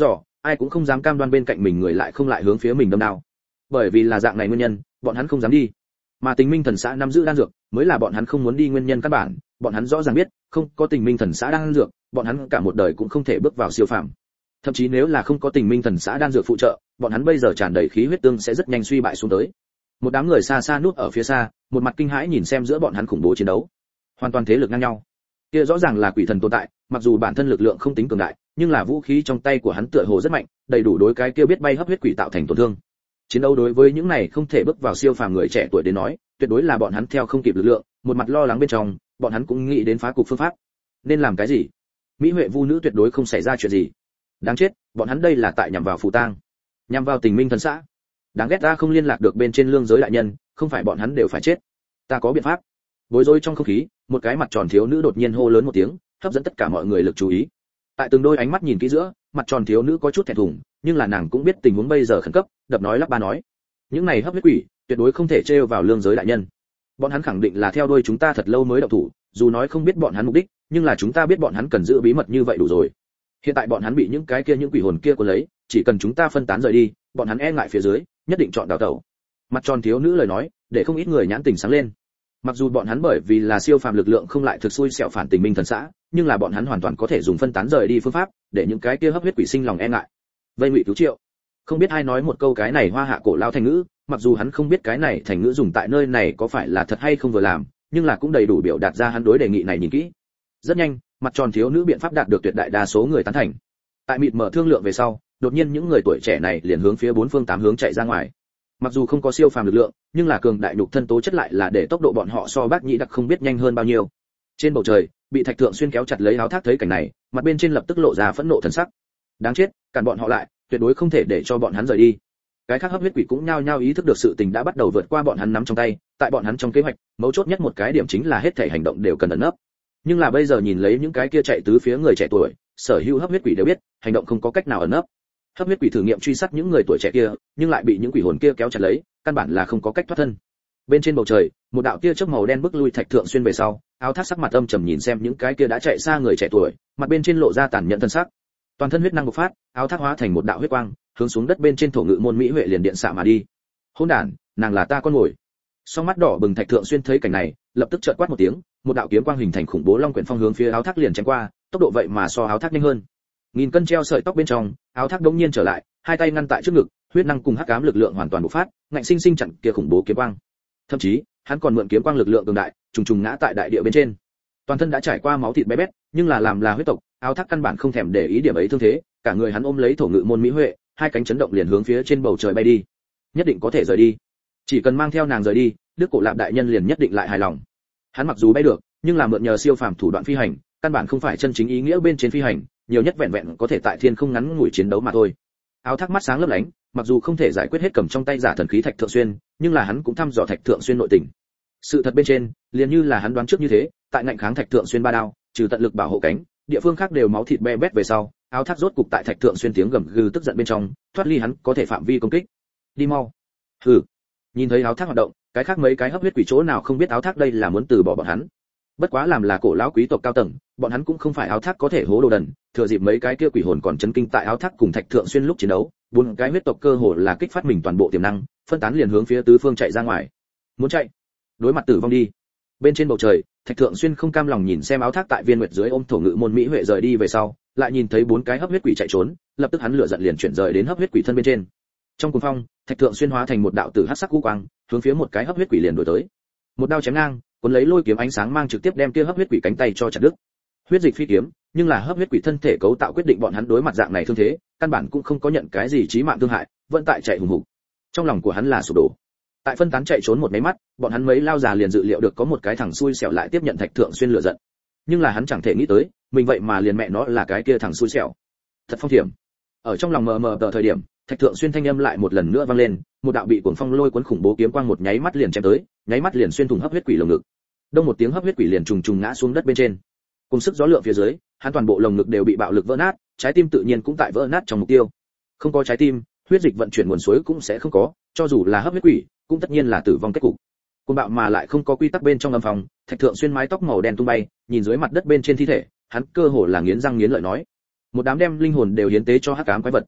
ai cũng không dám cam đoan bên cạnh mình người lại không lại hướng phía mình đâm đao. Bởi vì là dạng này nguyên nhân, bọn hắn không dám đi. Mà Tình Minh Thần Xã nắm giữ đan dược, mới là bọn hắn không muốn đi nguyên nhân căn bản, bọn hắn rõ ràng biết, không có Tình Minh Thần Xã đan dược, bọn hắn cả một đời cũng không thể bước vào siêu phàm. Thậm chí nếu là không có Tình Minh Thần Xã đan dược phụ trợ, bọn hắn bây giờ tràn đầy khí huyết tương sẽ rất nhanh suy bại xuống tới. Một đám người xa xa núp ở phía xa, một mặt kinh hãi nhìn xem giữa bọn hắn khủng bố chiến đấu. Hoàn toàn thế lực ngang nhau. Kia rõ ràng là quỷ thần tồn tại, mặc dù bản thân lực lượng không tính cường đại, nhưng là vũ khí trong tay của hắn tựa hồ rất mạnh, đầy đủ đối cái kia biết bay hấp huyết quỷ tạo thành tổn thương. Chiến đấu đối với những này không thể bước vào siêu phàm người trẻ tuổi đến nói, tuyệt đối là bọn hắn theo không kịp lực lượng, một mặt lo lắng bên trong, bọn hắn cũng nghĩ đến phá cục phương pháp. Nên làm cái gì? Mỹ Huệ Vu nữ tuyệt đối không xảy ra chuyện gì. Đáng chết, bọn hắn đây là tại nhằm vào phù tang, nhằm vào Tình Minh Thần Xã. Đáng ghét ta không liên lạc được bên trên lương giới đại nhân, không phải bọn hắn đều phải chết. Ta có biện pháp. Bối rối trong không khí, một cái mặt tròn thiếu nữ đột nhiên hô lớn một tiếng, hấp dẫn tất cả mọi người lực chú ý. Tại từng đôi ánh mắt nhìn kỹ giữa, mặt tròn thiếu nữ có chút thẹn thùng, nhưng là nàng cũng biết tình huống bây giờ khẩn cấp, đập nói lắp ba nói: những này hấp huyết quỷ, tuyệt đối không thể trêu vào lương giới đại nhân. Bọn hắn khẳng định là theo đuôi chúng ta thật lâu mới động thủ, dù nói không biết bọn hắn mục đích, nhưng là chúng ta biết bọn hắn cần giữ bí mật như vậy đủ rồi. Hiện tại bọn hắn bị những quỷ hồn kia cuốn lấy, chỉ cần chúng ta phân tán rời đi, bọn hắn e ngại phía dưới, nhất định chọn đào tẩu. Mặt tròn thiếu nữ lời nói, để không ít người nhãn tình sáng lên. Mặc dù bọn hắn bởi vì là siêu phàm lực lượng không lại thực xui xẻo phản Tình Minh Thần Xã, nhưng là bọn hắn hoàn toàn có thể dùng phân tán rời đi phương pháp, để những cái kia hấp huyết quỷ sinh lòng e ngại. Vây Ngụy Cứu Triệu. Không biết ai nói một câu cái này hoa hạ cổ lao thành ngữ, mặc dù hắn không biết cái này thành ngữ dùng tại nơi này có phải là thật hay không vừa làm, nhưng là cũng đầy đủ biểu đạt ra hắn đối đề nghị này nhìn kỹ. Rất nhanh, mặt tròn thiếu nữ biện pháp đạt được tuyệt đại đa số người tán thành. Tại mịt mở thương lượng về sau, đột nhiên những người tuổi trẻ này liền hướng phía bốn phương tám hướng chạy ra ngoài. Mặc dù không có siêu phàm lực lượng, nhưng là cường đại nhục thân tố chất lại là để tốc độ bọn họ so bác nhĩ đặc không biết nhanh hơn bao nhiêu. Trên bầu trời, bị Thạch Thượng Xuyên kéo chặt lấy áo thác thấy cảnh này, mặt bên trên lập tức lộ ra phẫn nộ thần sắc. Đáng chết, cản bọn họ lại, tuyệt đối không thể để cho bọn hắn rời đi. Cái khác hấp huyết quỷ cũng nhao nhao ý thức được sự tình đã bắt đầu vượt qua bọn hắn nắm trong tay, tại bọn hắn trong kế hoạch, mấu chốt nhất một cái điểm chính là hết thảy hành động đều cần ẩn nấp. Nhưng là bây giờ nhìn lấy những cái kia chạy tứ phía người trẻ tuổi, sở hữu hấp huyết quỷ đều biết, hành động không có cách nào ẩn nấp. Hấp huyết quỷ thử nghiệm truy sát những người tuổi trẻ kia, nhưng lại bị những quỷ hồn kia kéo chặt lấy, căn bản là không có cách thoát thân. Bên trên bầu trời, một đạo tia chớp màu đen bức lui Thạch Thượng Xuyên về sau, áo thác sắc mặt âm trầm nhìn xem những cái kia đã chạy xa người trẻ tuổi, mặt bên trên lộ ra tàn nhẫn thân sắc. Toàn thân huyết năng bộc phát, áo thác hóa thành một đạo huyết quang, hướng xuống đất bên trên thổ ngự môn Mỹ Huệ liền điện xạ mà đi. Hỗn đản, nàng là ta con ngồi. Song mắt đỏ bừng Thạch Thượng Xuyên thấy cảnh này, lập tức chợt quát một tiếng, một đạo kiếm quang hình thành khủng bố long quyển phong hướng phía áo thác liền chém qua, tốc độ vậy mà so áo thác nhanh hơn. Nghìn cân treo sợi tóc bên trong, áo thác đống nhiên trở lại, hai tay ngăn tại trước ngực, huyết năng cùng hắc ám lực lượng hoàn toàn bộc phát, ngạnh sinh sinh chặn kia khủng bố kiếm quang. Thậm chí, hắn còn mượn kiếm quang lực lượng cường đại, trùng trùng ngã tại đại địa bên trên. Toàn thân đã trải qua máu thịt bé bét, nhưng là làm là huyết tộc, áo thác căn bản không thèm để ý điểm ấy thương thế, cả người hắn ôm lấy thổ ngự môn Mỹ Huệ, hai cánh chấn động liền hướng phía trên bầu trời bay đi. Nhất định có thể rời đi. Chỉ cần mang theo nàng rời đi, Đức Cổ Lạp đại nhân liền nhất định lại hài lòng. Hắn mặc dù bay được, nhưng là mượn nhờ siêu phàm thủ đoạn phi hành, căn bản không phải chân chính ý nghĩa bên trên phi hành, nhiều nhất vẹn vẹn có thể tại thiên không ngắn ngủi chiến đấu mà thôi. Áo thác mắt sáng lấp lánh, mặc dù không thể giải quyết hết cầm trong tay giả thần khí Thạch Thượng Xuyên, nhưng là hắn cũng thăm dò Thạch Thượng Xuyên nội tình. Sự thật bên trên, liền như là hắn đoán trước như thế, tại ngạnh kháng Thạch Thượng Xuyên ba đao, trừ tận lực bảo hộ cánh, địa phương khác đều máu thịt be bét về sau, áo thác rốt cục tại Thạch Thượng Xuyên tiếng gầm gừ tức giận bên trong, thoát ly hắn có thể phạm vi công kích. Đi mau. Hừ. Nhìn thấy áo thác hoạt động, cái khác mấy cái hấp huyết quỷ chỗ nào không biết áo thác đây là muốn từ bỏ bọn hắn. Bất quá làm là cổ lão quý tộc cao tầng, bọn hắn cũng không phải áo thác có thể hố đồ đần, thừa dịp mấy cái kia quỷ hồn còn chấn kinh tại áo thác cùng Thạch Thượng Xuyên lúc chiến đấu, bốn cái huyết tộc cơ hồ là kích phát mình toàn bộ tiềm năng, phân tán liền hướng phía tứ phương chạy ra ngoài. Muốn chạy, đối mặt tử vong đi. Bên trên bầu trời, Thạch Thượng Xuyên không cam lòng nhìn xem áo thác tại viên nguyệt dưới ôm thổ ngự môn Mỹ Huệ rời đi về sau, lại nhìn thấy bốn cái hấp huyết quỷ chạy trốn, lập tức hắn lửa giận liền chuyển rời đến hấp huyết quỷ thân bên trên. Trong cuồng phong, Thạch Thượng Xuyên hóa thành một đạo tử hắc sắc u quang, hướng phía một cái hấp huyết quỷ liền đuổi tới. Một đao chém ngang, cuốn lấy lôi kiếm ánh sáng mang trực tiếp đem kia hấp huyết quỷ cánh tay cho chặt đứt. Huyết dịch phi kiếm, nhưng là hấp huyết quỷ thân thể cấu tạo quyết định bọn hắn đối mặt dạng này thương thế, căn bản cũng không có nhận cái gì chí mạng thương hại, vẫn tại chạy hùng hục. Trong lòng của hắn là sụp đổ. Tại phân tán chạy trốn một mấy mắt, bọn hắn mấy lao già liền dự liệu được có một cái thằng xui xẻo lại tiếp nhận Thạch Thượng Xuyên lửa giận. Nhưng là hắn chẳng thể nghĩ tới, mình vậy mà liền mẹ nó là cái kia thằng xui xẻo. Thật phong hiểm. Ở trong lòng mờ mờ tờ thời điểm, Thạch Thượng Xuyên thanh âm lại một lần nữa vang lên, một đạo bị cuồng phong lôi cuốn khủng bố kiếm quang một nháy mắt liền chém tới, nháy mắt liền xuyên thủng hấp huyết quỷ lồng ngực. Đông một tiếng hấp huyết quỷ liền trùng trùng ngã xuống đất bên trên. Cùng sức gió lượng phía dưới, hắn toàn bộ lồng ngực đều bị bạo lực vỡ nát, trái tim tự nhiên cũng tại vỡ nát trong mục tiêu. Không có trái tim, huyết dịch vận chuyển nguồn suối cũng sẽ không có, cho dù là hấp huyết quỷ, cũng tất nhiên là tử vong kết cục. Côn bạo mà lại không có quy tắc bên trong âm phòng, Thạch Thượng Xuyên mái tóc màu đen tung bay, nhìn dưới mặt đất bên trên thi thể, hắn cơ hồ là nghiến răng nghiến lợi nói: một đám đem linh hồn đều hiến tế cho hắc ám quái vật.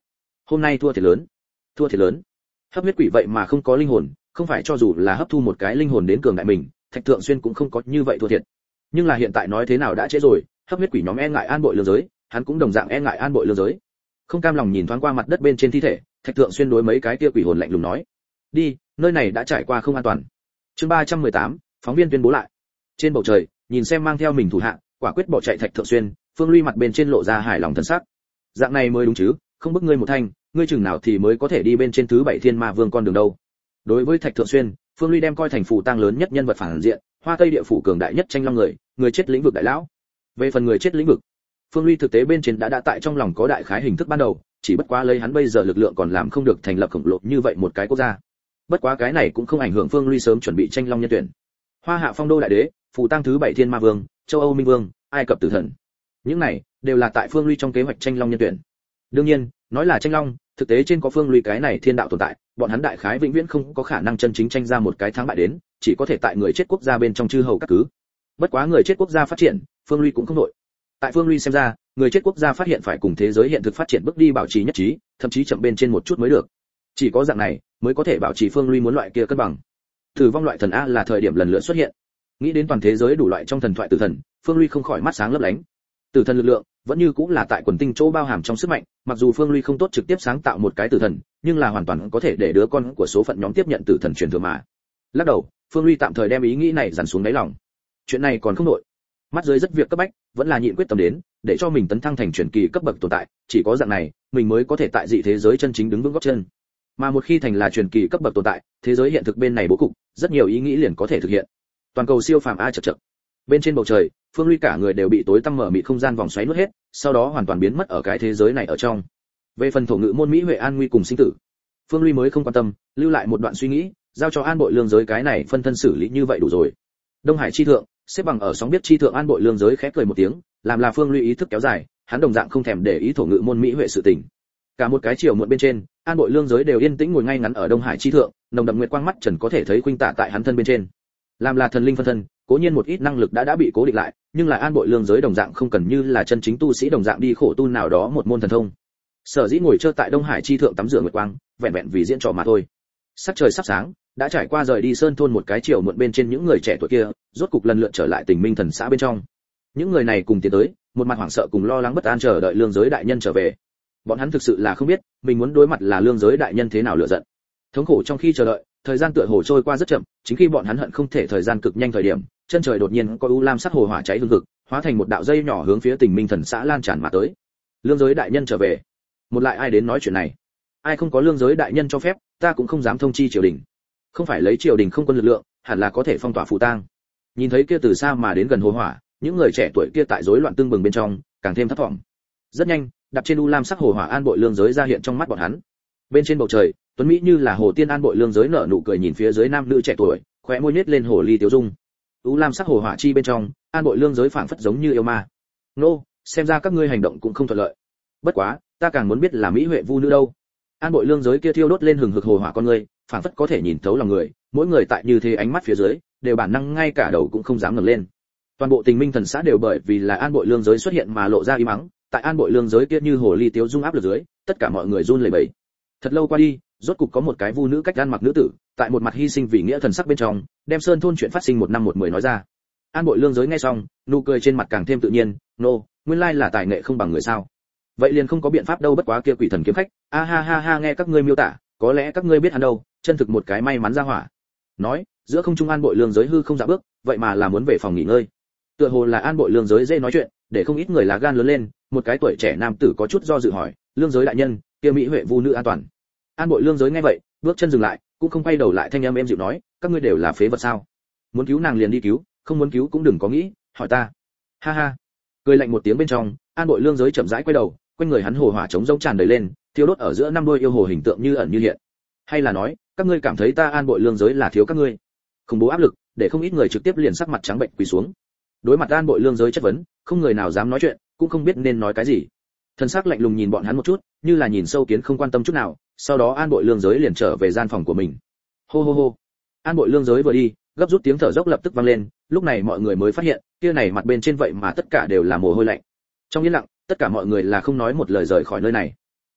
Hôm nay thua thiệt lớn, thua thiệt lớn. Hấp huyết quỷ vậy mà không có linh hồn, không phải cho dù là hấp thu một cái linh hồn đến cường đại mình, Thạch Thượng Xuyên cũng không có như vậy thua thiệt. Nhưng là hiện tại nói thế nào đã trễ rồi, hấp huyết quỷ nhóm e ngại An Bội Lương giới, hắn cũng đồng dạng e ngại An Bội Lương giới. Không cam lòng nhìn thoáng qua mặt đất bên trên thi thể, Thạch Thượng Xuyên đối mấy cái kia quỷ hồn lạnh lùng nói: "Đi, nơi này đã trải qua không an toàn." Chương 318, phóng viên tuyên bố lại. Trên bầu trời, nhìn xem mang theo mình thủ hạ, quả quyết bỏ chạy Thạch Thượng Xuyên, Phương Ly mặt bên trên lộ ra hài lòng thần sắc. Dạng này mới đúng chứ, không bức ngươi một thanh, ngươi chừng nào thì mới có thể đi bên trên thứ 7 Thiên Ma Vương con đường đâu. Đối với Thạch Thượng Xuyên, Phương Ly đem coi thành phù tang lớn nhất nhân vật phản diện, Hoa Tây địa phủ cường đại nhất tranh long người chết lĩnh vực đại lão. Về phần người chết lĩnh vực, Phương Ly thực tế bên trên đã tại trong lòng có đại khái hình thức ban đầu, chỉ bất quá lấy hắn bây giờ lực lượng còn làm không được thành lập khổng lồ như vậy một cái quốc gia. Bất quá cái này cũng không ảnh hưởng Phương Ly sớm chuẩn bị tranh long nhân tuyển. Hoa Hạ Phong Đô đại đế, phù tang thứ 7 Thiên Ma Vương, châu Âu Minh Vương, Ai Cập Tử Thần. Những này đều là tại Phương Ly trong kế hoạch tranh long nhân tuyển. Đương nhiên, nói là tranh long, thực tế trên có Phương Ly cái này thiên đạo tồn tại, bọn hắn đại khái vĩnh viễn không có khả năng chân chính tranh ra một cái thắng bại đến, chỉ có thể tại người chết quốc gia bên trong chư hầu các cứ. Bất quá người chết quốc gia phát triển, Phương Ly cũng không nội. Tại Phương Ly xem ra, người chết quốc gia phát hiện phải cùng thế giới hiện thực phát triển bước đi bảo trì nhất trí, thậm chí chậm bên trên một chút mới được. Chỉ có dạng này mới có thể bảo trì Phương Ly muốn loại kia cân bằng. Tử vong loại thần a là thời điểm lần lượt xuất hiện. Nghĩ đến toàn thế giới đủ loại trong thần thoại tử thần, Phương Ly không khỏi mắt sáng lấp lánh. Tử thần lực lượng vẫn như cũng là tại quần tinh chỗ bao hàm trong sức mạnh, mặc dù Phương Ly không tốt trực tiếp sáng tạo một cái tử thần, nhưng là hoàn toàn có thể để đứa con của số phận nhóm tiếp nhận tử thần truyền thừa mà. Lắc đầu, Phương Ly tạm thời đem ý nghĩ này dằn xuống đáy lòng. Chuyện này còn không nội. Mắt dưới rất việc cấp bách, vẫn là nhịn quyết tâm đến, để cho mình tấn thăng thành truyền kỳ cấp bậc tồn tại, chỉ có dạng này, mình mới có thể tại dị thế giới chân chính đứng vững gót chân. Mà một khi thành là truyền kỳ cấp bậc tồn tại, thế giới hiện thực bên này bố cục, rất nhiều ý nghĩ liền có thể thực hiện. Toàn cầu siêu phàm a chậc chậc. Bên trên bầu trời, Phương Ly cả người đều bị tối tăm mở mịt không gian vòng xoáy nuốt hết, sau đó hoàn toàn biến mất ở cái thế giới này ở trong. Về phần thổ ngự môn Mỹ Huệ an nguy cùng sinh tử, Phương Ly mới không quan tâm, lưu lại một đoạn suy nghĩ, giao cho An Bội Lương giới cái này phân thân xử lý như vậy đủ rồi. Đông Hải chi thượng, xếp bằng ở sóng biết chi thượng An Bội Lương giới khẽ cười một tiếng, làm là Phương Ly ý thức kéo dài, hắn đồng dạng không thèm để ý thổ ngự môn Mỹ Huệ sự tình. Cả một cái chiều muộn bên trên, An Bội Lương giới đều yên tĩnh ngồi ngay ngắn ở Đông Hải chi thượng, nồng đậm nguyệt quang mắt trần có thể thấy khuynh tả tại hắn thân bên trên. Làm là thần linh phân thân, cố nhiên một ít năng lực đã bị cố định lại, nhưng là An Bội Lương giới đồng dạng không cần như là chân chính tu sĩ đồng dạng đi khổ tu nào đó một môn thần thông. Sở dĩ ngồi chơi tại Đông Hải chi thượng tắm rửa nguyệt quang, vẹn vẹn vì diễn trò mà thôi. Sắc trời sắp sáng, đã trải qua rời đi sơn thôn một cái chiều muộn bên trên những người trẻ tuổi kia, rốt cục lần lượt trở lại Tình Minh Thần xã bên trong. Những người này cùng tiến tới, một mặt hoảng sợ cùng lo lắng bất an chờ đợi lương giới đại nhân trở về. Bọn hắn thực sự là không biết, mình muốn đối mặt là lương giới đại nhân thế nào lựa giận. Thống khổ trong khi chờ đợi, thời gian tựa hồ trôi qua rất chậm, chính khi bọn hắn hận không thể thời gian cực nhanh thời điểm, chân trời đột nhiên có u lam sắc hồ hỏa cháy hừng hực, hóa thành một đạo dây nhỏ hướng phía Tình Minh Thần xã lan tràn mà tới. Lương giới đại nhân trở về. Một lại ai đến nói chuyện này? Ai không có lương giới đại nhân cho phép, ta cũng không dám thông chi triều đình. Không phải lấy triều đình không quân lực lượng, hẳn là có thể phong tỏa phù tang. Nhìn thấy kia từ xa mà đến gần hồ hỏa, những người trẻ tuổi kia tại rối loạn tương bừng bên trong, càng thêm thất vọng. Rất nhanh, đạp trên u lam sắc hồ hỏa An Bội Lương giới ra hiện trong mắt bọn hắn. Bên trên bầu trời, tuấn mỹ như là hồ tiên An Bội Lương giới nở nụ cười nhìn phía dưới nam nữ trẻ tuổi, khóe môi nhếch lên hồ ly tiêu dung. U lam sắc hồ hỏa chi bên trong, An Bội Lương giới phảng phất giống như yêu ma. Nô, xem ra các ngươi hành động cũng không thuận lợi. Bất quá, ta càng muốn biết là Mỹ Huệ Vu nữ đâu. An Bội Lương giới kia thiêu đốt lên hừng hực hồ hỏa con ngươi, phảng phất có thể nhìn thấu lòng người, mỗi người tại như thế ánh mắt phía dưới, đều bản năng ngay cả đầu cũng không dám ngẩng lên. Toàn bộ Tình Minh Thần xã đều bởi vì là An Bội Lương giới xuất hiện mà lộ ra im mắng, tại An Bội Lương giới kia như hồ ly tiếu dung áp lực dưới, tất cả mọi người run lẩy bẩy. Thật lâu qua đi, rốt cục có một cái vu nữ cách ăn mặc nữ tử, tại một mặt hy sinh vì nghĩa thần sắc bên trong, đem sơn thôn chuyện phát sinh 1 năm 1 10 nói ra. An Bội Lương giới nghe xong, nụ cười trên mặt càng thêm tự nhiên, nô, nguyên lai là tài nghệ không bằng người sao? Vậy liền không có biện pháp đâu, bất quá kia quỷ thần kiếm khách, a ha ha ha, nghe các ngươi miêu tả, có lẽ các ngươi biết hắn đâu, chân thực một cái may mắn ra hỏa. Nói, giữa không trung An Bội Lương giới hư không dạ bước, vậy mà là muốn về phòng nghỉ ngơi. Tựa hồ là An Bội Lương giới dễ nói chuyện, để không ít người lá gan lớn lên, một cái tuổi trẻ nam tử có chút do dự hỏi, Lương giới đại nhân, kia Mỹ Huệ Vu nữ an toàn? An Bội Lương giới nghe vậy, bước chân dừng lại, cũng không quay đầu lại, thanh âm êm dịu nói, các ngươi đều là phế vật sao? Muốn cứu nàng liền đi cứu, không muốn cứu cũng đừng có nghĩ, hỏi ta. Ha ha. Cười lạnh một tiếng bên trong, An Bội Lương giới chậm rãi quay đầu, quanh người hắn hồ hỏa trống rỗng tràn đầy lên, thiêu đốt ở giữa năm đôi yêu hồ hình tượng như ẩn như hiện. Hay là nói, các ngươi cảm thấy ta An Bội Lương giới là thiếu các ngươi? Khủng bố áp lực, để không ít người trực tiếp liền sắc mặt trắng bệnh quỳ xuống. Đối mặt An Bội Lương giới chất vấn, không người nào dám nói chuyện, cũng không biết nên nói cái gì. Thần sắc lạnh lùng nhìn bọn hắn một chút, như là nhìn sâu kiến không quan tâm chút nào, sau đó An Bội Lương giới liền trở về gian phòng của mình. Hô hô hô. An Bội Lương giới vừa đi, gấp rút tiếng thở dốc lập tức vang lên, lúc này mọi người mới phát hiện, kia này mặt bên trên vậy mà tất cả đều là mồ hôi lạnh. Trong yên lặng, tất cả mọi người là không nói một lời rời khỏi nơi này.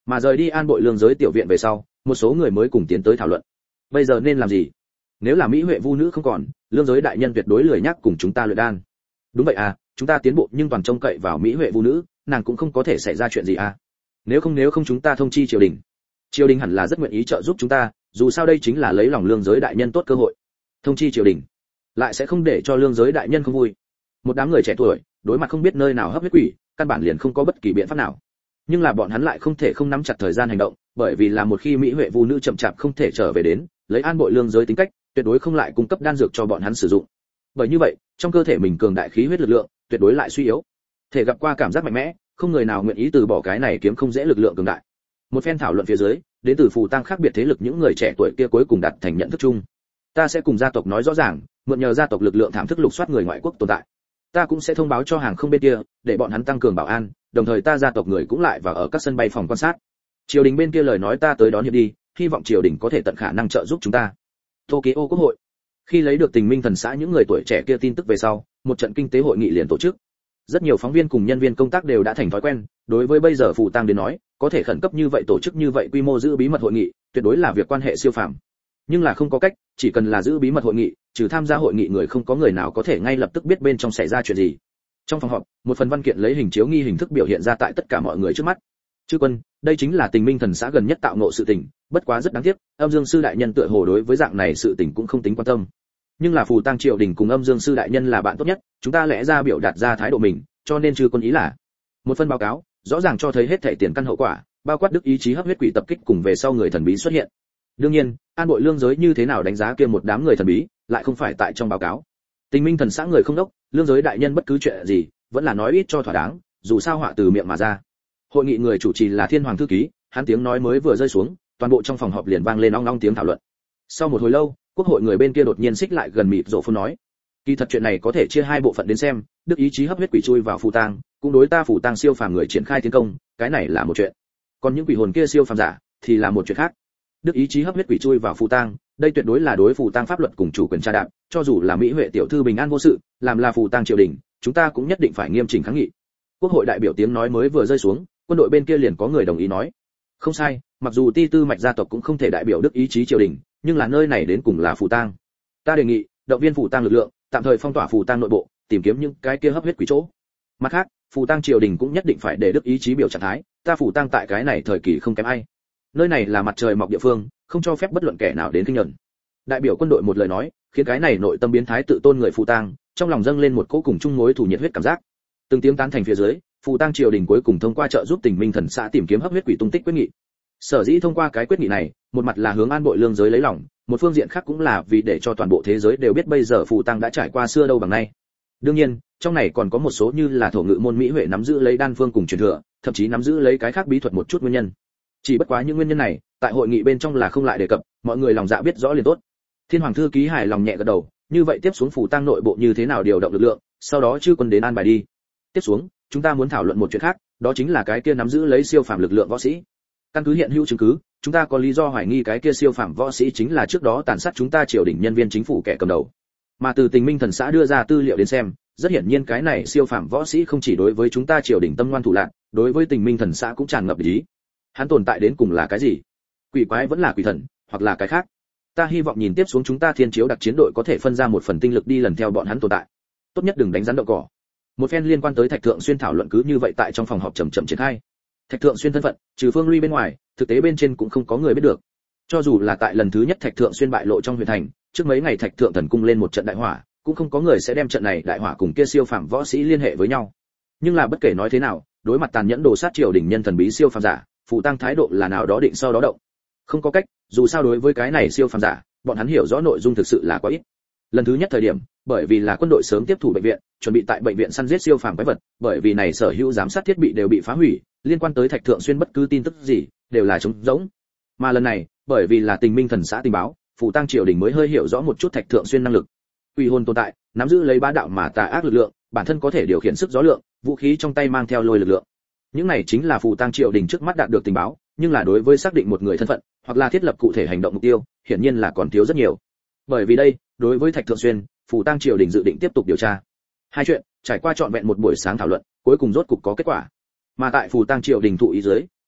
Mà rời đi An Bội Lương giới tiểu viện về sau, một số người mới cùng tiến tới thảo luận. Bây giờ nên làm gì? Nếu là Mỹ Huệ Vu nữ không còn, Lương giới đại nhân tuyệt đối lười nhắc cùng chúng ta luyện đan. Đúng vậy à, chúng ta tiến bộ nhưng toàn trông cậy vào Mỹ Huệ Vu nữ, nàng cũng không có thể xảy ra chuyện gì à. Nếu không chúng ta thông chi triều đình. Triều đình hẳn là rất nguyện ý trợ giúp chúng ta, dù sao đây chính là lấy lòng Lương giới đại nhân tốt cơ hội. Thông chi triều đình, lại sẽ không để cho Lương giới đại nhân không vui. Một đám người trẻ tuổi, đối mặt không biết nơi nào hấp huyết quỷ, căn bản liền không có bất kỳ biện pháp nào. Nhưng là bọn hắn lại không thể không nắm chặt thời gian hành động, bởi vì là một khi Mỹ Huệ Vu nữ chậm chạp không thể trở về đến, lấy An Bội Lương giới tính cách, tuyệt đối không lại cung cấp đan dược cho bọn hắn sử dụng. Bởi như vậy, trong cơ thể mình cường đại khí huyết lực lượng, tuyệt đối lại suy yếu. Thể gặp qua cảm giác mạnh mẽ, không người nào nguyện ý từ bỏ cái này kiếm không dễ lực lượng cường đại. Một phen thảo luận phía dưới, đến từ phù tăng khác biệt thế lực những người trẻ tuổi kia cuối cùng đạt thành nhận thức chung. Ta sẽ cùng gia tộc nói rõ ràng, mượn nhờ gia tộc lực lượng thảm thức lục soát người ngoại quốc tồn tại. Ta cũng sẽ thông báo cho hàng không bên kia, để bọn hắn tăng cường bảo an, đồng thời ta gia tộc người cũng lại và ở các sân bay phòng quan sát. Triều đình bên kia lời nói ta tới đón hiệp đi, hy vọng triều đình có thể tận khả năng trợ giúp chúng ta. Tokyo quốc hội. Khi lấy được Tình Minh Thần xã những người tuổi trẻ kia tin tức về sau, một trận kinh tế hội nghị liền tổ chức. Rất nhiều phóng viên cùng nhân viên công tác đều đã thành thói quen, đối với bây giờ phù tăng đến nói, có thể khẩn cấp như vậy tổ chức như vậy quy mô giữ bí mật hội nghị, tuyệt đối là việc quan hệ siêu phàm. Nhưng là không có cách, chỉ cần là giữ bí mật hội nghị, trừ tham gia hội nghị người không có người nào có thể ngay lập tức biết bên trong xảy ra chuyện gì. Trong phòng họp, một phần văn kiện lấy hình chiếu nghi hình thức biểu hiện ra tại tất cả mọi người trước mắt. Chư quân, đây chính là Tình Minh Thần xã gần nhất tạo ngộ sự tình, bất quá rất đáng tiếc, Âm Dương sư đại nhân tựa hồ đối với dạng này sự tình cũng không tính quan tâm. Nhưng là phù tăng triều đình cùng Âm Dương sư đại nhân là bạn tốt nhất, chúng ta lẽ ra biểu đạt ra thái độ mình, cho nên chư quân ý là một phần báo cáo, rõ ràng cho thấy hết thảy tiền căn hậu quả, bao quát đức ý chí hấp huyết quỷ tập kích cùng về sau người thần bí xuất hiện. Đương nhiên, An Bội Lương giới như thế nào đánh giá kia một đám người thần bí, lại không phải tại trong báo cáo. Tình Minh Thần xã người không đốc, Lương giới đại nhân bất cứ chuyện gì, vẫn là nói ít cho thỏa đáng, dù sao họa từ miệng mà ra. Hội nghị người chủ trì là Thiên Hoàng thư ký, hắn tiếng nói mới vừa rơi xuống, toàn bộ trong phòng họp liền vang lên ong ong tiếng thảo luận. Sau một hồi lâu, quốc hội người bên kia đột nhiên xích lại gần mịt rộ phun nói: kỳ thật chuyện này có thể chia hai bộ phận đến xem, đức ý chí hấp huyết quỷ chui vào phù tang, cũng đối ta phù tang siêu phàm người triển khai tiến công, cái này là một chuyện. Còn những quỷ hồn kia siêu phàm giả thì là một chuyện khác. Đức ý chí hấp huyết quỷ chui vào phù tang, đây tuyệt đối là đối phù tang pháp luật cùng chủ quyền tra đạp, cho dù là Mỹ Huệ tiểu thư bình an vô sự, làm là phù tang triều đình, chúng ta cũng nhất định phải nghiêm chỉnh kháng nghị. Quốc hội đại biểu tiếng nói mới vừa rơi xuống, quân đội bên kia liền có người đồng ý nói: không sai, mặc dù ti tư mạch gia tộc cũng không thể đại biểu đức ý chí triều đình, nhưng là nơi này đến cùng là phù tang. Ta đề nghị động viên phù tang lực lượng, tạm thời phong tỏa phù tang nội bộ, tìm kiếm những cái kia hấp huyết quỷ chỗ. Mặt khác, phù tang triều đình cũng nhất định phải để đức ý chí biểu trạng thái, ta phù tang tại cái này thời kỳ không kém ai. Nơi này là mặt trời mọc địa phương, không cho phép bất luận kẻ nào đến khinh nhẫn. Đại biểu quân đội một lời nói, khiến cái này nội tâm biến thái tự tôn người phù tang, trong lòng dâng lên một cỗ cùng chung mối thù nhiệt huyết cảm giác. Từng tiếng tán thành phía dưới, phù tang triều đình cuối cùng thông qua trợ giúp Tình Minh Thần xã tìm kiếm hấp huyết quỷ tung tích quyết nghị. Sở dĩ thông qua cái quyết nghị này, một mặt là hướng An Bội Lương giới lấy lòng, một phương diện khác cũng là vì để cho toàn bộ thế giới đều biết bây giờ phù tang đã trải qua xưa đâu bằng nay. Đương nhiên, trong này còn có một số như là thổ ngự môn Mỹ Huệ nắm giữ lấy đan phương cùng truyền thừa, thậm chí nắm giữ lấy cái khác bí thuật một chút nguyên nhân. Chỉ bất quá những nguyên nhân này, tại hội nghị bên trong là không lại đề cập, mọi người lòng dạ biết rõ liền tốt. Thiên Hoàng thư ký hài lòng nhẹ gật đầu, như vậy tiếp xuống phù tang nội bộ như thế nào điều động lực lượng, sau đó chư quân đến an bài đi. Tiếp xuống, chúng ta muốn thảo luận một chuyện khác, đó chính là cái kia nắm giữ lấy siêu phàm lực lượng võ sĩ. Căn cứ hiện hữu chứng cứ, chúng ta có lý do hoài nghi cái kia siêu phàm võ sĩ chính là trước đó tàn sát chúng ta triều đình nhân viên chính phủ kẻ cầm đầu. Mà từ Tình Minh Thần xã đưa ra tư liệu đến xem, rất hiển nhiên cái này siêu phàm võ sĩ không chỉ đối với chúng ta triều đình tâm ngoan thủ lạn, đối với Tình Minh Thần xã cũng tràn ngập ý. Hắn tồn tại đến cùng là cái gì? Quỷ quái vẫn là quỷ thần, hoặc là cái khác? Ta hy vọng nhìn tiếp xuống chúng ta Thiên Chiếu đặc chiến đội có thể phân ra một phần tinh lực đi lần theo bọn hắn tồn tại. Tốt nhất đừng đánh rắn đậu cỏ. Một phen liên quan tới Thạch Thượng Xuyên thảo luận cứ như vậy tại trong phòng họp chậm chậm triển khai. Thạch Thượng Xuyên thân phận, trừ Phương Luy bên ngoài, thực tế bên trên cũng không có người biết được. Cho dù là tại lần thứ nhất Thạch Thượng Xuyên bại lộ trong huyện thành, trước mấy ngày Thạch Thượng Thần cung lên một trận đại hỏa, cũng không có người sẽ đem trận này đại hỏa cùng kia siêu phàm võ sĩ liên hệ với nhau. Nhưng là bất kể nói thế nào, đối mặt tàn nhẫn đồ sát triều đình nhân thần bí siêu phàm giả, phụ tăng thái độ là nào đó định sau đó động. Không có cách, dù sao đối với cái này siêu phàm giả, bọn hắn hiểu rõ nội dung thực sự là quá ít. Lần thứ nhất thời điểm, bởi vì là quân đội sớm tiếp thủ bệnh viện, chuẩn bị tại bệnh viện săn giết siêu phàm quái vật, bởi vì này sở hữu giám sát thiết bị đều bị phá hủy, liên quan tới Thạch Thượng Xuyên bất cứ tin tức gì đều là trống rỗng. Mà lần này, bởi vì là Tình Minh Thần xã tình báo, phụ tăng triều đình mới hơi hiểu rõ một chút Thạch Thượng Xuyên năng lực. Quỷ hồn tồn tại, nắm giữ lấy bá đạo mà tà ác lực lượng, bản thân có thể điều khiển sức gió lượng, vũ khí trong tay mang theo lôi lực lượng. Những này chính là phụ tăng triều đình trước mắt đạt được tình báo, nhưng là đối với xác định một người thân phận, hoặc là thiết lập cụ thể hành động mục tiêu, hiển nhiên là còn thiếu rất nhiều. Bởi vì đây, đối với Thạch Thượng Xuyên, phụ tăng triều đình dự định tiếp tục điều tra. Hai chuyện, trải qua trọn vẹn một buổi sáng thảo luận, cuối cùng rốt cục có kết quả. Mà tại phụ tăng triều đình thụ ý dưới,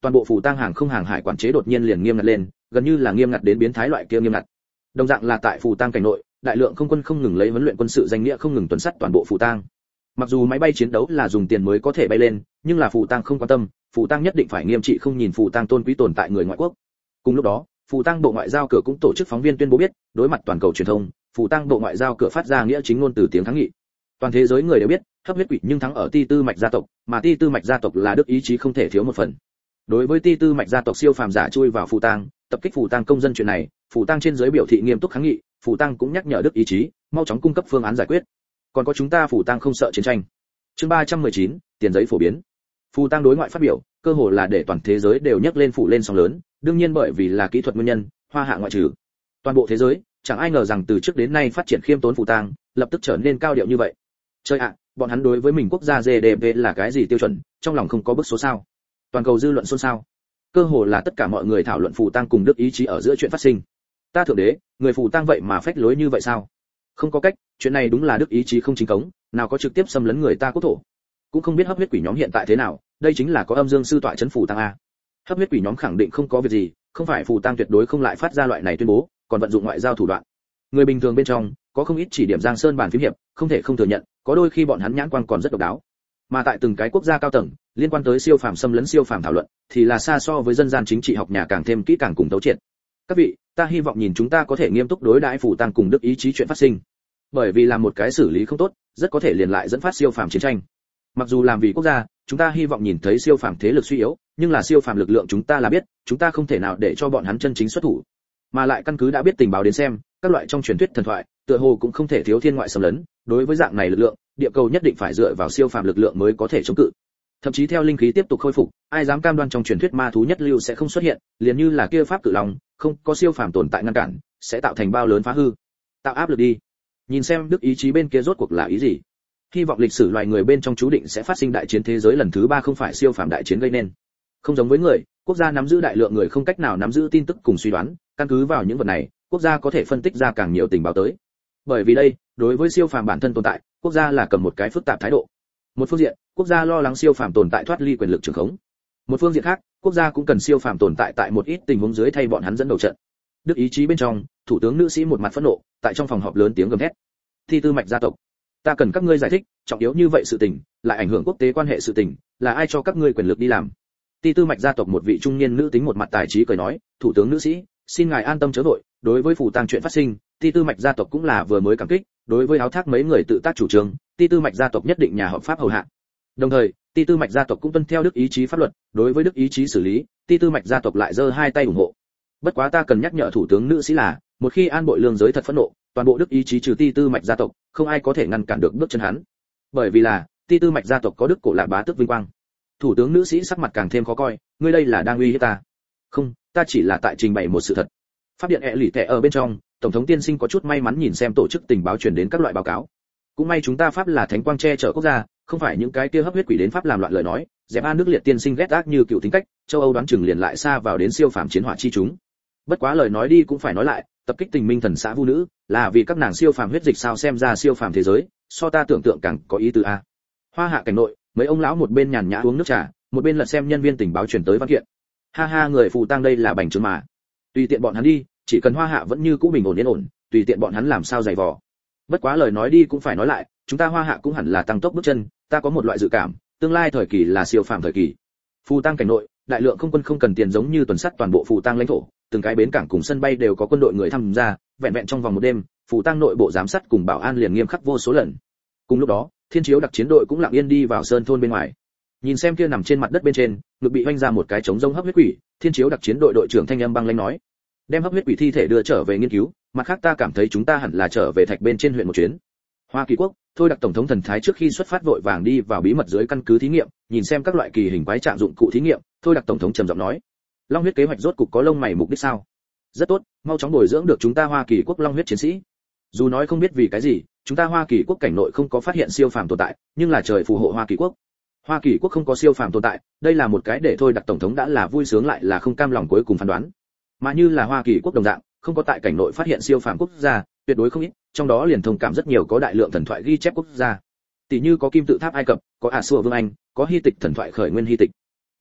toàn bộ phù tang hàng không hàng hải quản chế đột nhiên liền nghiêm ngặt lên, gần như là nghiêm ngặt đến biến thái loại kia nghiêm ngặt. Đồng dạng là tại phù tang cảnh nội, đại lượng không quân không ngừng lấy huấn luyện quân sự danh nghĩa không ngừng tuần sát toàn bộ phù tang. Mặc dù máy bay chiến đấu là dùng tiền mới có thể bay lên, nhưng là phù tang không quan tâm, phù tang nhất định phải nghiêm trị không nhìn phù tang tôn quý tồn tại người ngoại quốc. Cùng lúc đó, phù tang bộ ngoại giao cửa cũng tổ chức phóng viên tuyên bố biết, đối mặt toàn cầu truyền thông, phù tang bộ ngoại giao cửa phát ra nghĩa chính ngôn từ tiếng kháng nghị. Toàn thế giới người đều biết, hấp huyết quỷ nhưng thắng ở Ti Tư Mạch gia tộc, mà Ti Tư Mạch gia tộc là đức ý chí không thể thiếu một phần. Đối với Ti Tư Mạch gia tộc siêu phàm giả chui vào phù tang, tập kích phù tang công dân chuyện này, phù tang trên dưới biểu thị nghiêm túc kháng nghị, phù tang cũng nhắc nhở đức ý chí, mau chóng cung cấp phương án giải quyết. Còn có chúng ta phù tang không sợ chiến tranh. Chương 319, tiền giấy phổ biến. Phù tang đối ngoại phát biểu, cơ hồ là để toàn thế giới đều nhấc lên phủ lên sóng lớn, đương nhiên bởi vì là kỹ thuật nguyên nhân, Hoa Hạ ngoại trừ. Toàn bộ thế giới, chẳng ai ngờ rằng từ trước đến nay phát triển khiêm tốn phù tang, lập tức trở nên cao điệu như vậy. Chơi ạ, bọn hắn đối với mình quốc gia GDP là cái gì tiêu chuẩn, trong lòng không có bức số sao? Toàn cầu dư luận xôn xao. Cơ hồ là tất cả mọi người thảo luận phù tang cùng đức ý chí ở giữa chuyện phát sinh. Ta thượng đế, người phù tang vậy mà phách lối như vậy sao? Không có cách, chuyện này đúng là đức ý chí không chính cống, nào có trực tiếp xâm lấn người ta quốc thổ. Cũng không biết hấp huyết quỷ nhóm hiện tại thế nào, đây chính là có âm dương sư tọa trấn phù tang a. Hấp huyết quỷ nhóm khẳng định không có việc gì, không phải phù tang tuyệt đối không lại phát ra loại này tuyên bố, còn vận dụng ngoại giao thủ đoạn. Người bình thường bên trong, có không ít chỉ điểm Giang Sơn bàn phím hiệp, không thể không thừa nhận, có đôi khi bọn hắn nhãn quan còn rất độc đáo. Mà tại từng cái quốc gia cao tầng, liên quan tới siêu phàm xâm lấn siêu phàm thảo luận, thì là xa so với dân gian chính trị học nhà càng thêm kỹ càng cùng thấu triệt. Các vị, ta hy vọng nhìn chúng ta có thể nghiêm túc đối đãi phù tang cùng đức ý chí chuyện phát sinh. Bởi vì làm một cái xử lý không tốt, rất có thể liền lại dẫn phát siêu phàm chiến tranh. Mặc dù làm vì quốc gia, chúng ta hy vọng nhìn thấy siêu phàm thế lực suy yếu, nhưng là siêu phàm lực lượng chúng ta là biết, chúng ta không thể nào để cho bọn hắn chân chính xuất thủ. Mà lại căn cứ đã biết tình báo đến xem, các loại trong truyền thuyết thần thoại, tựa hồ cũng không thể thiếu thiên ngoại xâm lấn, đối với dạng này lực lượng, địa cầu nhất định phải dựa vào siêu phàm lực lượng mới có thể chống cự. Thậm chí theo linh khí tiếp tục khôi phục, ai dám cam đoan trong truyền thuyết ma thú nhất lưu sẽ không xuất hiện, liền như là kia pháp cự long, không có siêu phàm tồn tại ngăn cản, sẽ tạo thành bao lớn phá hư. Tạo áp lực đi. Nhìn xem đức ý chí bên kia rốt cuộc là ý gì. Hy vọng lịch sử loài người bên trong chú định sẽ phát sinh đại chiến thế giới lần thứ 3 không phải siêu phàm đại chiến gây nên. Không giống với người, quốc gia nắm giữ đại lượng người không cách nào nắm giữ tin tức cùng suy đoán, căn cứ vào những vật này, quốc gia có thể phân tích ra càng nhiều tình báo tới. Bởi vì đây, đối với siêu phàm bản thân tồn tại, quốc gia là cầm một cái phức tạp thái độ. Một phương diện, quốc gia lo lắng siêu phàm tồn tại thoát ly quyền lực trường khống. Một phương diện khác, quốc gia cũng cần siêu phàm tồn tại tại một ít tình huống dưới thay bọn hắn dẫn đầu trận. Đức ý chí bên trong, thủ tướng nữ sĩ một mặt phẫn nộ, tại trong phòng họp lớn tiếng gầm thét. Thi Tư Mạch gia tộc, ta cần các ngươi giải thích, trọng yếu như vậy sự tình, lại ảnh hưởng quốc tế quan hệ sự tình, là ai cho các ngươi quyền lực đi làm? Ti Tư Mạch gia tộc một vị trung niên nữ tính một mặt tài trí cười nói, thủ tướng nữ sĩ, xin ngài an tâm chớ vội, đối với phù tang chuyện phát sinh, Ti Tư Mạch gia tộc cũng là vừa mới cảm kích, đối với áo thác mấy người tự tác chủ trương, Ti Tư Mạch gia tộc nhất định nhà hợp pháp hầu hạ. Đồng thời, Ti Tư Mạch gia tộc cũng tuân theo đức ý chí pháp luật, đối với đức ý chí xử lý, Ti Tư Mạch gia tộc lại giơ hai tay ủng hộ. Bất quá ta cần nhắc nhở thủ tướng nữ sĩ là, một khi An Bội Lương giới thật phẫn nộ, toàn bộ đức ý chí trừ Ti Tư Mạch gia tộc, không ai có thể ngăn cản được bước chân hắn. Bởi vì là, Ti Tư Mạch gia tộc có đức cổ lạc bá tước vinh quang. Thủ tướng nữ sĩ sắc mặt càng thêm khó coi, ngươi đây là đang uy hiếp ta? Không, ta chỉ là tại trình bày một sự thật. Pháp điện lì tệ ở bên trong, tổng thống tiên sinh có chút may mắn nhìn xem tổ chức tình báo truyền đến các loại báo cáo. Cũng may chúng ta Pháp là thánh quang che chở quốc gia, không phải những cái kia hấp huyết quỷ đến Pháp làm loạn lời nói, dẹp an nước liệt tiên sinh ghét ác như cựu tính cách, châu Âu đoán chừng liền lại xa vào đến siêu phàm chiến hỏa chi chúng. Bất quá lời nói đi cũng phải nói lại, tập kích tình minh thần xã vu nữ, là vì các nàng siêu phàm huyết dịch sao xem ra siêu phàm thế giới, so ta tưởng tượng càng có ý tứ a. Hoa Hạ cảnh nội, mấy ông lão một bên nhàn nhã uống nước trà, một bên lật xem nhân viên tình báo truyền tới văn kiện. Ha ha, người phù tang đây là bành trướng mà. Tùy tiện bọn hắn đi, chỉ cần Hoa Hạ vẫn như cũ bình ổn yên ổn, tùy tiện bọn hắn làm sao giày vò. Bất quá lời nói đi cũng phải nói lại, chúng ta Hoa Hạ cũng hẳn là tăng tốc bước chân, ta có một loại dự cảm, tương lai thời kỳ là siêu phàm thời kỳ. Phù tang cảnh nội, đại lượng không quân không cần tiền giống như tuần sắt toàn bộ phù tang lãnh thổ, từng cái bến cảng cùng sân bay đều có quân đội người tham gia, vẹn vẹn trong vòng một đêm, phù tang nội bộ giám sát cùng bảo an liền nghiêm khắc vô số lần. Cùng lúc đó, Thiên Chiếu đặc chiến đội cũng lặng yên đi vào sơn thôn bên ngoài. Nhìn xem kia nằm trên mặt đất bên trên, ngực bị hoanh ra một cái trống rông hấp huyết quỷ, Thiên Chiếu đặc chiến đội đội trưởng thanh âm băng lãnh nói: "Đem hấp huyết quỷ thi thể đưa trở về nghiên cứu, mặt khác ta cảm thấy chúng ta hẳn là trở về Thạch bên trên huyện một chuyến." Hoa Kỳ quốc, Thôi Đặc tổng thống thần thái trước khi xuất phát vội vàng đi vào bí mật dưới căn cứ thí nghiệm, nhìn xem các loại kỳ hình quái trạng dụng cụ thí nghiệm, Thôi Đặc tổng thống trầm giọng nói: "Long huyết kế hoạch rốt cục có lông mày mục đích sao?" "Rất tốt, mau chóng bồi dưỡng được chúng ta Hoa Kỳ quốc long huyết chiến sĩ." Dù nói không biết vì cái gì, chúng ta Hoa Kỳ quốc cảnh nội không có phát hiện siêu phàm tồn tại, nhưng là trời phù hộ Hoa Kỳ quốc. Hoa Kỳ quốc không có siêu phàm tồn tại, đây là một cái để Thôi Đặc tổng thống đã là vui sướng lại là không cam lòng cuối cùng phán đoán. Mà như là Hoa Kỳ quốc đồng dạng, không có tại cảnh nội phát hiện siêu phàm quốc gia, tuyệt đối không ít, trong đó liền thông cảm rất nhiều có đại lượng thần thoại ghi chép quốc gia. Tỷ như có kim tự tháp Ai Cập, có Ả Xua Vương Anh, có Hy tịch thần thoại khởi nguyên Hy tịch.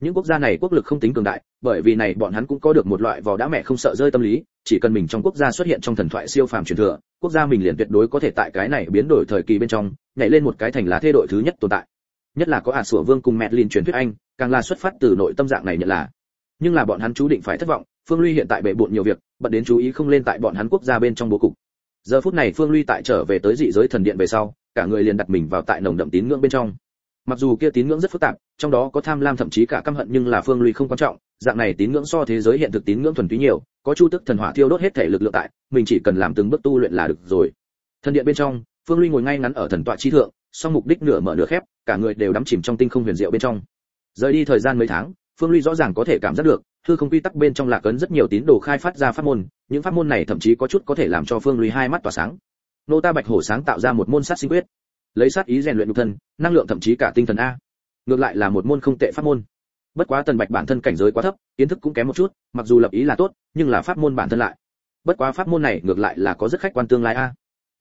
Những quốc gia này quốc lực không tính cường đại, bởi vì này bọn hắn cũng có được một loại vò đã mẹ không sợ rơi tâm lý, chỉ cần mình trong quốc gia xuất hiện trong thần thoại siêu phàm truyền thừa, quốc gia mình liền tuyệt đối có thể tại cái này biến đổi thời kỳ bên trong, nhảy lên một cái thành là thê đội thứ nhất tồn tại. Nhất là có Sủa Vương cùng Medlin truyền thuyết Anh, càng là xuất phát từ nội tâm dạng này nhận là. Nhưng là bọn hắn chú định phải thất vọng, Phương Luy hiện tại bệ bội nhiều việc, bận đến chú ý không lên tại bọn hắn quốc gia bên trong bố cục. Giờ phút này Phương Luy tại trở về tới dị giới thần điện về sau, cả người liền đặt mình vào tại nồng đậm tín ngưỡng bên trong. Mặc dù kia tín ngưỡng rất phức tạp, trong đó có tham lam thậm chí cả căm hận, nhưng là Phương Luy không quan trọng, dạng này tín ngưỡng so thế giới hiện thực tín ngưỡng thuần túy nhiều, có chu tức thần hỏa thiêu đốt hết thể lực lượng tại, mình chỉ cần làm từng bước tu luyện là được rồi. Thần điện bên trong, Phương Luy ngồi ngay ngắn ở thần tọa chi thượng, song mục đích nửa mở nửa khép, cả người đều đắm chìm trong tinh không huyền diệu bên trong. Rời đi thời gian mấy tháng, Phương Luy rõ ràng có thể cảm giác được, hư không quy tắc bên trong lạc ấn rất nhiều tín đồ khai phát ra pháp môn, những pháp môn này thậm chí có chút có thể làm cho Phương Luy hai mắt tỏa sáng. Nô ta Bạch Hổ sáng tạo ra một môn sát sinh quyết, lấy sát ý rèn luyện nhục thân, năng lượng thậm chí cả tinh thần a. Ngược lại là một môn không tệ pháp môn. Bất quá Tần Bạch bản thân cảnh giới quá thấp, kiến thức cũng kém một chút, mặc dù lập ý là tốt, nhưng là pháp môn bản thân lại. Bất quá pháp môn này ngược lại là có rất khách quan tương lai a.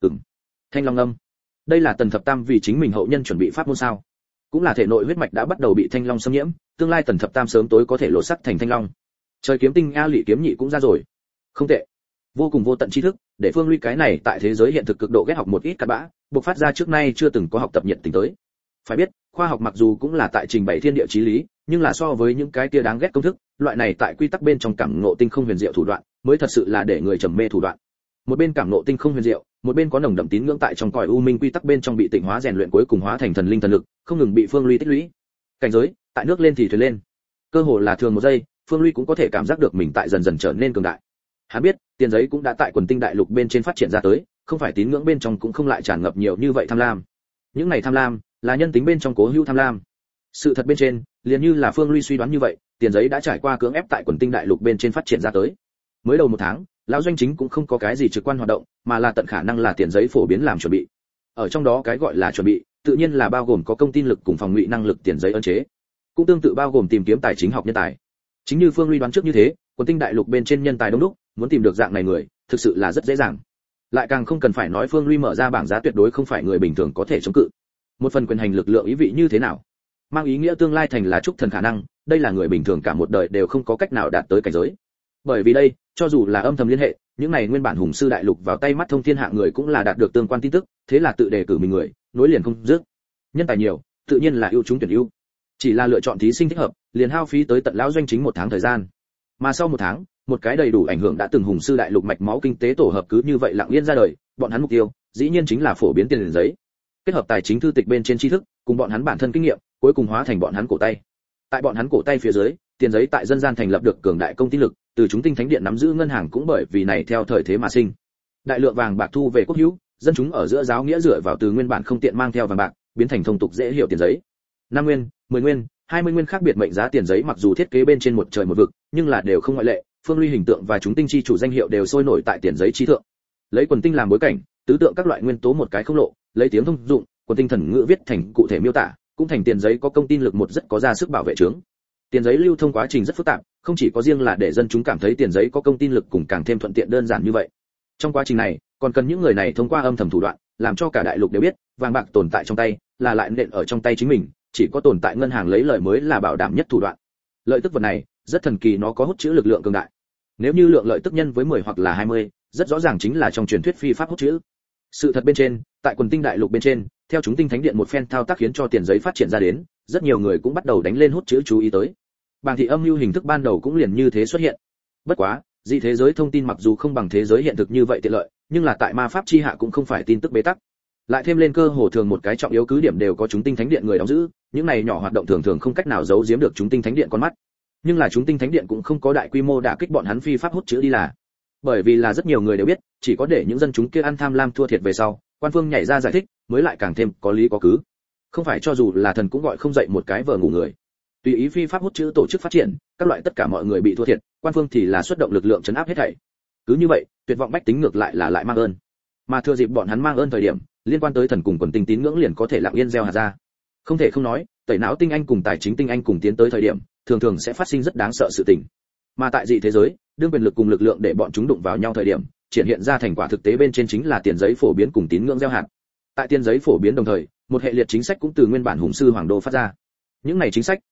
Thanh Long Âm. Đây là Tần Thập Tam vì chính mình hậu nhân chuẩn bị pháp môn sao? Cũng là thể nội huyết mạch đã bắt đầu bị Thanh Long xâm nhiễm, tương lai Tần Thập Tam sớm tối có thể lộ sắc thành Thanh Long. Trời kiếm tinh a lị kiếm nhị cũng ra rồi. Không tệ. Vô cùng vô tận tri thức, để Phương Luy cái này tại thế giới hiện thực cực độ ghét học một ít cặn bã, bộc phát ra trước nay chưa từng có học tập nhiệt tình tới. Phải biết, khoa học mặc dù cũng là tại trình bày thiên địa chí lý, nhưng là so với những cái kia đáng ghét công thức, loại này tại quy tắc bên trong cảm ngộ tinh không huyền diệu thủ đoạn, mới thật sự là để người trầm mê thủ đoạn. Một bên cảm ngộ tinh không huyền diệu, một bên có nồng đậm tín ngưỡng tại trong cõi u minh quy tắc bên trong bị tịnh hóa rèn luyện, cuối cùng hóa thành thần linh thần lực, không ngừng bị Phương Luy tích lũy. Cảnh giới, tại nước lên thì thuyền lên. Cơ hồ là thường một giây, Phương Luy cũng có thể cảm giác được mình tại dần dần trở nên cường đại. Hắn biết, tiền giấy cũng đã tại quần tinh đại lục bên trên phát triển ra tới, không phải tín ngưỡng bên trong cũng không lại tràn ngập nhiều như vậy tham lam. Những này tham lam, là nhân tính bên trong cố hữu tham lam. Sự thật bên trên, liền như là Phương Luy suy đoán như vậy, tiền giấy đã trải qua cưỡng ép tại quần tinh đại lục bên trên phát triển ra tới. Mới đầu một tháng, lão doanh chính cũng không có cái gì trực quan hoạt động, mà là tận khả năng là tiền giấy phổ biến làm chuẩn bị. Ở trong đó cái gọi là chuẩn bị, tự nhiên là bao gồm có công tin lực cùng phòng ngụy năng lực tiền giấy ấn chế, cũng tương tự bao gồm tìm kiếm tài chính học nhân tài. Chính như Phương Luy đoán trước như thế, quần tinh đại lục bên trên nhân tài đông đúc, muốn tìm được dạng này người, thực sự là rất dễ dàng. Lại càng không cần phải nói Phương Luy mở ra bảng giá tuyệt đối không phải người bình thường có thể chống cự. Một phần quyền hành lực lượng ý vị như thế nào? Mang ý nghĩa tương lai thành là trúc thần khả năng, đây là người bình thường cả một đời đều không có cách nào đạt tới cảnh giới. Bởi vì đây, cho dù là âm thầm liên hệ, những này nguyên bản hùng sư đại lục vào tay mắt thông thiên hạ người cũng là đạt được tương quan tin tức, thế là tự đề cử mình người, nối liền không dứt. Nhân tài nhiều, tự nhiên là ưu chúng tuyển ưu. Chỉ là lựa chọn thí sinh thích hợp, liền hao phí tới tận lão doanh chính một tháng thời gian. Mà sau một tháng, một cái đầy đủ ảnh hưởng đã từng hùng sư đại lục mạch máu kinh tế tổ hợp cứ như vậy lặng yên ra đời, bọn hắn mục tiêu, dĩ nhiên chính là phổ biến tiền giấy. Kết hợp tài chính thư tịch bên trên tri thức, cùng bọn hắn bản thân kinh nghiệm, cuối cùng hóa thành bọn hắn cổ tay. Tại bọn hắn cổ tay phía dưới, tiền giấy tại dân gian thành lập được cường đại công ty lực, từ chúng tinh thánh điện nắm giữ ngân hàng cũng bởi vì này theo thời thế mà sinh. Đại lượng vàng bạc thu về quốc hữu, dân chúng ở giữa giáo nghĩa dựa vào từ nguyên bản không tiện mang theo vàng bạc, biến thành thông tục dễ hiểu tiền giấy. 5 nguyên, 10 nguyên, 20 nguyên khác biệt mệnh giá tiền giấy mặc dù thiết kế bên trên một trời một vực, nhưng là đều không ngoại lệ, Phương Luy hình tượng và chúng tinh chi chủ danh hiệu đều sôi nổi tại tiền giấy chi thượng. Lấy quần tinh làm bối cảnh, tứ tượng các loại nguyên tố một cái không lộ, lấy tiếng thông dụng, quần tinh thần ngữ viết thành cụ thể miêu tả, cũng thành tiền giấy có công tin lực một rất có ra sức bảo vệ chướng. Tiền giấy lưu thông quá trình rất phức tạp, không chỉ có riêng là để dân chúng cảm thấy tiền giấy có công tin lực cùng càng thêm thuận tiện đơn giản như vậy. Trong quá trình này, còn cần những người này thông qua âm thầm thủ đoạn, làm cho cả đại lục đều biết, vàng bạc tồn tại trong tay, là lại nện ở trong tay chính mình, chỉ có tồn tại ngân hàng lấy lợi mới là bảo đảm nhất thủ đoạn. Lợi tức vật này, rất thần kỳ, nó có hút chữ lực lượng cường đại. Nếu như lượng lợi tức nhân với 10 hoặc là 20, rất rõ ràng chính là trong truyền thuyết phi pháp hút chữ. Sự thật bên trên, tại quần tinh đại lục bên trên, theo chúng tinh thánh điện một phen thao tác khiến cho tiền giấy phát triển ra đến, rất nhiều người cũng bắt đầu đánh lên hút chữ chú ý tới. Bảng thị âm mưu hình thức ban đầu cũng liền như thế xuất hiện. Bất quá, dị thế giới thông tin mặc dù không bằng thế giới hiện thực như vậy tiện lợi, nhưng là tại ma pháp chi hạ cũng không phải tin tức bế tắc. Lại thêm lên cơ hồ thường một cái trọng yếu cứ điểm đều có chúng tinh thánh điện người đóng giữ, những này nhỏ hoạt động thường thường không cách nào giấu giếm được chúng tinh thánh điện con mắt. Nhưng là chúng tinh thánh điện cũng không có đại quy mô đả kích bọn hắn phi pháp hút chữ đi là. Bởi vì là rất nhiều người đều biết, chỉ có để những dân chúng kia ăn tham lam thua thiệt về sau, quan phương nhảy ra giải thích, mới lại càng thêm có lý có cứ. Không phải cho dù là thần cũng gọi không dậy một cái vờ ngủ người. Tùy ý phi pháp hút chữ tổ chức phát triển, các loại tất cả mọi người bị thua thiệt, quan phương thì là xuất động lực lượng trấn áp hết thảy. Cứ như vậy, tuyệt vọng bách tính ngược lại là lại mang ơn. Mà thừa dịp bọn hắn mang ơn thời điểm, liên quan tới thần cùng quần tinh tín ngưỡng liền có thể lặng yên gieo hạt ra. Không thể không nói, tẩy não tinh anh cùng tài chính tinh anh cùng tiến tới thời điểm, thường thường sẽ phát sinh rất đáng sợ sự tình. Mà tại dị thế giới, đương quyền lực cùng lực lượng để bọn chúng đụng vào nhau thời điểm, triển hiện ra thành quả thực tế bên trên chính là tiền giấy phổ biến cùng tín ngưỡng gieo hạt. Tại tiền giấy phổ biến đồng thời, một hệ liệt chính sách cũng từ nguyên bản hùng sư hoàng đô phát ra. Những này chính sách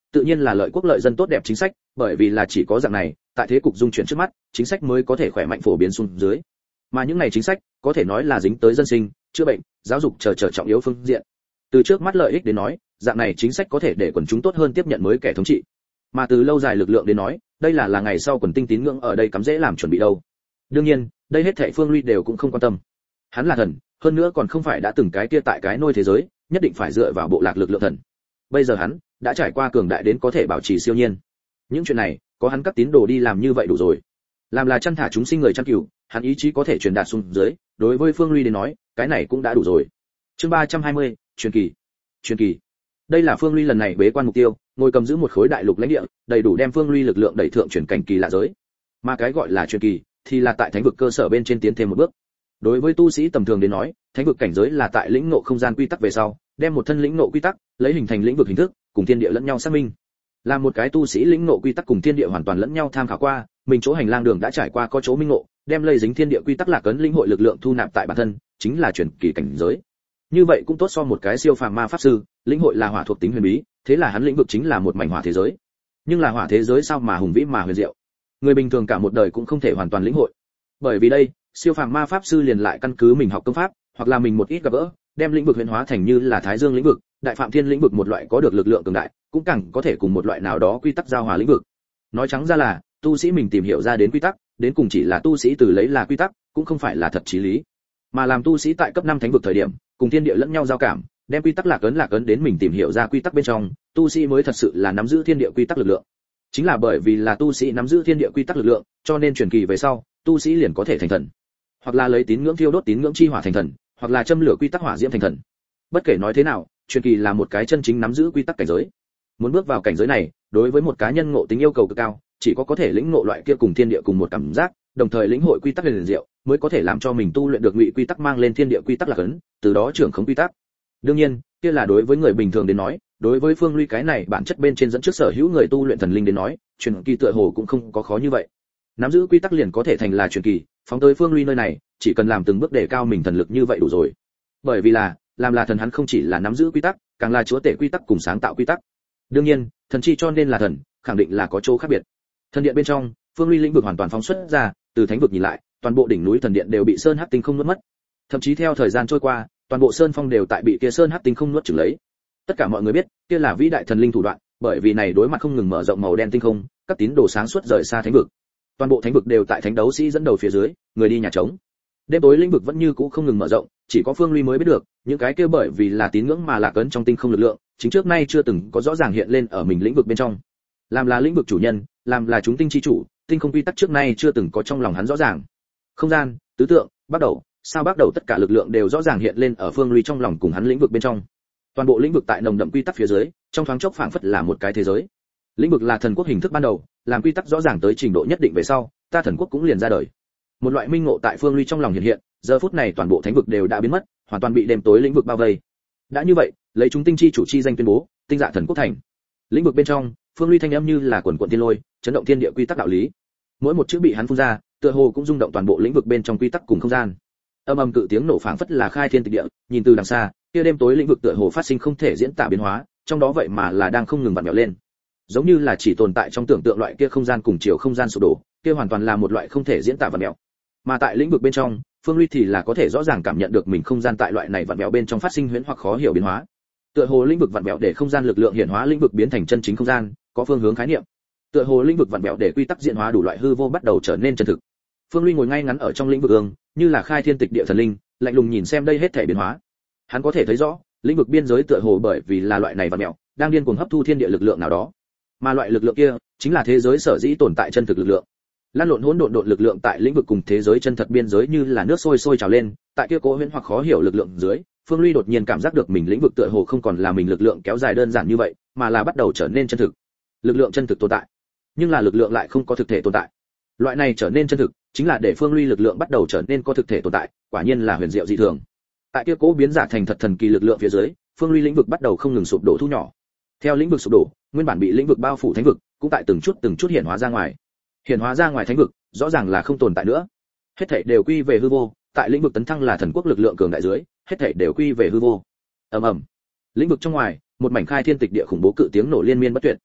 tự nhiên là lợi quốc lợi dân tốt đẹp chính sách, bởi vì là chỉ có dạng này, tại thế cục dung chuyển trước mắt, chính sách mới có thể khỏe mạnh phổ biến xuống dưới. Mà những này chính sách, có thể nói là dính tới dân sinh, chữa bệnh, giáo dục chờ trọng yếu phương diện. Từ trước mắt lợi ích đến nói, dạng này chính sách có thể để quần chúng tốt hơn tiếp nhận mới kẻ thống trị. Mà từ lâu dài lực lượng đến nói, đây là ngày sau quần tinh tín ngưỡng ở đây cắm dễ làm chuẩn bị đâu. Đương nhiên, đây hết thảy Phương Ly đều cũng không quan tâm. Hắn là thần, hơn nữa còn không phải đã từng cái kia tại cái nôi thế giới, nhất định phải dựa vào bộ lạc lực lượng thần. Bây giờ hắn đã trải qua cường đại đến có thể bảo trì siêu nhiên. Những chuyện này, có hắn các tín đồ đi làm như vậy đủ rồi. Làm là chăn thả chúng sinh người chăn cừu, hắn ý chí có thể truyền đạt xuống dưới, đối với Phương Ly đến nói, cái này cũng đã đủ rồi. Chương 320, truyền kỳ. Truyền kỳ. Đây là Phương Ly lần này bế quan mục tiêu, ngồi cầm giữ một khối đại lục lãnh địa, đầy đủ đem Phương Ly lực lượng đẩy thượng chuyển cảnh kỳ lạ giới. Mà cái gọi là truyền kỳ, thì là tại thánh vực cơ sở bên trên tiến thêm một bước. Đối với tu sĩ tầm thường đến nói, thánh vực cảnh giới là tại lĩnh ngộ không gian quy tắc về sau, đem một thân lĩnh ngộ quy tắc, lấy hình thành lĩnh vực hình thức, cùng thiên địa lẫn nhau xác minh. Là một cái tu sĩ lĩnh ngộ quy tắc cùng thiên địa hoàn toàn lẫn nhau tham khảo qua, mình chỗ hành lang đường đã trải qua có chỗ minh ngộ, đem lây dính thiên địa quy tắc lạc ấn linh hội lực lượng thu nạp tại bản thân, chính là truyền kỳ cảnh giới. Như vậy cũng tốt so một cái siêu phàm ma pháp sư, lĩnh hội là hỏa thuộc tính huyền bí, thế là hắn lĩnh vực chính là một mảnh hỏa thế giới. Nhưng là hỏa thế giới sao mà hùng vĩ mà huyền diệu, người bình thường cả một đời cũng không thể hoàn toàn lĩnh hội. Bởi vì đây, siêu phàm ma pháp sư liền lại căn cứ mình học công pháp, hoặc là mình một ít gặp gỡ, đem lĩnh vực huyền hóa thành như là Thái Dương lĩnh vực, Đại Phạm Thiên lĩnh vực một loại có được lực lượng cường đại, cũng càng có thể cùng một loại nào đó quy tắc giao hòa lĩnh vực. Nói trắng ra là, tu sĩ mình tìm hiểu ra đến quy tắc, đến cùng chỉ là tu sĩ từ lấy là quy tắc, cũng không phải là thật chí lý. Mà làm tu sĩ tại cấp 5 thánh vực thời điểm, cùng thiên địa lẫn nhau giao cảm, đem quy tắc lạc ấn đến mình tìm hiểu ra quy tắc bên trong, tu sĩ mới thật sự là nắm giữ thiên địa quy tắc lực lượng. Chính là bởi vì là tu sĩ nắm giữ thiên địa quy tắc lực lượng, cho nên truyền kỳ về sau, tu sĩ liền có thể thành thần. Hoặc là lấy tín ngưỡng thiêu đốt tín ngưỡng chi hỏa thành thần, hoặc là châm lửa quy tắc hỏa diễm thành thần. Bất kể nói thế nào, truyền kỳ là một cái chân chính nắm giữ quy tắc cảnh giới. Muốn bước vào cảnh giới này, đối với một cá nhân ngộ tính yêu cầu cực cao, chỉ có thể lĩnh ngộ loại kia cùng thiên địa cùng một cảm giác, đồng thời lĩnh hội quy tắc liền diệu, mới có thể làm cho mình tu luyện được ngụy quy tắc mang lên thiên địa quy tắc là cấn, từ đó trưởng khống quy tắc. Đương nhiên, kia là đối với người bình thường đến nói, đối với Phương Ly cái này bản chất bên trên dẫn trước sở hữu người tu luyện thần linh đến nói, truyền kỳ tựa hồ cũng không có khó như vậy. Nắm giữ quy tắc liền có thể thành là truyền kỳ, phóng tới Phương Ly nơi này, chỉ cần làm từng bước để cao mình thần lực như vậy đủ rồi. Bởi vì là, làm là thần hắn không chỉ là nắm giữ quy tắc, càng là chúa tể quy tắc cùng sáng tạo quy tắc. Đương nhiên, thần chi cho nên là thần, khẳng định là có chỗ khác biệt. Thần điện bên trong, Phương Ly lĩnh vực hoàn toàn phóng xuất ra, từ thánh vực nhìn lại, toàn bộ đỉnh núi thần điện đều bị sơn hắc tinh không nuốt mất. Thậm chí theo thời gian trôi qua, toàn bộ sơn phong đều tại bị kia sơn hắc tinh không nuốt chửng lấy. Tất cả mọi người biết, kia là vĩ đại thần linh thủ đoạn, bởi vì này đối mặt không ngừng mở rộng màu đen tinh không, các tín đồ sáng suốt rời xa thánh vực. Toàn bộ thánh vực đều tại thánh đấu sĩ dẫn đầu phía dưới, người đi nhà trống. Đêm tối lĩnh vực vẫn như cũ không ngừng mở rộng, chỉ có Phương Ly mới biết được, những cái kia bởi vì là tín ngưỡng mà lạc ấn trong tinh không lực lượng, chính trước nay chưa từng có rõ ràng hiện lên ở mình lĩnh vực bên trong. Làm là lĩnh vực chủ nhân, làm là chúng tinh chi chủ, tinh không quy tắc trước nay chưa từng có trong lòng hắn rõ ràng. Không gian, tứ tượng, bắt đầu, sao bắt đầu tất cả lực lượng đều rõ ràng hiện lên ở Phương Ly trong lòng cùng hắn lĩnh vực bên trong. Toàn bộ lĩnh vực tại nồng đậm quy tắc phía dưới, trong thoáng chốc phảng phất là một cái thế giới. Lĩnh vực là thần quốc hình thức ban đầu, làm quy tắc rõ ràng tới trình độ nhất định về sau, ta thần quốc cũng liền ra đời. Một loại minh ngộ tại Phương Ly trong lòng hiện hiện, giờ phút này toàn bộ thánh vực đều đã biến mất, hoàn toàn bị đêm tối lĩnh vực bao vây. Đã như vậy, lấy chúng tinh chi chủ chi danh tuyên bố, tinh dạ thần quốc thành. Lĩnh vực bên trong, Phương Ly thanh âm như là quần quần thiên lôi, chấn động thiên địa quy tắc đạo lý. Mỗi một chữ bị hắn phun ra, tựa hồ cũng rung động toàn bộ lĩnh vực bên trong quy tắc cùng không gian. Âm ầm cự tiếng nổ phảng phất là khai thiên tịch địa, nhìn từ đằng xa, kia đêm tối lĩnh vực tựa hồ phát sinh không thể diễn tả biến hóa, trong đó vậy mà là đang không ngừng vặn vẹo lên. Giống như là chỉ tồn tại trong tưởng tượng loại kia không gian cùng chiều không gian sụp đổ, kia hoàn toàn là một loại không thể diễn tả vặn vẹo. Mà tại lĩnh vực bên trong, Phương Ly thì là có thể rõ ràng cảm nhận được mình không gian tại loại này vặn vẹo bên trong phát sinh huyễn hoặc khó hiểu biến hóa. Tựa hồ lĩnh vực vặn vẹo để không gian lực lượng hiện hóa lĩnh vực biến thành chân chính không gian, có phương hướng khái niệm. Tựa hồ lĩnh vực vặn vẹo để quy tắc diễn hóa đủ loại hư vô bắt đầu trở nên chân thực. Phương Ly ngồi ngay ngắn ở trong lĩnh vực ương, như là khai thiên tịch địa thần linh, lạnh lùng nhìn xem đây hết thể biến hóa. Hắn có thể thấy rõ, lĩnh vực biên giới tựa hồ bởi vì là loại này vặn vẹo, đang điên cuồng hấp thu thiên địa lực lượng nào đó. Mà loại lực lượng kia, chính là thế giới sở dĩ tồn tại chân thực lực lượng. Lan lộn hỗn độn lực lượng tại lĩnh vực cùng thế giới chân thật biên giới như là nước sôi trào lên, tại kia cố huyễn hoặc khó hiểu lực lượng dưới, Phương Ly đột nhiên cảm giác được mình lĩnh vực tựa hồ không còn là mình lực lượng kéo dài đơn giản như vậy, mà là bắt đầu trở nên chân thực. Lực lượng chân thực tồn tại, nhưng là lực lượng lại không có thực thể tồn tại. Loại này trở nên chân thực, chính là để Phương Ly lực lượng bắt đầu trở nên có thực thể tồn tại, quả nhiên là huyền diệu dị thường. Tại kia cố biến giả thành thật thần kỳ lực lượng phía dưới, Phương Ly lĩnh vực bắt đầu không ngừng sụp đổ thu nhỏ. Theo lĩnh vực sụp đổ, nguyên bản bị lĩnh vực bao phủ thánh vực, cũng tại từng chút hiện hóa ra ngoài. Hiện hóa ra ngoài thánh vực, rõ ràng là không tồn tại nữa. Hết thảy đều quy về hư vô, tại lĩnh vực tấn thăng là thần quốc lực lượng cường đại dưới, hết thảy đều quy về hư vô. Ầm ầm. Lĩnh vực trong ngoài, một mảnh khai thiên tịch địa khủng bố cự tiếng nổ liên miên bất tuyệt.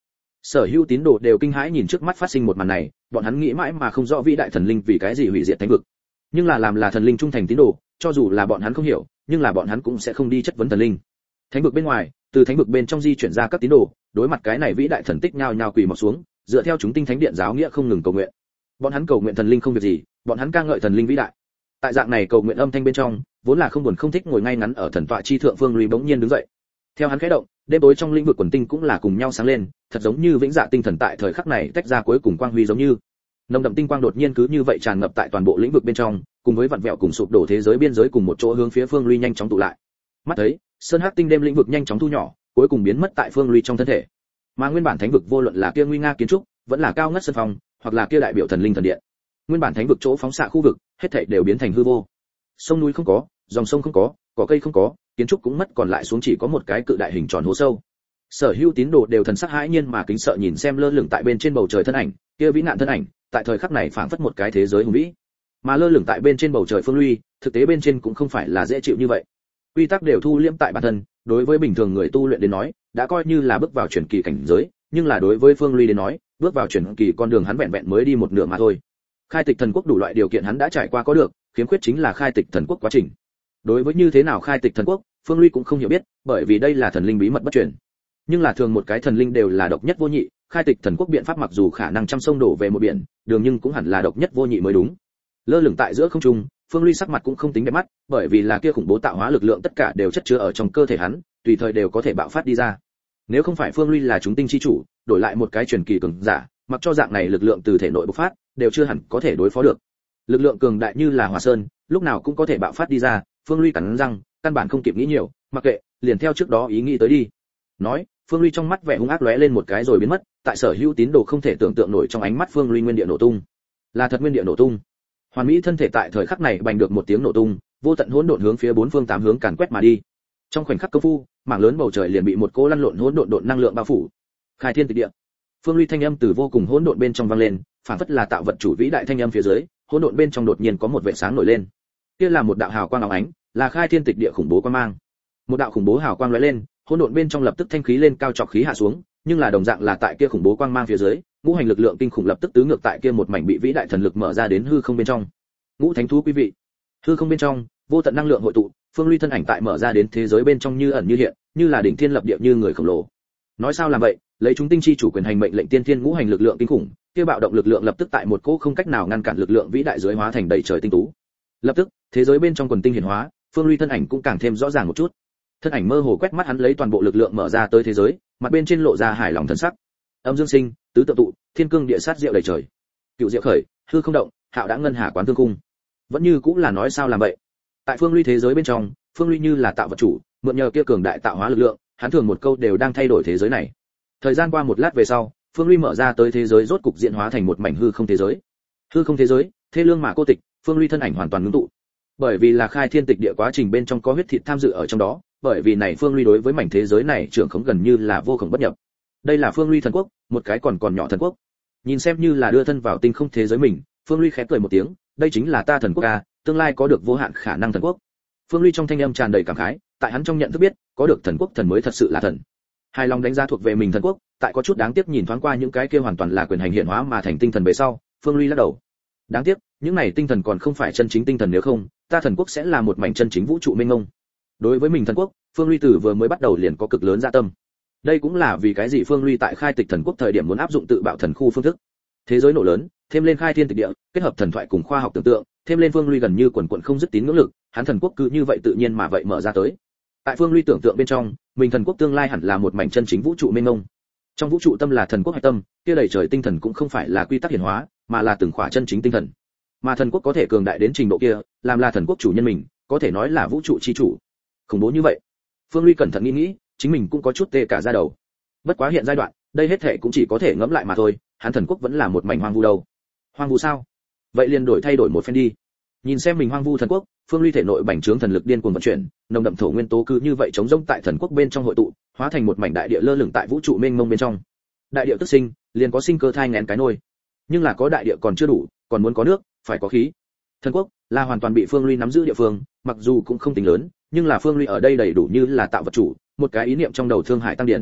Sở hữu tín đồ đều kinh hãi nhìn trước mắt phát sinh một màn này, bọn hắn nghĩ mãi mà không rõ vĩ đại thần linh vì cái gì hủy diệt thánh vực. Nhưng là làm là thần linh trung thành tín đồ, cho dù là bọn hắn không hiểu, nhưng là bọn hắn cũng sẽ không đi chất vấn thần linh. Thánh vực bên ngoài, từ thánh vực bên trong di chuyển ra các tín đồ, đối mặt cái này vĩ đại thần tích nhao nhao quỳ mọp xuống, dựa theo chúng tinh thánh điện giáo nghĩa không ngừng cầu nguyện. Bọn hắn cầu nguyện thần linh không việc gì, bọn hắn ca ngợi thần linh vĩ đại. Tại dạng này cầu nguyện âm thanh bên trong, vốn là không buồn không thích ngồi ngay ngắn ở thần tọa chi thượng Phương Ly bỗng nhiên đứng dậy. Theo hắn khẽ động, đêm tối trong lĩnh vực quần tinh cũng là cùng nhau sáng lên, thật giống như vĩnh dạ tinh thần tại thời khắc này tách ra cuối cùng quang huy giống như. Nồng đậm tinh quang đột nhiên cứ như vậy tràn ngập tại toàn bộ lĩnh vực bên trong, cùng với vặn vẹo cùng sụp đổ thế giới biên giới cùng một chỗ hướng phía Phương Ly nhanh chóng tụ lại. Mắt thấy, sơn hắc tinh đêm lĩnh vực nhanh chóng thu nhỏ, cuối cùng biến mất tại Phương Ly trong thân thể. Mà nguyên bản thánh vực vô luận là kia nguy nga kiến trúc, vẫn là cao ngất sân phòng, hoặc là kia đại biểu thần linh thần điện. Nguyên bản thánh vực chỗ phóng xạ khu vực, hết thảy đều biến thành hư vô. Sông núi không có, dòng sông không có, cỏ cây không có, kiến trúc cũng mất còn lại xuống chỉ có một cái cự đại hình tròn hố sâu. Sở hữu tín đồ đều thần sắc hãi nhiên mà kính sợ nhìn xem lơ lửng tại bên trên bầu trời thân ảnh, kia vĩ nạn thân ảnh, tại thời khắc này phảng phất một cái thế giới hùng vĩ. Mà lơ lửng tại bên trên bầu trời Phương Ly, thực tế bên trên cũng không phải là dễ chịu như vậy. Quy tắc đều thu liễm tại bản thân, đối với bình thường người tu luyện đến nói, đã coi như là bước vào chuyển kỳ cảnh giới, nhưng là đối với Phương Ly đến nói, bước vào chuyển kỳ con đường hắn vẹn vẹn mới đi một nửa mà thôi. Khai tịch thần quốc đủ loại điều kiện hắn đã trải qua có được, khiếm khuyết chính là khai tịch thần quốc quá trình. Đối với như thế nào khai tịch thần quốc, Phương Ly cũng không hiểu biết, bởi vì đây là thần linh bí mật bất truyền. Nhưng là thường một cái thần linh đều là độc nhất vô nhị, khai tịch thần quốc biện pháp mặc dù khả năng trăm sông đổ về một biển, đường nhưng cũng hẳn là độc nhất vô nhị mới đúng. Lơ lửng tại giữa không trung, Phương Ly sắc mặt cũng không tính đẹp mắt, bởi vì là kia khủng bố tạo hóa lực lượng tất cả đều chất chứa ở trong cơ thể hắn, tùy thời đều có thể bạo phát đi ra. Nếu không phải Phương Ly là chúng tinh chi chủ, đổi lại một cái truyền kỳ cường giả, mặc cho dạng này lực lượng từ thể nội bộc phát, đều chưa hẳn có thể đối phó được. Lực lượng cường đại như là hỏa sơn, lúc nào cũng có thể bạo phát đi ra, Phương Ly cắn răng, căn bản không kịp nghĩ nhiều, mặc kệ, liền theo trước đó ý nghĩ tới đi. Nói, Phương Ly trong mắt vẻ hung ác lóe lên một cái rồi biến mất, tại sở hữu tín đồ không thể tưởng tượng nổi trong ánh mắt Phương Ly nguyên địa nổ tung. Là thật nguyên địa nổ tung. Hoàn mỹ thân thể tại thời khắc này bành được một tiếng nổ tung, vô tận hỗn độn hướng phía bốn phương tám hướng càn quét mà đi. Trong khoảnh khắc công phu, mảng lớn bầu trời liền bị một cỗ lăn lộn hỗn độn năng lượng bao phủ. Khai thiên tịch địa. Phương Ly thanh âm từ vô cùng hỗn độn bên trong vang lên, phản phất là tạo vật chủ vĩ đại thanh âm phía dưới, hỗn độn bên trong đột nhiên có một vệt sáng nổi lên. Kia là một đạo hào quang óng ánh, là khai thiên tịch địa khủng bố quang mang. Một đạo khủng bố hào quang lóe lên, hỗn độn bên trong lập tức thanh khí lên cao trọc khí hạ xuống, nhưng là đồng dạng là tại kia khủng bố quang mang phía dưới, ngũ hành lực lượng kinh khủng lập tức tứ ngược tại kia một mảnh bị vĩ đại thần lực mở ra đến hư không bên trong. Ngũ thánh thú quý vị. Hư không bên trong, vô tận năng lượng hội tụ, Phương Ly thân ảnh tại mở ra đến thế giới bên trong như ẩn như hiện, như là đỉnh thiên lập địa như người khổng lồ. Nói sao làm vậy, lấy chúng tinh chi chủ quyền hành mệnh lệnh tiên thiên ngũ hành lực lượng kinh khủng, kia bạo động lực lượng lập tức tại một cỗ không cách nào ngăn cản lực lượng vĩ đại dưới hóa thành đầy trời tinh tú. Lập tức, thế giới bên trong quần tinh hiển hóa, Phương Ly thân ảnh cũng càng thêm rõ ràng một chút. Thân ảnh mơ hồ quét mắt hắn lấy toàn bộ lực lượng mở ra tới thế giới, mặt bên trên lộ ra hài lòng thần sắc. Âm dương sinh, tứ tự tụ, thiên cương địa sát diệu đầy trời. Cựu diệu khởi, hư không động, hạo đã ngân hà quán thương cung. Vẫn như cũng là nói sao làm vậy. Tại Phương Ly thế giới bên trong, Phương Ly như là tạo vật chủ, mượn nhờ kia cường đại tạo hóa lực lượng, hắn thường một câu đều đang thay đổi thế giới này. Thời gian qua một lát về sau, Phương Ly mở ra tới thế giới rốt cục diễn hóa thành một mảnh hư không thế giới. Hư không thế giới, thê lương mà cô tịch, Phương Ly thân ảnh hoàn toàn ngưng tụ. Bởi vì là khai thiên tịch địa quá trình bên trong có huyết thịt tham dự ở trong đó, bởi vì này Phương Ly đối với mảnh thế giới này trưởng khống gần như là vô cùng bất nhập. Đây là Phương Ly thần quốc, một cái còn nhỏ thần quốc. Nhìn xem như là đưa thân vào tinh không thế giới mình, Phương Ly khẽ cười một tiếng, đây chính là ta thần quốc a, tương lai có được vô hạn khả năng thần quốc. Phương Ly trong thanh âm tràn đầy cảm khái, tại hắn trong nhận thức biết, có được thần quốc thần mới thật sự là thần. Hài lòng đánh giá thuộc về mình thần quốc, tại có chút đáng tiếc nhìn thoáng qua những cái kia hoàn toàn là quyền hành hiện hóa mà thành tinh thần về sau, Phương Ly lắc đầu. Đáng tiếc, những này tinh thần còn không phải chân chính tinh thần, nếu không, ta thần quốc sẽ là một mảnh chân chính vũ trụ mênh mông. Đối với mình thần quốc, Phương Ly từ vừa mới bắt đầu liền có cực lớn dạ tâm. Đây cũng là vì cái gì Phương Ly tại khai tịch thần quốc thời điểm muốn áp dụng tự bạo thần khu phương thức. Thế giới nổ lớn, thêm lên khai thiên tịch địa, kết hợp thần thoại cùng khoa học tưởng tượng, thêm lên Phương Ly gần như quần quần không dứt tín ngưỡng lực, hắn thần quốc cứ như vậy tự nhiên mà vậy mở ra tới. Tại Phương Ly tưởng tượng bên trong, mình thần quốc tương lai hẳn là một mảnh chân chính vũ trụ mênh mông. Trong vũ trụ tâm là thần quốc hạch tâm, kia đầy trời tinh thần cũng không phải là quy tắc hiển hóa, mà là từng khỏa chân chính tinh thần. Mà thần quốc có thể cường đại đến trình độ kia, làm là thần quốc chủ nhân mình, có thể nói là vũ trụ chi chủ. Khủng bố như vậy. Phương Ly cẩn thận nghĩ, chính mình cũng có chút tê cả da đầu. Bất quá hiện giai đoạn, đây hết thể cũng chỉ có thể ngẫm lại mà thôi, hắn thần quốc vẫn là một mảnh hoang vu đâu. Hoang vu sao? Vậy liền thay đổi một phen đi. Nhìn xem mình hoang vu thần quốc, Phương Ly thể nội bành trướng thần lực điên cuồng vận chuyển, nồng đậm thổ nguyên tố cứ như vậy chống rỗng tại thần quốc bên trong hội tụ, hóa thành một mảnh đại địa lơ lửng tại vũ trụ mênh mông bên trong. Đại địa tức sinh, liền có sinh cơ thai nghén cái nôi. Nhưng là có đại địa còn chưa đủ, còn muốn có nước, phải có khí. Thần quốc là hoàn toàn bị Phương Ly nắm giữ địa phương, mặc dù cũng không tính lớn, nhưng là Phương Ly ở đây đầy đủ như là tạo vật chủ, một cái ý niệm trong đầu thương hải tăng điển.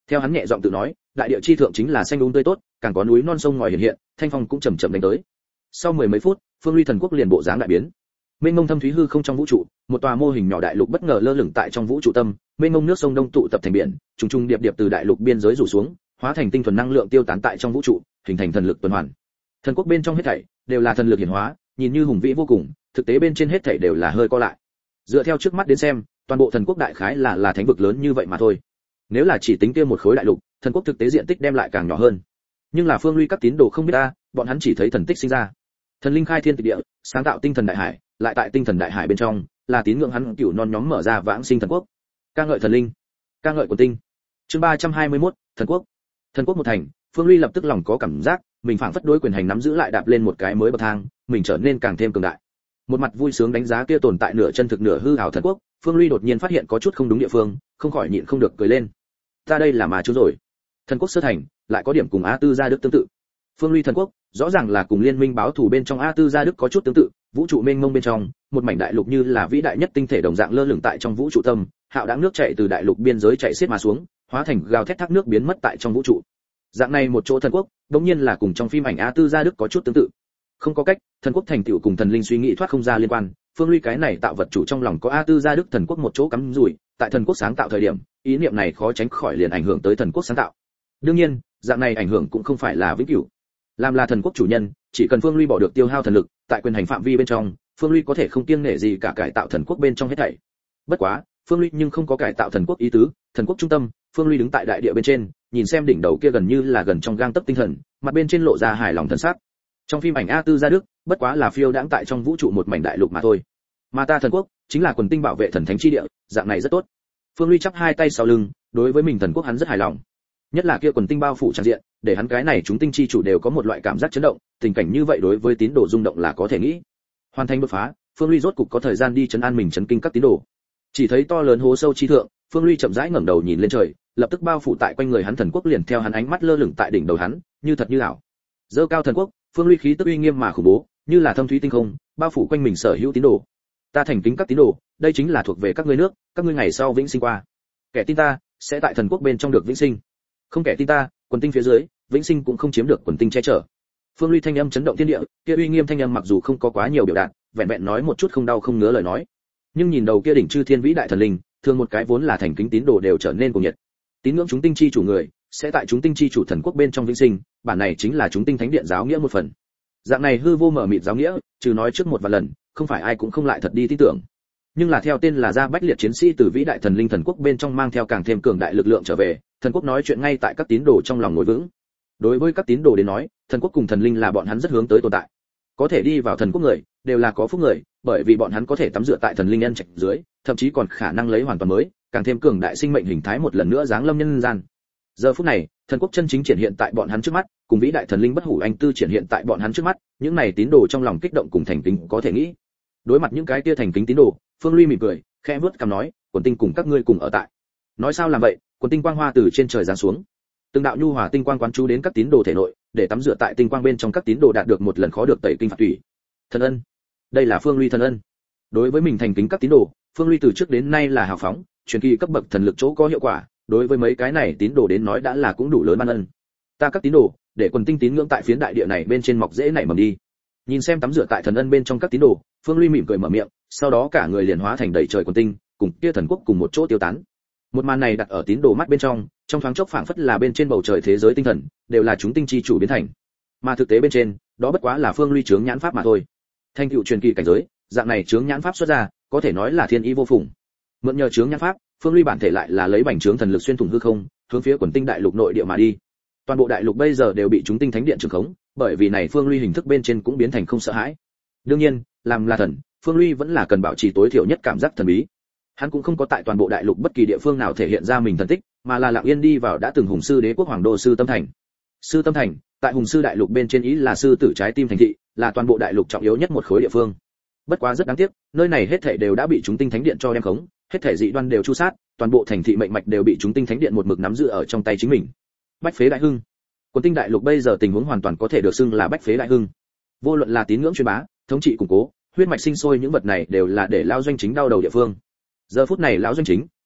Theo hắn nhẹ giọng tự nói, đại địa chi thượng chính là xanh tươi tốt, càng có núi non sông ngòi hiện hiện, thanh phong cũng chậm chậm đánh tới. Sau mười mấy phút, Phương Ly thần quốc liền bộ dáng đại biến. Mênh mông thâm thúy hư không trong vũ trụ, một tòa mô hình nhỏ đại lục bất ngờ lơ lửng tại trong vũ trụ tâm, mênh mông nước sông đông tụ tập thành biển, trùng trùng điệp điệp từ đại lục biên giới rủ xuống, hóa thành tinh thuần năng lượng tiêu tán tại trong vũ trụ, hình thành thần lực tuần hoàn. Thần quốc bên trong hết thảy đều là thần lực hiển hóa, nhìn như hùng vĩ vô cùng, thực tế bên trên hết thảy đều là hơi co lại. Dựa theo trước mắt đến xem, toàn bộ thần quốc đại khái là thánh vực lớn như vậy mà thôi. Nếu là chỉ tính kia một khối đại lục, thần quốc thực tế diện tích đem lại càng nhỏ hơn. Nhưng là Phương Ly các tín đồ không biết ta, bọn hắn chỉ thấy thần tích sinh ra. Thần linh khai thiên tịch địa, sáng tạo tinh thần đại hải, lại tại tinh thần đại hải bên trong, là tín ngưỡng hắn cửu non nhóm mở ra vãng sinh thần quốc. Ca ngợi thần linh, ca ngợi quần tinh. Chương 321, thần quốc. Thần quốc một thành, Phương Ly lập tức lòng có cảm giác, mình phảng phất đối quyền hành nắm giữ lại đạp lên một cái mới bậc thang, mình trở nên càng thêm cường đại. Một mặt vui sướng đánh giá kia tồn tại nửa chân thực nửa hư ảo thần quốc, Phương Ly đột nhiên phát hiện có chút không đúng địa phương, không khỏi nhịn không được cười lên. Ta đây là mà chú rồi. Thần quốc sơ thành, lại có điểm cùng A Tư gia Đức tương tự. Phương Ly thần quốc, rõ ràng là cùng liên minh báo thù bên trong A Tư gia Đức có chút tương tự, vũ trụ mênh mông bên trong, một mảnh đại lục như là vĩ đại nhất tinh thể đồng dạng lơ lửng tại trong vũ trụ tâm, hạo đãng nước chảy từ đại lục biên giới chảy xiết mà xuống, hóa thành gào thét thác nước biến mất tại trong vũ trụ. Dạng này một chỗ thần quốc, đương nhiên là cùng trong phim ảnh A Tư gia Đức có chút tương tự. Không có cách, thần quốc thành tựu cùng thần linh suy nghĩ thoát không ra liên quan, Phương Ly cái này tạo vật chủ trong lòng có A Tư gia Đức thần quốc một chỗ cắm rủi, tại thần quốc sáng tạo thời điểm, ý niệm này khó tránh khỏi liền ảnh hưởng tới thần quốc sáng tạo. Đương nhiên, dạng này ảnh hưởng cũng không phải là vĩnh cửu. Làm là thần quốc chủ nhân, chỉ cần Phương Ly bỏ được tiêu hao thần lực, tại quyền hành phạm vi bên trong, Phương Ly có thể không kiêng nể gì cả cải tạo thần quốc bên trong hết thảy. Bất quá, Phương Ly nhưng không có cải tạo thần quốc ý tứ, thần quốc trung tâm, Phương Ly đứng tại đại địa bên trên, nhìn xem đỉnh đầu kia gần như là gần trong gang tấc tinh thần, mặt bên trên lộ ra hài lòng thần sắc. Trong phim ảnh A Tư gia Đức, bất quá là phiêu đãng tại trong vũ trụ một mảnh đại lục mà thôi. Mà ta thần quốc, chính là quần tinh bảo vệ thần thánh chi địa, dạng này rất tốt. Phương Ly chắp hai tay sau lưng, đối với mình thần quốc hắn rất hài lòng. Nhất là kia quần tinh bao phủ tràn diện, để hắn cái này chúng tinh chi chủ đều có một loại cảm giác chấn động, tình cảnh như vậy đối với tín đồ rung động là có thể nghĩ. Hoàn thành đột phá, Phương Ly rốt cục có thời gian đi trấn an mình trấn kinh các tín đồ. Chỉ thấy to lớn hố sâu chi thượng, Phương Ly chậm rãi ngẩng đầu nhìn lên trời, lập tức bao phủ tại quanh người hắn thần quốc liền theo hắn ánh mắt lơ lửng tại đỉnh đầu hắn, như thật như ảo. Dơ cao thần quốc, Phương Ly khí tức uy nghiêm mà khủng bố, như là thâm thúy tinh không, bao phủ quanh mình sở hữu tín đồ. Ta thành kính các tín đồ, đây chính là thuộc về các ngươi nước, các ngươi ngày sau vĩnh sinh qua. Kẻ tin ta, sẽ tại thần quốc bên trong được vĩnh sinh. Không kẻ tin ta, quần tinh phía dưới, vĩnh sinh cũng không chiếm được quần tinh che chở. Phương Ly thanh âm chấn động thiên địa, kia uy nghiêm thanh âm mặc dù không có quá nhiều biểu đạt, vẹn vẹn nói một chút không đau không ngứa lời nói. Nhưng nhìn đầu kia đỉnh chư thiên vĩ đại thần linh, thường một cái vốn là thành kính tín đồ đều trở nên cuồng nhiệt. Tín ngưỡng chúng tinh chi chủ người, sẽ tại chúng tinh chi chủ thần quốc bên trong vĩnh sinh, bản này chính là chúng tinh thánh điện giáo nghĩa một phần. Dạng này hư vô mở mịt giáo nghĩa, trừ nói trước một vài lần, không phải ai cũng không lại thật đi tin tưởng. Nhưng là theo tên là ra bách liệt chiến sĩ từ vĩ đại thần linh thần quốc bên trong mang theo càng thêm cường đại lực lượng trở về, thần quốc nói chuyện ngay tại các tín đồ trong lòng ngồi vững. Đối với các tín đồ đến nói, thần quốc cùng thần linh là bọn hắn rất hướng tới tồn tại. Có thể đi vào thần quốc người, đều là có phúc người, bởi vì bọn hắn có thể tắm rửa tại thần linh nhân trạch dưới, thậm chí còn khả năng lấy hoàn toàn mới, càng thêm cường đại sinh mệnh hình thái một lần nữa giáng lâm nhân gian. Giờ phút này, thần quốc chân chính triển hiện tại bọn hắn trước mắt, cùng vĩ đại thần linh bất hủ anh tư triển hiện tại bọn hắn trước mắt, những này tín đồ trong lòng kích động cùng thành kính có thể nghĩ. Đối mặt những cái kia thành kính tín đồ, Phương Ly mỉm cười, khẽ vuốt cằm nói, quần tinh cùng các ngươi cùng ở tại. Nói sao làm vậy, quần tinh quang hoa từ trên trời giáng xuống. Từng đạo nhu hòa tinh quang quán chú đến các tín đồ thể nội, để tắm rửa tại tinh quang bên trong các tín đồ đạt được một lần khó được tẩy kinh phạt thủy. Thần ân, đây là Phương Ly thần ân. Đối với mình thành kính các tín đồ, Phương Ly từ trước đến nay là hào phóng, truyền kỳ cấp bậc thần lực chỗ có hiệu quả, đối với mấy cái này tín đồ đến nói đã là cũng đủ lớn ban ân. Ta các tín đồ, để quần tinh tín ngưỡng tại phiến đại địa này bên trên mọc rễ nảy mầm đi. Nhìn xem tắm rửa tại thần ân bên trong các tín đồ, Phương Ly mỉm cười mở miệng, sau đó cả người liền hóa thành đầy trời quần tinh, cùng kia thần quốc cùng một chỗ tiêu tán. Một màn này đặt ở tín đồ mắt bên trong thoáng chốc phảng phất là bên trên bầu trời thế giới tinh thần, đều là chúng tinh chi chủ biến thành. Mà thực tế bên trên, đó bất quá là Phương Ly chướng nhãn pháp mà thôi. Thành tựu truyền kỳ cảnh giới, dạng này chướng nhãn pháp xuất ra, có thể nói là thiên ý vô phùng. Mượn nhờ chướng nhãn pháp, Phương Ly bản thể lại là lấy bành trướng thần lực xuyên thủng hư không, hướng phía quần tinh đại lục nội địa mà đi. Toàn bộ đại lục bây giờ đều bị chúng tinh thánh điện trưởng khống, bởi vì này Phương Ly hình thức bên trên cũng biến thành không sợ hãi. Đương nhiên, làm là thần, Phương Ly vẫn là cần bảo trì tối thiểu nhất cảm giác thần bí. Hắn cũng không có tại toàn bộ đại lục bất kỳ địa phương nào thể hiện ra mình thần tích, mà là lặng yên đi vào đã từng hùng sư đế quốc hoàng đô sư tâm thành. Sư tâm thành, tại hùng sư đại lục bên trên ý là sư tử trái tim thành thị, là toàn bộ đại lục trọng yếu nhất một khối địa phương. Bất quá rất đáng tiếc, nơi này hết thảy đều đã bị chúng tinh thánh điện cho đem khống, hết thảy dị đoan đều chu sát, toàn bộ thành thị mệnh mạch đều bị chúng tinh thánh điện một mực nắm giữ ở trong tay chính mình. Bách phế đại hưng. Quần tinh đại lục bây giờ tình huống hoàn toàn có thể được xưng là bách phế đại hưng. Vô luận là tín ngưỡng truyền bá, thống trị củng cố, huyết mạch sinh sôi những vật này đều là để lão doanh chính đau đầu địa phương. Giờ phút này lão doanh chính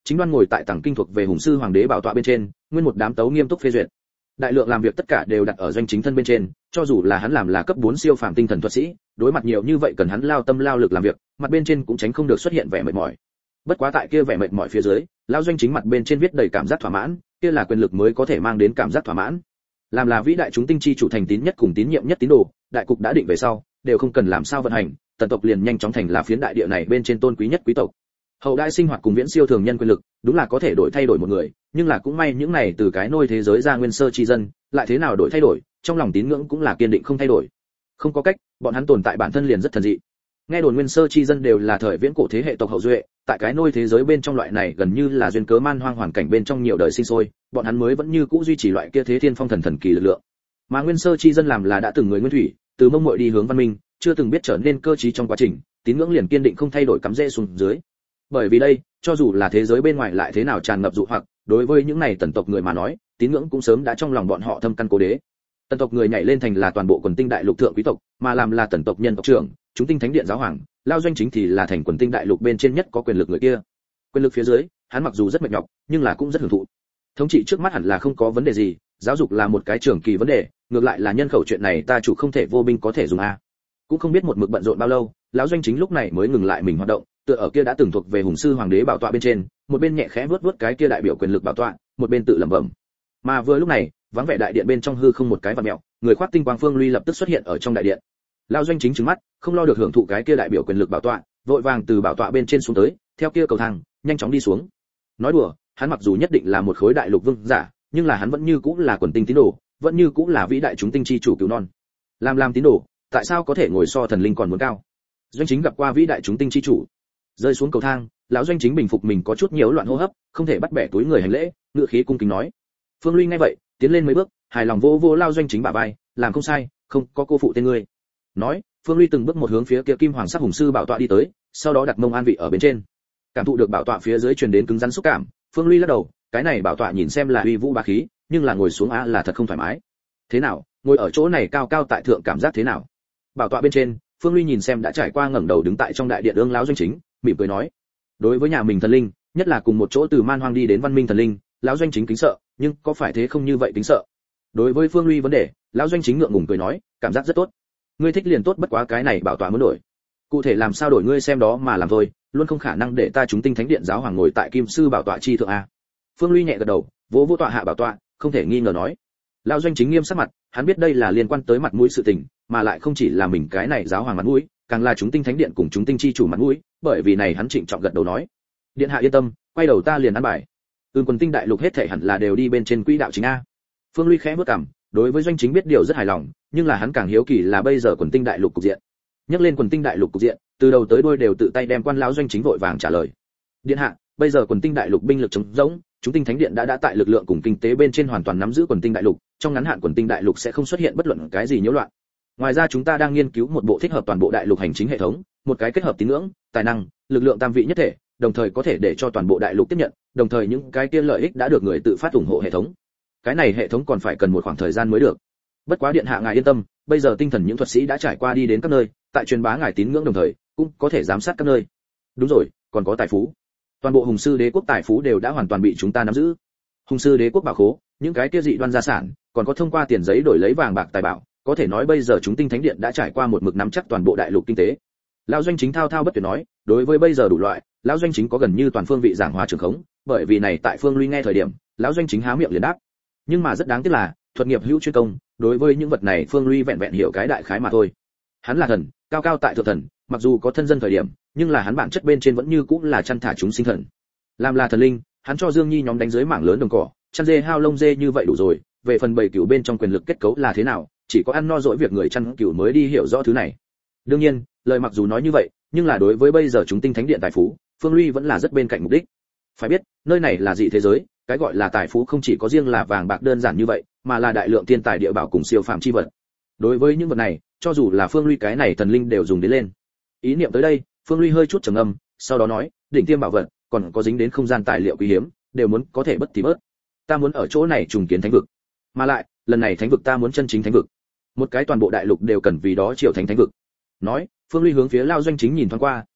chính đoan ngồi tại tầng kinh thuộc về hùng sư hoàng đế bảo tọa bên trên, nguyên một đám tấu nghiêm túc phê duyệt. Đại lượng làm việc tất cả đều đặt ở doanh chính thân bên trên, cho dù là hắn làm là cấp 4 siêu phàm tinh thần thuật sĩ, đối mặt nhiều như vậy cần hắn lao tâm lao lực làm việc, mặt bên trên cũng tránh không được xuất hiện vẻ mệt mỏi. Bất quá tại kia vẻ mệt mỏi phía dưới, lão doanh chính mặt bên trên viết đầy cảm giác thỏa mãn, kia là quyền lực mới có thể mang đến cảm giác thỏa mãn. Làm là vĩ đại chúng tinh chi chủ thành tín nhất cùng tín nhiệm nhất tín đồ, đại cục đã định về sau, đều không cần làm sao vận hành, tần tộc liền nhanh chóng thành là phiến đại địa này bên trên tôn quý nhất quý tộc. Hậu đại sinh hoạt cùng viễn siêu thường nhân quyền lực, đúng là có thể thay đổi một người, nhưng là cũng may những này từ cái nôi thế giới ra nguyên sơ chi dân, lại thế nào thay đổi, trong lòng tín ngưỡng cũng là kiên định không thay đổi. Không có cách, bọn hắn tồn tại bản thân liền rất thần dị. Nghe đồn nguyên sơ chi dân đều là thời viễn cổ thế hệ tộc hậu duệ, tại cái nôi thế giới bên trong loại này gần như là duyên cớ man hoang hoàn cảnh bên trong nhiều đời sinh sôi, bọn hắn mới vẫn như cũ duy trì loại kia thế thiên phong thần thần kỳ lực lượng. Mà nguyên sơ chi dân làm là đã từng người nguyên thủy, từ mông muội đi hướng văn minh, chưa từng biết trở nên cơ trí trong quá trình, tín ngưỡng liền kiên định không thay đổi cắm rễ xuống dưới. Bởi vì đây, cho dù là thế giới bên ngoài lại thế nào tràn ngập dụ hoặc, đối với những này tần tộc người mà nói, tín ngưỡng cũng sớm đã trong lòng bọn họ thâm căn cố đế. Tần tộc người nhảy lên thành là toàn bộ quần tinh đại lục thượng quý tộc, mà làm là tần tộc nhân tộc trưởng, chúng tinh thánh điện giáo hoàng, lao doanh chính thì là thành quần tinh đại lục bên trên nhất có quyền lực người kia. Quyền lực phía dưới, hắn mặc dù rất mệt nhọc, nhưng là cũng rất hưởng thụ. Thống trị trước mắt hẳn là không có vấn đề gì, giáo dục là một cái trường kỳ vấn đề, ngược lại là nhân khẩu chuyện này ta chủ không thể vô binh có thể dùng a. Cũng không biết một mực bận rộn bao lâu, lão doanh chính lúc này mới ngừng lại mình hoạt động, tựa ở kia đã từng thuộc về hùng sư hoàng đế bảo tọa bên trên, một bên nhẹ khẽ vuốt vuốt cái kia đại biểu quyền lực bảo tọa, một bên tự lẩm bẩm. Mà vừa lúc này, vắng vẻ đại điện bên trong hư không một cái vặn mèo, người khoác tinh quang Phương Ly lập tức xuất hiện ở trong đại điện. Lão doanh chính trừng mắt, không lo được hưởng thụ cái kia đại biểu quyền lực bảo tọa, vội vàng từ bảo tọa bên trên xuống tới, theo kia cầu thang, nhanh chóng đi xuống. Nói đùa, hắn mặc dù nhất định là một khối đại lục vương giả, nhưng là hắn vẫn như cũ là quần tinh tín đồ, vẫn như cũ là vĩ đại chúng tinh chi chủ cứu non. Làm tín đồ, tại sao có thể ngồi so thần linh còn muốn cao? Doanh chính gặp qua vĩ đại chúng tinh chi chủ. Rơi xuống cầu thang, lão doanh chính bình phục mình có chút nhiễu loạn hô hấp, không thể bắt bẻ túi người hành lễ, ngựa khí cung kính nói. Phương Ly nghe vậy, tiến lên mấy bước, hài lòng vô lao doanh chính bả vai, làm không sai, không có cô phụ tên ngươi. Nói, Phương Ly từng bước một hướng phía kia kim hoàng sắc hùng sư bảo tọa đi tới, sau đó đặt mông an vị ở bên trên. Cảm thụ được bảo tọa phía dưới truyền đến cứng rắn xúc cảm, Phương Ly lắc đầu, cái này bảo tọa nhìn xem là uy vũ bá khí, nhưng là ngồi xuống là thật không thoải mái. Thế nào, ngồi ở chỗ này cao cao tại thượng cảm giác thế nào? Bảo tọa bên trên, Phương Ly nhìn xem đã trải qua ngẩng đầu đứng tại trong đại điện ương lão doanh chính, mỉm cười nói, đối với nhà mình thần linh, nhất là cùng một chỗ từ man hoang đi đến văn minh thần linh, lão doanh chính kính sợ, nhưng có phải thế không như vậy kính sợ? Đối với Phương Ly vấn đề, lão doanh chính ngượng ngùng cười nói, cảm giác rất tốt. Ngươi thích liền tốt, bất quá cái này bảo tọa muốn đổi. Cụ thể làm sao đổi ngươi xem đó mà làm thôi, luôn không khả năng để ta chúng tinh thánh điện giáo hoàng ngồi tại kim sư bảo tọa chi thượng a. Phương Ly nhẹ gật đầu, vỗ tọa hạ bảo tọa, không thể nghi ngờ nói. Lão doanh chính nghiêm sắc mặt, hắn biết đây là liên quan tới mặt mũi sự tình, mà lại không chỉ là mình cái này giáo hoàng mặt mũi, càng là chúng tinh thánh điện cùng chúng tinh chi chủ mặt mũi, bởi vì này hắn trịnh trọng gật đầu nói, điện hạ yên tâm, quay đầu ta liền ăn bài. Quần tinh đại lục hết thảy hẳn là đều đi bên trên quỹ đạo chính a. Phương Ly khẽ bước cằm, đối với doanh chính biết điều rất hài lòng, nhưng là hắn càng hiếu kỳ là bây giờ quần tinh đại lục cục diện. Nhắc lên quần tinh đại lục cục diện, từ đầu tới đuôi đều tự tay đem quan lão doanh chính vội vàng trả lời. Điện hạ, bây giờ quần tinh đại lục binh lực trống rỗng, chúng tinh thánh điện đã tại lực lượng cùng kinh tế bên trên hoàn toàn nắm giữ quần tinh đại lục, trong ngắn hạn quần tinh đại lục sẽ không xuất hiện bất luận cái gì nhiễu loạn. Ngoài ra chúng ta đang nghiên cứu một bộ thích hợp toàn bộ đại lục hành chính hệ thống, một cái kết hợp tín ngưỡng, tài năng, lực lượng tam vị nhất thể, đồng thời có thể để cho toàn bộ đại lục tiếp nhận, đồng thời những cái kia lợi ích đã được người tự phát ủng hộ hệ thống. Cái này hệ thống còn phải cần một khoảng thời gian mới được. Bất quá điện hạ ngài yên tâm, bây giờ tinh thần những thuật sĩ đã trải qua đi đến các nơi, tại truyền bá ngài tín ngưỡng đồng thời, cũng có thể giám sát các nơi. Đúng rồi, còn có tài phú. Toàn bộ hùng sư đế quốc tài phú đều đã hoàn toàn bị chúng ta nắm giữ. Hùng sư đế quốc bảo khố, những cái kia dị đoan gia sản, còn có thông qua tiền giấy đổi lấy vàng bạc tài bảo, có thể nói bây giờ chúng tinh thánh điện đã trải qua một mực nắm chắc toàn bộ đại lục kinh tế. Lão doanh chính thao bất tuyệt nói, đối với bây giờ đủ loại, lão doanh chính có gần như toàn phương vị giảng hòa trường khống, bởi vì này tại Phương Ly nghe thời điểm, lão doanh chính há miệng liền đáp. Nhưng mà rất đáng tiếc là, thuật nghiệp hữu chuyên công, đối với những vật này Phương Ly vẹn vẹn hiểu cái đại khái mà thôi. Hắn là thần, cao cao tại thượng thần, mặc dù có thân dân thời điểm, nhưng là hắn bản chất bên trên vẫn như cũng là chăn thả chúng sinh thần. Làm là thần linh, hắn cho Dương Nhi nhóm đánh dưới mảng lớn đồng cỏ, chăn dê hao lông dê như vậy đủ rồi, về phần bầy cừu bên trong quyền lực kết cấu là thế nào, chỉ có ăn no dỗi việc người chăn cừu mới đi hiểu rõ thứ này. Đương nhiên, lời mặc dù nói như vậy, nhưng là đối với bây giờ chúng tinh thánh điện tài phú, Phương Ly vẫn là rất bên cạnh mục đích. Phải biết, nơi này là dị thế giới, cái gọi là tài phú không chỉ có riêng là vàng bạc đơn giản như vậy, mà là đại lượng thiên tài địa bảo cùng siêu phàm chi vật. Đối với những vật này, cho dù là Phương Ly cái này thần linh đều dùng đến lên. Ý niệm tới đây, Phương Ly hơi chút trầm ngâm, sau đó nói, đỉnh tiêm bảo vật, còn có dính đến không gian tài liệu quý hiếm, đều muốn có thể bất tí bớt. Ta muốn ở chỗ này trùng kiến thánh vực, mà lại, lần này thánh vực ta muốn chân chính thánh vực. Một cái toàn bộ đại lục đều cần vì đó triệu thánh vực. Nói, Phương Ly hướng phía Lao doanh chính nhìn thoáng qua,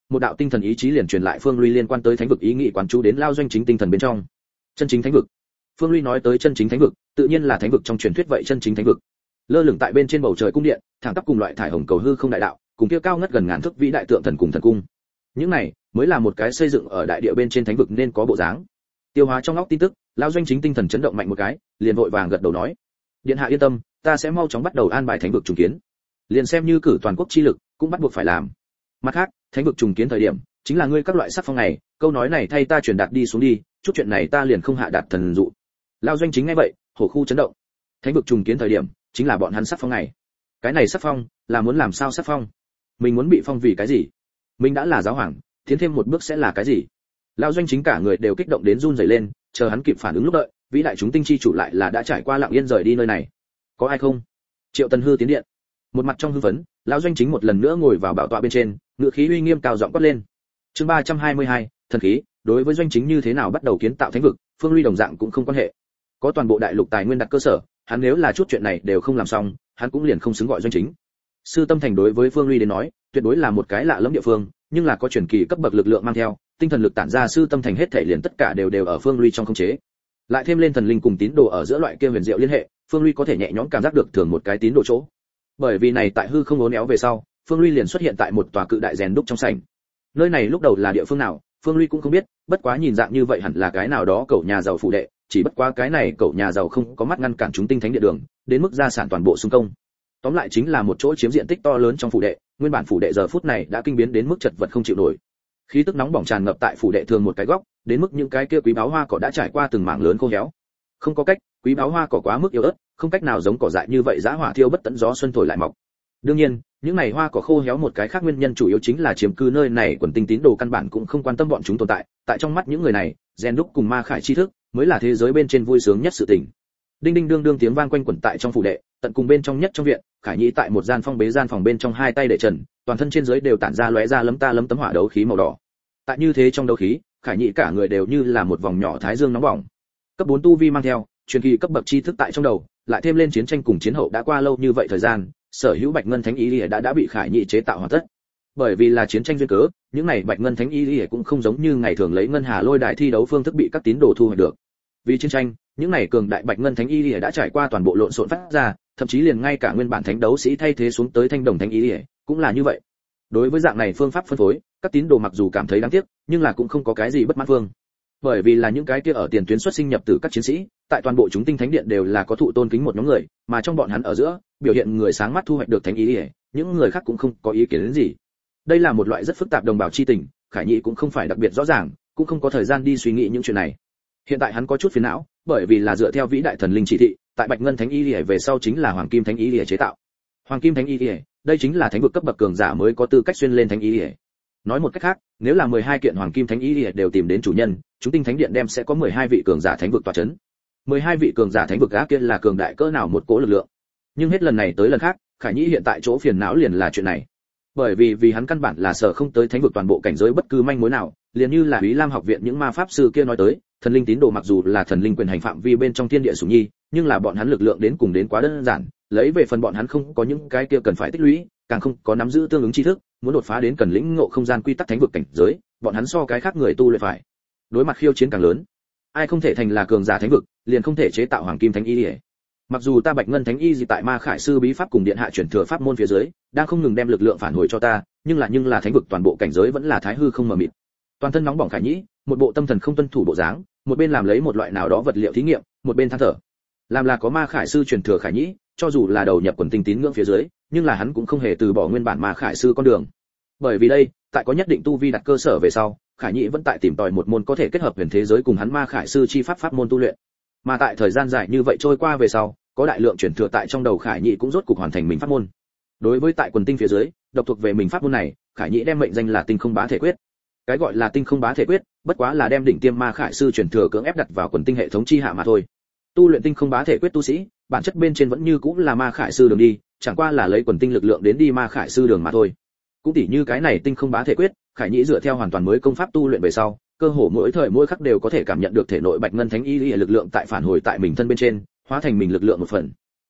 một đạo tinh thần ý chí liền truyền lại Phương Ly liên quan tới thánh vực ý nghĩ quán chú đến Lao Doanh Chính tinh thần bên trong. Chân chính thánh vực. Phương Ly nói tới chân chính thánh vực, tự nhiên là thánh vực trong truyền thuyết vậy chân chính thánh vực. Lơ lửng tại bên trên bầu trời cung điện, thẳng tắp cùng loại thải hồng cầu hư không đại đạo, cùng kia cao ngất gần ngàn thước vĩ đại tượng thần cùng thần cung. Những này mới là một cái xây dựng ở đại địa bên trên thánh vực nên có bộ dáng. Tiêu hóa trong óc tin tức, Lao Doanh Chính tinh thần chấn động mạnh một cái, liền vội vàng gật đầu nói: "Điện hạ yên tâm, ta sẽ mau chóng bắt đầu an bài thánh vực trùng kiến. Liền xem như cử toàn quốc chi lực, cũng bắt buộc phải làm. Mặt khác, thánh vực trùng kiến thời điểm, chính là ngươi các loại sắc phong này, câu nói này thay ta truyền đạt đi xuống đi, chút chuyện này ta liền không hạ đạt thần dụ." Lao Doanh Chính nghe vậy, hổ khu chấn động. Thánh vực trùng kiến thời điểm, chính là bọn hắn sắc phong này. Cái này sắc phong, là muốn làm sao sắc phong? Mình muốn bị phong vì cái gì? Mình đã là giáo hoàng, tiến thêm một bước sẽ là cái gì? Lao Doanh Chính cả người đều kích động đến run rẩy lên, chờ hắn kịp phản ứng lúc đợi, vĩ đại chúng tinh chi chủ lại là đã trải qua lặng yên rời đi nơi này. Có ai không? Triệu Tần Hư tiến điện. Một mặt trong hư vấn, lão Doanh Chính một lần nữa ngồi vào bảo tọa bên trên, ngữ khí uy nghiêm cao giọng quát lên. Chương 322, thần khí, đối với Doanh Chính như thế nào bắt đầu kiến tạo thánh vực, Phương Ly đồng dạng cũng không quan hệ. Có toàn bộ đại lục tài nguyên đặt cơ sở, hắn nếu là chút chuyện này đều không làm xong, hắn cũng liền không xứng gọi Doanh Chính. Sư Tâm Thành đối với Phương Ly đến nói, tuyệt đối là một cái lạ lẫm địa phương, nhưng là có truyền kỳ cấp bậc lực lượng mang theo, tinh thần lực tản ra Sư Tâm Thành hết thảy liền tất cả đều ở Phương Ly trong khống chế. Lại thêm lên thần linh cùng tín đồ ở giữa loại kia huyền diệu liên hệ, Phương Ly có thể nhẹ nhõm cảm giác được thường một cái tín đồ chỗ. Bởi vì này tại hư không uốn éo về sau, Phương Ly liền xuất hiện tại một tòa cự đại rèn đúc trong sảnh. Nơi này lúc đầu là địa phương nào, Phương Ly cũng không biết, bất quá nhìn dạng như vậy hẳn là cái nào đó cậu nhà giàu phủ đệ, chỉ bất quá cái này cậu nhà giàu không có mắt ngăn cản chúng tinh thánh địa đường, đến mức gia sản toàn bộ xung công. Tóm lại chính là một chỗ chiếm diện tích to lớn trong phủ đệ, nguyên bản phủ đệ giờ phút này đã kinh biến đến mức chật vật không chịu nổi. Khí tức nóng bỏng tràn ngập tại phủ đệ thường một cái góc, đến mức những cái kia quý báu hoa cỏ đã trải qua từng mảng lớn khô héo. Không có cách, quý báu hoa cỏ quá mức yếu ớt, không cách nào giống cỏ dại như vậy dã hỏa thiêu bất tận gió xuân thổi lại mọc. Đương nhiên, những này hoa cỏ khô héo một cái khác nguyên nhân chủ yếu chính là chiếm cư nơi này quần tinh tín đồ căn bản cũng không quan tâm bọn chúng tồn tại, tại trong mắt những người này, rèn đúc cùng ma khải tri thức mới là thế giới bên trên vui sướng nhất sự tình. Đinh đinh đương đương tiếng vang quanh quẩn tại trong phủ đệ, tận cùng bên trong nhất trong viện, Khải Nhĩ tại một gian phong bế gian phòng bên trong hai tay để trần, toàn thân trên dưới đều tản ra lóe ra lấm ta lấm tấm hỏa đấu khí màu đỏ. Tại như thế trong đấu khí, Khải Nhĩ cả người đều như là một vòng nhỏ thái dương nóng bỏng. Cấp 4 tu vi mang theo, truyền kỳ cấp bậc tri thức tại trong đầu, lại thêm lên chiến tranh cùng chiến hậu đã qua lâu như vậy thời gian, sở hữu Bạch Ngân Thánh Y Lìa đã bị Khải Nhĩ chế tạo hoàn tất. Bởi vì là chiến tranh duyên cớ, những này Bạch Ngân Thánh Y Lìa cũng không giống như ngày thường lấy ngân hà lôi đài thi đấu phương thức bị các tín đồ thu hoạch được. Vì chiến tranh, những này cường đại Bạch Ngân Thánh Y Lìa đã trải qua toàn bộ lộn xộn phát ra, thậm chí liền ngay cả nguyên bản thánh đấu sĩ thay thế xuống tới thanh đồng Thánh Y Lìa, cũng là như vậy. Đối với dạng này phương pháp phân phối, các tín đồ mặc dù cảm thấy đáng tiếc, nhưng là cũng không có cái gì bất mãn phương. Bởi vì là những cái kia ở tiền tuyến xuất sinh nhập tử các chiến sĩ, tại toàn bộ chúng tinh thánh điện đều là có thụ tôn kính một nhóm người, mà trong bọn hắn ở giữa, biểu hiện người sáng mắt thu hoạch được thánh ý lìa, những người khác cũng không có ý kiến đến gì. Đây là một loại rất phức tạp đồng bào chi tình, Khải Nhĩ cũng không phải đặc biệt rõ ràng, cũng không có thời gian đi suy nghĩ những chuyện này. Hiện tại hắn có chút phiền não, bởi vì là dựa theo vĩ đại thần linh chỉ thị, tại Bạch Ngân Thánh Y Lìa về sau chính là Hoàng Kim Thánh Y Lìa chế tạo. Hoàng Kim Thánh Y Lìa, đây chính là thánh vực cấp bậc cường giả mới có tư cách xuyên lên Thánh Y Lìa. Nói một cách khác, nếu là 12 kiện Hoàng Kim Thánh Y Lìa đều tìm đến chủ nhân, chúng tinh thánh điện đem sẽ có 12 vị cường giả thánh vực tọa chấn. 12 vị cường giả thánh vực gác kia là cường đại cỡ nào một cỗ lực lượng. Nhưng hết lần này tới lần khác, Khải Nhĩ hiện tại chỗ phiền não liền là chuyện này. Bởi vì hắn căn bản là sở không tới thánh vực toàn bộ cảnh giới bất cứ manh mối nào, liền như là Úy Lam học viện những ma pháp sư kia nói tới, thần linh tín đồ mặc dù là thần linh quyền hành phạm vi bên trong thiên địa sủng nhi, nhưng là bọn hắn lực lượng đến cùng đến quá đơn giản, lấy về phần bọn hắn không có những cái kia cần phải tích lũy, càng không có nắm giữ tương ứng tri thức, muốn đột phá đến cần lĩnh ngộ không gian quy tắc thánh vực cảnh giới, bọn hắn so cái khác người tu luyện phải đối mặt khiêu chiến càng lớn. Ai không thể thành là cường giả thánh vực, liền không thể chế tạo Hoàng Kim Thánh Y Lìa. Mặc dù ta Bạch Ngân Thánh Y gì tại Ma Khải sư bí pháp cùng điện hạ chuyển thừa pháp môn phía dưới, đang không ngừng đem lực lượng phản hồi cho ta, nhưng là thánh vực toàn bộ cảnh giới vẫn là thái hư không mờ mịt. Toàn thân nóng bỏng Khải Nhĩ, một bộ tâm thần không tuân thủ bộ dáng, một bên làm lấy một loại nào đó vật liệu thí nghiệm, một bên than thở. Làm là có Ma Khải sư truyền thừa Khải Nhĩ, cho dù là đầu nhập quần tinh tín ngưỡng phía dưới, nhưng là hắn cũng không hề từ bỏ nguyên bản Ma Khải sư con đường. Bởi vì đây, tại có nhất định tu vi đặt cơ sở về sau, Khải Nhĩ vẫn tại tìm tòi một môn có thể kết hợp huyền thế giới cùng hắn Ma Khải sư chi pháp môn tu luyện. Mà tại thời gian dài như vậy trôi qua về sau, có đại lượng truyền thừa tại trong đầu Khải Nhĩ cũng rốt cục hoàn thành mình pháp môn. Đối với tại quần tinh phía dưới, độc thuộc về mình pháp môn này, Khải Nhĩ đem mệnh danh là Tinh Không Bá Thể Quyết. Cái gọi là Tinh Không Bá Thể Quyết, bất quá là đem đỉnh tiêm Ma Khải sư truyền thừa cưỡng ép đặt vào quần tinh hệ thống chi hạ mà thôi. Tu luyện Tinh Không Bá Thể Quyết tu sĩ, bản chất bên trên vẫn như cũng là Ma Khải sư đường đi, chẳng qua là lấy quần tinh lực lượng đến đi Ma Khải sư đường mà thôi. Cũng tỉ như cái này Tinh Không Bá Thể Quyết, Khải Nhĩ dựa theo hoàn toàn mới công pháp tu luyện về sau, cơ hồ mỗi thời mỗi khắc đều có thể cảm nhận được thể nội Bạch Ngân Thánh Y Lìa lực lượng tại phản hồi tại mình thân bên trên, hóa thành mình lực lượng một phần.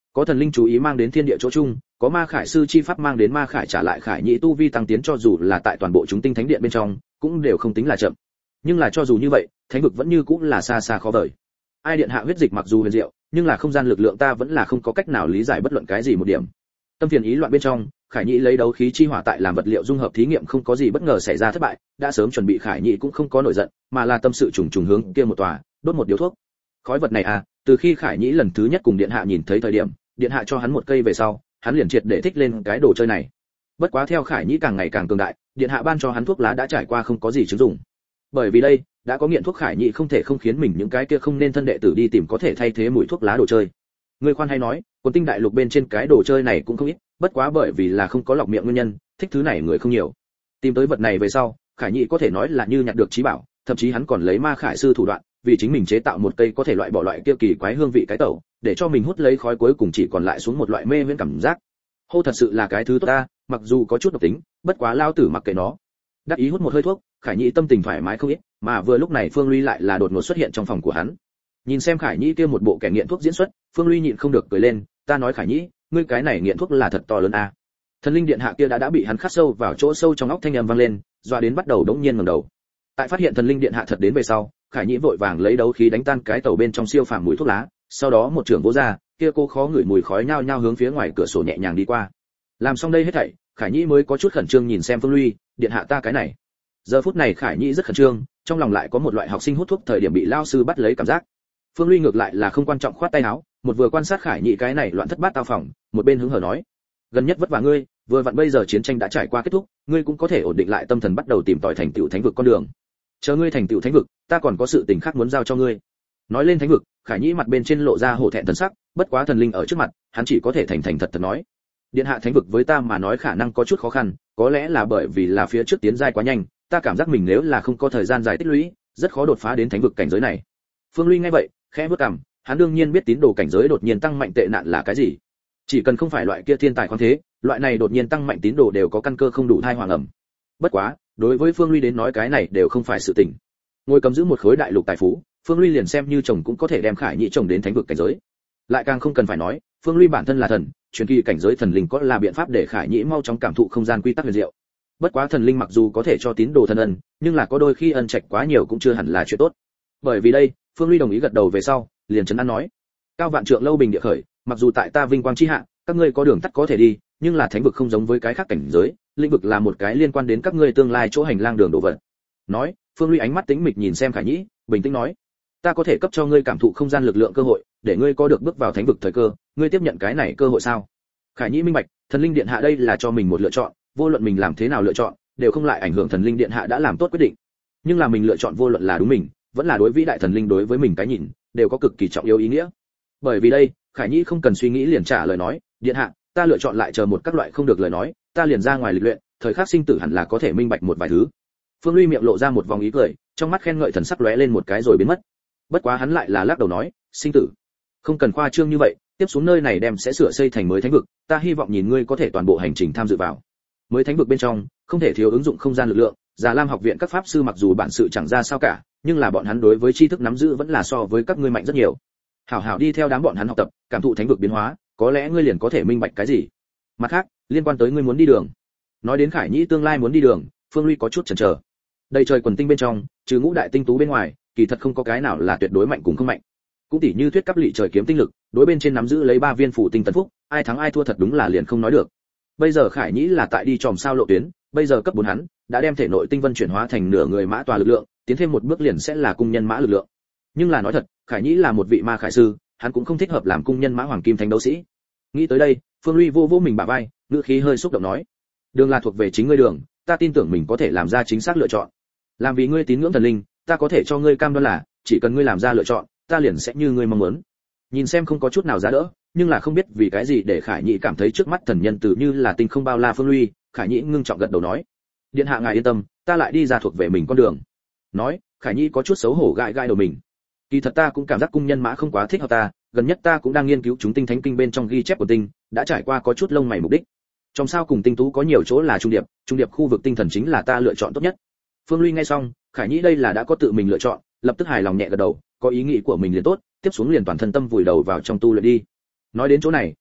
Có thần linh chú ý mang đến thiên địa chỗ chung, có ma khải sư chi pháp mang đến ma khải trả lại khải nhị tu vi tăng tiến, cho dù là tại toàn bộ chúng tinh thánh điện bên trong cũng đều không tính là chậm. Nhưng là cho dù như vậy, thánh vực vẫn như cũng là xa xa khó vời. Ai điện hạ huyết dịch mặc dù huyền diệu, nhưng là không gian lực lượng ta vẫn là không có cách nào lý giải bất luận cái gì một điểm. Tâm phiền ý loạn bên trong, khải nhị lấy đấu khí chi hỏa tại làm vật liệu dung hợp thí nghiệm không có gì bất ngờ xảy ra thất bại, đã sớm chuẩn bị khải nhị cũng không có nổi giận, mà là tâm sự trùng trùng hướng kia một tòa, đốt một điếu thuốc. Khói vật này à, từ khi khải nhị lần thứ nhất cùng điện hạ nhìn thấy thời điểm, điện hạ cho hắn một cây về sau, hắn liền triệt để thích lên cái đồ chơi này. Bất quá theo khải nhị càng ngày càng cường đại, điện hạ ban cho hắn thuốc lá đã trải qua không có gì chứng dụng. Bởi vì đây, đã có nghiện thuốc khải nhị không thể không khiến mình những cái kia không nên thân đệ tử đi tìm có thể thay thế mùi thuốc lá đồ chơi. Người khoan hay nói, Quần Tinh Đại Lục bên trên cái đồ chơi này cũng không ít, bất quá bởi vì là không có lọc miệng nguyên nhân, thích thứ này người không nhiều. Tìm tới vật này về sau, khải nhị có thể nói là như nhặt được trí bảo, thậm chí hắn còn lấy ma khải sư thủ đoạn, vì chính mình chế tạo một cây có thể loại bỏ loại kia kỳ quái hương vị cái tẩu, để cho mình hút lấy khói cuối cùng chỉ còn lại xuống một loại mê miễn cảm giác. Hô, thật sự là cái thứ tốt ta, mặc dù có chút độc tính, bất quá lao tử mặc kệ nó. Đắc ý hút một hơi thuốc, khải nhị tâm tình thoải mái không ít, mà vừa lúc này Phương Luy lại là đột ngột xuất hiện trong phòng của hắn. Nhìn xem khải nhị kia một bộ kẻ nghiện thuốc diễn xuất, Phương Luy nhịn không được cười lên, ta nói khải nhị, ngươi cái này nghiện thuốc là thật to lớn a. Thần linh điện hạ kia đã bị hắn khắc sâu vào chỗ sâu trong óc, thanh âm vang lên, doa đến bắt đầu đống nhiên ngẩng đầu. Tại phát hiện thần linh điện hạ thật đến về sau, khải nhị vội vàng lấy đấu khí đánh tan cái tàu bên trong siêu phàm mùi thuốc lá, sau đó một trường vỗ ra, kia cô khó ngửi mùi khói nhao nhao hướng phía ngoài cửa sổ nhẹ nhàng đi qua. Làm xong đây hết thảy, khải nhị mới có chút khẩn trương nhìn xem Phương Luy, điện hạ ta cái này. Giờ phút này khải nhị rất khẩn trương, trong lòng lại có một loại học sinh hút thuốc thời điểm bị lao sư bắt lấy cảm giác. Phương Luy ngược lại là không quan trọng, khoát tay áo, một vừa quan sát khải nhị cái này loạn thất bát tao phòng, một bên hứng hở nói, gần nhất vất vả ngươi, vừa vặn bây giờ chiến tranh đã trải qua kết thúc, ngươi cũng có thể ổn định lại tâm thần, bắt đầu tìm tòi thành tựu thánh vực con đường. Chờ ngươi thành tựu thánh vực, ta còn có sự tình khác muốn giao cho ngươi. Nói lên thánh vực, khải nhị mặt bên trên lộ ra hổ thẹn thần sắc, bất quá thần linh ở trước mặt, hắn chỉ có thể thành thành thật thật nói, điện hạ, thánh vực với ta mà nói khả năng có chút khó khăn, có lẽ là bởi vì là phía trước tiến giai quá nhanh, ta cảm giác mình nếu là không có thời gian dài tích lũy, rất khó đột phá đến thánh vực cảnh giới này. Phương Luy nghe vậy, khẽ bước cằm, hắn đương nhiên biết tín đồ cảnh giới đột nhiên tăng mạnh tệ nạn là cái gì. Chỉ cần không phải loại kia thiên tài khoáng thế, loại này đột nhiên tăng mạnh tín đồ đều có căn cơ không đủ thai hoàng ẩm. Bất quá, đối với Phương Luy đến nói cái này đều không phải sự tình. Ngồi cầm giữ một khối đại lục tài phú, Phương Luy liền xem như chồng cũng có thể đem khải nhị chồng đến thánh vực cảnh giới. Lại càng không cần phải nói, Phương Luy bản thân là thần, truyền kỳ cảnh giới thần linh có là biện pháp để khải nhị mau chóng cảm thụ không gian quy tắc huyền diệu. Bất quá thần linh mặc dù có thể cho tín đồ thần ân, nhưng là có đôi khi ân trạch quá nhiều cũng chưa hẳn là chuyện tốt. Bởi vì đây, Phương Luy đồng ý gật đầu về sau, liền trấn an nói, cao vạn trượng lâu bình địa khởi, mặc dù tại ta vinh quang chi hạ, các ngươi có đường tắt có thể đi, nhưng là thánh vực không giống với cái khác cảnh giới, lĩnh vực là một cái liên quan đến các ngươi tương lai chỗ hành lang đường đổ vật. Nói, Phương Luy ánh mắt tĩnh mịch nhìn xem khải nhĩ, bình tĩnh nói, ta có thể cấp cho ngươi cảm thụ không gian lực lượng cơ hội, để ngươi có được bước vào thánh vực thời cơ, ngươi tiếp nhận cái này cơ hội sao? Khải nhĩ minh bạch, thần linh điện hạ đây là cho mình một lựa chọn, vô luận mình làm thế nào lựa chọn, đều không lại ảnh hưởng thần linh điện hạ đã làm tốt quyết định. Nhưng là mình lựa chọn vô luận là đúng mình, vẫn là đối vĩ đại thần linh đối với mình cái nhìn, đều có cực kỳ trọng yếu ý nghĩa. Bởi vì đây, Khải nhĩ không cần suy nghĩ liền trả lời nói, điện hạ, ta lựa chọn lại chờ một các loại không được lời nói, ta liền ra ngoài lịch luyện, thời khắc sinh tử hẳn là có thể minh bạch một vài thứ. Phương Luy miệng lộ ra một vòng ý cười, trong mắt khen ngợi thần sắc lóe lên một cái rồi biến mất. Bất quá hắn lại là lắc đầu nói, sinh tử, không cần khoa trương như vậy, tiếp xuống nơi này đem sẽ sửa xây thành mới thánh vực, ta hy vọng nhìn ngươi có thể toàn bộ hành trình tham dự vào. Mới thánh vực bên trong, không thể thiếu ứng dụng không gian lực lượng, Già Lam học viện các pháp sư mặc dù bản sự chẳng ra sao cả, nhưng là bọn hắn đối với tri thức nắm giữ vẫn là so với các ngươi mạnh rất nhiều. Hảo hảo đi theo đám bọn hắn học tập, cảm thụ thánh vực biến hóa, có lẽ ngươi liền có thể minh bạch cái gì. Mặt khác, liên quan tới ngươi muốn đi đường. Nói đến Khải nhĩ tương lai muốn đi đường, Phương Luy có chút chần chờ. Đầy trời quần tinh bên trong, trừ ngũ đại tinh tú bên ngoài, kỳ thật không có cái nào là tuyệt đối mạnh cùng không mạnh. Cũng tỉ như thuyết cấp lị trời kiếm tinh lực, đối bên trên nắm giữ lấy 3 viên phủ tinh tấn phúc, ai thắng ai thua thật đúng là liền không nói được. Bây giờ Khải nhĩ là tại đi tròm sao lộ tuyến, bây giờ cấp 4 hắn đã đem thể nội tinh vân chuyển hóa thành nửa người mã tòa lực lượng, tiến thêm một bước liền sẽ là cung nhân mã lực lượng. Nhưng là nói thật, Khải nhĩ là một vị ma khải sư, hắn cũng không thích hợp làm cung nhân mã hoàng kim thánh đấu sĩ. Nghĩ tới đây, Phương Luy vô mình bả vai, ngữ khí hơi xúc động nói: "Đường là thuộc về chính ngươi đường, ta tin tưởng mình có thể làm ra chính xác lựa chọn. Làm vì ngươi tín ngưỡng thần linh, ta có thể cho ngươi cam đoan là, chỉ cần ngươi làm ra lựa chọn, ta liền sẽ như ngươi mong muốn." Nhìn xem không có chút nào giá đỡ, nhưng là không biết vì cái gì để Khải nhĩ cảm thấy trước mắt thần nhân tử như là tinh không bao la Phương Luy, Khải nhĩ ngưng trọng gật đầu nói: "Điện hạ ngài yên tâm, ta lại đi ra thuộc về mình con đường." Nói, Khải nhĩ có chút xấu hổ gãi gãi đầu mình. Kỳ thật ta cũng cảm giác cung nhân mã không quá thích hợp ta, gần nhất ta cũng đang nghiên cứu chúng tinh thánh kinh bên trong ghi chép của tinh, đã trải qua có chút lông mày mục đích. Trong sao cùng tinh tú có nhiều chỗ là trung điệp khu vực tinh thần chính là ta lựa chọn tốt nhất. Phương Luy nghe xong, Khải nhĩ đây là đã có tự mình lựa chọn, lập tức hài lòng nhẹ gật đầu, có ý nghĩ của mình liền tốt, tiếp xuống liền toàn thân tâm vùi đầu vào trong tu luyện đi. Nói đến chỗ này,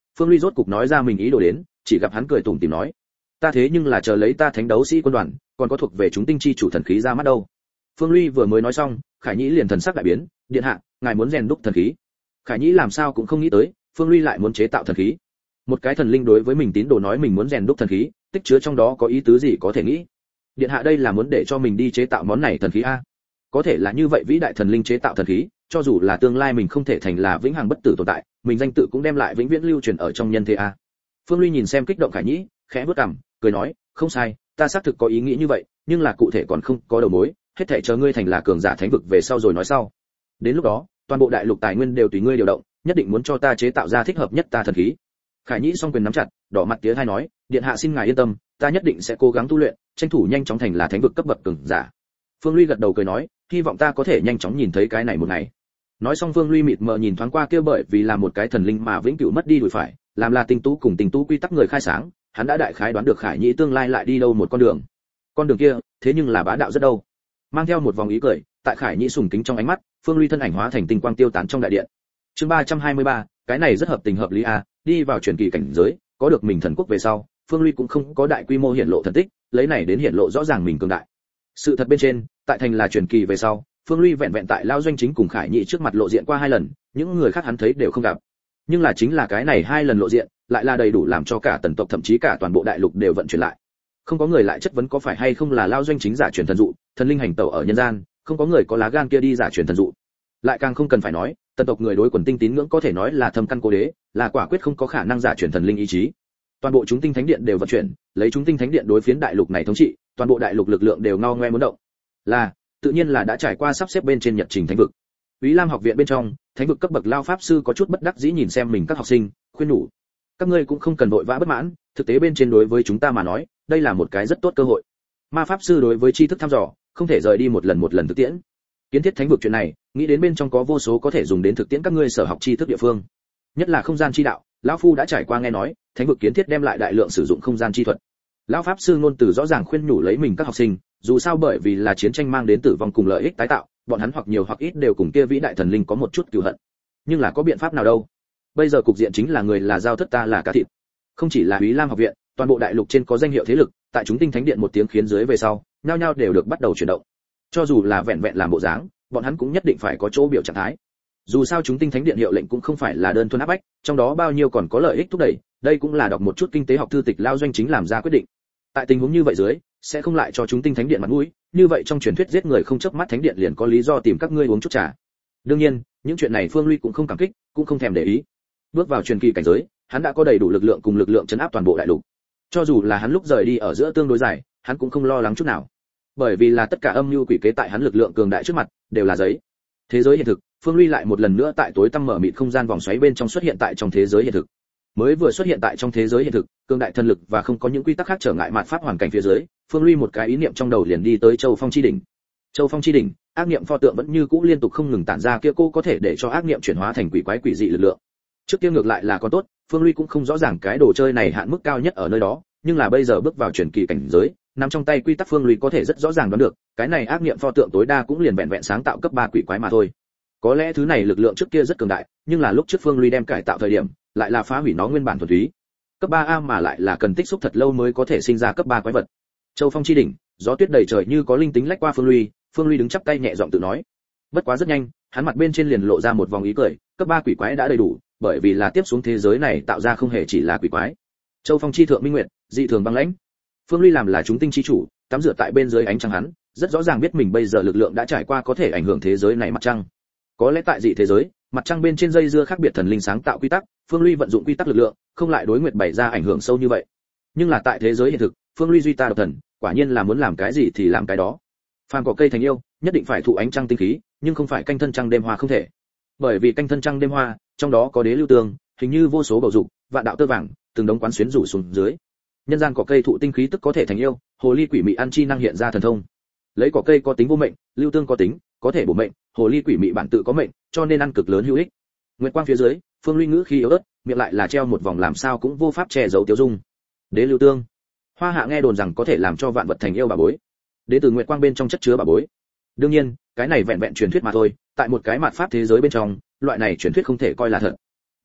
Phương Ly rốt cục nói ra mình ý đồ đến, chỉ gặp hắn cười tủm tỉm nói: "Ta thế nhưng là chờ lấy ta thánh đấu sĩ quân đoàn, còn có thuộc về chúng tinh chi chủ thần khí ra mắt đâu." Phương Ly vừa mới nói xong, Khải Nhĩ liền thần sắc đại biến: "Điện hạ, ngài muốn rèn đúc thần khí?" Khải Nhĩ làm sao cũng không nghĩ tới, Phương Ly lại muốn chế tạo thần khí. Một cái thần linh đối với mình tín đồ nói mình muốn rèn đúc thần khí, tích chứa trong đó có ý tứ gì có thể nghĩ. Điện hạ đây là muốn để cho mình đi chế tạo món này thần khí a? Có thể là như vậy vĩ đại thần linh chế tạo thần khí, cho dù là tương lai mình không thể thành là vĩnh hằng bất tử tồn tại, mình danh tự cũng đem lại vĩnh viễn lưu truyền ở trong nhân thế a. Phương Ly nhìn xem kích động Khải Nhĩ, khẽ bước cằm, cười nói: "Không sai, ta xác thực có ý nghĩ như vậy, nhưng là cụ thể còn không có đầu mối, hết thảy chờ ngươi thành là cường giả thánh vực về sau rồi nói sau. Đến lúc đó, toàn bộ đại lục tài nguyên đều tùy ngươi điều động, nhất định muốn cho ta chế tạo ra thích hợp nhất ta thần khí." Khải Nhĩ song quyền nắm chặt, đỏ mặt tía tai nói: "Điện hạ xin ngài yên tâm, ta nhất định sẽ cố gắng tu luyện, tranh thủ nhanh chóng thành là thánh vực cấp bậc cường giả." Phương Ly gật đầu cười nói: "Hy vọng ta có thể nhanh chóng nhìn thấy cái này một ngày." Nói xong Phương Ly mịt mờ nhìn thoáng qua kia bởi vì là một cái thần linh mà vĩnh cửu mất đi đùi phải, làm là tinh tú cùng tinh tú quy tắc người khai sáng, hắn đã đại khái đoán được Khải Nhĩ tương lai lại đi đâu một con đường. Con đường kia, thế nhưng là bá đạo rất đâu. Mang theo một vòng ý cười, tại Khải Nhĩ sùng kính trong ánh mắt, Phương Ly thân ảnh hóa thành tinh quang tiêu tán trong đại điện. Chương 323, cái này rất hợp tình hợp lý a, đi vào truyền kỳ cảnh giới, có được mình thần quốc về sau, Phương Ly cũng không có đại quy mô hiện lộ thần tích, lấy này đến hiện lộ rõ ràng mình cường đại. Sự thật bên trên, tại thành là truyền kỳ về sau, Phương Ly vẹn vẹn tại Lao Doanh Chính cùng Khải Nhĩ trước mặt lộ diện qua 2 lần, những người khác hắn thấy đều không gặp. Nhưng là chính là cái này 2 lần lộ diện, lại là đầy đủ làm cho cả tần tộc thậm chí cả toàn bộ đại lục đều vận chuyển lại. Không có người lại chất vấn có phải hay không là Lao Doanh Chính giả truyền thần dụ, thần linh hành tẩu ở nhân gian, không có người có lá gan kia đi giả truyền thần dụ. Lại càng không cần phải nói, tần tộc người đối quần tinh tín ngưỡng có thể nói là thâm căn cố đế, là quả quyết không có khả năng giả truyền thần linh ý chí. Toàn bộ chúng tinh thánh điện đều vận chuyển, lấy chúng tinh thánh điện đối phiến đại lục này thống trị, toàn bộ đại lục lực lượng đều ngao ngoe muốn động. Là, tự nhiên là đã trải qua sắp xếp bên trên nhật trình thánh vực. Úy Lam học viện bên trong, thánh vực cấp bậc lao pháp sư có chút bất đắc dĩ nhìn xem mình các học sinh, khuyên nhủ: "Các ngươi cũng không cần vội vã bất mãn, thực tế bên trên đối với chúng ta mà nói, đây là một cái rất tốt cơ hội. Ma pháp sư đối với tri thức thăm dò, không thể rời đi một lần thực tiễn. Kiến thiết thánh vực chuyện này, nghĩ đến bên trong có vô số có thể dùng đến thực tiễn các ngươi sở học tri thức địa phương. Nhất là không gian chi đạo, lão phu đã trải qua nghe nói, thánh vực kiến thiết đem lại đại lượng sử dụng không gian chi thuật." Lão pháp sư ngôn từ rõ ràng khuyên nhủ lấy mình các học sinh, dù sao bởi vì là chiến tranh mang đến tử vong cùng lợi ích tái tạo, bọn hắn hoặc nhiều hoặc ít đều cùng kia vĩ đại thần linh có một chút cừu hận. Nhưng là có biện pháp nào đâu? Bây giờ cục diện chính là người là giao thất ta là cá thịt. Không chỉ là Úy Lam học viện, toàn bộ đại lục trên có danh hiệu thế lực, tại chúng tinh thánh điện một tiếng khiến dưới về sau, nhao nhao đều được bắt đầu chuyển động. Cho dù là vẹn vẹn làm bộ dáng, bọn hắn cũng nhất định phải có chỗ biểu trạng thái. Dù sao chúng tinh thánh điện hiệu lệnh cũng không phải là đơn thuần áp bách, trong đó bao nhiêu còn có lợi ích thúc đẩy, đây cũng là đọc một chút kinh tế học thư tịch Lao Doanh Chính làm ra quyết định. Tại tình huống như vậy dưới, sẽ không lại cho chúng tinh thánh điện mặt mũi, như vậy trong truyền thuyết giết người không chớp mắt thánh điện liền có lý do tìm các ngươi uống chút trà. Đương nhiên, những chuyện này Phương Ly cũng không cảm kích, cũng không thèm để ý. Bước vào truyền kỳ cảnh giới, hắn đã có đầy đủ lực lượng cùng lực lượng trấn áp toàn bộ đại lục. Cho dù là hắn lúc rời đi ở giữa tương đối dài, hắn cũng không lo lắng chút nào. Bởi vì là tất cả âm mưu quỷ kế tại hắn lực lượng cường đại trước mặt, đều là giấy. Thế giới hiện thực, Phương Ly lại một lần nữa tại tối tăm mở mịt không gian vòng xoáy bên trong xuất hiện tại trong thế giới hiện thực. Mới vừa xuất hiện tại trong thế giới hiện thực, cường đại thần lực và không có những quy tắc khác trở ngại mạt pháp hoàn cảnh phía dưới, Phương Ly một cái ý niệm trong đầu liền đi tới Châu Phong chi đỉnh. Châu Phong chi đỉnh, ác niệm pho tượng vẫn như cũ liên tục không ngừng tản ra kia cô có thể để cho ác niệm chuyển hóa thành quỷ quái quỷ dị lực lượng. Trước kia ngược lại là còn tốt, Phương Ly cũng không rõ ràng cái đồ chơi này hạn mức cao nhất ở nơi đó, nhưng là bây giờ bước vào truyền kỳ cảnh giới, nằm trong tay quy tắc Phương Ly có thể rất rõ ràng đoán được, cái này ác niệm pho tượng tối đa cũng liền vẹn vẹn sáng tạo cấp 3 quỷ quái mà thôi. Có lẽ thứ này lực lượng trước kia rất cường đại, nhưng là lúc trước Phương Ly đem cải tạo thời điểm, lại là phá hủy nó nguyên bản thuần túy. Cấp 3A mà lại là cần tích xúc thật lâu mới có thể sinh ra cấp 3 quái vật. Châu Phong chi đỉnh, gió tuyết đầy trời như có linh tính lách qua Phương Ly đứng chắp tay nhẹ giọng tự nói. Bất quá rất nhanh, hắn mặt bên trên liền lộ ra một vòng ý cười, cấp 3 quỷ quái đã đầy đủ, bởi vì là tiếp xuống thế giới này tạo ra không hề chỉ là quỷ quái. Châu Phong chi thượng minh nguyệt, dị thường băng lãnh. Phương Ly làm là chúng tinh chi chủ, tắm rửa tại bên dưới ánh trăng hắn, rất rõ ràng biết mình bây giờ lực lượng đã trải qua có thể ảnh hưởng thế giới này mặt trăng. Có lẽ tại dị thế giới, mặt trăng bên trên dây dưa khác biệt thần linh sáng tạo quy tắc, Phương Ly vận dụng quy tắc lực lượng, không lại đối nguyệt bày ra ảnh hưởng sâu như vậy. Nhưng là tại thế giới hiện thực, Phương Ly duy ta độc thần, quả nhiên là muốn làm cái gì thì làm cái đó. Phàm có cây thành yêu, nhất định phải thụ ánh trăng tinh khí, nhưng không phải canh thân trăng đêm hoa không thể. Bởi vì canh thân trăng đêm hoa, trong đó có đế lưu tương, hình như vô số bầu dục, vạn đạo tơ vàng, từng đống quán xuyến rủ xuống dưới. Nhân gian có cây thụ tinh khí tức có thể thành yêu, hồ ly quỷ mị ăn chi năng hiện ra thần thông. Lấy cỏ cây có tính vô mệnh, lưu tương có tính, có thể bổ mệnh, hồ ly quỷ mị bản tự có mệnh, cho nên ăn cực lớn hữu ích. Nguyệt quang phía dưới, Phương Ly ngữ khi yếu ớt, miệng lại là treo một vòng làm sao cũng vô pháp che giấu tiêu dung. Đế lưu tương, Hoa Hạ nghe đồn rằng có thể làm cho vạn vật thành yêu bà bối. Đế từ Nguyệt quang bên trong chất chứa bà bối. Đương nhiên, cái này vẹn vẹn truyền thuyết mà thôi, tại một cái mạt pháp thế giới bên trong, loại này truyền thuyết không thể coi là thật.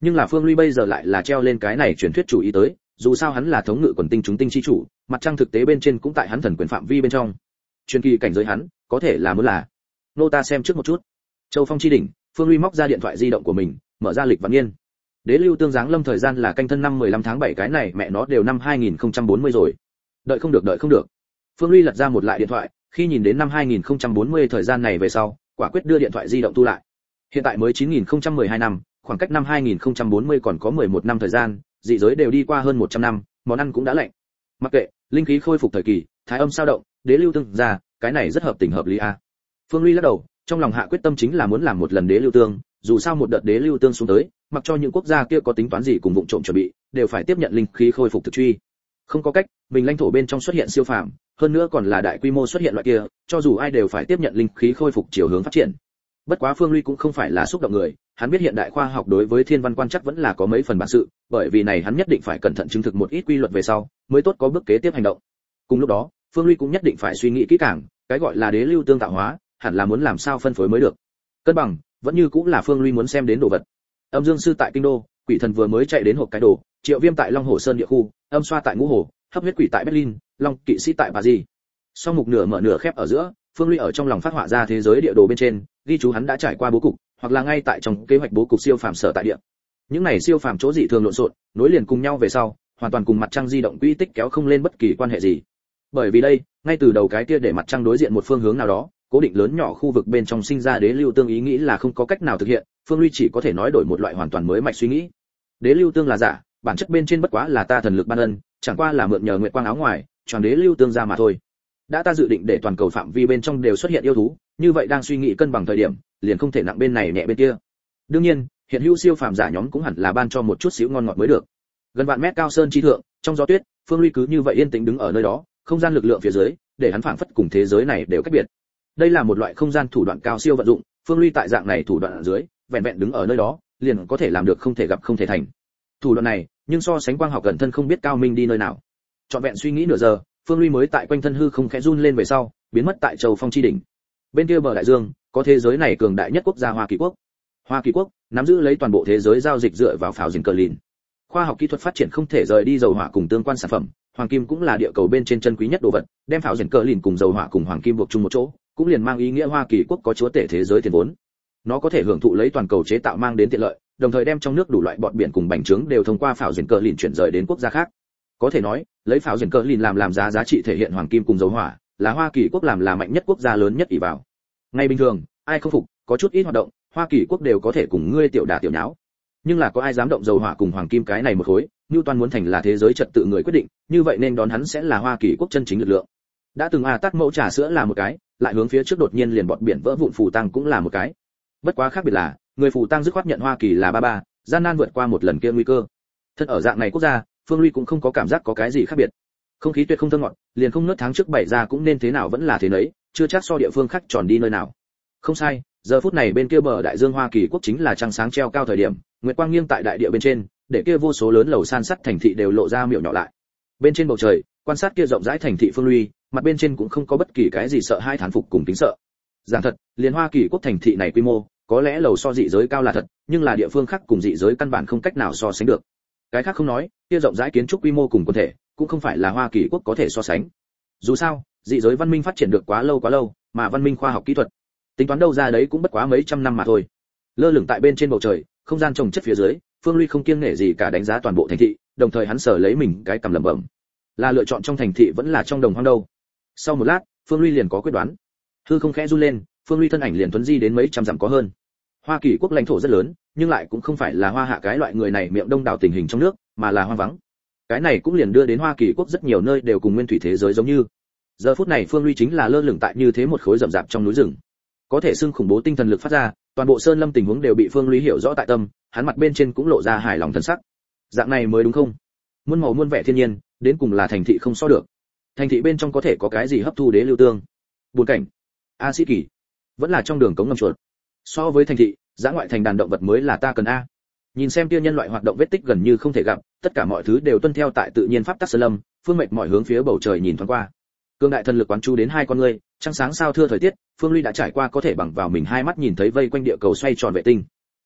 Nhưng là Phương Ly bây giờ lại là treo lên cái này truyền thuyết chủ ý tới, dù sao hắn là thống ngự quần tinh chúng tinh chi chủ, mặt trăng thực tế bên trên cũng tại hắn thần quyền phạm vi bên trong. Truyền kỳ cảnh giới hắn, có thể là muốn là. Nô ta xem trước một chút. Châu Phong chi đỉnh, Phương Ly móc ra điện thoại di động của mình, mở ra lịch vạn niên. Đế lưu tương giáng lâm thời gian là canh thân năm 15 tháng 7, cái này mẹ nó đều năm 2040 rồi. Đợi không được. Phương Ly lật ra một lại điện thoại, khi nhìn đến năm 2040 thời gian này về sau, quả quyết đưa điện thoại di động tu lại. Hiện tại mới 9012 năm, khoảng cách năm 2040 còn có 11 năm thời gian, dị giới đều đi qua hơn 100 năm, món ăn cũng đã lạnh. Mặc kệ, linh khí khôi phục thời kỳ, thái âm sao động, đế lưu tương ra, cái này rất hợp tình hợp lý a. Phương Ly lắc đầu, trong lòng hạ quyết tâm chính là muốn làm một lần đế lưu tương, dù sao một đợt đế lưu tương xuống tới, mặc cho những quốc gia kia có tính toán gì cùng vụng trộm chuẩn bị, đều phải tiếp nhận linh khí khôi phục thực truy. Không có cách, mình lãnh thổ bên trong xuất hiện siêu phàm, hơn nữa còn là đại quy mô xuất hiện loại kia, cho dù ai đều phải tiếp nhận linh khí khôi phục chiều hướng phát triển. Bất quá Phương Ly cũng không phải là xúc động người, hắn biết hiện đại khoa học đối với thiên văn quan chắc vẫn là có mấy phần bản sự, bởi vì này hắn nhất định phải cẩn thận chứng thực một ít quy luật về sau, mới tốt có bước kế tiếp hành động. Cùng lúc đó, Phương Ly cũng nhất định phải suy nghĩ kỹ càng, cái gọi là đế lưu tương tạo hóa, hẳn là muốn làm sao phân phối mới được. Cân bằng, vẫn như cũng là Phương Ly muốn xem đến đồ vật. Âm Dương sư tại Kinh Đô, Quỷ Thần vừa mới chạy đến hộp cái đồ, Triệu Viêm tại Long Hồ Sơn địa khu, Âm Xoa tại Ngũ Hồ, Hấp Huyết Quỷ tại Berlin, Long Kỵ Sĩ tại Paris. Song mục nửa mở nửa khép ở giữa, Phương Ly ở trong lòng phát họa ra thế giới địa đồ bên trên, ghi chú hắn đã trải qua bố cục, hoặc là ngay tại trong kế hoạch bố cục siêu phàm sở tại địa. Những này siêu phàm chỗ dị thường lộn xộn, nối liền cùng nhau về sau, hoàn toàn cùng mặt trăng di động quỹ tích kéo không lên bất kỳ quan hệ gì. Bởi vì đây, ngay từ đầu cái kia để mặt trăng đối diện một phương hướng nào đó, cố định lớn nhỏ khu vực bên trong sinh ra đế lưu tương ý nghĩ là không có cách nào thực hiện, Phương Ly chỉ có thể nói đổi một loại hoàn toàn mới mạch suy nghĩ. Đế lưu tương là giả, bản chất bên trên bất quá là ta thần lực ban ân, chẳng qua là mượn nhờ nguyệt quang áo ngoài, tròn đế lưu tương ra mà thôi. Đã ta dự định để toàn cầu phạm vi bên trong đều xuất hiện yêu thú, như vậy đang suy nghĩ cân bằng thời điểm, liền không thể nặng bên này nhẹ bên kia. Đương nhiên, hiện hữu siêu phàm giả nhóm cũng hẳn là ban cho một chút xíu ngon ngọt mới được. Gần vạn mét cao sơn chi thượng, trong gió tuyết, Phương Ly cứ như vậy yên tĩnh đứng ở nơi đó, không gian lực lượng phía dưới, để hắn phảng phất cùng thế giới này đều cách biệt. Đây là một loại không gian thủ đoạn cao siêu vận dụng, Phương Ly tại dạng này thủ đoạn ở dưới, vẹn vẹn đứng ở nơi đó, liền có thể làm được không thể gặp không thể thành. Thủ đoạn này, nhưng so sánh quang học gần thân không biết cao minh đi nơi nào. Trọn vẹn suy nghĩ nửa giờ, Phương Ly mới tại quanh thân hư không khẽ run lên về sau, biến mất tại Châu Phong chi đỉnh. Bên kia bờ đại dương, có thế giới này cường đại nhất quốc gia Hoa Kỳ quốc. Hoa Kỳ quốc nắm giữ lấy toàn bộ thế giới giao dịch dựa vào pháo diền cờ lìn. Khoa học kỹ thuật phát triển không thể rời đi dầu hỏa cùng tương quan sản phẩm, hoàng kim cũng là địa cầu bên trên chân quý nhất đồ vật, đem pháo diền cờ lìn cùng dầu hỏa cùng hoàng kim buộc chung một chỗ, cũng liền mang ý nghĩa Hoa Kỳ quốc có chúa tể thế giới tiền vốn. Nó có thể hưởng thụ lấy toàn cầu chế tạo mang đến tiện lợi, đồng thời đem trong nước đủ loại bọt biển cùng bành trướng đều thông qua pháo diền cờ lìn chuyển rời đến quốc gia khác. Có thể nói, lấy pháo diền cờ lìn làm giá trị thể hiện hoàng kim cùng dầu hỏa, là Hoa Kỳ quốc làm là mạnh nhất quốc gia lớn nhất ỷ vào. Ngay bình thường, ai không phục, có chút ít hoạt động, Hoa Kỳ quốc đều có thể cùng ngươi tiểu đả tiểu nháo. Nhưng là có ai dám động dầu hỏa cùng hoàng kim cái này một khối, Newton muốn thành là thế giới trật tự người quyết định, như vậy nên đón hắn sẽ là Hoa Kỳ quốc chân chính lực lượng. Đã từng tắt mẫu trà sữa là một cái, lại hướng phía trước đột nhiên liền bọt biển vỡ vụn phù tăng cũng là một cái. Bất quá khác biệt là, người phù tăng dứt khoát nhận Hoa Kỳ là ba, gian nan vượt qua một lần kia nguy cơ. Thân ở dạng này quốc gia, Phương Ly cũng không có cảm giác có cái gì khác biệt. Không khí tuyệt không thơm ngọt, liền không nớt tháng trước bày ra cũng nên thế nào vẫn là thế nấy, chưa chắc so địa phương khác tròn đi nơi nào. Không sai, giờ phút này bên kia bờ đại dương Hoa Kỳ quốc chính là trăng sáng treo cao thời điểm, nguyệt quang nghiêng tại đại địa bên trên, để kia vô số lớn lầu san sắt thành thị đều lộ ra miểu nhỏ lại. Bên trên bầu trời, quan sát kia rộng rãi thành thị Phương Ly, mặt bên trên cũng không có bất kỳ cái gì sợ hai thán phục cùng kính sợ. Giảng thật, liền Hoa Kỳ quốc thành thị này quy mô, có lẽ lầu so dị giới cao là thật, nhưng là địa phương khác cùng dị giới căn bản không cách nào so sánh được. Cái khác không nói, kia rộng rãi kiến trúc quy mô cùng quần thể, cũng không phải là Hoa Kỳ quốc có thể so sánh. Dù sao, dị giới văn minh phát triển được quá lâu, mà văn minh khoa học kỹ thuật, tính toán đâu ra đấy cũng bất quá mấy trăm năm mà thôi. Lơ lửng tại bên trên bầu trời, không gian trồng chất phía dưới, Phương Ly không kiêng nể gì cả đánh giá toàn bộ thành thị, đồng thời hắn sở lấy mình cái cầm lẩm bẩm, là lựa chọn trong thành thị vẫn là trong đồng hoang đâu. Sau một lát, Phương Ly liền có quyết đoán. Hư không khẽ run lên, Phương Ly thân ảnh liền tuấn di đến mấy trăm dặm có hơn. Hoa Kỳ quốc lãnh thổ rất lớn, nhưng lại cũng không phải là Hoa Hạ cái loại người này miệng đông đảo tình hình trong nước, mà là hoang vắng. Cái này cũng liền đưa đến Hoa Kỳ quốc rất nhiều nơi đều cùng nguyên thủy thế giới giống như. Giờ phút này Phương Ly chính là lơ lửng tại như thế một khối rậm rạp trong núi rừng. Có thể xưng khủng bố tinh thần lực phát ra, toàn bộ sơn lâm tình huống đều bị Phương Ly hiểu rõ tại tâm, hắn mặt bên trên cũng lộ ra hài lòng thần sắc. Dạng này mới đúng không? Muôn màu muôn vẻ thiên nhiên, đến cùng là thành thị không so được. Thành thị bên trong có thể có cái gì hấp thu đế lưu tương? Buồn cảnh, axit kỳ, vẫn là trong đường cống ngầm chuột. So với thành thị, dã ngoại thành đàn động vật mới là ta cần a. Nhìn xem kia nhân loại hoạt động vết tích gần như không thể gặp, tất cả mọi thứ đều tuân theo tại tự nhiên pháp tắc sơn lâm, Phương Mệnh mọi hướng phía bầu trời nhìn thoáng qua. Cương đại thần lực quán chú đến hai con ngươi, trăng sáng sao thưa thời tiết, Phương Ly đã trải qua có thể bằng vào mình hai mắt nhìn thấy vây quanh địa cầu xoay tròn vệ tinh.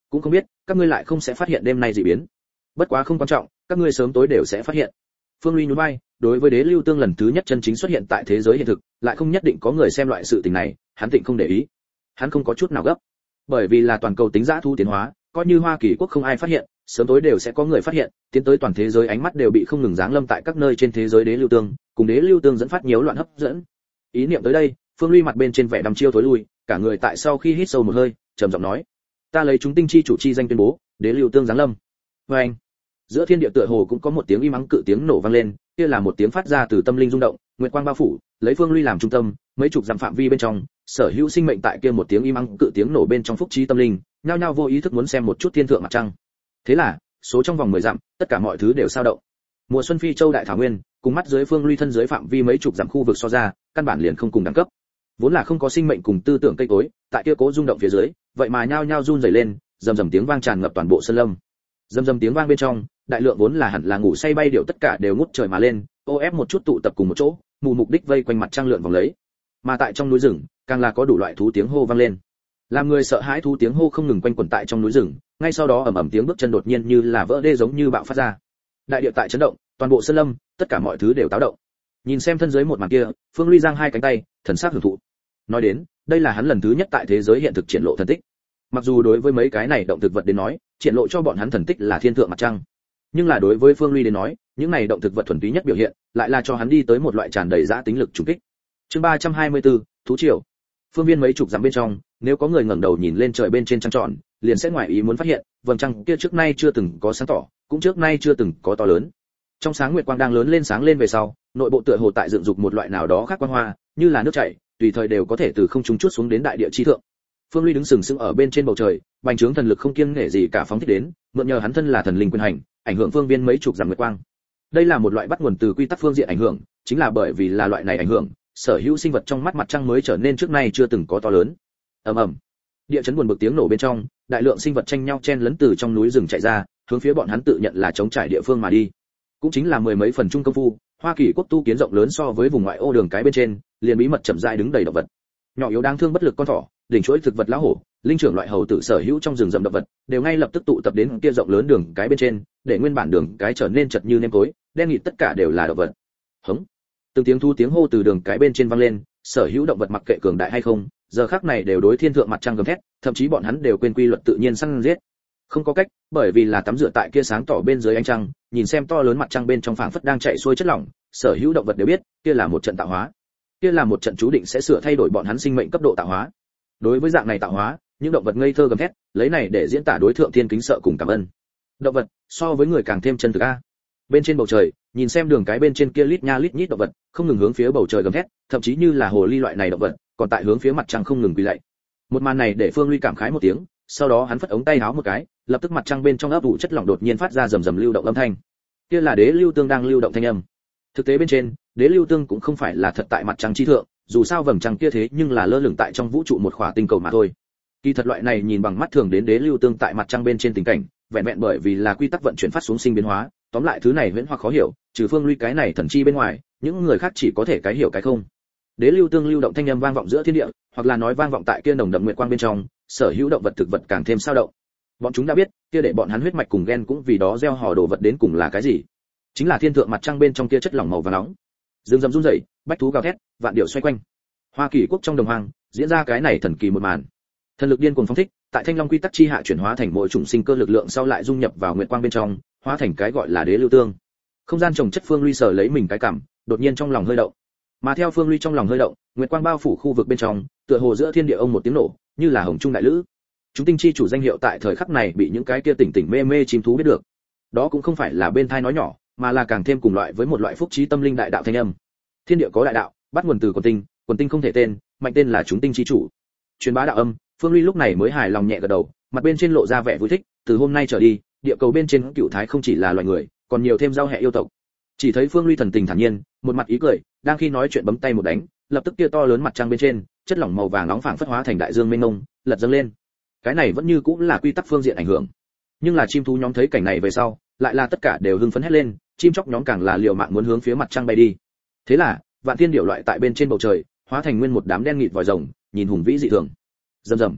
cũng không biết các ngươi lại không sẽ phát hiện đêm nay dị biến. Bất quá không quan trọng, các ngươi sớm tối đều sẽ phát hiện. Phương Ly nhún vai, đối với đế lưu tương lần thứ nhất chân chính xuất hiện tại thế giới hiện thực, lại không nhất định có người xem loại sự tình này, hắn tịnh không để ý. Hắn không có chút nào gấp, bởi vì là toàn cầu tính dã thu tiến hóa, coi như Hoa Kỳ quốc không ai phát hiện, sớm tối đều sẽ có người phát hiện, tiến tới toàn thế giới ánh mắt đều bị không ngừng giáng lâm tại các nơi trên thế giới đế lưu tương, cùng đế lưu tương dẫn phát nhiễu loạn hấp dẫn. Ý niệm tới đây, Phương Ly mặt bên trên vẻ đăm chiêu tối lui, cả người tại sau khi hít sâu một hơi, trầm giọng nói: "Ta lấy chúng tinh chi chủ chi danh tuyên bố, đế lưu tương giáng lâm." Và anh, giữa thiên địa tựa hồ cũng có một tiếng im ắng cự tiếng nổ vang lên, kia là một tiếng phát ra từ tâm linh rung động, nguyệt quang bao phủ, lấy Phương Ly làm trung tâm, mấy chục dặm phạm vi bên trong, sở hữu sinh mệnh tại kia một tiếng im ắng cự tiếng nổ bên trong phúc trí tâm linh, nhao nhao vô ý thức muốn xem một chút thiên thượng mặt trăng. Thế là, số trong vòng 10 dặm, tất cả mọi thứ đều sao động. Mùa xuân phi châu đại thảo nguyên, cùng mắt dưới Phương Ly thân dưới phạm vi mấy chục dặm khu vực so ra, căn bản liền không cùng đẳng cấp. Vốn là không có sinh mệnh cùng tư tưởng cây cối, tại kia cố rung động phía dưới, vậy mà nhao nhao run rẩy lên, rầm rầm tiếng vang tràn ngập toàn bộ sơn lâm. Rầm rầm tiếng vang bên trong, đại lượng vốn là hẳn là ngủ say bay điệu tất cả đều ngút trời mà lên, ô ép một chút tụ tập cùng một chỗ, mù mục đích vây quanh mặt trăng lượn vòng lấy. Mà tại trong núi rừng, càng là có đủ loại thú tiếng hô vang lên. Làm người sợ hãi thú tiếng hô không ngừng quanh quẩn tại trong núi rừng, ngay sau đó ầm ầm tiếng bước chân đột nhiên như là vỡ đê giống như bạo phát ra. Đại địa tại chấn động, toàn bộ sơn lâm, tất cả mọi thứ đều táo động. Nhìn xem thân dưới một màn kia, Phương Ly giang hai cánh tay, thần sắc hưởng thụ. Nói đến, đây là hắn lần thứ nhất tại thế giới hiện thực triển lộ thần tích. Mặc dù đối với mấy cái này động thực vật đến nói, triển lộ cho bọn hắn thần tích là thiên thượng mặt trăng, nhưng là đối với Phương Ly đến nói, những này động thực vật thuần túy nhất biểu hiện, lại là cho hắn đi tới một loại tràn đầy dã tính lực trùng kích. Chương 324, thú triều. Phương viên mấy chục dặm bên trong, nếu có người ngẩng đầu nhìn lên trời bên trên trăng tròn, liền sẽ ngoài ý muốn phát hiện, vầng trăng kia trước nay chưa từng có sáng tỏ, cũng trước nay chưa từng có to lớn. Trong sáng nguyệt quang đang lớn lên sáng lên về sau, nội bộ tựa hồ tại dựng dục một loại nào đó khác quang hoa, như là nước chảy, tùy thời đều có thể từ không trung chút xuống đến đại địa chi thượng. Phương Ly đứng sừng sững ở bên trên bầu trời, bành trướng thần lực không kiêng nể gì cả phóng thích đến, mượn nhờ hắn thân là thần linh quyền hành, ảnh hưởng phương viên mấy chục dặm nguyệt quang. Đây là một loại bắt nguồn từ quy tắc phương diện ảnh hưởng, chính là bởi vì là loại này ảnh hưởng, sở hữu sinh vật trong mắt mặt trăng mới trở nên trước nay chưa từng có to lớn. Ầm ầm. Địa chấn buồn bực tiếng nổ bên trong, đại lượng sinh vật tranh nhau chen lấn từ trong núi rừng chạy ra, hướng phía bọn hắn tự nhận là chống trải địa phương mà đi. Cũng chính là mười mấy phần trung công phu, Hoa Kỳ quốc tu kiến rộng lớn so với vùng ngoại ô đường cái bên trên, liền bí mật chậm rãi đứng đầy động vật. Nhỏ yếu đáng thương bất lực con thỏ, đỉnh chuỗi thực vật lá hổ, linh trưởng loại hầu tử sở hữu trong rừng rậm động vật, đều ngay lập tức tụ tập đến kia rộng lớn đường cái bên trên, để nguyên bản đường cái trở nên chật như nêm tối, đen nghịt tất cả đều là động vật. Hống. Từng tiếng thu tiếng hô từ đường cái bên trên vang lên, sở hữu động vật mặc kệ cường đại hay không, giờ khắc này đều đối thiên thượng mặt trăng gầm thét, thậm chí bọn hắn đều quên quy luật tự nhiên săn giết. Không có cách, bởi vì là tắm rửa tại kia sáng tỏ bên dưới ánh trăng, nhìn xem to lớn mặt trăng bên trong phảng phất đang chạy xuôi chất lỏng, sở hữu động vật đều biết, kia là một trận tạo hóa. Kia là một trận chú định sẽ sửa thay đổi bọn hắn sinh mệnh cấp độ tạo hóa. Đối với dạng này tạo hóa, những động vật ngây thơ gầm thét, lấy này để diễn tả đối thượng thiên kính sợ cùng cảm ơn. Động vật, so với người càng thêm chân thực a. Bên trên bầu trời, nhìn xem đường cái bên trên kia lít nha lít nhít động vật, không ngừng hướng phía bầu trời gầm thét, thậm chí như là hồ ly loại này động vật, còn tại hướng phía mặt trăng không ngừng quỳ lạy. Một màn này để Phương Ly cảm khái một tiếng, sau đó hắn phất ống tay áo một cái, lập tức mặt trăng bên trong ấp ủ chất lỏng đột nhiên phát ra rầm rầm lưu động âm thanh. Kia là đế lưu tương đang lưu động thanh âm. Thực tế bên trên, đế lưu tương cũng không phải là thật tại mặt trăng chi thượng, dù sao vầng trăng kia thế nhưng là lơ lửng tại trong vũ trụ một khỏa tinh cầu mà thôi. Kỳ thật loại này nhìn bằng mắt thường đến đế lưu tương tại mặt trăng bên trên tình cảnh, vẹn vẹn bởi vì là quy tắc vận chuyển phát xuống sinh biến hóa, tóm lại thứ này huyễn hoặc khó hiểu, trừ Phương Ly cái này thần chi bên ngoài, những người khác chỉ có thể cái hiểu cái không. Đế lưu tương lưu động thanh âm vang vọng giữa thiên địa, hoặc là nói vang vọng tại kia nồng đậm nguyệt quang bên trong, sở hữu động vật thực vật càng thêm sao động. Bọn chúng đã biết, kia để bọn hắn huyết mạch cùng gen cũng vì đó gieo hò đồ vật đến cùng là cái gì? Chính là thiên thượng mặt trăng bên trong kia chất lỏng màu vàng nóng. Dương rầm run rẩy, bách thú gào thét, vạn điệu xoay quanh. Hoa Kỳ quốc trong đồng hoang, diễn ra cái này thần kỳ một màn. Thần lực điên cuồng phóng thích, tại thanh long quy tắc chi hạ chuyển hóa thành mỗi chủng sinh cơ lực lượng sau lại dung nhập vào nguyệt quang bên trong, hóa thành cái gọi là đế lưu tương. Không gian trồng chất Phương Ly sở lấy mình cái cảm, đột nhiên trong lòng hơi động. Mà theo Phương Ly trong lòng hơi động, nguyệt quang bao phủ khu vực bên trong, tựa hồ giữa thiên địa ông một tiếng nổ, như là hồng trung đại lữ. Chúng tinh chi chủ danh hiệu tại thời khắc này bị những cái kia tỉnh tỉnh mê mê chim thú biết được. Đó cũng không phải là bên thai nói nhỏ, mà là càng thêm cùng loại với một loại phúc trí tâm linh đại đạo thanh âm. Thiên địa có đại đạo, bắt nguồn từ quần tinh không thể tên, mạnh tên là chúng tinh chi chủ. Truyền bá đạo âm, Phương Ly lúc này mới hài lòng nhẹ gật đầu, mặt bên trên lộ ra vẻ vui thích, từ hôm nay trở đi, địa cầu bên trên cựu thái không chỉ là loài người, còn nhiều thêm giao hệ yêu tộc. Chỉ thấy Phương Ly thần tình thản nhiên, một mặt ý cười, đang khi nói chuyện bấm tay một đánh, lập tức kia to lớn mặt trăng bên trên, chất lỏng màu vàng nóng phảng phất hóa thành đại dương mênh mông, lật dâng lên. Cái này vẫn như cũng là quy tắc phương diện ảnh hưởng. Nhưng là chim thú nhóm thấy cảnh này về sau, lại là tất cả đều hưng phấn hét lên, chim chóc nhóm càng là liều mạng muốn hướng phía mặt trăng bay đi. Thế là, vạn thiên điểu loại tại bên trên bầu trời, hóa thành nguyên một đám đen nghịt vòi rồng, nhìn hùng vĩ dị thường. Rầm rầm.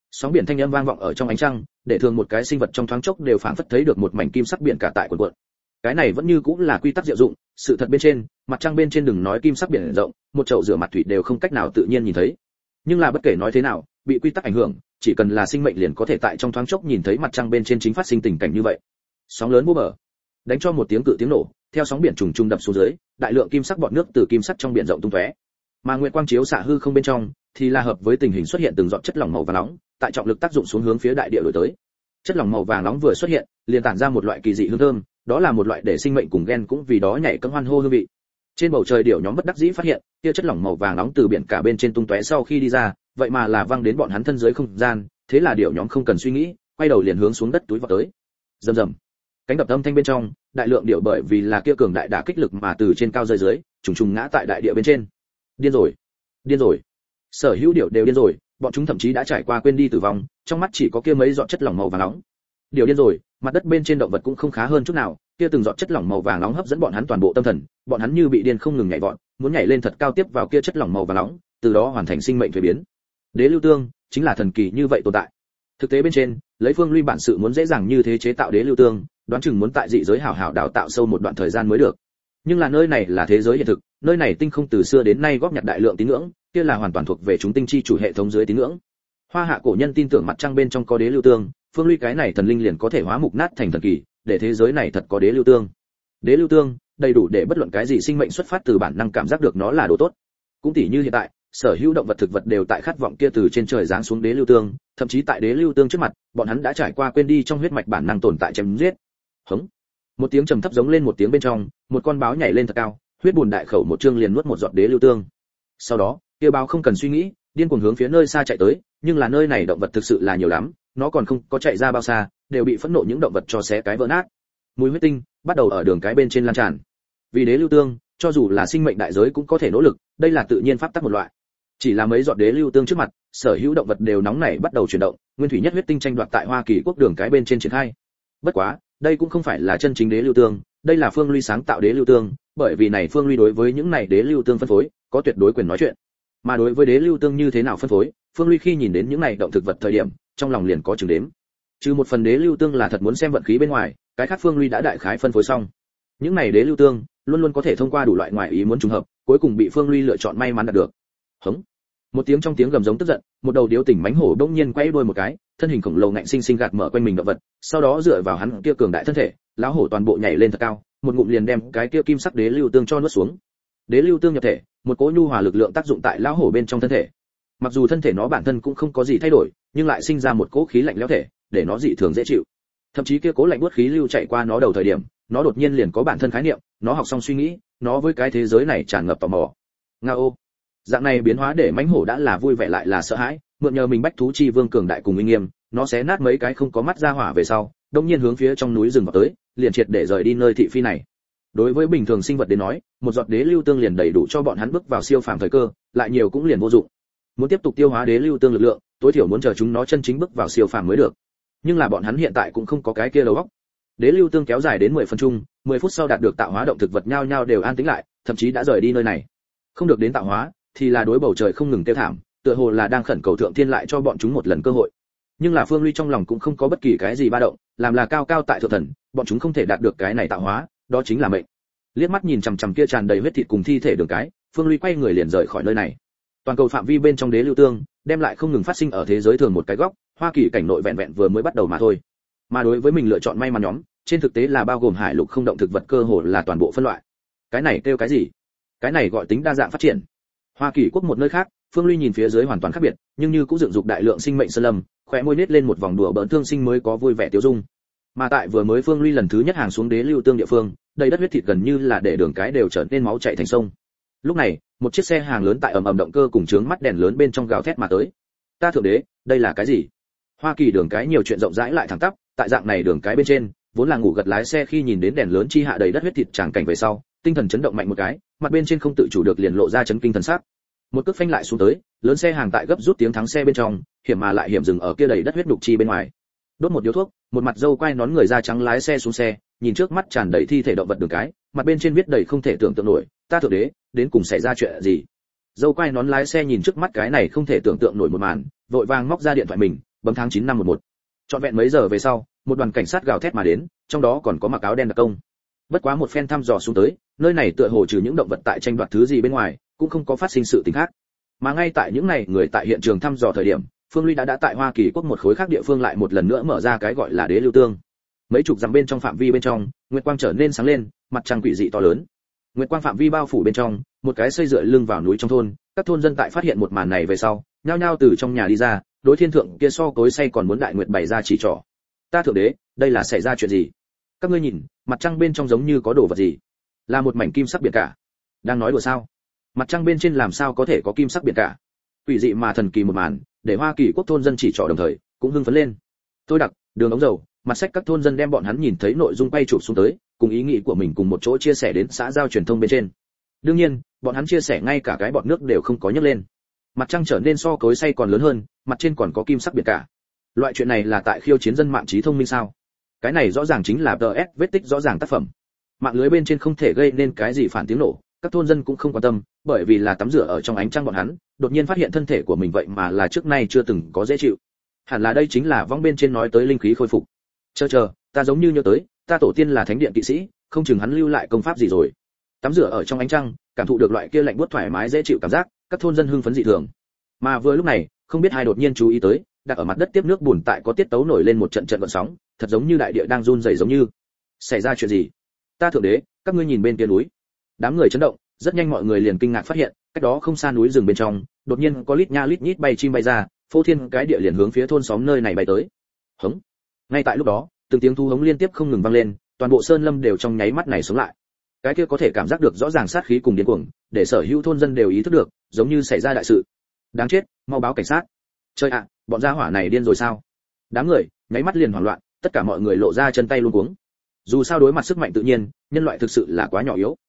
Sóng biển thanh âm vang vọng ở trong ánh trăng, để thường một cái sinh vật trong thoáng chốc đều phảng phất thấy được một mảnh kim sắc biển cả tại cuộn cuộn. Cái này vẫn như cũng là quy tắc diệu dụng, sự thật bên trên, mặt trăng bên trên đừng nói kim sắc biển rộng, một chậu rửa mặt thủy đều không cách nào tự nhiên nhìn thấy. Nhưng là bất kể nói thế nào, bị quy tắc ảnh hưởng, chỉ cần là sinh mệnh liền có thể tại trong thoáng chốc nhìn thấy mặt trăng bên trên chính phát sinh tình cảnh như vậy. Sóng lớn vô bờ, đánh cho một tiếng cự tiếng nổ, theo sóng biển trùng trùng đập xuống dưới, đại lượng kim sắc bọt nước từ kim sắc trong biển rộng tung tóe. Mà nguyệt quang chiếu xạ hư không bên trong, thì là hợp với tình hình xuất hiện từng giọt chất lỏng màu vàng nóng, tại trọng lực tác dụng xuống hướng phía đại địa đổ tới. Chất lỏng màu vàng nóng vừa xuất hiện, liền tản ra một loại kỳ dị hương thơm, đó là một loại để sinh mệnh cùng gen cũng vì đó nhảy cẫng hoan hô hương vị. Trên bầu trời điểu nhóm bất đắc dĩ phát hiện, kia chất lỏng màu vàng nóng từ biển cả bên trên tung tóe sau khi đi ra, vậy mà là văng đến bọn hắn thân dưới không gian, thế là điểu nhóm không cần suy nghĩ, quay đầu liền hướng xuống đất túi vào tới. Rầm rầm. Cánh đập âm thanh bên trong, đại lượng điểu bởi vì là kia cường đại đả kích lực mà từ trên cao rơi dưới, trùng trùng ngã tại đại địa bên trên. Điên rồi, điên rồi. Sở hữu điểu đều điên rồi, bọn chúng thậm chí đã trải qua quên đi tử vong, trong mắt chỉ có kia mấy giọt chất lỏng màu vàng nóng. Điểu điên rồi, mặt đất bên trên động vật cũng không khá hơn chút nào, kia từng giọt chất lỏng màu vàng nóng hấp dẫn bọn hắn toàn bộ tâm thần, bọn hắn như bị điên không ngừng nhảy vọt, muốn nhảy lên thật cao tiếp vào kia chất lỏng màu vàng nóng, từ đó hoàn thành sinh mệnh thay biến. Đế lưu tương chính là thần kỳ như vậy tồn tại. Thực tế bên trên, lấy Phương Ly bản sự muốn dễ dàng như thế chế tạo đế lưu tương, đoán chừng muốn tại dị giới hảo hảo đào tạo sâu một đoạn thời gian mới được. Nhưng là nơi này là thế giới hiện thực, nơi này tinh không từ xưa đến nay góp nhặt đại lượng tín ngưỡng, kia là hoàn toàn thuộc về chúng tinh chi chủ hệ thống dưới tín ngưỡng. Hoa hạ cổ nhân tin tưởng mặt trăng bên trong có đế lưu tương, Phương Ly cái này thần linh liền có thể hóa mục nát thành thần kỳ, để thế giới này thật có đế lưu tương. Đế lưu tương đầy đủ để bất luận cái gì sinh mệnh xuất phát từ bản năng cảm giác được nó là đồ tốt. Cũng tỉ như hiện tại, sở hữu động vật thực vật đều tại khát vọng kia từ trên trời giáng xuống đế lưu tương, thậm chí tại đế lưu tương trước mặt, bọn hắn đã trải qua quên đi trong huyết mạch bản năng tồn tại chém giết. Hống. Một tiếng trầm thấp giống lên một tiếng bên trong, một con báo nhảy lên thật cao, huyết bùn đại khẩu một chương liền nuốt một giọt đế lưu tương. Sau đó, kia báo không cần suy nghĩ, điên cuồng hướng phía nơi xa chạy tới, nhưng là nơi này động vật thực sự là nhiều lắm, nó còn không có chạy ra bao xa, đều bị phẫn nộ những động vật cho xé cái vỡ nát. Mùi huyết tinh bắt đầu ở đường cái bên trên lan tràn. Vì đế lưu tương, cho dù là sinh mệnh đại giới cũng có thể nỗ lực, đây là tự nhiên pháp tắc một loại. Chỉ là mấy giọt đế lưu tương trước mặt, sở hữu động vật đều nóng nảy bắt đầu chuyển động, nguyên thủy nhất huyết tinh tranh đoạt tại Hoa Kỳ quốc đường cái bên trên triển khai. Bất quá, đây cũng không phải là chân chính đế lưu tương, đây là Phương Ly sáng tạo đế lưu tương, bởi vì này Phương Ly đối với những này đế lưu tương phân phối, có tuyệt đối quyền nói chuyện. Mà đối với đế lưu tương như thế nào phân phối, Phương Ly khi nhìn đến những này động thực vật thời điểm, trong lòng liền có chừng đếm. Trừ một phần đế lưu tương là thật muốn xem vận khí bên ngoài, cái khác Phương Ly đã đại khái phân phối xong. Những này đế lưu tương luôn luôn có thể thông qua đủ loại ngoại ý muốn trùng hợp, cuối cùng bị Phương Ly lựa chọn may mắn đạt được. Hống. Một tiếng trong tiếng gầm giống tức giận, một đầu điếu tỉnh mánh hổ đột nhiên quay đuôi một cái, thân hình khổng lồ ngạnh sinh sinh gạt mở quanh mình động vật, sau đó dựa vào hắn kia cường đại thân thể, lão hổ toàn bộ nhảy lên thật cao, một ngụm liền đem cái kia kim sắc đế lưu tương cho nuốt xuống. Đế lưu tương nhập thể, một cỗ nhu hòa lực lượng tác dụng tại lão hổ bên trong thân thể. Mặc dù thân thể nó bản thân cũng không có gì thay đổi, nhưng lại sinh ra một cỗ khí lạnh lẽo thể, để nó dị thường dễ chịu. Thậm chí kia cỗ lạnh buốt khí lưu chạy qua nó đầu thời điểm, nó đột nhiên liền có bản thân khái niệm, nó học xong suy nghĩ, nó với cái thế giới này tràn ngập tò mò. Ngao. Dạng này biến hóa để mãnh hổ đã là vui vẻ lại là sợ hãi, mượn nhờ mình bách thú chi vương cường đại cùng uy nghiêm, nó xé nát mấy cái không có mắt ra hỏa về sau, đột nhiên hướng phía trong núi rừng vào tới, liền triệt để rời đi nơi thị phi này. Đối với bình thường sinh vật đến nói, một giọt đế lưu tương liền đầy đủ cho bọn hắn bước vào siêu phàm thời cơ, lại nhiều cũng liền vô dụng. Muốn tiếp tục tiêu hóa đế lưu tương lực lượng, tối thiểu muốn chờ chúng nó chân chính bước vào siêu phàm mới được. Nhưng là bọn hắn hiện tại cũng không có cái kia đầu óc. Đế lưu tương kéo dài đến 10 phân chung, 10 phút sau đạt được tạo hóa động thực vật nhao nhao đều an tĩnh lại, thậm chí đã rời đi nơi này. Không được đến tạo hóa, thì là đối bầu trời không ngừng kêu thảm, tựa hồ là đang khẩn cầu thượng thiên lại cho bọn chúng một lần cơ hội. Nhưng là Phương Ly trong lòng cũng không có bất kỳ cái gì ba động, làm là cao cao tại thượng thần, bọn chúng không thể đạt được cái này tạo hóa, đó chính là mệnh. Liếc mắt nhìn chằm chằm kia tràn đầy huyết thịt cùng thi thể đường cái, Phương Ly quay người liền rời khỏi nơi này. Toàn cầu phạm vi bên trong đế lưu tương, đem lại không ngừng phát sinh ở thế giới thường một cái góc, Hoa Kỳ cảnh nội vẹn vẹn vừa mới bắt đầu mà thôi. Mà đối với mình lựa chọn may mắn nhóm, trên thực tế là bao gồm hải lục không động thực vật cơ hồ là toàn bộ phân loại. Cái này kêu cái gì? Cái này gọi tính đa dạng phát triển. Hoa Kỳ quốc một nơi khác, Phương Ly nhìn phía dưới hoàn toàn khác biệt, nhưng như cũng dựng dục đại lượng sinh mệnh sơn lâm, khóe môi nết lên một vòng đùa bỡn thương sinh mới có vui vẻ tiêu dung. Mà tại vừa mới Phương Ly lần thứ nhất hàng xuống đế lưu tương địa phương, đầy đất huyết thịt gần như là để đường cái đều trở nên máu chảy thành sông. Lúc này, một chiếc xe hàng lớn tại ầm ầm động cơ cùng chướng mắt đèn lớn bên trong gào thét mà tới. Ta thượng đế, đây là cái gì? Hoa Kỳ đường cái nhiều chuyện rộng rãi lại thẳng tắp, tại dạng này đường cái bên trên, vốn là ngủ gật lái xe khi nhìn đến đèn lớn chi hạ đầy đất huyết thịt tràng cảnh về sau, tinh thần chấn động mạnh một cái, mặt bên trên không tự chủ được liền lộ ra chấn kinh thần sắc. Một cước phanh lại xuống tới, lớn xe hàng tại gấp rút tiếng thắng xe bên trong, hiểm mà lại hiểm dừng ở kia đầy đất huyết đục chi bên ngoài. Đốt một điếu thuốc, một mặt dâu quai nón người da trắng lái xe xuống xe, nhìn trước mắt tràn đầy thi thể động vật đường cái, mặt bên trên viết đầy không thể tưởng tượng nổi, ta thượng đế, đến cùng xảy ra chuyện gì? Dâu quai nón lái xe nhìn trước mắt cái này không thể tưởng tượng nổi một màn, vội vàng móc ra điện thoại mình, bấm tháng 9 năm 11. Trọn vẹn mấy giờ về sau, một đoàn cảnh sát gào thét mà đến, trong đó còn có mặc áo đen đặc công. Bất quá một phen thăm dò xuống tới, nơi này tựa hồ trừ những động vật tại tranh đoạt thứ gì bên ngoài, cũng không có phát sinh sự tình khác. Mà ngay tại những này người tại hiện trường thăm dò thời điểm, Phương Ly đã tại Hoa Kỳ quốc một khối khác địa phương lại một lần nữa mở ra cái gọi là đế lưu tương. Mấy chục dặm bên trong phạm vi bên trong, nguyệt quang trở nên sáng lên, mặt trăng quỷ dị to lớn. Nguyệt quang phạm vi bao phủ bên trong, một cái xây dựa lưng vào núi trong thôn, các thôn dân tại phát hiện một màn này về sau, nhao nhao từ trong nhà đi ra, đối thiên thượng kia so cối say còn muốn đại nguyệt bày ra chỉ trỏ. Ta thượng đế, đây là xảy ra chuyện gì? Các ngươi nhìn, mặt trăng bên trong giống như có đồ vật gì? Là một mảnh kim sắc biển cả. Đang nói đùa sao? Mặt trăng bên trên làm sao có thể có kim sắc biển cả? Quỷ dị mà thần kỳ một màn, để Hoa Kỳ quốc thôn dân chỉ trỏ đồng thời cũng hưng phấn lên. Tôi đặc, đường ống dầu, mặt sách các thôn dân đem bọn hắn nhìn thấy nội dung quay chụp xuống tới, cùng ý nghĩ của mình cùng một chỗ chia sẻ đến xã giao truyền thông bên trên. Đương nhiên, bọn hắn chia sẻ ngay cả cái bọt nước đều không có nhấc lên. Mặt trăng trở nên so cối say còn lớn hơn, mặt trên còn có kim sắc biển cả. Loại chuyện này là tại khiêu chiến dân mạng trí thông minh sao? Cái này rõ ràng chính là DS vết tích rõ ràng tác phẩm. Mạng lưới bên trên không thể gây nên cái gì phản tiếng nổ, các thôn dân cũng không quan tâm, bởi vì là tắm rửa ở trong ánh trăng bọn hắn, đột nhiên phát hiện thân thể của mình vậy mà là trước nay chưa từng có dễ chịu. Hẳn là đây chính là vong bên trên nói tới linh khí khôi phục. Chờ, ta giống như nhớ tới, ta tổ tiên là thánh điện kỵ sĩ, không chừng hắn lưu lại công pháp gì rồi. Tắm rửa ở trong ánh trăng, cảm thụ được loại kia lạnh buốt thoải mái dễ chịu cảm giác, các thôn dân hưng phấn dị thường. Mà vừa lúc này, không biết ai đột nhiên chú ý tới, đặt ở mặt đất tiếp nước bùn tại có tiết tấu nổi lên một trận trận gợn sóng, thật giống như đại địa đang run rẩy giống như. Xảy ra chuyện gì? Ta thượng đế, các ngươi nhìn bên kia núi. Đám người chấn động, rất nhanh mọi người liền kinh ngạc phát hiện, cách đó không xa núi rừng bên trong, đột nhiên có lít nha lít nhít bay chim bay ra, phô thiên cái địa liền hướng phía thôn xóm nơi này bay tới. Hống. Ngay tại lúc đó, từng tiếng thu hống liên tiếp không ngừng vang lên, toàn bộ sơn lâm đều trong nháy mắt này sống lại. Cái kia có thể cảm giác được rõ ràng sát khí cùng điên cuồng, để sở hữu thôn dân đều ý thức được, giống như xảy ra đại sự. Đáng chết, mau báo cảnh sát. Trời ạ, bọn gia hỏa này điên rồi sao? Đám người nháy mắt liền hoảng loạn, tất cả mọi người lộ ra chân tay luống cuống. Dù sao đối mặt sức mạnh tự nhiên, nhân loại thực sự là quá nhỏ yếu,